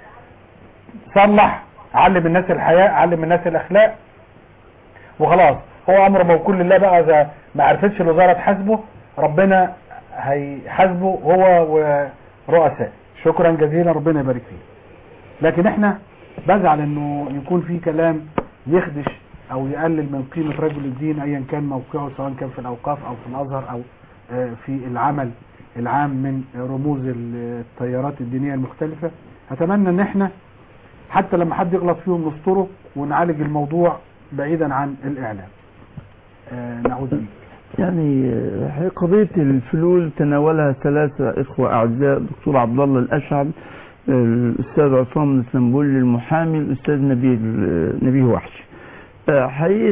B: صلح، علم الناس الحياء، علم الناس الاخلاق، وخلاص. هو امر موكول لله بقى، اذا ما عرفتش الوزاره تحاسبه ربنا هيحاسبه هو ورؤساء. شكرا جزيلا، ربنا يبارك فيك. لكن احنا بزعل انه يكون في كلام يخدش او يقلل من قيمة رجل الدين ايا كان موقعه، سواء كان في الاوقاف او في الازهر او في العمل العام من رموز التيارات الدينية المختلفة. اتمنى ان احنا حتى لما حد يغلط فيهم نستره ونعالج الموضوع بعيدا عن الاعلام. نعود بيه.
E: يعني قضية الفلول تناولها ثلاثة اخوة اعزاء، دكتور عبد الله الاشعل، الاستاذ عصام السنبولي المحامي، الاستاذ نبيه نبيه وحش. حقيقي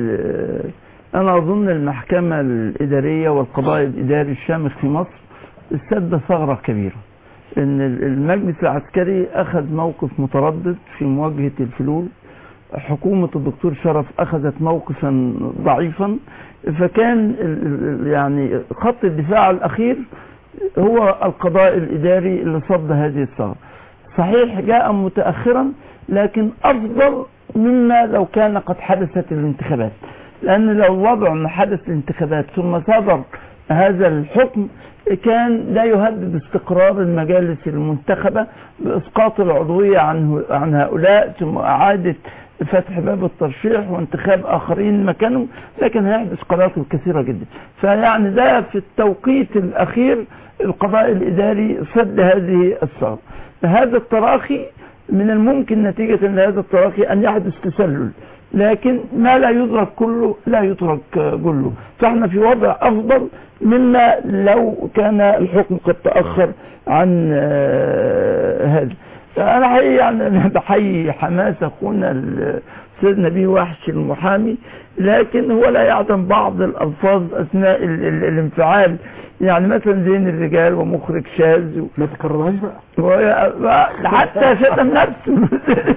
E: انا اظن المحكمة الادارية والقضاء الاداري الشامخ في مصر استدى ثغرة كبيرة، ان المجلس العسكري اخذ موقف متردد في مواجهة الفلول، حكومة الدكتور شرف اخذت موقفا ضعيفا، فكان يعني خط الدفاع الاخير هو القضاء الاداري اللي صد هذه الثغرة. صحيح جاء متأخرا، لكن افضل مما لو كان قد حدثت الانتخابات، لان لو وضع ان حدث الانتخابات ثم صدر هذا الحكم كان لا يهدد استقرار المجالس المنتخبة باسقاط العضوية عن عن هؤلاء، ثم اعادة فتح باب الترشيح وانتخاب اخرين مكانهم، لكن هيحدث قرارات كثيرة جدا. فيعني ده في التوقيت الاخير القضاء الاداري سد هذه الثغرة. هذا التراخي من الممكن نتيجة لهذا التراخي أن يحدث تسلل، لكن ما لا يدرك كله لا يترك كله، فاحنا في وضع أفضل مما لو كان الحكم قد تأخر عن هذا. أنا حقيقي يعني بحيي حماس أخونا السيد نبيه وحش المحامي، لكن هو لا يعلم بعض الألفاظ أثناء ال ال الانفعال، يعني مثلا زين الرجال ومخرج شاذ و...
B: ما تكررهاش بقى
E: حتى شتم نفسه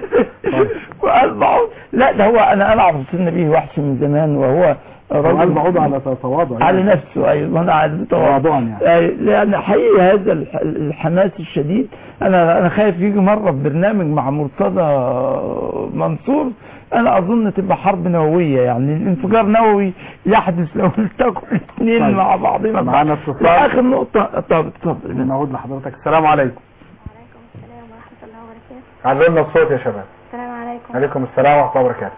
E: وقال بعض. لا ده هو انا انا اعرف السيد نبيه وحش من زمان، وهو
B: قال بعض على تواضع
E: على نفسه. ايوه انا على
B: تواضعا يعني.
E: يعني حقيقي هذا الحماس الشديد، انا انا خايف يجي مره في برنامج مع مرتضى منصور، انا اظن تبقى حرب نوويه، يعني انفجار نووي يحدث لو التقوا الاثنين طيب. مع بعضهم.
B: معانا اتصال.
E: اخر نقطه. طب اتفضل.
B: نعود لحضرتك. السلام عليكم.
F: وعليكم السلام ورحمه الله وبركاته.
B: علوا لنا الصوت يا شباب.
F: السلام عليكم.
B: عليكم السلام ورحمه الله وبركاته.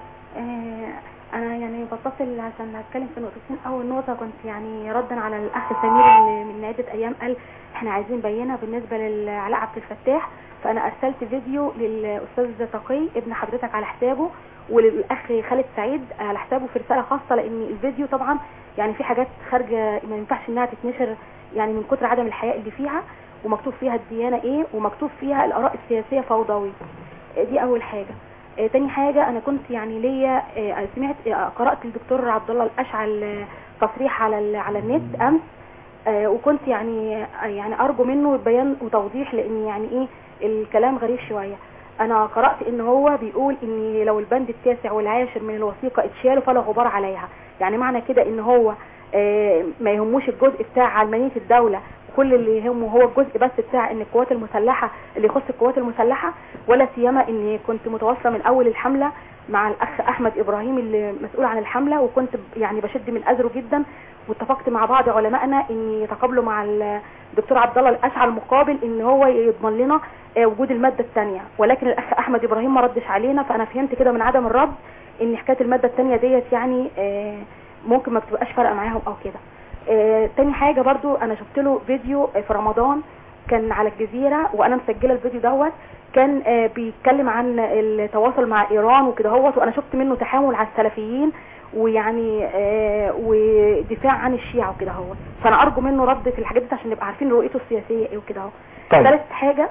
F: انا يعني بتصل عشان اتكلم في نقطتين. اول نقطه كنت يعني ردا على الاخ سمير اللي من عده ايام قال احنا عايزين بينه بالنسبه لعلاء عبد الفتاح، فانا ارسلت فيديو للاستاذ تقي ابن حضرتك على حسابه، وللاخ خالد سعيد على حسابه في رساله خاصه، لان الفيديو طبعا يعني في حاجات خارجه ما ينفعش انها تتنشر يعني من كتر عدم الحياء اللي فيها، ومكتوب فيها الديانه ايه، ومكتوب فيها الاراء السياسيه فوضوي. دي اول حاجه. آه تاني حاجة انا كنت يعني ليا آه سمعت آه قرأت الدكتور عبد الله الاشعل تصريح على على النت امس، آه وكنت يعني آه يعني ارجو منه بيان وتوضيح، لان يعني ايه الكلام غريب شوية. انا قرأت ان هو بيقول ان لو البند التاسع والعاشر من الوثيقة اتشالوا فلا غبار عليها، يعني معنى كده ان هو آه ما يهموش الجزء بتاع علمانية الدولة، كل اللي يهمه هو الجزء بس بتاع ان القوات المسلحة اللي يخص القوات المسلحة، ولا سيما اني كنت متواصلة من اول الحملة مع الاخ احمد ابراهيم اللي مسؤول عن الحملة، وكنت يعني بشد من اذره جدا، واتفقت مع بعض علمائنا ان يتقابلوا مع الدكتور عبد الله الاشعل مقابل ان هو يضمن لنا وجود المادة الثانية، ولكن الاخ احمد ابراهيم ما ردش علينا، فانا فهمت كده من عدم الرد ان حكاية المادة الثانية ديت يعني ممكن ما بتبقاش فارقة معاهم او كده. آه، تاني حاجة برضو انا شفت له فيديو آه، في رمضان كان على الجزيرة، وانا مسجلة الفيديو دوت، كان آه، بيتكلم عن التواصل مع ايران وكده هوت، وانا شفت منه تحامل على السلفيين ويعني آه، ودفاع عن الشيعة وكده هوت، فانا ارجو منه رد في الحاجات دي عشان نبقى عارفين رؤيته السياسية ايه وكده هوت.
B: طيب.
F: ثالث حاجة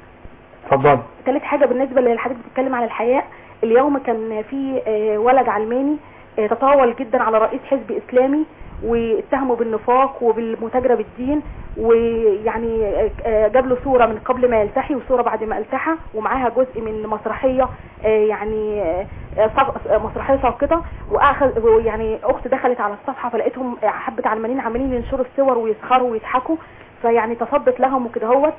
B: اتفضل.
F: ثالث حاجة بالنسبة للحاجات بتتكلم عن الحياء، اليوم كان في آه، ولد علماني آه، تطاول جدا على رئيس حزب اسلامي واتهموا بالنفاق وبالمتاجرة بالدين، ويعني جاب له صورة من قبل ما يلتحي وصورة بعد ما التحى، ومعاها جزء من مسرحية يعني مسرحية ساقطة، واخذ يعني اخت دخلت على الصفحة فلقيتهم حبة علمانيين عمالين ينشروا الصور ويسخروا ويضحكوا، فيعني تصدت لهم وكده هوت.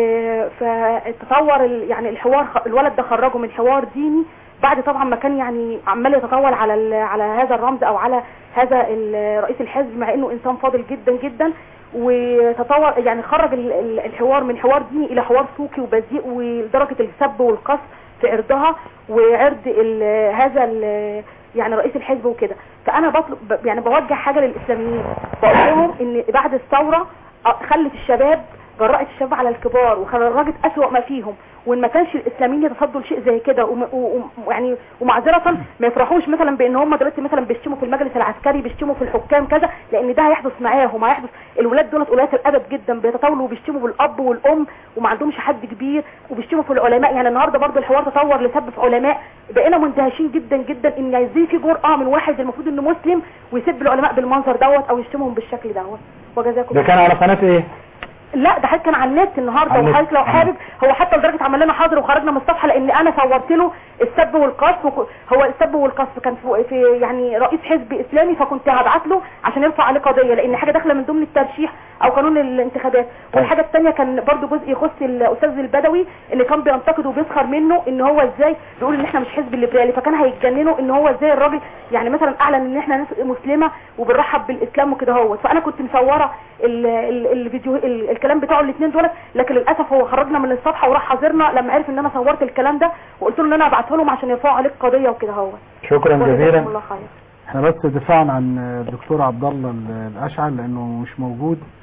F: فتطور يعني الحوار، الولد ده خرجه من حوار ديني بعد طبعا ما كان يعني عمال يتطاول على على هذا الرمز او على هذا رئيس الحزب، مع انه انسان فاضل جدا جدا، وتطور يعني خرج الحوار من حوار ديني الى حوار سوقي وبذيء، ولدرجه السب والقصف في عرضها وعرض ال هذا ال يعني رئيس الحزب وكده. فانا بطلب يعني بوجه حاجه للاسلاميين، بقول لهم ان بعد الثوره خلت الشباب، جرأت الشباب على الكبار وخرجت اسوأ ما فيهم، وان ما كانش الاسلاميين يتصدوا لشيء زي كده، ويعني ومعذره ما يفرحوش مثلا بان هم دلوقتي مثلا بيشتموا في المجلس العسكري، بيشتموا في الحكام كذا، لان ده هيحدث معاهم، هيحدث. الولاد دول قلات الادب جدا، بيتطاولوا وبيشتموا بالاب والام وما عندهمش حد كبير، وبيشتموا في العلماء. يعني النهارده برضو الحوار تطور لسب في علماء، بقينا مندهشين جدا جدا ان ازاي في جرأه من واحد المفروض انه مسلم ويسب العلماء بالمنظر دوت او يشتمهم بالشكل دوت. وجزاكم
B: ده كان على قناه ايه؟
F: لا ده حضرتك كان على النت النهارده، وحضرتك لو حابب هو حتى لدرجه عمل لنا حاضر وخرجنا من الصفحه، لان انا صورت له السب والقصف. هو السب والقصف كان في يعني رئيس حزب اسلامي، فكنت هبعت له عشان يرفع عليه قضيه، لان حاجه داخله من ضمن الترشيح او قانون الانتخابات. والحاجه الثانيه كان برضو جزء يخص الاستاذ البدوي اللي كان بينتقد وبيسخر منه ان هو ازاي بيقول ان احنا مش حزب الليبرالي، فكان هيتجننوا ان هو ازاي الراجل يعني مثلا اعلن ان احنا ناس مسلمه وبنرحب بالاسلام وكده هو. فانا كنت مصوره الفيديو الكلام بتاعه الاثنين دول، لكن للاسف هو خرجنا من الصفحه وراح حاضرنا لما عرف ان انا صورت الكلام ده، وقلت له ان انا ابعته لهم عشان يرفعوا عليك قضيه وكده هو.
B: شكرا جزيلا. احنا بس دفاعا عن الدكتور عبد الله الاشعل لانه مش موجود،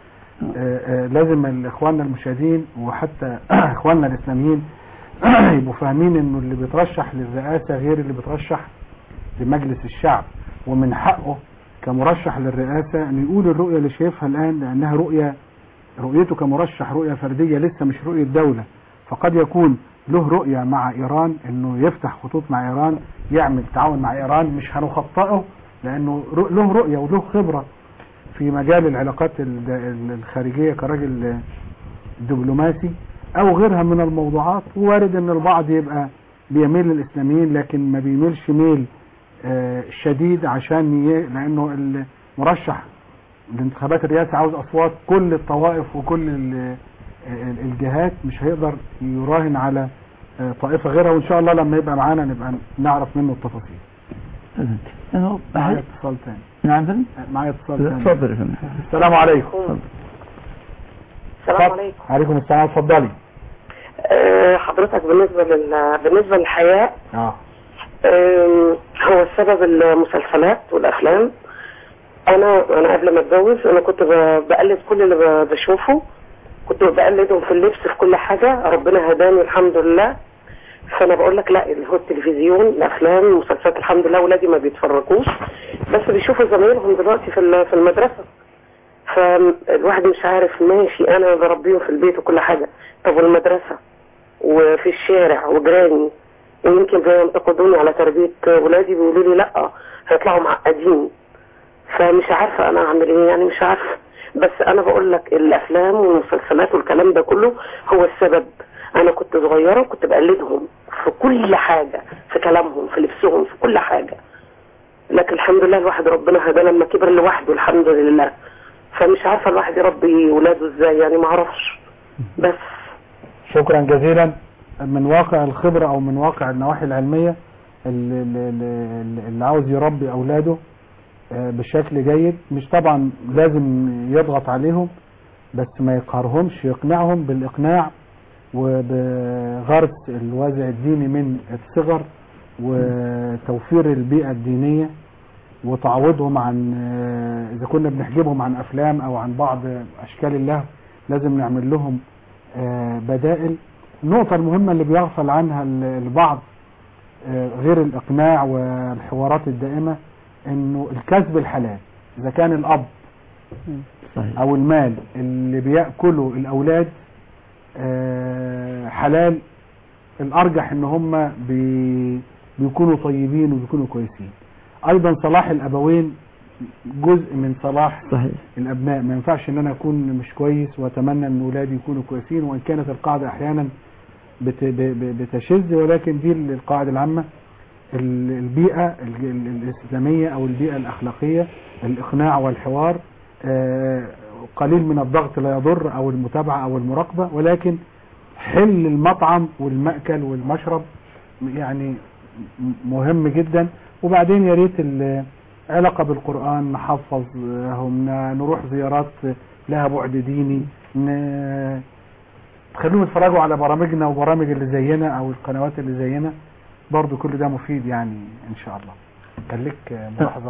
B: آه، آه، لازم اخواننا المشاهدين وحتى اخواننا الاسلاميين يبقوا فاهمين انه اللي بيترشح للرئاسة غير اللي بيترشح لمجلس الشعب، ومن حقه كمرشح للرئاسة ان يقول الرؤية اللي شايفها الان، لانها رؤية رؤيته كمرشح رؤية فردية لسه مش رؤية دولة. فقد يكون له رؤية مع ايران انه يفتح خطوط مع ايران، يعمل تعاون مع ايران، مش هنخطئه لانه له رؤية وله خبرة في مجال العلاقات الخارجية كراجل دبلوماسي او غيرها من الموضوعات. وارد ان البعض يبقى بيميل للاسلاميين لكن ما بيميلش ميل آه شديد، عشان ي... لانه المرشح لانتخابات الرئاسة عاوز اصوات كل الطوائف وكل الجهات، مش هيقدر يراهن على آه طائفة غيرها. وان شاء الله لما يبقى معانا نبقى نعرف منه التفاصيل. معايا اتصال تاني.
E: نعم
B: معايا اتصال تاني.
E: اتفضل يا فندم.
B: السلام عليكم.
G: السلام عليكم.
B: عليكم السلام، اتفضلي.
G: أه حضرتك بالنسبة لل... بالنسبة للحياة
B: اه
G: أه هو السبب المسلسلات والافلام. انا انا قبل ما اتجوز انا كنت بقلد كل اللي بشوفه، كنت بقلدهم في اللبس في كل حاجة، ربنا هداني الحمد لله. فانا بقول لك لا، اللي هو التلفزيون الافلام المسلسلات الحمد لله ولادي ما بيتفرجوش، بس بيشوفوا زمايلهم دلوقتي في في المدرسة. فالواحد مش عارف، ماشي انا بربيهم في البيت وكل حاجة، طب والمدرسة وفي الشارع وجيراني ويمكن بينتقدوني على تربية ولادي، بيقولوا لي لا هيطلعوا معقدين. فمش عارفة انا اعمل ايه، يعني مش عارفة. بس انا بقول لك الافلام والمسلسلات والكلام ده كله هو السبب. انا كنت صغيرة وكنت بقلدهم في كل حاجة، في كلامهم في لبسهم في كل حاجة، لكن الحمد لله الواحد ربنا هداه لما كبر لوحده الحمد لله. فمش عارفة الواحد يربي ولاده ازاي، يعني ما اعرفش. بس
B: شكرا جزيلا. من واقع الخبرة او من واقع النواحي العلمية، اللي, اللي, اللي عاوز يربي اولاده بشكل جيد مش طبعا لازم يضغط عليهم، بس ما يقهرهمش، يقنعهم بالاقناع وبغرس الوازع الديني من الصغر، وتوفير البيئة الدينية، وتعوضهم عن اذا كنا بنحجبهم عن افلام او عن بعض اشكال اللهو لازم نعمل لهم بدائل. النقطة المهمة اللي بيغفل عنها البعض غير الاقناع والحوارات الدائمة، انه الكسب الحلال. اذا كان الاب او المال اللي بيأكله الاولاد حلال، الارجح ان هم بي بيكونوا طيبين وبيكونوا كويسين. ايضا صلاح الابوين جزء من صلاح صحيح. الابناء. ما ينفعش ان انا اكون مش كويس واتمنى ان اولادي يكونوا كويسين، وان كانت القاعدة احيانا بت بتشذ، ولكن دي القاعدة العامة. البيئة الاسلامية او البيئة الاخلاقية، الاقناع والحوار، قليل من الضغط لا يضر، او المتابعة او المراقبة، ولكن حل المطعم والمأكل والمشرب يعني مهم جدا. وبعدين يا ريت العلاقة بالقرآن نحفظهم، نروح زيارات لها بعد ديني، خلوهم يتفرجوا على برامجنا وبرامج اللي زينا او القنوات اللي زينا، برضو كل ده مفيد يعني ان شاء الله. كان لك ملاحظة؟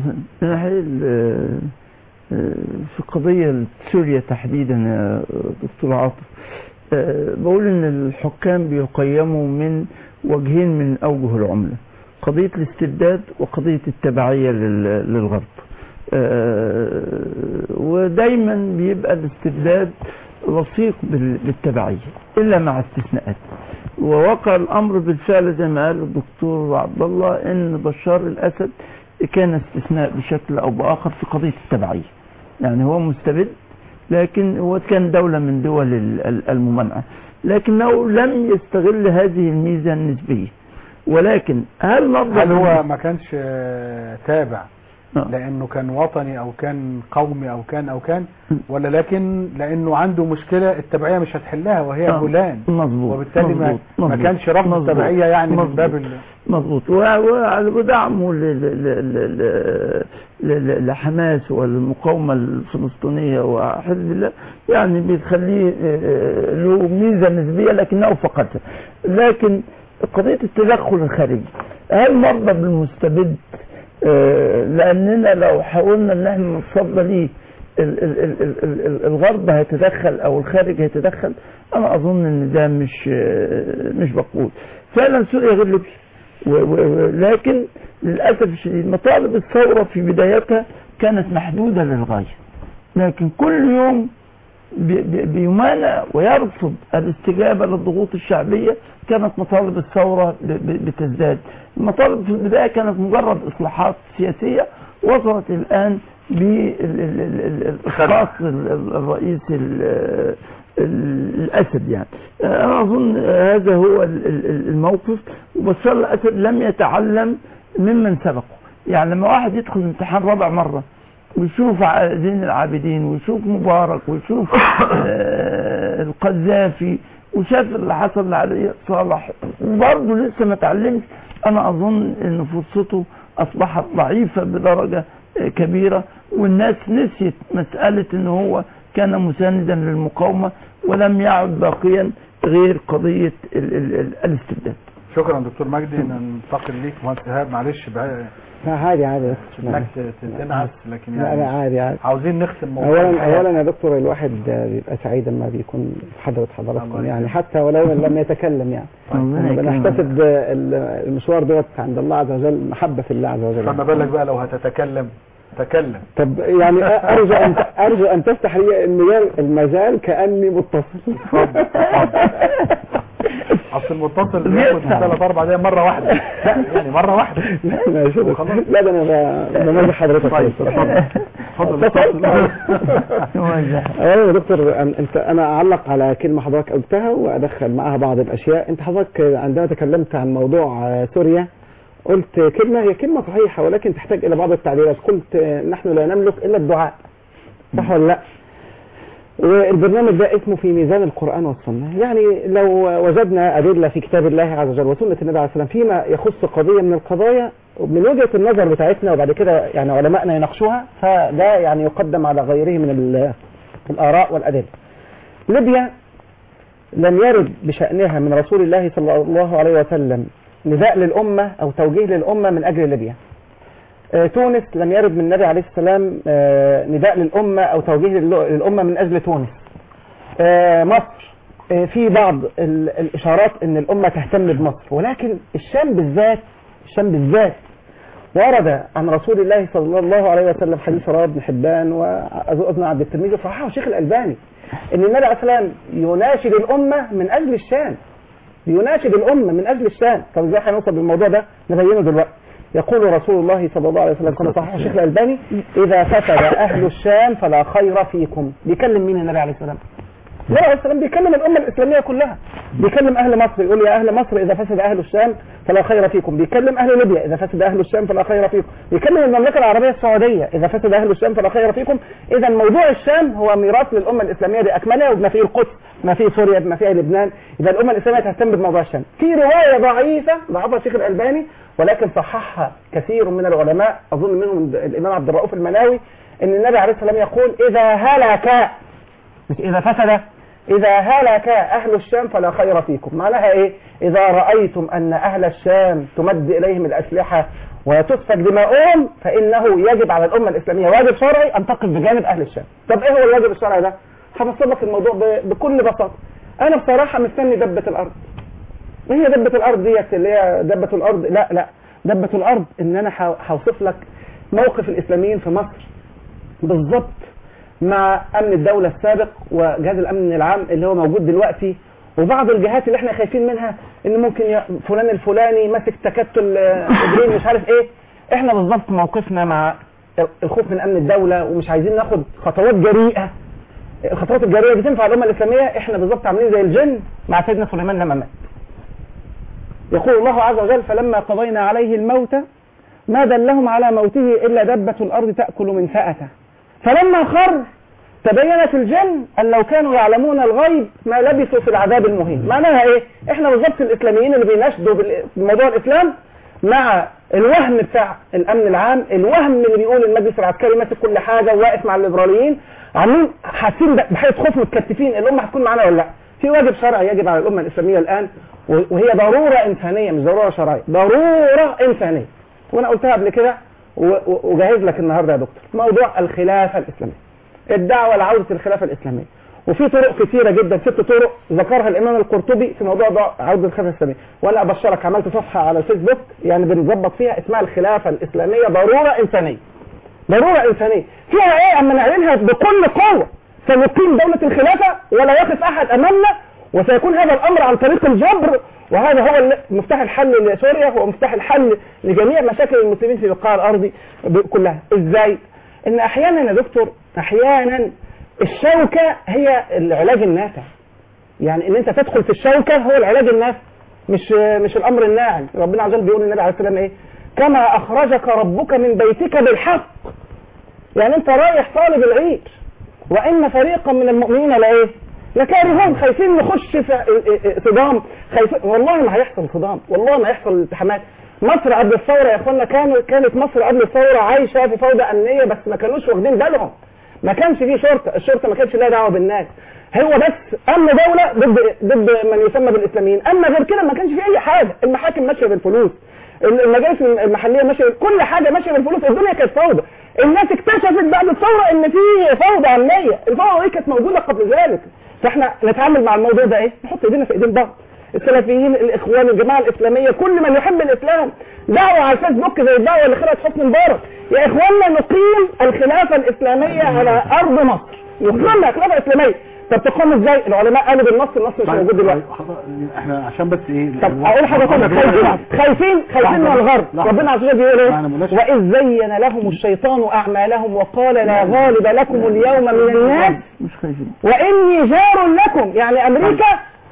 E: في قضية سوريا تحديدا يا دكتور عاطف، بقول ان الحكام بيقيموا من وجهين من اوجه العملة، قضية الاستبداد وقضية التبعية للغرب. ودايما بيبقى الاستبداد لصيق بالتبعية الا مع استثناءات. ووقع الامر بالفعل زي ما قال الدكتور عبد الله ان بشار الاسد كان استثناء بشكل او باخر في قضية التبعية، يعني هو مستبد لكن هو كان دولة من دول الممانعة، لكنه لم يستغل هذه الميزة النسبية. ولكن هل نظر
B: هل هو ما كانش تابع لانه كان وطني او كان قومي او كان او كان ولا لكن لانه عنده مشكلة التبعية مش هتحلها وهي جولان، وبالتالي ما, ما كانش رفض التبعية يعني من باب
E: مظبوط. ودعمه لحماس والمقاومة الفلسطينية وحزب الله يعني بتخليه له ميزة نسبية لكنه فقدها. لكن قضية التدخل الخارجي هل مرضى بالمستبد؟ آه لأننا لو حاولنا ان احنا نتصدى ليه ال- ال- ال- ال- ال- ال- الغرب هيتدخل او الخارج هيتدخل، انا اظن ان ده مش مش مقبول. فعلا سوريا غير ليبيا، و- و- لكن للاسف الشديد مطالب الثوره في بدايتها كانت محدوده للغايه، لكن كل يوم بي- بي- بيمانع ويرفض الاستجابه للضغوط الشعبيه. كانت مطالب الثوره ب- ب- بتزداد. المطالب في البدايه كانت مجرد اصلاحات سياسيه، وصلت الان بالإخلاص الرئيس ال- ال- الأسد. يعني أنا أظن هذا هو ال- ال- الموقف. وبشار الأسد لم يتعلم ممن سبقه. يعني لما واحد يدخل امتحان رابع مرة ويشوف ع- زين العابدين ويشوف مبارك ويشوف آه، القذافي وشاف اللي حصل لعلي صالح وبرضه لسه ما تعلمش، أنا أظن أن فرصته أصبحت ضعيفة بدرجة كبيرة، والناس نسيت مسألة ان هو كان مساندا للمقاومة ولم يعد باقيا غير قضية ال ال ال الاستبداد.
B: شكرا دكتور مجدي. ننتقل ليك مهندس ايهاب، معلش بقى
D: لا عادي عادي
B: انك تنعس، لكن
D: لا
B: يعني
D: لا عادي عادي.
B: عاوزين نختم موضوع
D: اولا
B: الحياة.
D: اولا يا دكتور الواحد بيبقى سعيد لما بيكون في حضرة حضراتكم، يعني حتى ولو لم يتكلم يعني بنحتسب المشوار دوت عند الله عز وجل محبة في الله عز وجل.
B: فما بالك بقى لو هتتكلم تكلم.
D: طب يعني ارجو ان ارجو ان تفتح لي المجال المجال كاني متصل.
B: اصل المتصل بياخد ثلاث اربع دقايق مره واحده. لا يعني مره واحده.
D: لا ماشي لا ده انا بمزح حضرتك.
B: طيب اتفضل اتفضل.
D: اولا يا دكتور انت انا اعلق على كلمه حضرتك قلتها وادخل معها بعض الاشياء. انت حضرتك عندما تكلمت عن موضوع سوريا قلت كلمة هي كلمة صحيحة ولكن تحتاج إلى بعض التعديلات. قلت نحن لا نملك إلا الدعاء، صح ولا لا؟ والبرنامج ده اسمه في ميزان القرآن والسنة. يعني لو وجدنا أدلة في كتاب الله عز وجل وسنة النبي عليه السلام فيما يخص قضية من القضايا من وجهة النظر بتاعتنا وبعد كده يعني علماءنا يناقشوها، فده يعني يقدم على غيره من الآراء والأدلة. ليبيا لم يرد بشأنها من رسول الله صلى الله عليه وسلم نداء للأمة أو توجيه للأمة من أجل ليبيا. آه تونس لم يرد من النبي عليه السلام آه نداء للأمة أو توجيه للأمة من أجل تونس. آه مصر آه في بعض الإشارات أن الأمة تهتم بمصر، ولكن الشام بالذات الشام بالذات ورد عن رسول الله صلى الله عليه وسلم حديث رواه ابن حبان وأظن عبد الترمذي وصححه الشيخ الألباني أن النبي عليه السلام يناشد الأمة من أجل الشام، يناشد الأمة من أجل الشام. طب ازاي هنوصل بالموضوع ده؟ نبينه دلوقتي. يقول رسول الله صلى الله عليه وسلم كما صححه الشيخ الألباني: إذا فسد أهل الشام فلا خير فيكم. بيكلم مين النبي عليه السلام؟ النبي عليه السلام بيكلم الأمة الإسلامية كلها، بيكلم أهل مصر يقول يا أهل مصر إذا فسد أهل الشام فلا خير فيكم، بيكلم أهل ليبيا إذا فسد أهل الشام فلا خير فيكم، بيكلم المملكة العربية السعودية إذا فسد أهل الشام فلا خير فيكم. إذا موضوع الشام هو ميراث للأمة الإسلامية بأكملها وبما فيه القدس، ما فيه سوريا، بما فيه لبنان. إذا الأمة الإسلامية تهتم بموضوع الشام. في رواية ضعيفة ضعفها الشيخ الألباني ولكن صححها كثير من العلماء، أظن منهم الإمام عبد الرؤوف المناوي، أن النبي عليه السلام يقول: إذا هلك، مش إذا فسد، إذا هلك أهل الشام فلا خير فيكم. معناها إيه؟ إذا رأيتم أن أهل الشام تمد إليهم الأسلحة وتسفك دماؤهم فإنه يجب على الأمة الإسلامية واجب شرعي أن تقف بجانب أهل الشام. طب إيه هو الواجب الشرعي ده؟ هفصل لك الموضوع بكل بساطة. أنا بصراحة مستني دبة الأرض. إيه هي دبة الأرض ديت اللي هي دبة الأرض؟ لا لا، دبة الأرض إن أنا هوصف لك موقف الإسلاميين في مصر بالضبط مع أمن الدولة السابق وجهاز الأمن العام اللي هو موجود دلوقتي وبعض الجهات اللي احنا خايفين منها ان ممكن فلان الفلاني ماسك تكتل إبرين مش عارف ايه. احنا بالضبط موقفنا مع الخوف من أمن الدولة ومش عايزين ناخد خطوات جريئة. الخطوات الجريئة دي تنفع الأمة الإسلامية. احنا بالضبط عاملين زي الجن مع سيدنا سليمان لما مات. يقول الله عز وجل: فلما قضينا عليه الموت ما دلهم على موته إلا دبة الأرض تأكل من سأته فلما خر تبينت الجن أن لو كانوا يعلمون الغيب ما لبثوا في العذاب المهين. معناها ايه؟ احنا بالضبط الإسلاميين اللي بيناشدوا بموضوع الإسلام مع الوهم بتاع الأمن العام، الوهم اللي بيقول المجلس العسكري ماسك كل حاجة وواقف مع الليبراليين، عاملين حاسين بحالة خوف متكتفين الأمة هتكون معانا ولا لا. في واجب شرعي يجب على الأمة الإسلامية الآن وهي ضرورة إنسانية مش ضرورة شرعية، ضرورة إنسانية. وأنا قلتها قبل كده وجهز لك النهاردة يا دكتور موضوع الخلافة الإسلامية. الدعوة لعودة الخلافة الإسلامية. وفي طرق كثيرة جدا، ست طرق ذكرها الإمام القرطبي في موضوع عودة الخلافة الإسلامية. وأنا أبشرك عملت صفحة على الفيسبوك يعني بنظبط فيها اسمها الخلافة الإسلامية ضرورة إنسانية. ضرورة إنسانية فيها إيه؟ أما نعلنها بكل قوة سنقيم دولة الخلافة ولا يقف أحد أمامنا، وسيكون هذا الأمر عن طريق الجبر، وهذا هو مفتاح الحل لسوريا، هو مفتاح الحل لجميع مشاكل المسلمين في القاع الأرضي كلها. إزاي؟ إن أحيانا يا دكتور أحيانا الشوكة هي العلاج النافع. يعني إن أنت تدخل في الشوكة هو العلاج النافع، مش مش الأمر الناعم. ربنا عز وجل بيقول للنبي عليه السلام إيه؟ كما أخرجك ربك من بيتك بالحق. يعني أنت رايح طالب العيش، وإن فريقا من المؤمنين لإيه؟ لكارهون، خايفين نخش في صدام، خايفين. والله ما هيحصل صدام، والله ما هيحصل التحامات. مصر قبل الثورة يا اخوانا كانت كانت مصر قبل الثورة عايشة في فوضى أمنية، بس ما كانوش واخدين بالهم. ما كانش فيه شرطة، الشرطة ما كانش لها دعوة بالناس. هو بس أمن دولة ضد ضد من يسمى بالإسلاميين، أما غير كده ما كانش فيه أي حاجة. المحاكم ماشية بالفلوس، المجالس المحلية ماشية، كل حاجة ماشية بالفلوس. الدنيا كانت فوضى. الناس اكتشفت بعد الثورة إن في فوضى أمنية، الفوضى دي كانت موجودة قبل ذلك. فاحنا نتعامل مع الموضوع ده ايه؟ نحط ايدينا في ايدين بعض. السلفيين، الاخوان، الجماعه الاسلاميه، كل من يحب الاسلام، دعوه على الفيسبوك زي الدعوه اللي خلقت حسني مبارك. يا اخواننا نقيم الخلافه الاسلاميه على ارض مصر، نقيم الخلافه الاسلاميه. طب تقوم ازاي؟ العلماء قالوا بالنص، النص مش موجود دلوقتي.
B: احنا عشان بس ايه؟
D: طب اقول حاجه ثانيه، خايفين خايفين خايفين من الغرب. ربنا عز وجل بيقول ايه؟ واذ زين لهم الشيطان اعمالهم وقال لا غالب لكم اليوم من الناس
E: مش خايفين
D: واني جار لكم. يعني امريكا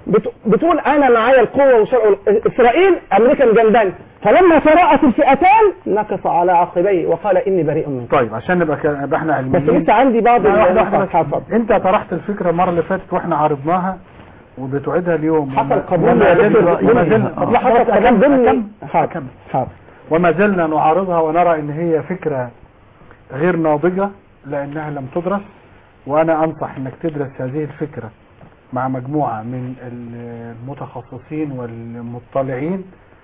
D: بتقول انا معايا القوه وشرع اسرائيل، امريكا مجنداني. فلما تراءت الفئتان نكص على عقبيه وقال اني بريء منكم.
B: طيب عشان نبقى نبقى احنا علميين،
D: بس لسه عندي بعض
B: الحاجات. انت طرحت الفكره المره اللي فاتت واحنا عرضناها وبتعيدها اليوم.
D: حصل قبول يا دكتور، لا حصل قبول ضمني. حاضر حاضر.
B: وما زلنا نعارضها ونرى ان هي فكره غير ناضجه لانها لم تدرس. وانا انصح انك تدرس هذه الفكره مع مجموعه من المتخصصين والمطلعين،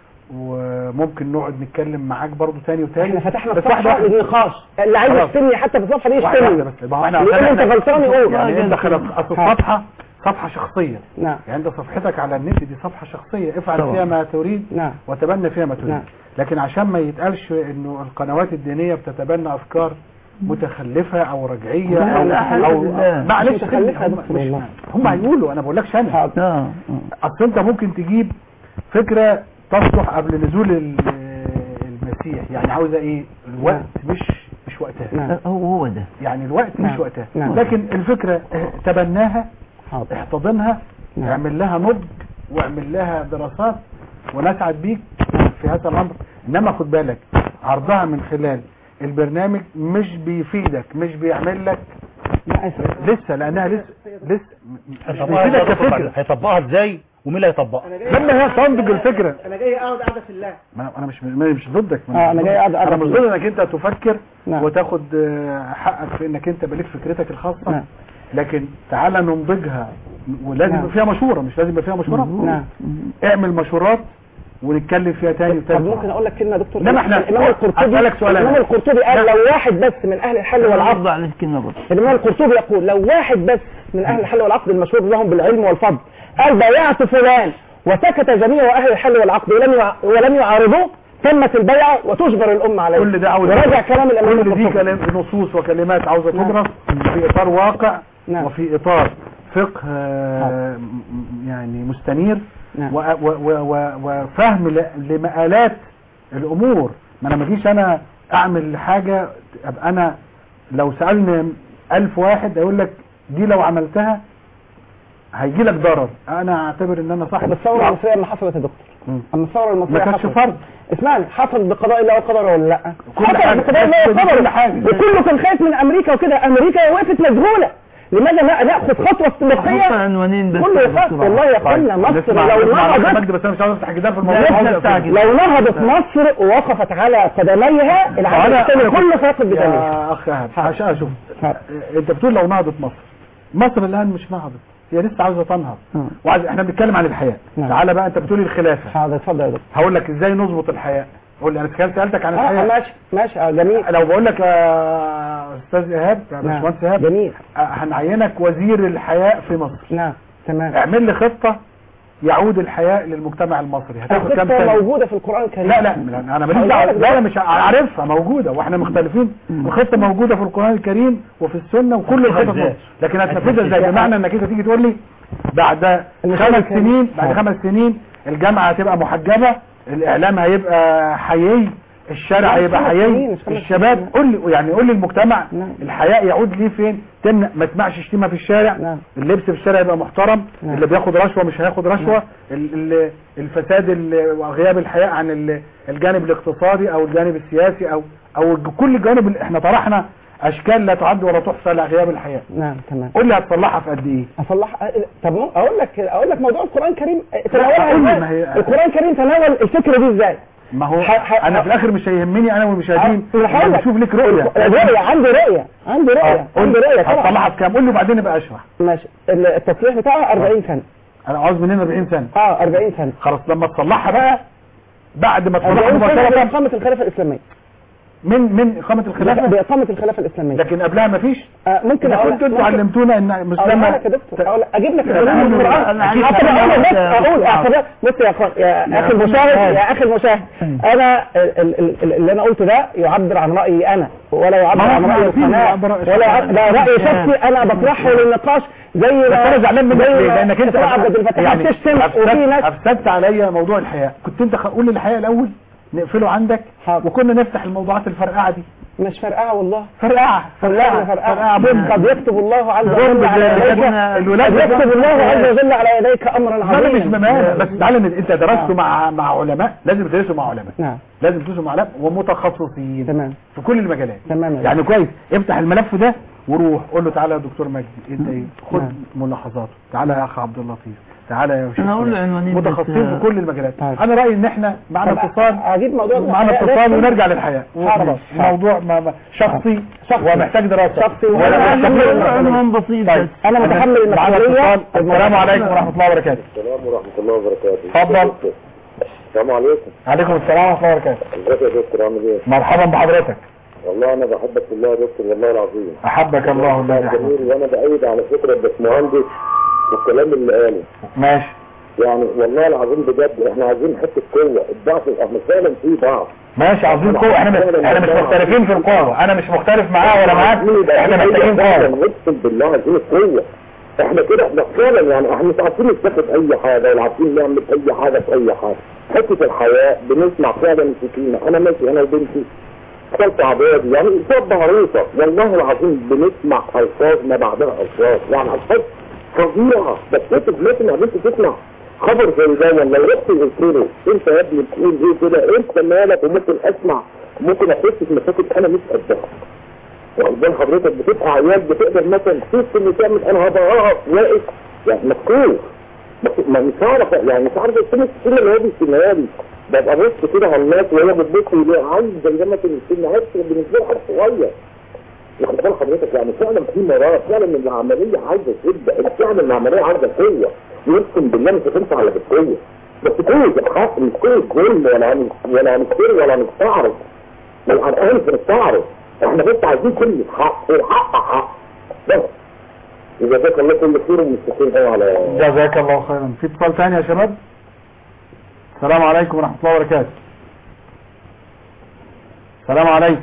B: وممكن نقعد نتكلم معاك برضو تاني وتاني.
D: احنا فتحنا الصفحه للنقاش، اللي عايز يشتمني حتى في الصفحه دي يشتمني، يقول انت غلطان يقول.
B: يعني انت خلاص اصل الصفحه صفحه شخصيه.
D: نعم.
B: يعني انت صفحتك على النت دي صفحه شخصيه، افعل طبعا فيها ما تريد.
D: نعم.
B: وتبنى فيها ما تريد.
D: نعم.
B: لكن عشان ما يتقالش انه القنوات الدينيه بتتبنى افكار متخلفه او رجعيه او او معلش هم هيقولوا، انا بقول لكش انا. اصل انت ممكن تجيب فكره تصلح قبل نزول المسيح، يعني عاوزه ايه؟ الوقت مش مش وقتها.
E: نعم. هو هو ده
B: يعني الوقت
D: نعم.
B: مش وقتها.
D: نعم.
B: لكن الفكره تبناها،
D: حاضر.
B: احتضنها،
D: نعم.
B: اعمل لها نضج واعمل لها دراسات ونسعد بيك في هذا الامر. انما خد بالك عرضها من خلال البرنامج مش بيفيدك، مش بيعمل لك لسه، لانها لسه لسه
C: بيفيدك كفكره. هيطبقها ازاي ومين اللي هيطبقها؟
B: لما هي تنضج الفكره.
D: انا جاي اقعد قاعده في الله.
B: انا مش مش ضدك.
D: اه انا جاي اقعد
B: انا مش ضد انك انت تفكر.
D: نعم.
B: وتاخد حقك في انك انت بليك فكرتك الخاصه.
D: نعم.
B: لكن تعالى ننضجها، ولازم يبقى فيها مشوره، مش لازم يبقى فيها مشوره.
D: نعم.
B: اعمل مشورات ونتكلم فيها تاني
D: وتاني. طب ممكن اقول لك كلمه يا دكتور؟
B: انما احنا
D: الامام القرطبي الامام القرطبي قال لو واحد بس من اهل الحل والعقد،
E: على الكلمه بس.
D: الامام القرطبي يقول لو واحد بس من اهل الحل والعقد المشهور لهم بالعلم والفضل قال بايعت فلان وسكت جميع اهل الحل والعقد ولم ولم يعارضوه تمت البيعه وتجبر الامه عليه.
B: كل ده عاوز
D: وراجع كلام الامام القرطبي.
B: كل دي كلام نصوص وكلمات عاوزه تدرس في اطار واقع.
D: نعم.
B: وفي اطار فقه آه يعني مستنير.
D: نعم.
B: وفهم لمآلات الامور. ما انا ما اجيش انا اعمل حاجه ابقى انا لو سالني ألف واحد اقول لك دي لو عملتها هيجي لك ضرر، انا اعتبر ان انا صح.
D: بس الثوره المصريه اللي حصلت يا دكتور، اما الثوره المصريه
B: ما كانتش فرض.
D: اسمعني، حصل بقضاء الله وقدره ولا لا؟
B: حصل
D: بقضاء الله وقدره، وكله كان خايف من امريكا وكده. امريكا وقفت مذهوله. لماذا لا ناخذ خطوه استباقيه؟ كله يخاف. والله يا اخوانا مصر لو نهضت،
B: بس انا مش عاوز افتح جدال في الموضوع.
D: لو نهضت مصر ووقفت على قدميها العالم الثاني كله سيقف بدليل.
B: يا اخ ايهاب عشان اشوف انت بتقول لو نهضت مصر. مصر الان مش نهضت، هي لسه عاوزه تنهض. وعايز احنا بنتكلم عن الحياه. تعالى بقى انت بتقولي الخلافه.
D: حاضر اتفضل يا دكتور.
B: هقول لك ازاي نظبط الحياه. قول لي انا كان سالتك عن
H: اه
B: الحياه.
H: ماشي ماشي اه جميل.
B: لو بقول لك يا استاذ ايهاب يا
H: نعم.
B: باشمهندس ايهاب
H: جميل.
B: آه، هنعينك وزير الحياء في مصر.
H: نعم تمام.
B: اعمل لي خطه يعود الحياء للمجتمع المصري. هتاخد كام
H: الخطة
B: سنه؟
H: موجودة في القرآن الكريم.
B: لا لا لا، انا ماليش دعوه، لا انا مش عارفها موجوده واحنا مختلفين. الخطه موجوده في القران الكريم وفي السنه وكل الخطط موجودة. لكن هتنفذها ازاي؟ بمعنى انك انت تيجي تقول لي بعد خمس سنين بعد خمس سنين الجامعه هتبقى محجبه، الاعلام هيبقى حيي، الشارع هيبقى حيي، الشباب. قول لي يعني قول لي المجتمع الحياء يعود ليه فين؟ تمنع ما تسمعش شتيمه في الشارع، اللبس في الشارع يبقى محترم، اللي بياخد رشوه مش هياخد رشوه، ال- الفساد ال- وغياب الحياء عن ال- الجانب الاقتصادي او الجانب السياسي او او كل الجوانب اللي احنا طرحنا اشكال لا تعد ولا تحصى لغياب الحياء.
H: نعم تمام.
B: قول لي هتصلحها في قد ايه؟
H: اصلح طب مو- اقول لك اقول لك موضوع القرآن الكريم
B: قول
H: تناولها
B: لي
H: ازاي؟
B: ما هي-
H: القرآن الكريم تناول الفكرة دي ازاي؟
B: ما هو
H: ح- ح-
B: انا في الاخر مش هيهمني انا والمشاهدين
H: أه،
B: انا بشوف لك رؤيه.
H: رؤية عندي رؤية عندي رؤية عندي رؤية طبعا.
B: هتصلحها في كام؟ قول لي وبعدين ابقى اشرح.
H: ماشي. التصليح بتاعها أربعين سنة.
B: انا عاوز منين أربعين سنه؟
H: اه أربعين سنة.
B: خلاص لما تصلحها بقى بعد ما تصلحها
H: أربعين سنة
B: مباشره
H: بإقامة الخلافة الإسلامية.
B: من من اقامه الخلافه
H: بإقامة الخلافة الإسلامية.
B: لكن قبلها مفيش.
H: آه ممكن
B: اقول انتوا انتوا علمتونا ان
H: أقول
B: مسلمه
H: لك يا دكتور أقول اجيب لك
B: لا،
H: الدليل
B: لا،
H: من
B: لا،
H: القرآن.
B: أنا أكيد
H: أقول
B: هقول
H: بس
B: لك يا
H: اقول
B: دكتور.
H: أقول بص يا اخوان يا اخي المشاهد يا اخي المشاهد انا ال- ال- اللي انا قلته ده يعبر عن رايي انا ولا يعبر
B: ما هو
H: عن راي
B: فيه
H: القناه
B: يعبر-
H: ولا يعبر- ده راي شخصي انا بطرحه للنقاش زي
B: بس انا زعلان منك
H: زي
B: ليه؟
H: ما
B: لانك انت
H: إسراء عبد الفتاح
B: يعني
H: بتشتم وفي ناس
B: افسدت عليا موضوع الحياء. كنت انت خ- قول لي الحياء الاول نقفله عندك وكنا نفتح الموضوعات الفرقعه دي.
H: مش فرقعه والله
B: فرقعه
H: والله فرقعه قد يكتب الله عز وجل على يديك
B: الولاد
H: قد يكتب الله عز وجل على يديك امرا
B: انا
H: عظيما.
B: مش ممانع بس تعالى ان انت درسته مع مع علماء، لازم تدرسوا مع علماء،
H: نعم
B: لازم تدرسوا مع علماء ومتخصصين
H: تمام
B: في كل المجالات.
H: تمام
B: يعني كويس افتح الملف ده وروح قول له تعالى يا دكتور مجدي انت ايه خد
H: نعم.
B: ملاحظاته، تعالى يا اخ عبد اللطيف، تعالى يا شيخ
E: أنا أقول له عنوانين
B: متخصصين
E: بس-
B: في كل المجالات.
H: طيب.
B: انا رايي ان احنا معنا
H: طب
B: اتصال
H: اجيب موضوع
B: معنا
H: الحياء ده.
B: اتصال ونرجع للحياه.
H: حاضر.
B: موضوع ما ما شخصي
H: شخصي.
B: ومحتاج دراسه
H: شخصي
B: ولا
H: ولا
B: محتاج
E: عنوان بسيط
B: طيب.
E: بس.
H: انا متحمل
B: معنا
H: المسؤوليه.
B: اتصال. السلام عليكم ورحمه الله وبركاته.
J: السلام ورحمة الله وبركاته.
B: اتفضل.
J: السلام عليكم.
B: عليكم السلام ورحمه الله وبركاته.
J: ازيك يا دكتور عامل ايه؟
B: مرحبا بحضرتك.
J: والله انا بحبك في الله يا دكتور والله العظيم.
B: احبك الله الذي احبك.
J: جميل وانا بايد على فكرة الباشمهندس والكلام اللي قاله.
B: ماشي.
J: يعني والله العظيم بجد احنا عايزين حتة قوة، الضعف احنا فعلا في ضعف.
B: ماشي عاوزين قوة. احنا مش احنا مش مختلفين في القوة، انا مش مختلف معاه ولا معاك، احنا محتاجين قوة.
J: اقسم بالله عايزين القوة. احنا كده احنا فعلا يعني احنا مش عارفين نستفاد اي حاجة ولا عارفين نعمل اي حاجة في اي حاجة. حتة الحياة بنسمع فعلا السكينة، انا ماشي انا وبنتي خلط عبادي يعني صوت عريضة والله العظيم بنسمع الفاظ ما بعدها الفاظ يعني الفاظ فظيعة. بس انت لازم يا بنتي تسمع خبر زي ده والله رحت قلت له انت يا ابني بتقول ايه كده انت مالك وممكن اسمع ممكن اخش في مشاكل انا مش قدها. وقدام حضرتك بتبقى عيال بتقدر مثلا تشوف اللي تعمل انا هبقى اقف واقف يعني مكتوب ما مش عارف يعني مش عارف السنة السنة اللي هو بيستناها لي ببقى بص كده على الناس وهي بتبص لي عايز زي ما كان السن عايز بالنسبه لي حد صغير. واخد بال حضرتك يعني فعلا في مرار فعلا ان العمليه عايزه شده، فعلا العمليه عايزه قوه يقسم بالله مش هتنفع الا بالقوه. بس قوه الحق مش قوه ظلم ولا ولا نكسر ولا نستعرض. ما القرآن مش نستعرض، احنا بس عايزين كلمه حق والحق حق بس. جزاك الله كل خير ومستقيم قوي على
B: جزاك الله خيرا. في اتصال ثاني يا شباب؟ السلام عليكم ورحمة الله وبركاته. السلام عليكم.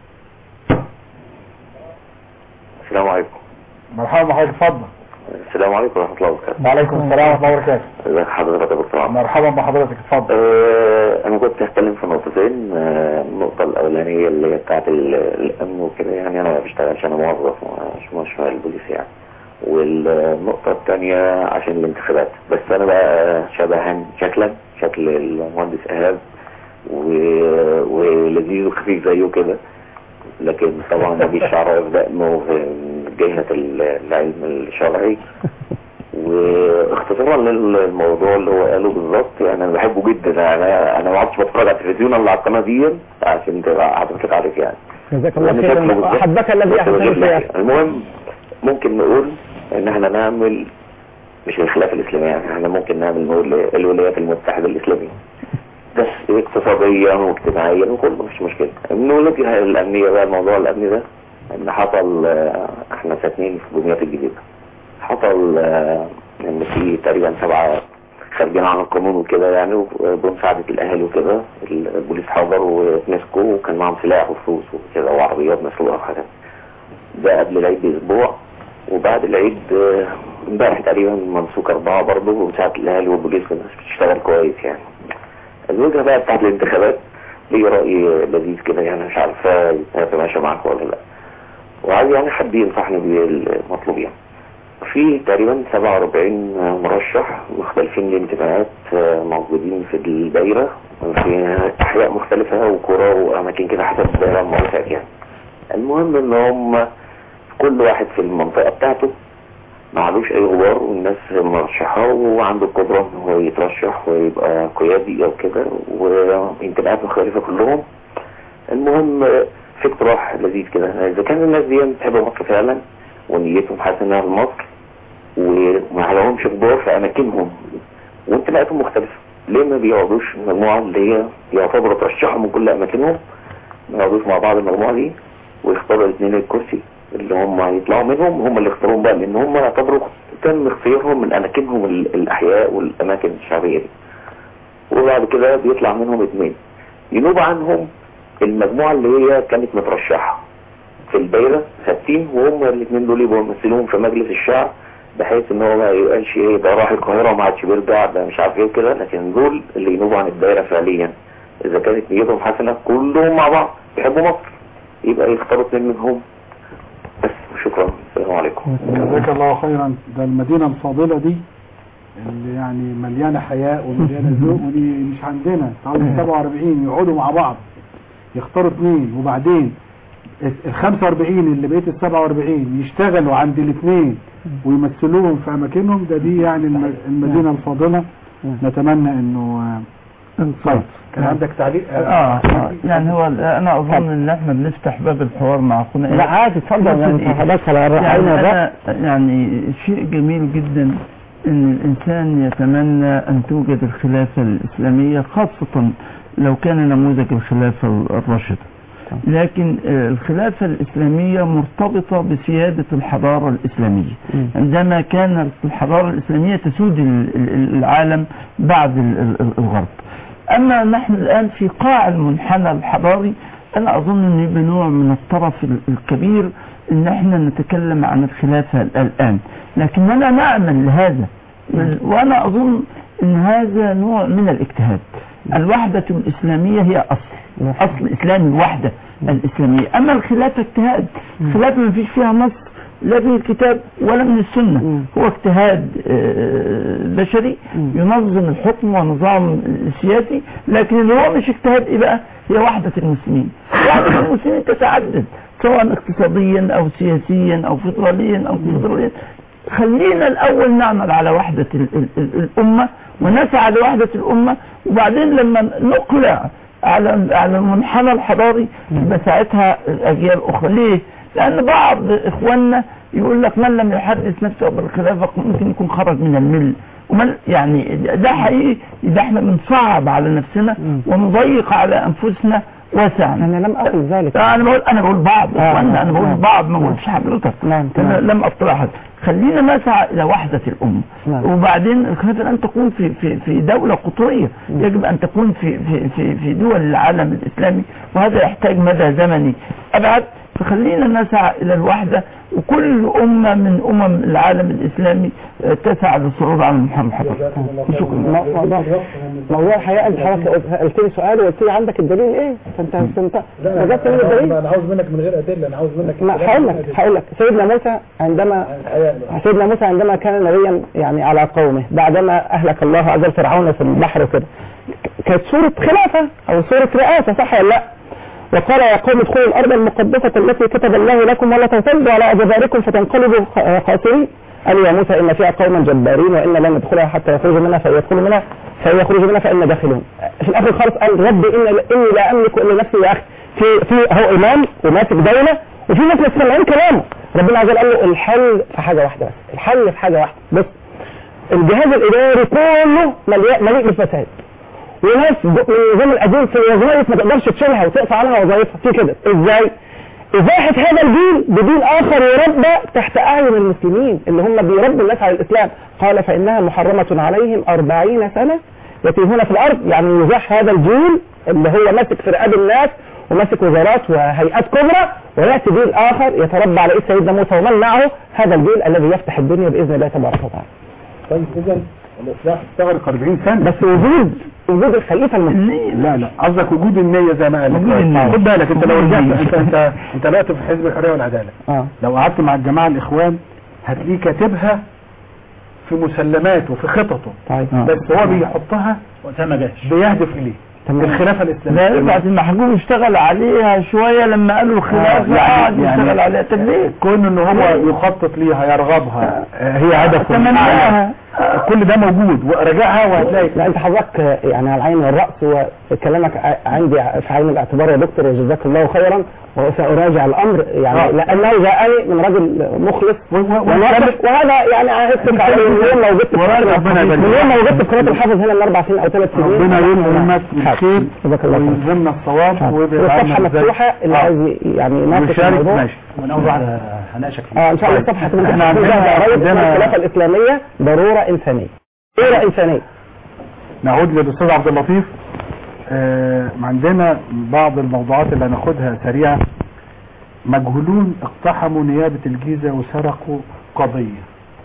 V: السلام عليكم.
B: مرحبا بحضرتك اتفضل.
V: السلام عليكم ورحمة الله وبركاته.
B: وعليكم السلام ورحمة الله وبركاته.
V: ازيك حضرتك يا دكتور عمرو؟
B: مرحبا بحضرتك اتفضل.
V: آه انا كنت هتكلم في نقطتين. آه النقطة الأولانية اللي هي بتاعت الأمن وكده، يعني أنا ما بشتغلش، أنا موظف مش مش في البوليس يعني. والنقطة الثانية عشان الانتخابات، بس أنا بقى شبها شكلا شكل المهندس إيهاب ولذيذ وخفيف زيه كده، لكن طبعا ما بيشعر دقنه في جهة العلم الشرعي. واختصارا للموضوع اللي هو قاله بالظبط، يعني انا بحبه جدا. انا انا ما عدتش بتفرج على التلفزيون الا على القناه دي عشان تبقى حضرتك عارف يعني.
H: جزاك الله خيرا واحبك الذي احسن فيك.
V: المهم ممكن نقول ان احنا نعمل مش الخلافه الاسلاميه، يعني احنا ممكن نعمل نقول الولايات المتحده الاسلاميه. بس واقتصاديا واجتماعيا وكله مش مشكله. من الوجهه الامنيه بقى، الموضوع الامني ده ان حصل احنا ساكنين في دمياط الجديده، حصل ان في تقريبا سبعه خارجين عن القانون وكده يعني، وبمساعده الاهالي وكده البوليس حضر ومسكوا وكان معهم سلاح وفلوس وكده وعربيات مسروقه وحاجات. ده قبل العيد باسبوع، وبعد العيد امبارح تقريبا ممسوك اربعه برضه ومساعده الاهالي والبوليس، والناس بتشتغل كويس يعني. الوجهه بقى بتاعت الانتخابات ليه راي لذيذ كده يعني، مش عارفه يتماشى معاك ولا لا، وعايز يعني حد ينصحني بالمطلوب يعني. في تقريبا سبعة وأربعين مرشح مختلفين الانتماءات موجودين في الدايره في احياء مختلفه وقرى واماكن كده حسب الدايره الموسعه يعني. المهم ان هم كل واحد في المنطقه بتاعته معلوش اي غبار، والناس مرشحاه وعنده القدره ان هو يترشح ويبقى قيادي او كده، وانتماءات مختلفه كلهم. المهم في اقتراح لذيذ كده، اذا كان الناس دي بتحب مصر فعلا ونيتهم حاسه لمصر وما لهمش غبار في اماكنهم وانتماءاتهم مختلفه، ليه ما بيقعدوش المجموعه اللي هي يعتبروا ترشحوا من كل اماكنهم، ما يقعدوش مع بعض المجموعه دي ويختاروا الاثنين الكرسي اللي هم يطلعوا منهم، هم اللي اختاروهم بقى، لان هم يعتبروا تم اختيارهم من اماكنهم الاحياء والاماكن الشعبيه دي. وبعد كده بيطلع منهم اثنين ينوب عنهم المجموعه اللي هي كانت مترشحه في الدايره ثابتين، وهم الاثنين دول يبقوا يمثلوهم في مجلس الشعب، بحيث ان هو ما يبقاش ايه ده راح القاهره وما عادش بيرجع ده مش عارف ايه كده، لكن دول اللي ينوبوا عن الدايره فعليا اذا كانت نيتهم حسنه كلهم مع بعض بيحبوا مصر، يبقى يختاروا اثنين منهم بس. شكرا، السلام عليكم.
B: جزاك الله خيرا. ده المدينه الفاضله دي اللي يعني مليانه حياء ومليانه ذوق، ودي مش عندنا. تعالوا سبعة وأربعين يقعدوا مع بعض يختاروا اثنين، وبعدين ال خمسة وأربعين اللي بقيت ال سبعة وأربعين يشتغلوا عند الاثنين ويمثلوهم في اماكنهم. ده دي يعني المدينه الفاضله. نتمنى انه
E: انصاف.
B: كان عندك تعليق؟
E: اه, آه. يعني هو انا اظن ان احنا بنفتح باب الحوار مع اخونا.
H: لا عادي اتفضل يعني حضرتك على
E: يعني أنا يعني شيء جميل جدا ان الانسان يتمنى ان توجد الخلافه الاسلاميه، خاصه لو كان نموذج الخلافه الراشده. لكن الخلافة الإسلامية مرتبطة بسيادة الحضارة الإسلامية. عندما كانت الحضارة الإسلامية تسود العالم بعد الغرب. أما نحن الآن في قاع المنحنى الحضاري، أنا أظن أن يبقى نوع من الطرف الكبير أن احنا نتكلم عن الخلافة الآن، لكننا نعمل لهذا، وأنا أظن أن هذا نوع من الاجتهاد. الوحدة الإسلامية هي أصل أصل إسلامي، الوحدة الإسلامية. أما الخلافة اجتهاد، الخلافة ما فيش فيها نص لا من الكتاب ولا من السنة، هو اجتهاد بشري ينظم الحكم ونظام سياسي، لكن اللي هو مش اجتهاد إيه بقى؟ هي وحدة المسلمين. وحدة المسلمين تتعدد سواء اقتصاديا أو سياسيا أو فيدراليا أو كونفدراليا. خلينا الأول نعمل على وحدة ال ال ال الأمة ونسعى لوحدة الأمة، وبعدين لما نقلع على على المنحنى الحضاري يبقى ساعتها الأجيال الأخرى. ليه؟ لأن بعض إخواننا يقول لك من لم يحدث نفسه بالخلافة ممكن يكون خرج من المل، ومن يعني ده حقيقي. ده احنا بنصعب على نفسنا ونضيق على أنفسنا واسع.
H: أنا لم أقل ذلك.
E: أنا بقول أنا بقول بعض إخواننا، أنا بقول بعض، ما بقولش حضرتك. أنا لم أطلع حد. خلينا نسعى إلى وحدة الأمة. وبعدين الخلافة أن تكون في في في دولة قطرية، يجب أن تكون في في في في دول العالم الإسلامي، وهذا يحتاج مدى زمني أبعد. فخلينا نسعى إلى الوحدة، وكل أمة من أمم العالم الإسلامي تسعى للصعود على المنحنى الحضاري.
H: شكرا. موضوع الحقيقة أنت حضرتك قلت لي سؤال وقلت لي عندك الدليل إيه؟ فأنت أنت وجدت مني الدليل؟
B: أنا عاوز منك من غير أدلة، أنا عاوز منك.
H: ما هقول لك هقول لك سيدنا موسى عندما سيدنا موسى عندما كان نبيا يعني على قومه، بعدما أهلك الله عز وجل فرعون في البحر وكده، كانت سورة خلافة أو سورة رئاسة، صح ولا لا؟ وقال يا قوم ادخلوا الأرض المقدسة التي كتب الله لكم ولا تنقلبوا على أدباركم فتنقلبوا خاسرين. قال يا موسى إن فيها قوما جبارين وإن لن ندخلها حتى يخرجوا منها فيدخلوا منها فيخرجوا منها فإن داخلون. في الآخر خالص قال رب إن إني لا أملك إلا نفسي يا أخي. في في هو إمام وماسك دولة وفي ناس مستمعين كلامه. ربنا عز وجل قال له الحل في حاجة واحدة بس، الحل في حاجة واحدة بس. الجهاز الإداري كله مليء بالفساد، وناس من النظام القديم في وظائف ما تقدرش تشيلها وتقطع عنها وظائفها في كده. ازاي؟ ازاحة هذا الجيل بجيل اخر يربى تحت اعين المسلمين اللي هم بيربوا الناس على الاسلام. قال فانها محرمة عليهم أربعين سنة يتيهون في الارض، يعني يزاح هذا الجيل اللي هو ماسك في رقاب الناس وماسك وزارات وهيئات كبرى، وياتي جيل اخر يتربى على ايد سيدنا موسى ومن معه، هذا الجيل الذي يفتح الدنيا باذن الله تبارك وتعالى.
B: طيب اذا الاصلاح استغرق أربعين سنة
H: بس وجود وجود الخليفه المسلمي.
B: لا لا قصدك وجود النية زي ما قال. خد بالك انت لو رجعت انت انت انت دلوقتي في حزب الحرية والعدالة.
H: اه
B: لو قعدت مع الجماعة الاخوان هتلاقيه كاتبها في مسلماته في خططه.
H: طيب.
B: بس هو بيحطها
C: وقتها ما جاش
B: بيهدف اليه الخلافة الاسلامية.
E: لا بعد المحجوب اشتغل عليها شوية لما قالوا الخلافة قعد
B: يعني
E: يشتغل عليها. طب ليه؟
B: كون ان هو يخطط ليها يرغبها هي هدفه
E: تمناها
B: كل ده موجود وراجعها وهتلاقي.
H: لا انت حضرتك يعني على العين والرأس، وكلامك عندي في عين الاعتبار يا دكتور وجزاك الله خيرا، وسأراجع الامر يعني آه. لانه جاءني من رجل مخلص وناصح، وهذا يعني عهدتك عليه من يوم ما وجدت من يوم ما وجدت في قناة الحافظ هنا من اربع سنين او ثلاث سنين.
B: ربنا يلهمك بالخير ويلهمنا الصواب
H: والصفحة مفتوحة اللي عايز يعني ناقش الموضوع.
B: ماشي
C: وانا اول واحده هناقشك فيه.
H: اه ان شاء الله الصفحة احنا عندنا الخلافة الاسلامية ضرورة انسانية. ضرورة انسانية.
B: نعود للاستاذ عبد اللطيف. آه عندنا بعض الموضوعات اللي هناخدها سريعة. مجهولون اقتحموا نيابة الجيزة وسرقوا قضية.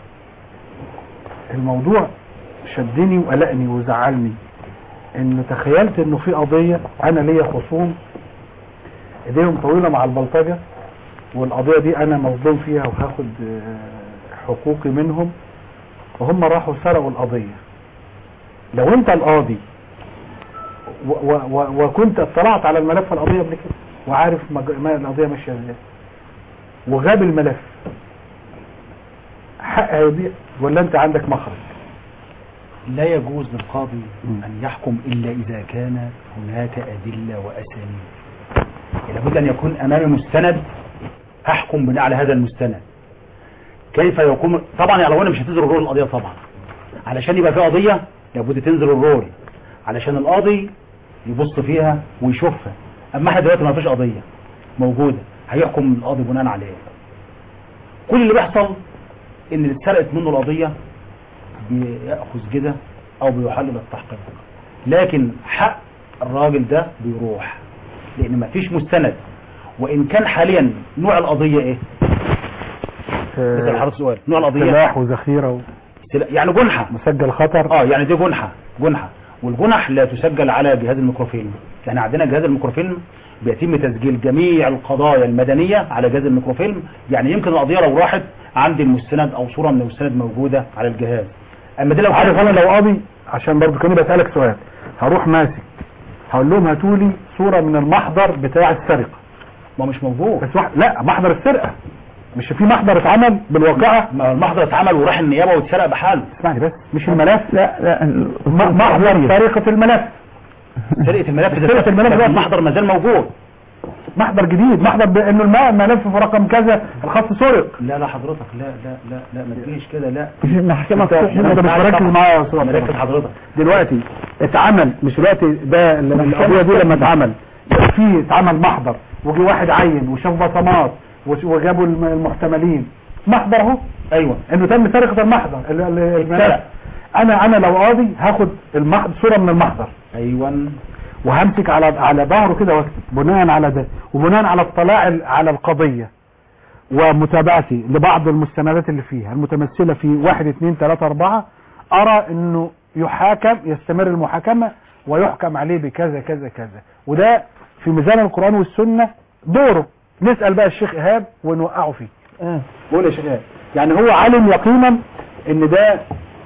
B: الموضوع شدني وقلقني وزعلني ان تخيلت انه في قضية انا ليا خصوم ايديهم طويلة مع البلطجة، والقضية دي انا مظلوم فيها وهاخد حقوقي منهم، وهم راحوا سرقوا القضية. لو انت القاضي و و و وكنت اطلعت على الملف القضية قبل كده وعارف ما القضية ماشية ازاي وغاب الملف، حق هيضيع ولا انت عندك مخرج؟
C: لا يجوز للقاضي أن يحكم إلا إذا كان هناك أدلة وأسانيد. لابد أن يكون أمامي مستند أحكم بناء على هذا المستند. كيف يقوم؟ طبعا يعني لو أنا مش هتنزل الرول القضية طبعا، علشان يبقى في قضية لابد تنزل الرول علشان القاضي يبص فيها ويشوفها. أما احنا دلوقتي ما فيش قضية موجودة هيحكم القاضي بناء على ايه؟ كل اللي بيحصل ان اللي اتسرقت منه القضية بيأخذ كده او بيحلل التحقيق، لكن حق الراجل ده بيروح لان مفيش مستند. وان كان حاليا نوع القضية ايه؟ مثل حضرتك سؤال نوع القضية
B: سلاح وذخيرة و...
C: يعني جنحة
B: مسجل خطر.
C: اه يعني دي جنحة جنحة والجنح لا تسجل على جهاز الميكروفيلم. يعني عندنا جهاز الميكروفيلم بيتم تسجيل جميع القضايا المدنية على جهاز الميكروفيلم. يعني يمكن القضية لو راحت عندي المستند او صورة من المستند موجودة على الجهاز. اما دي لو
B: عارف انا لو قاضي عشان برضو كاني بسألك سؤال هروح ماسك هقول لهم هاتوا لي صورة من المحضر بتاع السرقة.
C: ما مش موجود.
B: بس واحد لا محضر السرقة مش في محضر اتعمل بالواقعة.
C: ما المحضر اتعمل وراح النيابة واتسرق بحاله.
B: اسمعني بس مش الملف.
E: لا لا
B: محضر سرقة الملف.
C: سرقة الملف
B: سرقة الملف
C: ده المحضر ما زال موجود.
B: محضر جديد محضر بانه الملف في رقم كذا الخط سرق.
C: لا لا حضرتك لا لا لا لا ما تجيش كده. لا
E: مش المحكمة
B: انت مش مركز معايا يا استاذ
C: مركز حضرتك.
B: دلوقتي اتعمل مش دلوقتي ده القضيه دي لما اتعمل في اتعمل محضر وجي واحد عين وشاف بصمات وجابوا المحتملين محضر اهو.
C: ايوه
B: انه تم سرقه المحضر الملف. انا انا لو قاضي هاخد المحضر صوره من المحضر.
C: ايوه
B: وهمسك على على ظهره كده واكتب بناء على ده وبناء على اطلاع على القضية ومتابعتي لبعض المستندات اللي فيها المتمثلة في واحد اثنين ثلاثة اربعة ارى انه يحاكم يستمر المحاكمة ويحكم عليه بكذا كذا كذا. وده في ميزان القرآن والسنة دوره. نسأل بقى الشيخ ايهاب ونوقعه فيه.
H: اه
B: قول يا شيخ ايهاب. يعني هو علم يقينا ان ده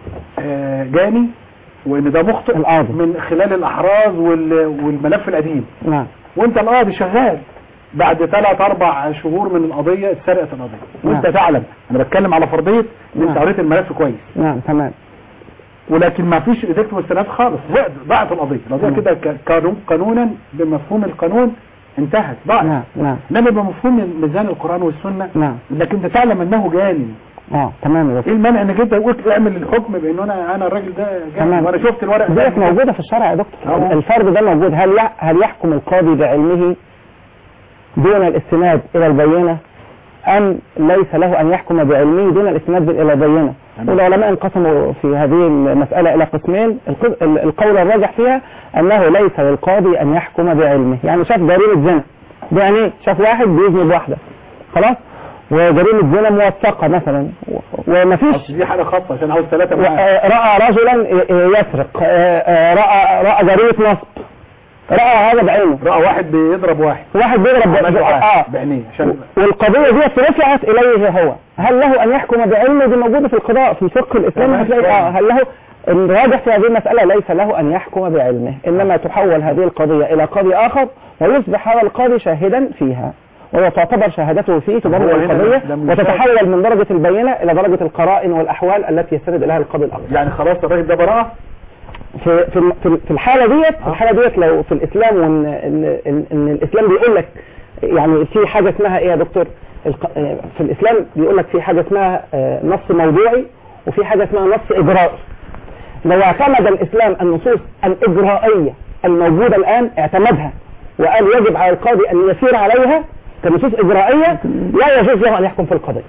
B: آه جاني وان ده مخطئ
H: القاضي
B: من خلال الاحراز والملف القديم.
H: نعم.
B: وانت القاضي شغال بعد ثلاث اربع شهور من القضية اتسرقت القضية وانت
H: نعم.
B: تعلم انا بتكلم على فرضية ان انت قريت الملف كويس.
H: نعم تمام.
B: ولكن ما فيش ايديك مستندات خالص ضاعت القضية. القضية كده قانون قانونا بمفهوم القانون انتهت ضاعت.
H: نعم نعم.
B: انما بمفهوم ميزان القرآن والسنة
H: نعم.
B: لكن انت تعلم انه جاني
H: اه تمام يا
B: ايه المانع انك انت قلت اعمل الحكم بان انا انا الراجل ده جاهز وانا شفت الورق ده
H: ديت موجوده في الشرع يا دكتور. آه. الفرد ده موجود. هل يح... هل يحكم القاضي بعلمه دون الاستناد الى البينه ام ليس له ان يحكم بعلمه دون الاستناد الى البينه؟ والعلماء انقسموا في هذه المساله الى قسمين. القول الراجح فيها انه ليس للقاضي ان يحكم بعلمه. يعني شاف جريمه زنا يعني شاف واحد بيذنب واحده خلاص وجريمه زنا موثقه مثلا ومفيش
B: دي حاجه خاصه عشان عاوز ثلاثه
H: راى رجلا يسرق راى راى جريمه نصب راى هذا بعينه
B: راى واحد بيضرب واحد
H: واحد بيضرب
B: اه بعينيه عشان
H: والقضيه دي رفعت اليه هو. هل له ان يحكم بعلمه؟ دي موجوده في القضاء في الفقه الاسلامي هتلاقي اه هل له الراجح في هذه المساله ليس له ان يحكم بعلمه انما تحول هذه القضيه الى قاضي اخر ويصبح هذا القاضي شاهدا فيها وتعتبر شهادته فيه تدرج القضيه وتتحول من درجه البينه الى درجه القرائن والاحوال التي يستند اليها القاضي الاخر.
B: يعني خلاص الراجل ده براءه
H: في في في الحاله ديت في الحاله ديت لو في الاسلام وان ان, إن, إن الاسلام بيقول لك يعني في حاجه اسمها ايه يا دكتور؟ في الاسلام بيقول لك في حاجه اسمها نص موضوعي وفي حاجه اسمها نص اجرائي. لو اعتمد الاسلام النصوص الاجرائيه الموجوده الان اعتمدها وقال يجب على القاضي ان يسير عليها كنصوص اجرائيه لا يجوز له ان يحكم في القضيه.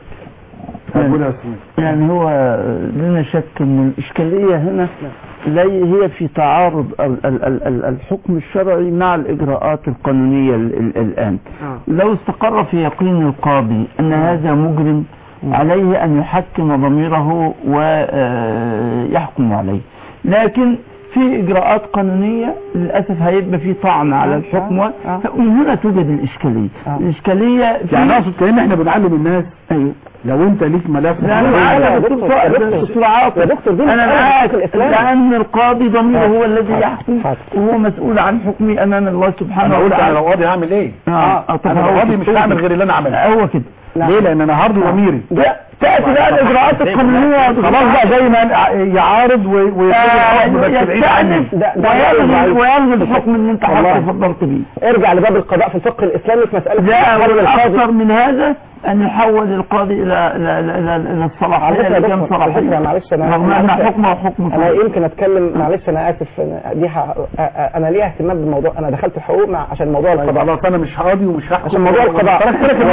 E: يعني هو لنا شك ان الاشكاليه هنا هي في تعارض الحكم الشرعي مع الاجراءات القانونيه الان. لو استقر في يقين القاضي ان هذا مجرم عليه ان يحكم ضميره ويحكم عليه، لكن في اجراءات قانونيه للاسف هيبقى في طعن على الحكم ومن هنا توجد الاشكاليه. الاشكاليه
B: يعني اقصد كأن احنا بنعلم الناس ايوه لو انت ليك ملف
E: يا دكتور يا دكتور دي انا معاك لان القاضي ضميره هو الذي يحكم وهو مسؤول عن حكمي امام الله سبحانه
B: وتعالى. انا لو قاضي هعمل ايه؟ اه انا لو قاضي مش هعمل غير اللي انا عمله.
E: هو كده
B: ليه؟ لان انا هرضي ضميري.
E: تأتي بقى الإجراءات القانونية
B: خلاص بقى زي ما يعارض
E: ويستأنف ويلغي الحكم اللي انت فضلت بيه.
H: ارجع لباب القضاء في الفقه الإسلامي في مسألة
E: لا والأكثر من هذا أن يحول القاضي إلى إلى إلى إلى الصلاحية اللي كان صلاحية.
H: معلش أنا
E: رغم أن حكمه حكم
H: أنا يمكن أتكلم معلش أنا آسف دي أنا ليها اهتمام بالموضوع. أنا دخلت الحقوق مع عشان موضوع القضاء.
B: خلاص أنا مش قاضي ومش هحكم
H: عشان موضوع القضاء.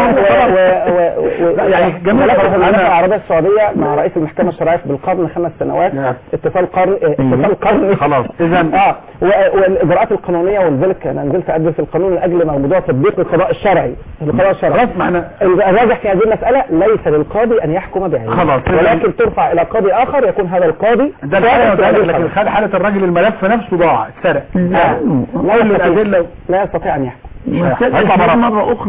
H: يعني جميل المملكة العربية السعودية مع رئيس المحكمة الشرعية بالقرن خمس سنوات اتصال قرن اتصال قرن
B: خلاص إذا
H: اه والإجراءات القانونية ولذلك أنا نزلت أدرس القانون لأجل موضوع تطبيق القضاء الشرعي. القضاء الشرعي
B: خلاص معنا
H: الراجح في هذه المسألة ليس للقاضي أن يحكم بعلمه ولكن ترفع إلى قاضي آخر يكون هذا القاضي
B: ده الحالة. لكن خد حالة الراجل الملف نفسه ضاع اتسرق
H: لا الأدلة لا يستطيع أن يحكم.
E: يستدعي مرة أخرى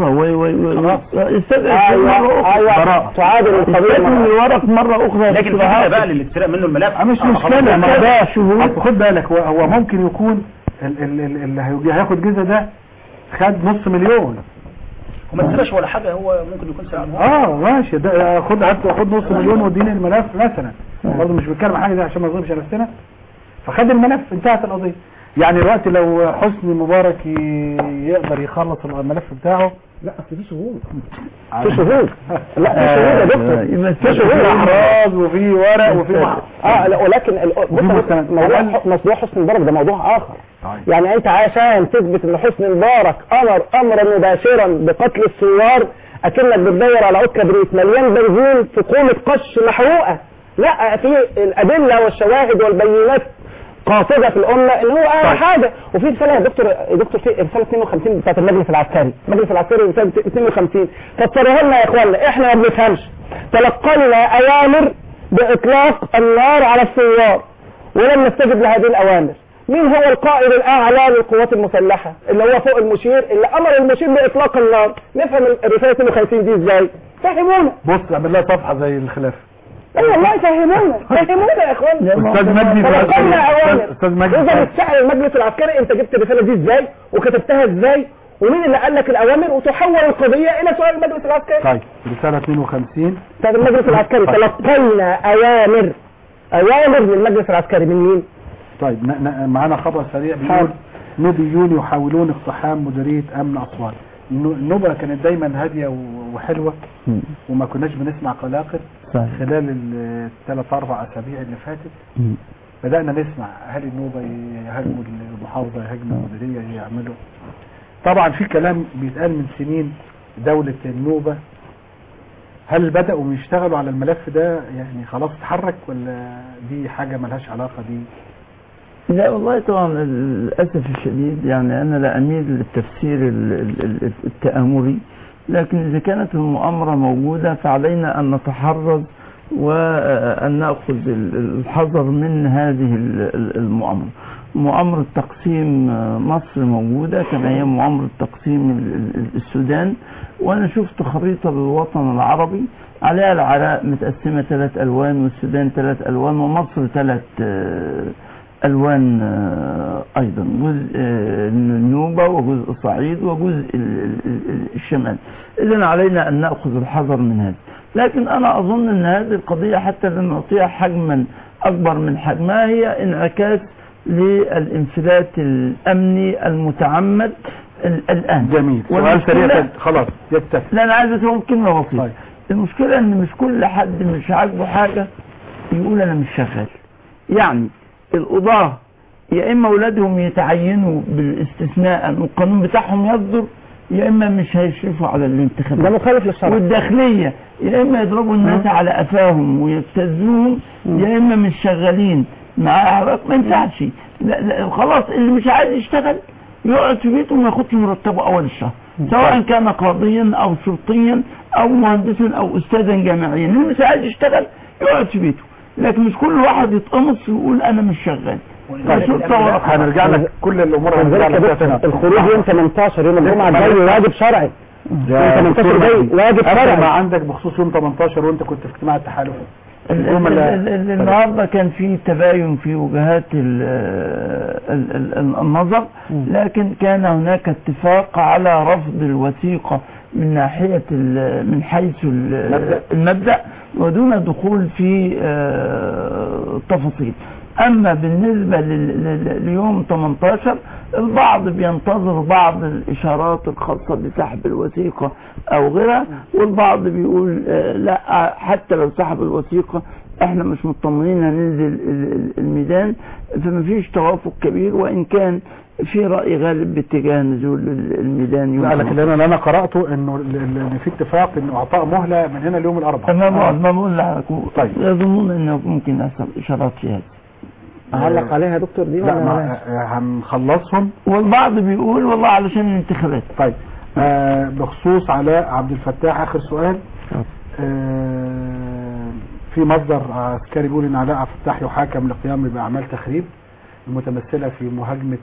E: ويستدعي مرة أخرى
H: تعادل القضية
E: الورق مرة أخرى.
C: لكن الفكرة بقى اللي اتسرق منه الملف
B: مش مشكلة ما ده شهور. خد بالك هو ممكن يكون اللي هياخد جزء ده خد نص مليون
C: وما تسرقش ولا حاجة. هو ممكن يكون سرق
B: اه ماشي ده خد خد نص مليون واديني الملف مثلا. برضه مش بتكلم عن حاجة دي عشان ما نظلمش نفسنا. فخد الملف انتهت القضية. يعني الوقت لو حسني مبارك يقدر يخلص الملف بتاعه لا في شهود
H: في شهود لا في شهود يا دكتور في شهود
B: احراز وفي ورق وفي
H: اه لا ولكن موضوع موضوع حسني مبارك ده موضوع اخر. يعني انت عشان تثبت ان حسني مبارك امر امرا مباشرا بقتل الثوار اكنك بتدور على عود كبريت مليان بنزين في قومة قش محروقه. لا في الادله والشواهد والبينات قاصدة في الأمة إن هو أهم حاجة. وفي رسالة يا دكتور يا دكتور في رسالة اثنين وخمسين بتاعت المجلس العسكري. المجلس العسكري رسالة اثنين وخمسين فسروها لنا يا إخواننا إحنا ما بنفهمش. تلقينا أوامر بإطلاق النار على الثوار ولم نستجب لهذه الأوامر. مين هو القائد الأعلى للقوات المسلحة اللي هو فوق المشير اللي أمر المشير بإطلاق النار؟ نفهم الرسالة اثنين وخمسين دي إزاي؟ فهمونا.
B: بص اعمل لها صفحة زي الخلافة.
H: اي والله فهمونا فهمونا يا اخوان.
B: استاذ مجدي
H: استاذ مجدي اذا السعر المجلس العسكري انت جبت الرساله دي ازاي وكتبتها ازاي ومين اللي قال لك الاوامر وتحول القضيه الى سؤال المجلس العسكري؟
B: طيب رساله اثنين وخمسين
H: بتاعت المجلس العسكري تلقينا اوامر اوامر من المجلس العسكري من مين؟
B: طيب معانا خبر سريع بيقول نوبيون يحاولون اقتحام مديريه امن اسوان. النوبه كانت دايما هاديه وحلوه وما كناش بنسمع قلاقل.
E: صحيح.
B: خلال الثلاث اربع اسابيع اللي فاتت
E: مم.
B: بدأنا نسمع هل النوبة يهاجموا المحافظة، يهاجموا المديرية، يعملوا. طبعا في كلام بيتقال من سنين دولة النوبة، هل بدأوا يشتغلوا على الملف ده يعني خلاص اتحرك ولا دي حاجة ملهاش علاقة دي؟
E: لا والله طبعا للأسف الشديد يعني أنا لا أميل للتفسير التآمري، لكن إذا كانت المؤامرة موجودة فعلينا أن نتحرز وأن نأخذ الحذر من هذه المؤامرة. مؤامرة تقسيم مصر موجودة كما هي مؤامرة تقسيم السودان، وأنا شفت خريطة للوطن العربي عليها العراق متقسمة ثلاث ألوان والسودان ثلاث ألوان ومصر ثلاث ألوان أيضا، جزء النوبة وجزء الصعيد وجزء الشمال. إذن علينا أن نأخذ الحذر من هذا، لكن أنا أظن أن هذه القضية حتى لن نعطيها حجما أكبر من حجمها هي انعكاس للانفلات الأمني المتعمد الآن.
B: جميل. سؤال سريع خلاص يكتفي.
E: لا أنا عايز أقول كلمة بسيطة. طيب. المشكلة أن مش كل حد مش عاجبه حاجة يقول أنا مش شغال. يعني القضاة يا إما أولادهم يتعينوا بالاستثناء والقانون بتاعهم يصدر، يا إما مش هيشرفوا على الانتخابات.
H: ده مخالف للشرع.
E: والداخلية يا إما يضربوا الناس م. على قفاهم ويبتزوهم، يا إما مش شغالين مع أعراض. ما ينفعش. لا لا خلاص اللي مش عايز يشتغل يقعد في بيته وما ياخدش مرتبه أول الشهر، سواء كان قاضيا أو شرطيا أو مهندسا أو أستاذا جامعيا. اللي مش عايز يشتغل يقعد في بيته، لكن مش كل واحد يتقمص ويقول أنا مش شغال.
B: هنرجع لك كل الامور هنرجع لك.
H: الخروج يوم ثمانية عشر يوم الجمعه الجاي واجب شرعي. يوم ثمانية عشر جاي واجب شرعي.
B: ما عندك بخصوص يوم ثمانية عشر وانت كنت في اجتماع التحالف
E: النهارده كان في تباين في وجهات النظر، لكن كان هناك اتفاق على رفض الوثيقة من ناحية من حيث المبدأ ودون دخول في تفاصيل. أما بالنسبة ليوم ثمانية عشر البعض بينتظر بعض الإشارات الخاصة بسحب الوثيقة أو غيرها، والبعض بيقول لا حتى لو سحب الوثيقة احنا مش مطمئنين هننزل الميدان، فما فيش توافق كبير، وإن كان في رأي غالب باتجاه نزول الميدان يوم.
B: لا لكن انا انا قرأته انه في اتفاق انه اعطاء مهلة من هنا ليوم الاربعاء.
E: ما ما بقول لحضرتك. طيب يظنون انه ممكن يحصل اشارات في هذا.
H: أعلق عليها يا دكتور دي؟
B: لا ما هنخلصهم.
E: والبعض بيقول والله علشان الانتخابات.
B: طيب آه بخصوص علاء عبد الفتاح اخر سؤال. آه في مصدر عسكري بيقول ان علاء عبد الفتاح يحاكم للقيام باعمال تخريب المتمثله في مهاجمه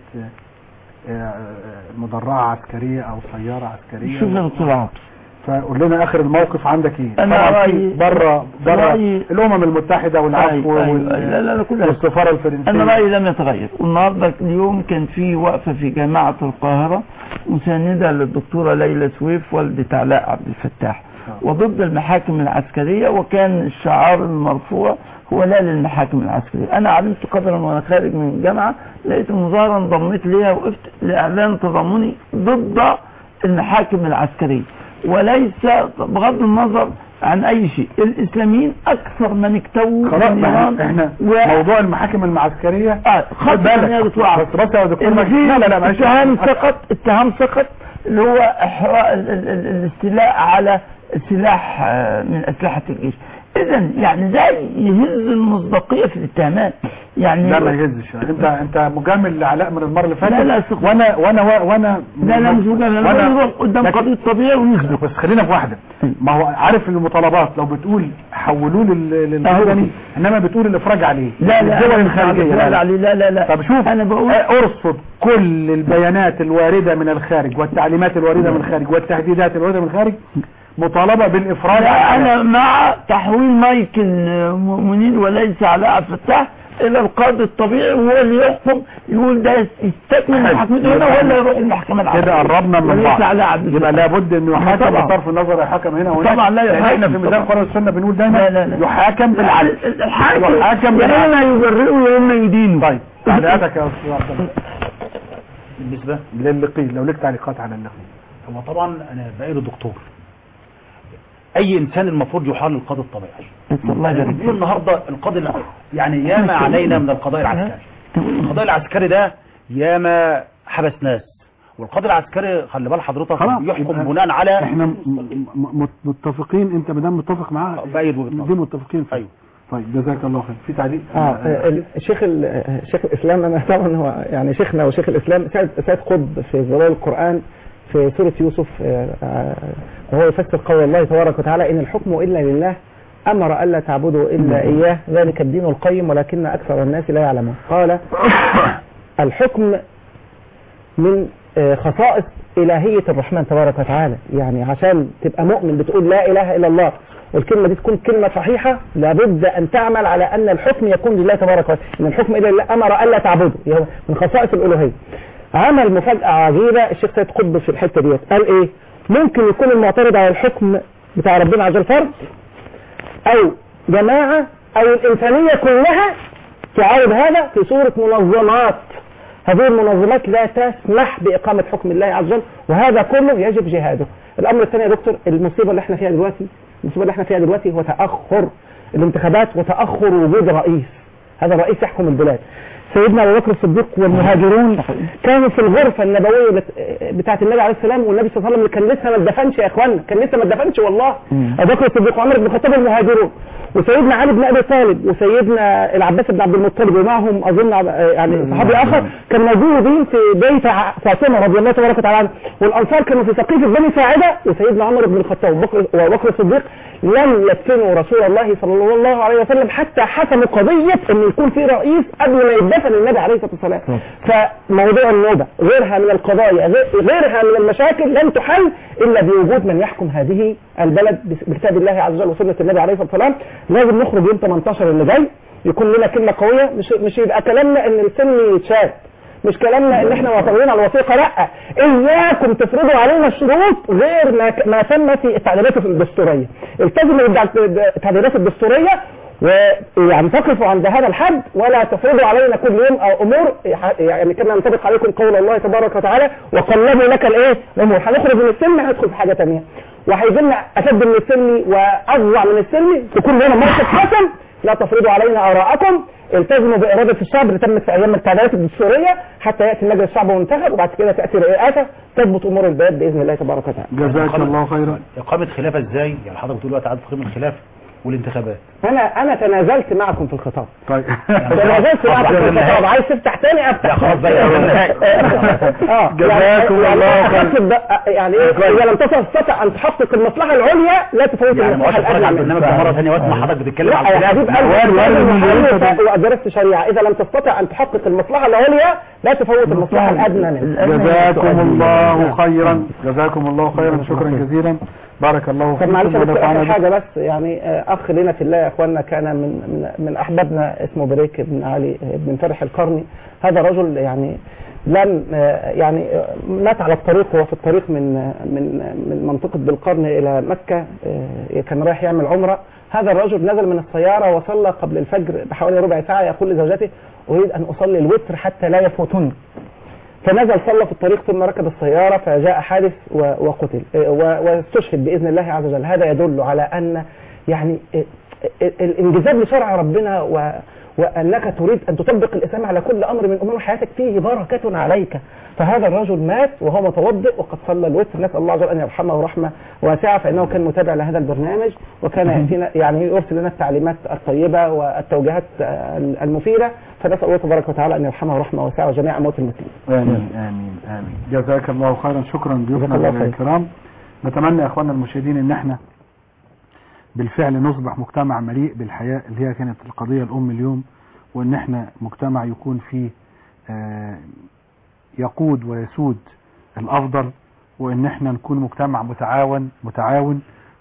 B: آه مدرعه عسكريه او سياره عسكريه.
E: شوف الطلعات.
B: فقول لنا اخر الموقف عندك ايه؟
E: انا رايي
B: بره بره الامم المتحده والعفو والسفاره الفرنسيه.
E: انا رايي لم يتغير، والنهارده اليوم كان في وقفه في جامعه القاهره مسانده للدكتوره ليلى سويف والده علاء عبد الفتاح وضد المحاكم العسكريه، وكان الشعار المرفوع هو لا للمحاكم العسكريه. انا علمت قدرا وانا خارج من الجامعه لقيت المظاهره انضميت ليها وقفت لاعلان تضامني ضد المحاكم العسكريه، وليس بغض النظر عن اي شيء. الاسلاميين اكثر من اكتووا
B: خلاص احنا و... موضوع المحاكم العسكريه
E: اه خد بالك لا لا لا اتهام سقط اتهام سقط اللي هو احراء الاستيلاء على سلاح من اسلحه الجيش. اذا يعني ده يهز المصداقيه في الاتهامات. يعني
B: لا ما يهزش. انت انت مجامل لعلاء من المره اللي فاتت.
E: لا لا
B: وانا وانا وانا
E: لا لا مش مجامل، انا بروح قدام قضيه طبيعي ونسبه.
B: بس خلينا في واحده، ما هو عارف المطالبات لو بتقول حولوه للمدني انما بتقول الافراج عليه.
E: لا لا
B: الدول الخارجيه
E: لا عليه لا لا لا.
B: طب شوف
E: انا بقول
B: ارصد كل البيانات الوارده من الخارج والتعليمات الوارده من الخارج والتهديدات الوارده من الخارج مطالبة بالإفراج.
E: أنا مع تحويل مايكل منير وليس علاء عبد الفتاح إلى القاضي الطبيعي وهو اللي يحكم، يقول ده يستكمل محاكمته هنا ولا يروح المحكمة العسكرية.
B: كده قربنا من بعض. يبقى لابد إنه يحاكم بطرف النظر يحكم هنا وهنا.
E: طبعا لا يحاكم.
B: احنا في ميدان القرآن والسنة بنقول دايما
E: لا لا لا.
B: يحاكم بالعدل.
E: الحاكم
B: يحاكم
E: بالعدل. يا إما يبرئه يا إما يدينه.
B: طيب تعليقاتك يا أستاذ عبد الله
C: بالنسبة
B: للقيل، لو لك تعليقات على اللقيل.
C: هو طبعا أنا بقيله دكتور اي انسان المفروض يحال للقاضي الطبيعي.
E: الله يبارك
C: فيك. النهارده القاضي الع- يعني ياما علينا من القضاء العسكري. القضاء العسكري ده ياما حبس ناس، والقاضي العسكري خلي بال حضرتك يحكم بناء على
B: احنا م- م- متفقين، انت ما دام متفق معاه
C: بأيد وجهة نظر.
B: دي متفقين فيه.
C: أيوه.
B: طيب جزاك الله خير. في تعليق؟
H: اه الشيخ ال- شيخ الاسلام، انا طبعا هو يعني شيخنا وشيخ الاسلام سيد سيد قطب في ظلال القران في سوره يوسف، آه، آه، وهو يفسر قول الله تبارك وتعالى ان الحكم الا لله امر الا تعبدوا الا اياه ذلك الدين القيم ولكن اكثر الناس لا يعلمون. قال الحكم من آه، خصائص الهيه الرحمن تبارك وتعالى، يعني عشان تبقى مؤمن بتقول لا اله الا الله والكلمة دي تكون كلمة صحيحة لابد أن تعمل على أن الحكم يكون لله تبارك وتعالى، أن الحكم إلى الله أمر ألا تعبده، يعني من خصائص الألوهية. عمل مفاجأة عجيبة الشيخ سيد قطب في الحتة ديت، قال إيه؟ ممكن يكون المعترض على الحكم بتاع ربنا عز وجل فرد أو جماعة أو الإنسانية كلها تعارض هذا في صورة منظمات. هذه المنظمات لا تسمح بإقامة حكم الله عز وجل، وهذا كله يجب جهاده. الأمر الثاني يا دكتور، المصيبة اللي احنا فيها دلوقتي المصيبة اللي احنا فيها دلوقتي هو تأخر الانتخابات وتأخر وجود رئيس. هذا الرئيس يحكم البلاد. سيدنا أبو بكر الصديق والمهاجرون كانوا في الغرفة النبوية بت... بتاعة النبي عليه السلام، والنبي صلى الله عليه وسلم كان لسه ما اتدفنش يا اخوانا، كان لسه ما اتدفنش والله. أبو بكر الصديق وعمر بن الخطاب المهاجرون، وسيدنا علي بن ابي طالب وسيدنا العباس بن عبد المطلب ومعهم اظن يعني صحابي اخر كانوا موجودين في بيت فاطمه رضي الله تبارك وتعالى عنها، والانصار كانوا في سقيفه بني ساعده، وسيدنا عمر بن الخطاب وابو بكر الصديق لم يدفنوا رسول الله صلى الله عليه وسلم حتى حسموا قضيه ان يكون في رئيس قبل ما يدفن النبي عليه الصلاه والسلام. فموضوع النوبه غيرها من القضايا غيرها من المشاكل لن تحل الا بوجود من يحكم هذه البلد بكتاب الله عز وجل وسنه النبي عليه الصلاه والسلام. لازم نخرج يوم ثمانية عشر اللي جاي يكون لنا كلمه قويه، مش مش يبقى كلامنا ان السن يتشال، مش كلامنا ان احنا معتمدين على الوثيقه، لا، اياكم تفرضوا علينا شروط غير ما ما تم في التعديلات الدستوريه. التزموا بالتعديلات الدستوريه ويعني تقفوا عند هذا الحد ولا تفرضوا علينا كل يوم او امور يعني كما ينطبق عليكم قول الله تبارك وتعالى وقلبوا لك الايه الامور. هنخرج من السن هندخل في حاجه ثانيه، وهيجي لنا اشد من السن واضع من السن، تكون لنا موقف حسن. لا تفرضوا علينا اراءكم، التزموا باراده الشعب اللي تمت في ايام التعديلات الدستوريه حتى ياتي مجلس الشعب وينتخب، وبعد كده تاتي رئاسه تضبط امور البلاد باذن الله تبارك وتعالى.
B: جزاك الله خيرا.
C: اقامه خلافه ازاي؟ يعني حضرتك بتقول وقت عدد تقييم الخلافه والانتخابات.
H: انا انا تنازلت معكم في الخطاب.
B: طيب
H: تنازلت معكم في الخطاب، عايز تفتح تاني افتح.
C: خلاص بقى
H: اه
B: جزاكم الله خيرا.
H: يعني اذا لم تستطع ان تحقق المصلحه العليا لا تفوت المصلحه الادنى.
C: البرنامج مره ثانيه واسمع حضرتك بتتكلم عن
H: الخلاف. يا حبيب قلبي وادرست شريعه، اذا لم تستطع ان تحقق المصلحه العليا لا تفوت المصلحه الادنى منها.
B: جزاكم الله خيرا. جزاكم الله خيرا. شكرا جزيلا. بارك الله فيكم.
H: معلش بس اخر حاجه بس، يعني اخ لنا في الله يا اخواننا كان من من, من احبابنا اسمه بريك بن علي بن فرح القرني. هذا رجل يعني لم يعني مات على الطريق، وهو في الطريق من من من منطقه بالقرن الى مكه، كان رايح يعمل عمره. هذا الرجل نزل من السياره وصلى قبل الفجر بحوالي ربع ساعه، يقول لزوجته اريد ان اصلي الوتر حتى لا يفوتني. فنزل صلى في الطريق ثم ركب السيارة فجاء حادث وقتل واستشهد بإذن الله عز وجل. هذا يدل على أن يعني الانجذاب لشرع ربنا و وأنك تريد أن تطبق الإسلام على كل أمر من أمور حياتك فيه بركة عليك. فهذا الرجل مات وهو متوضئ وقد صلى الوتر، نسأل الله عز وجل أن يرحمه رحمة واسعة، فإنه كان متابع لهذا البرنامج وكان يأتينا يعني يرسل لنا التعليمات الطيبة والتوجيهات المفيدة، فنسأل الله تبارك وتعالى أن يرحمه رحمة واسعة وجميع موت المسلمين.
B: آمين آمين آمين. جزاك الله خيرا. شكرا ضيوفنا الكرام. نتمنى يا أخواننا المشاهدين أن احنا بالفعل نصبح مجتمع مليء بالحياة اللي هي كانت القضية الأم اليوم، وأن احنا مجتمع يكون فيه آه يقود ويسود الأفضل، وأن احنا نكون مجتمع متعاون متعاون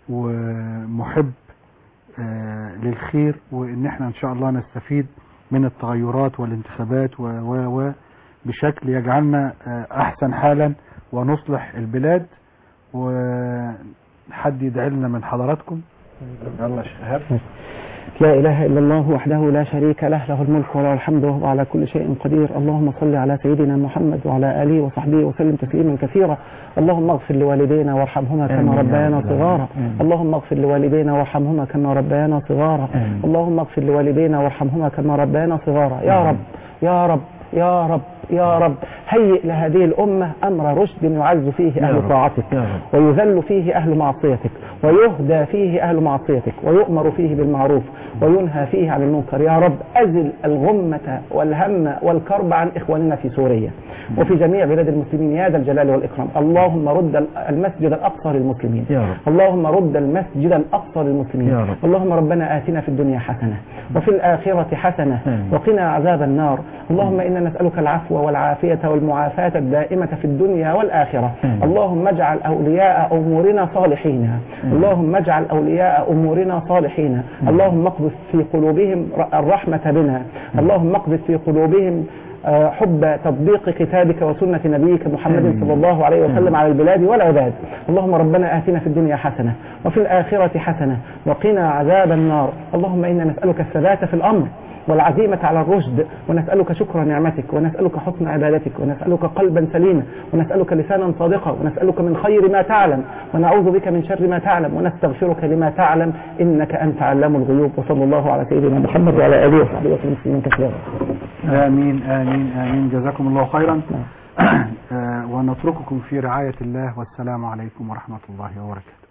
B: ومحب آه للخير، وأن احنا إن شاء الله نستفيد من التغيرات والانتخابات و و بشكل يجعلنا آه أحسن حالا ونصلح البلاد. وحد يدعي لنا من حضراتكم. يلا شهاب.
H: لا إله إلا الله وحده لا شريك له، له الملك وله الحمد وهو على كل شيء قدير. اللهم صل على سيدنا محمد وعلى آله وصحبه وسلم تسليما كثيرا. اللهم اغفر لوالدينا وارحمهما كما ربيانا صغارا. اللهم اغفر لوالدينا وارحمهما كما ربيانا صغارا. اللهم اغفر لوالدينا وارحمهما كما ربيانا صغارا. يا رب يا رب يا رب يا رب هيئ لهذه الأمة أمر رشد يعز فيه أهل طاعتك ويذل فيه أهل معصيتك ويهدى فيه أهل معصيتك ويؤمر فيه بالمعروف وينهى فيه عن المنكر. يا رب أزل الغمة والهم والكرب عن إخواننا في سوريا وفي جميع بلاد المسلمين يا ذا الجلال والإكرام. اللهم رد المسجد الأقصى للمسلمين. اللهم رد المسجد الأقصى للمسلمين. اللهم ربنا آتنا في الدنيا حسنة وفي الآخرة حسنة وقنا عذاب النار. اللهم إنا نسألك العفو والعافية والمعافاة الدائمة في الدنيا والآخرة. اللهم اجعل أولياء أمورنا صالحين. اللهم اجعل أولياء أمورنا صالحين. اللهم اقذف في قلوبهم الرحمة بنا. اللهم اقذف في قلوبهم حب تطبيق كتابك وسنة نبيك محمد صلى الله عليه وسلم على البلاد والعباد. اللهم ربنا آتنا في الدنيا حسنة وفي الآخرة حسنة وقنا عذاب النار. اللهم إنا نسألك الثبات في الأمر والعزيمة على الرشد ونسألك شكر نعمتك ونسألك حسن عبادتك ونسألك قلبا سليما ونسألك لسانا صادقا ونسألك من خير ما تعلم ونعوذ بك من شر ما تعلم ونستغفرك لما تعلم إنك أنت علام الغيوب. وصلى الله على سيدنا محمد وعلى آله وصحبه وسلم تسليما كثيرا.
B: آمين آمين آمين. جزاكم الله خيرا. ونترككم في رعاية الله والسلام عليكم ورحمة الله وبركاته.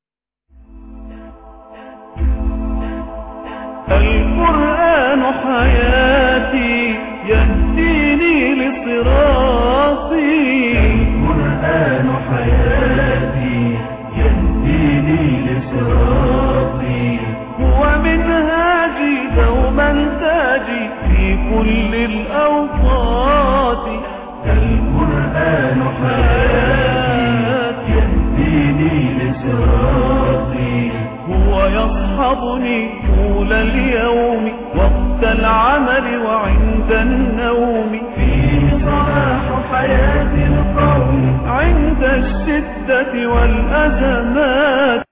A: القرآن حياتي يهديني لصراطي. القرآن حياتي يهديني لصراطي. هو منهاجي دوما تاجي في كل الأوقات. القرآن حياتي يهديني لصراطي. هو يصحبني طول اليوم وقت العمل وعند النوم. فيه صلاح حياة القوم عند الشدة والأزمات.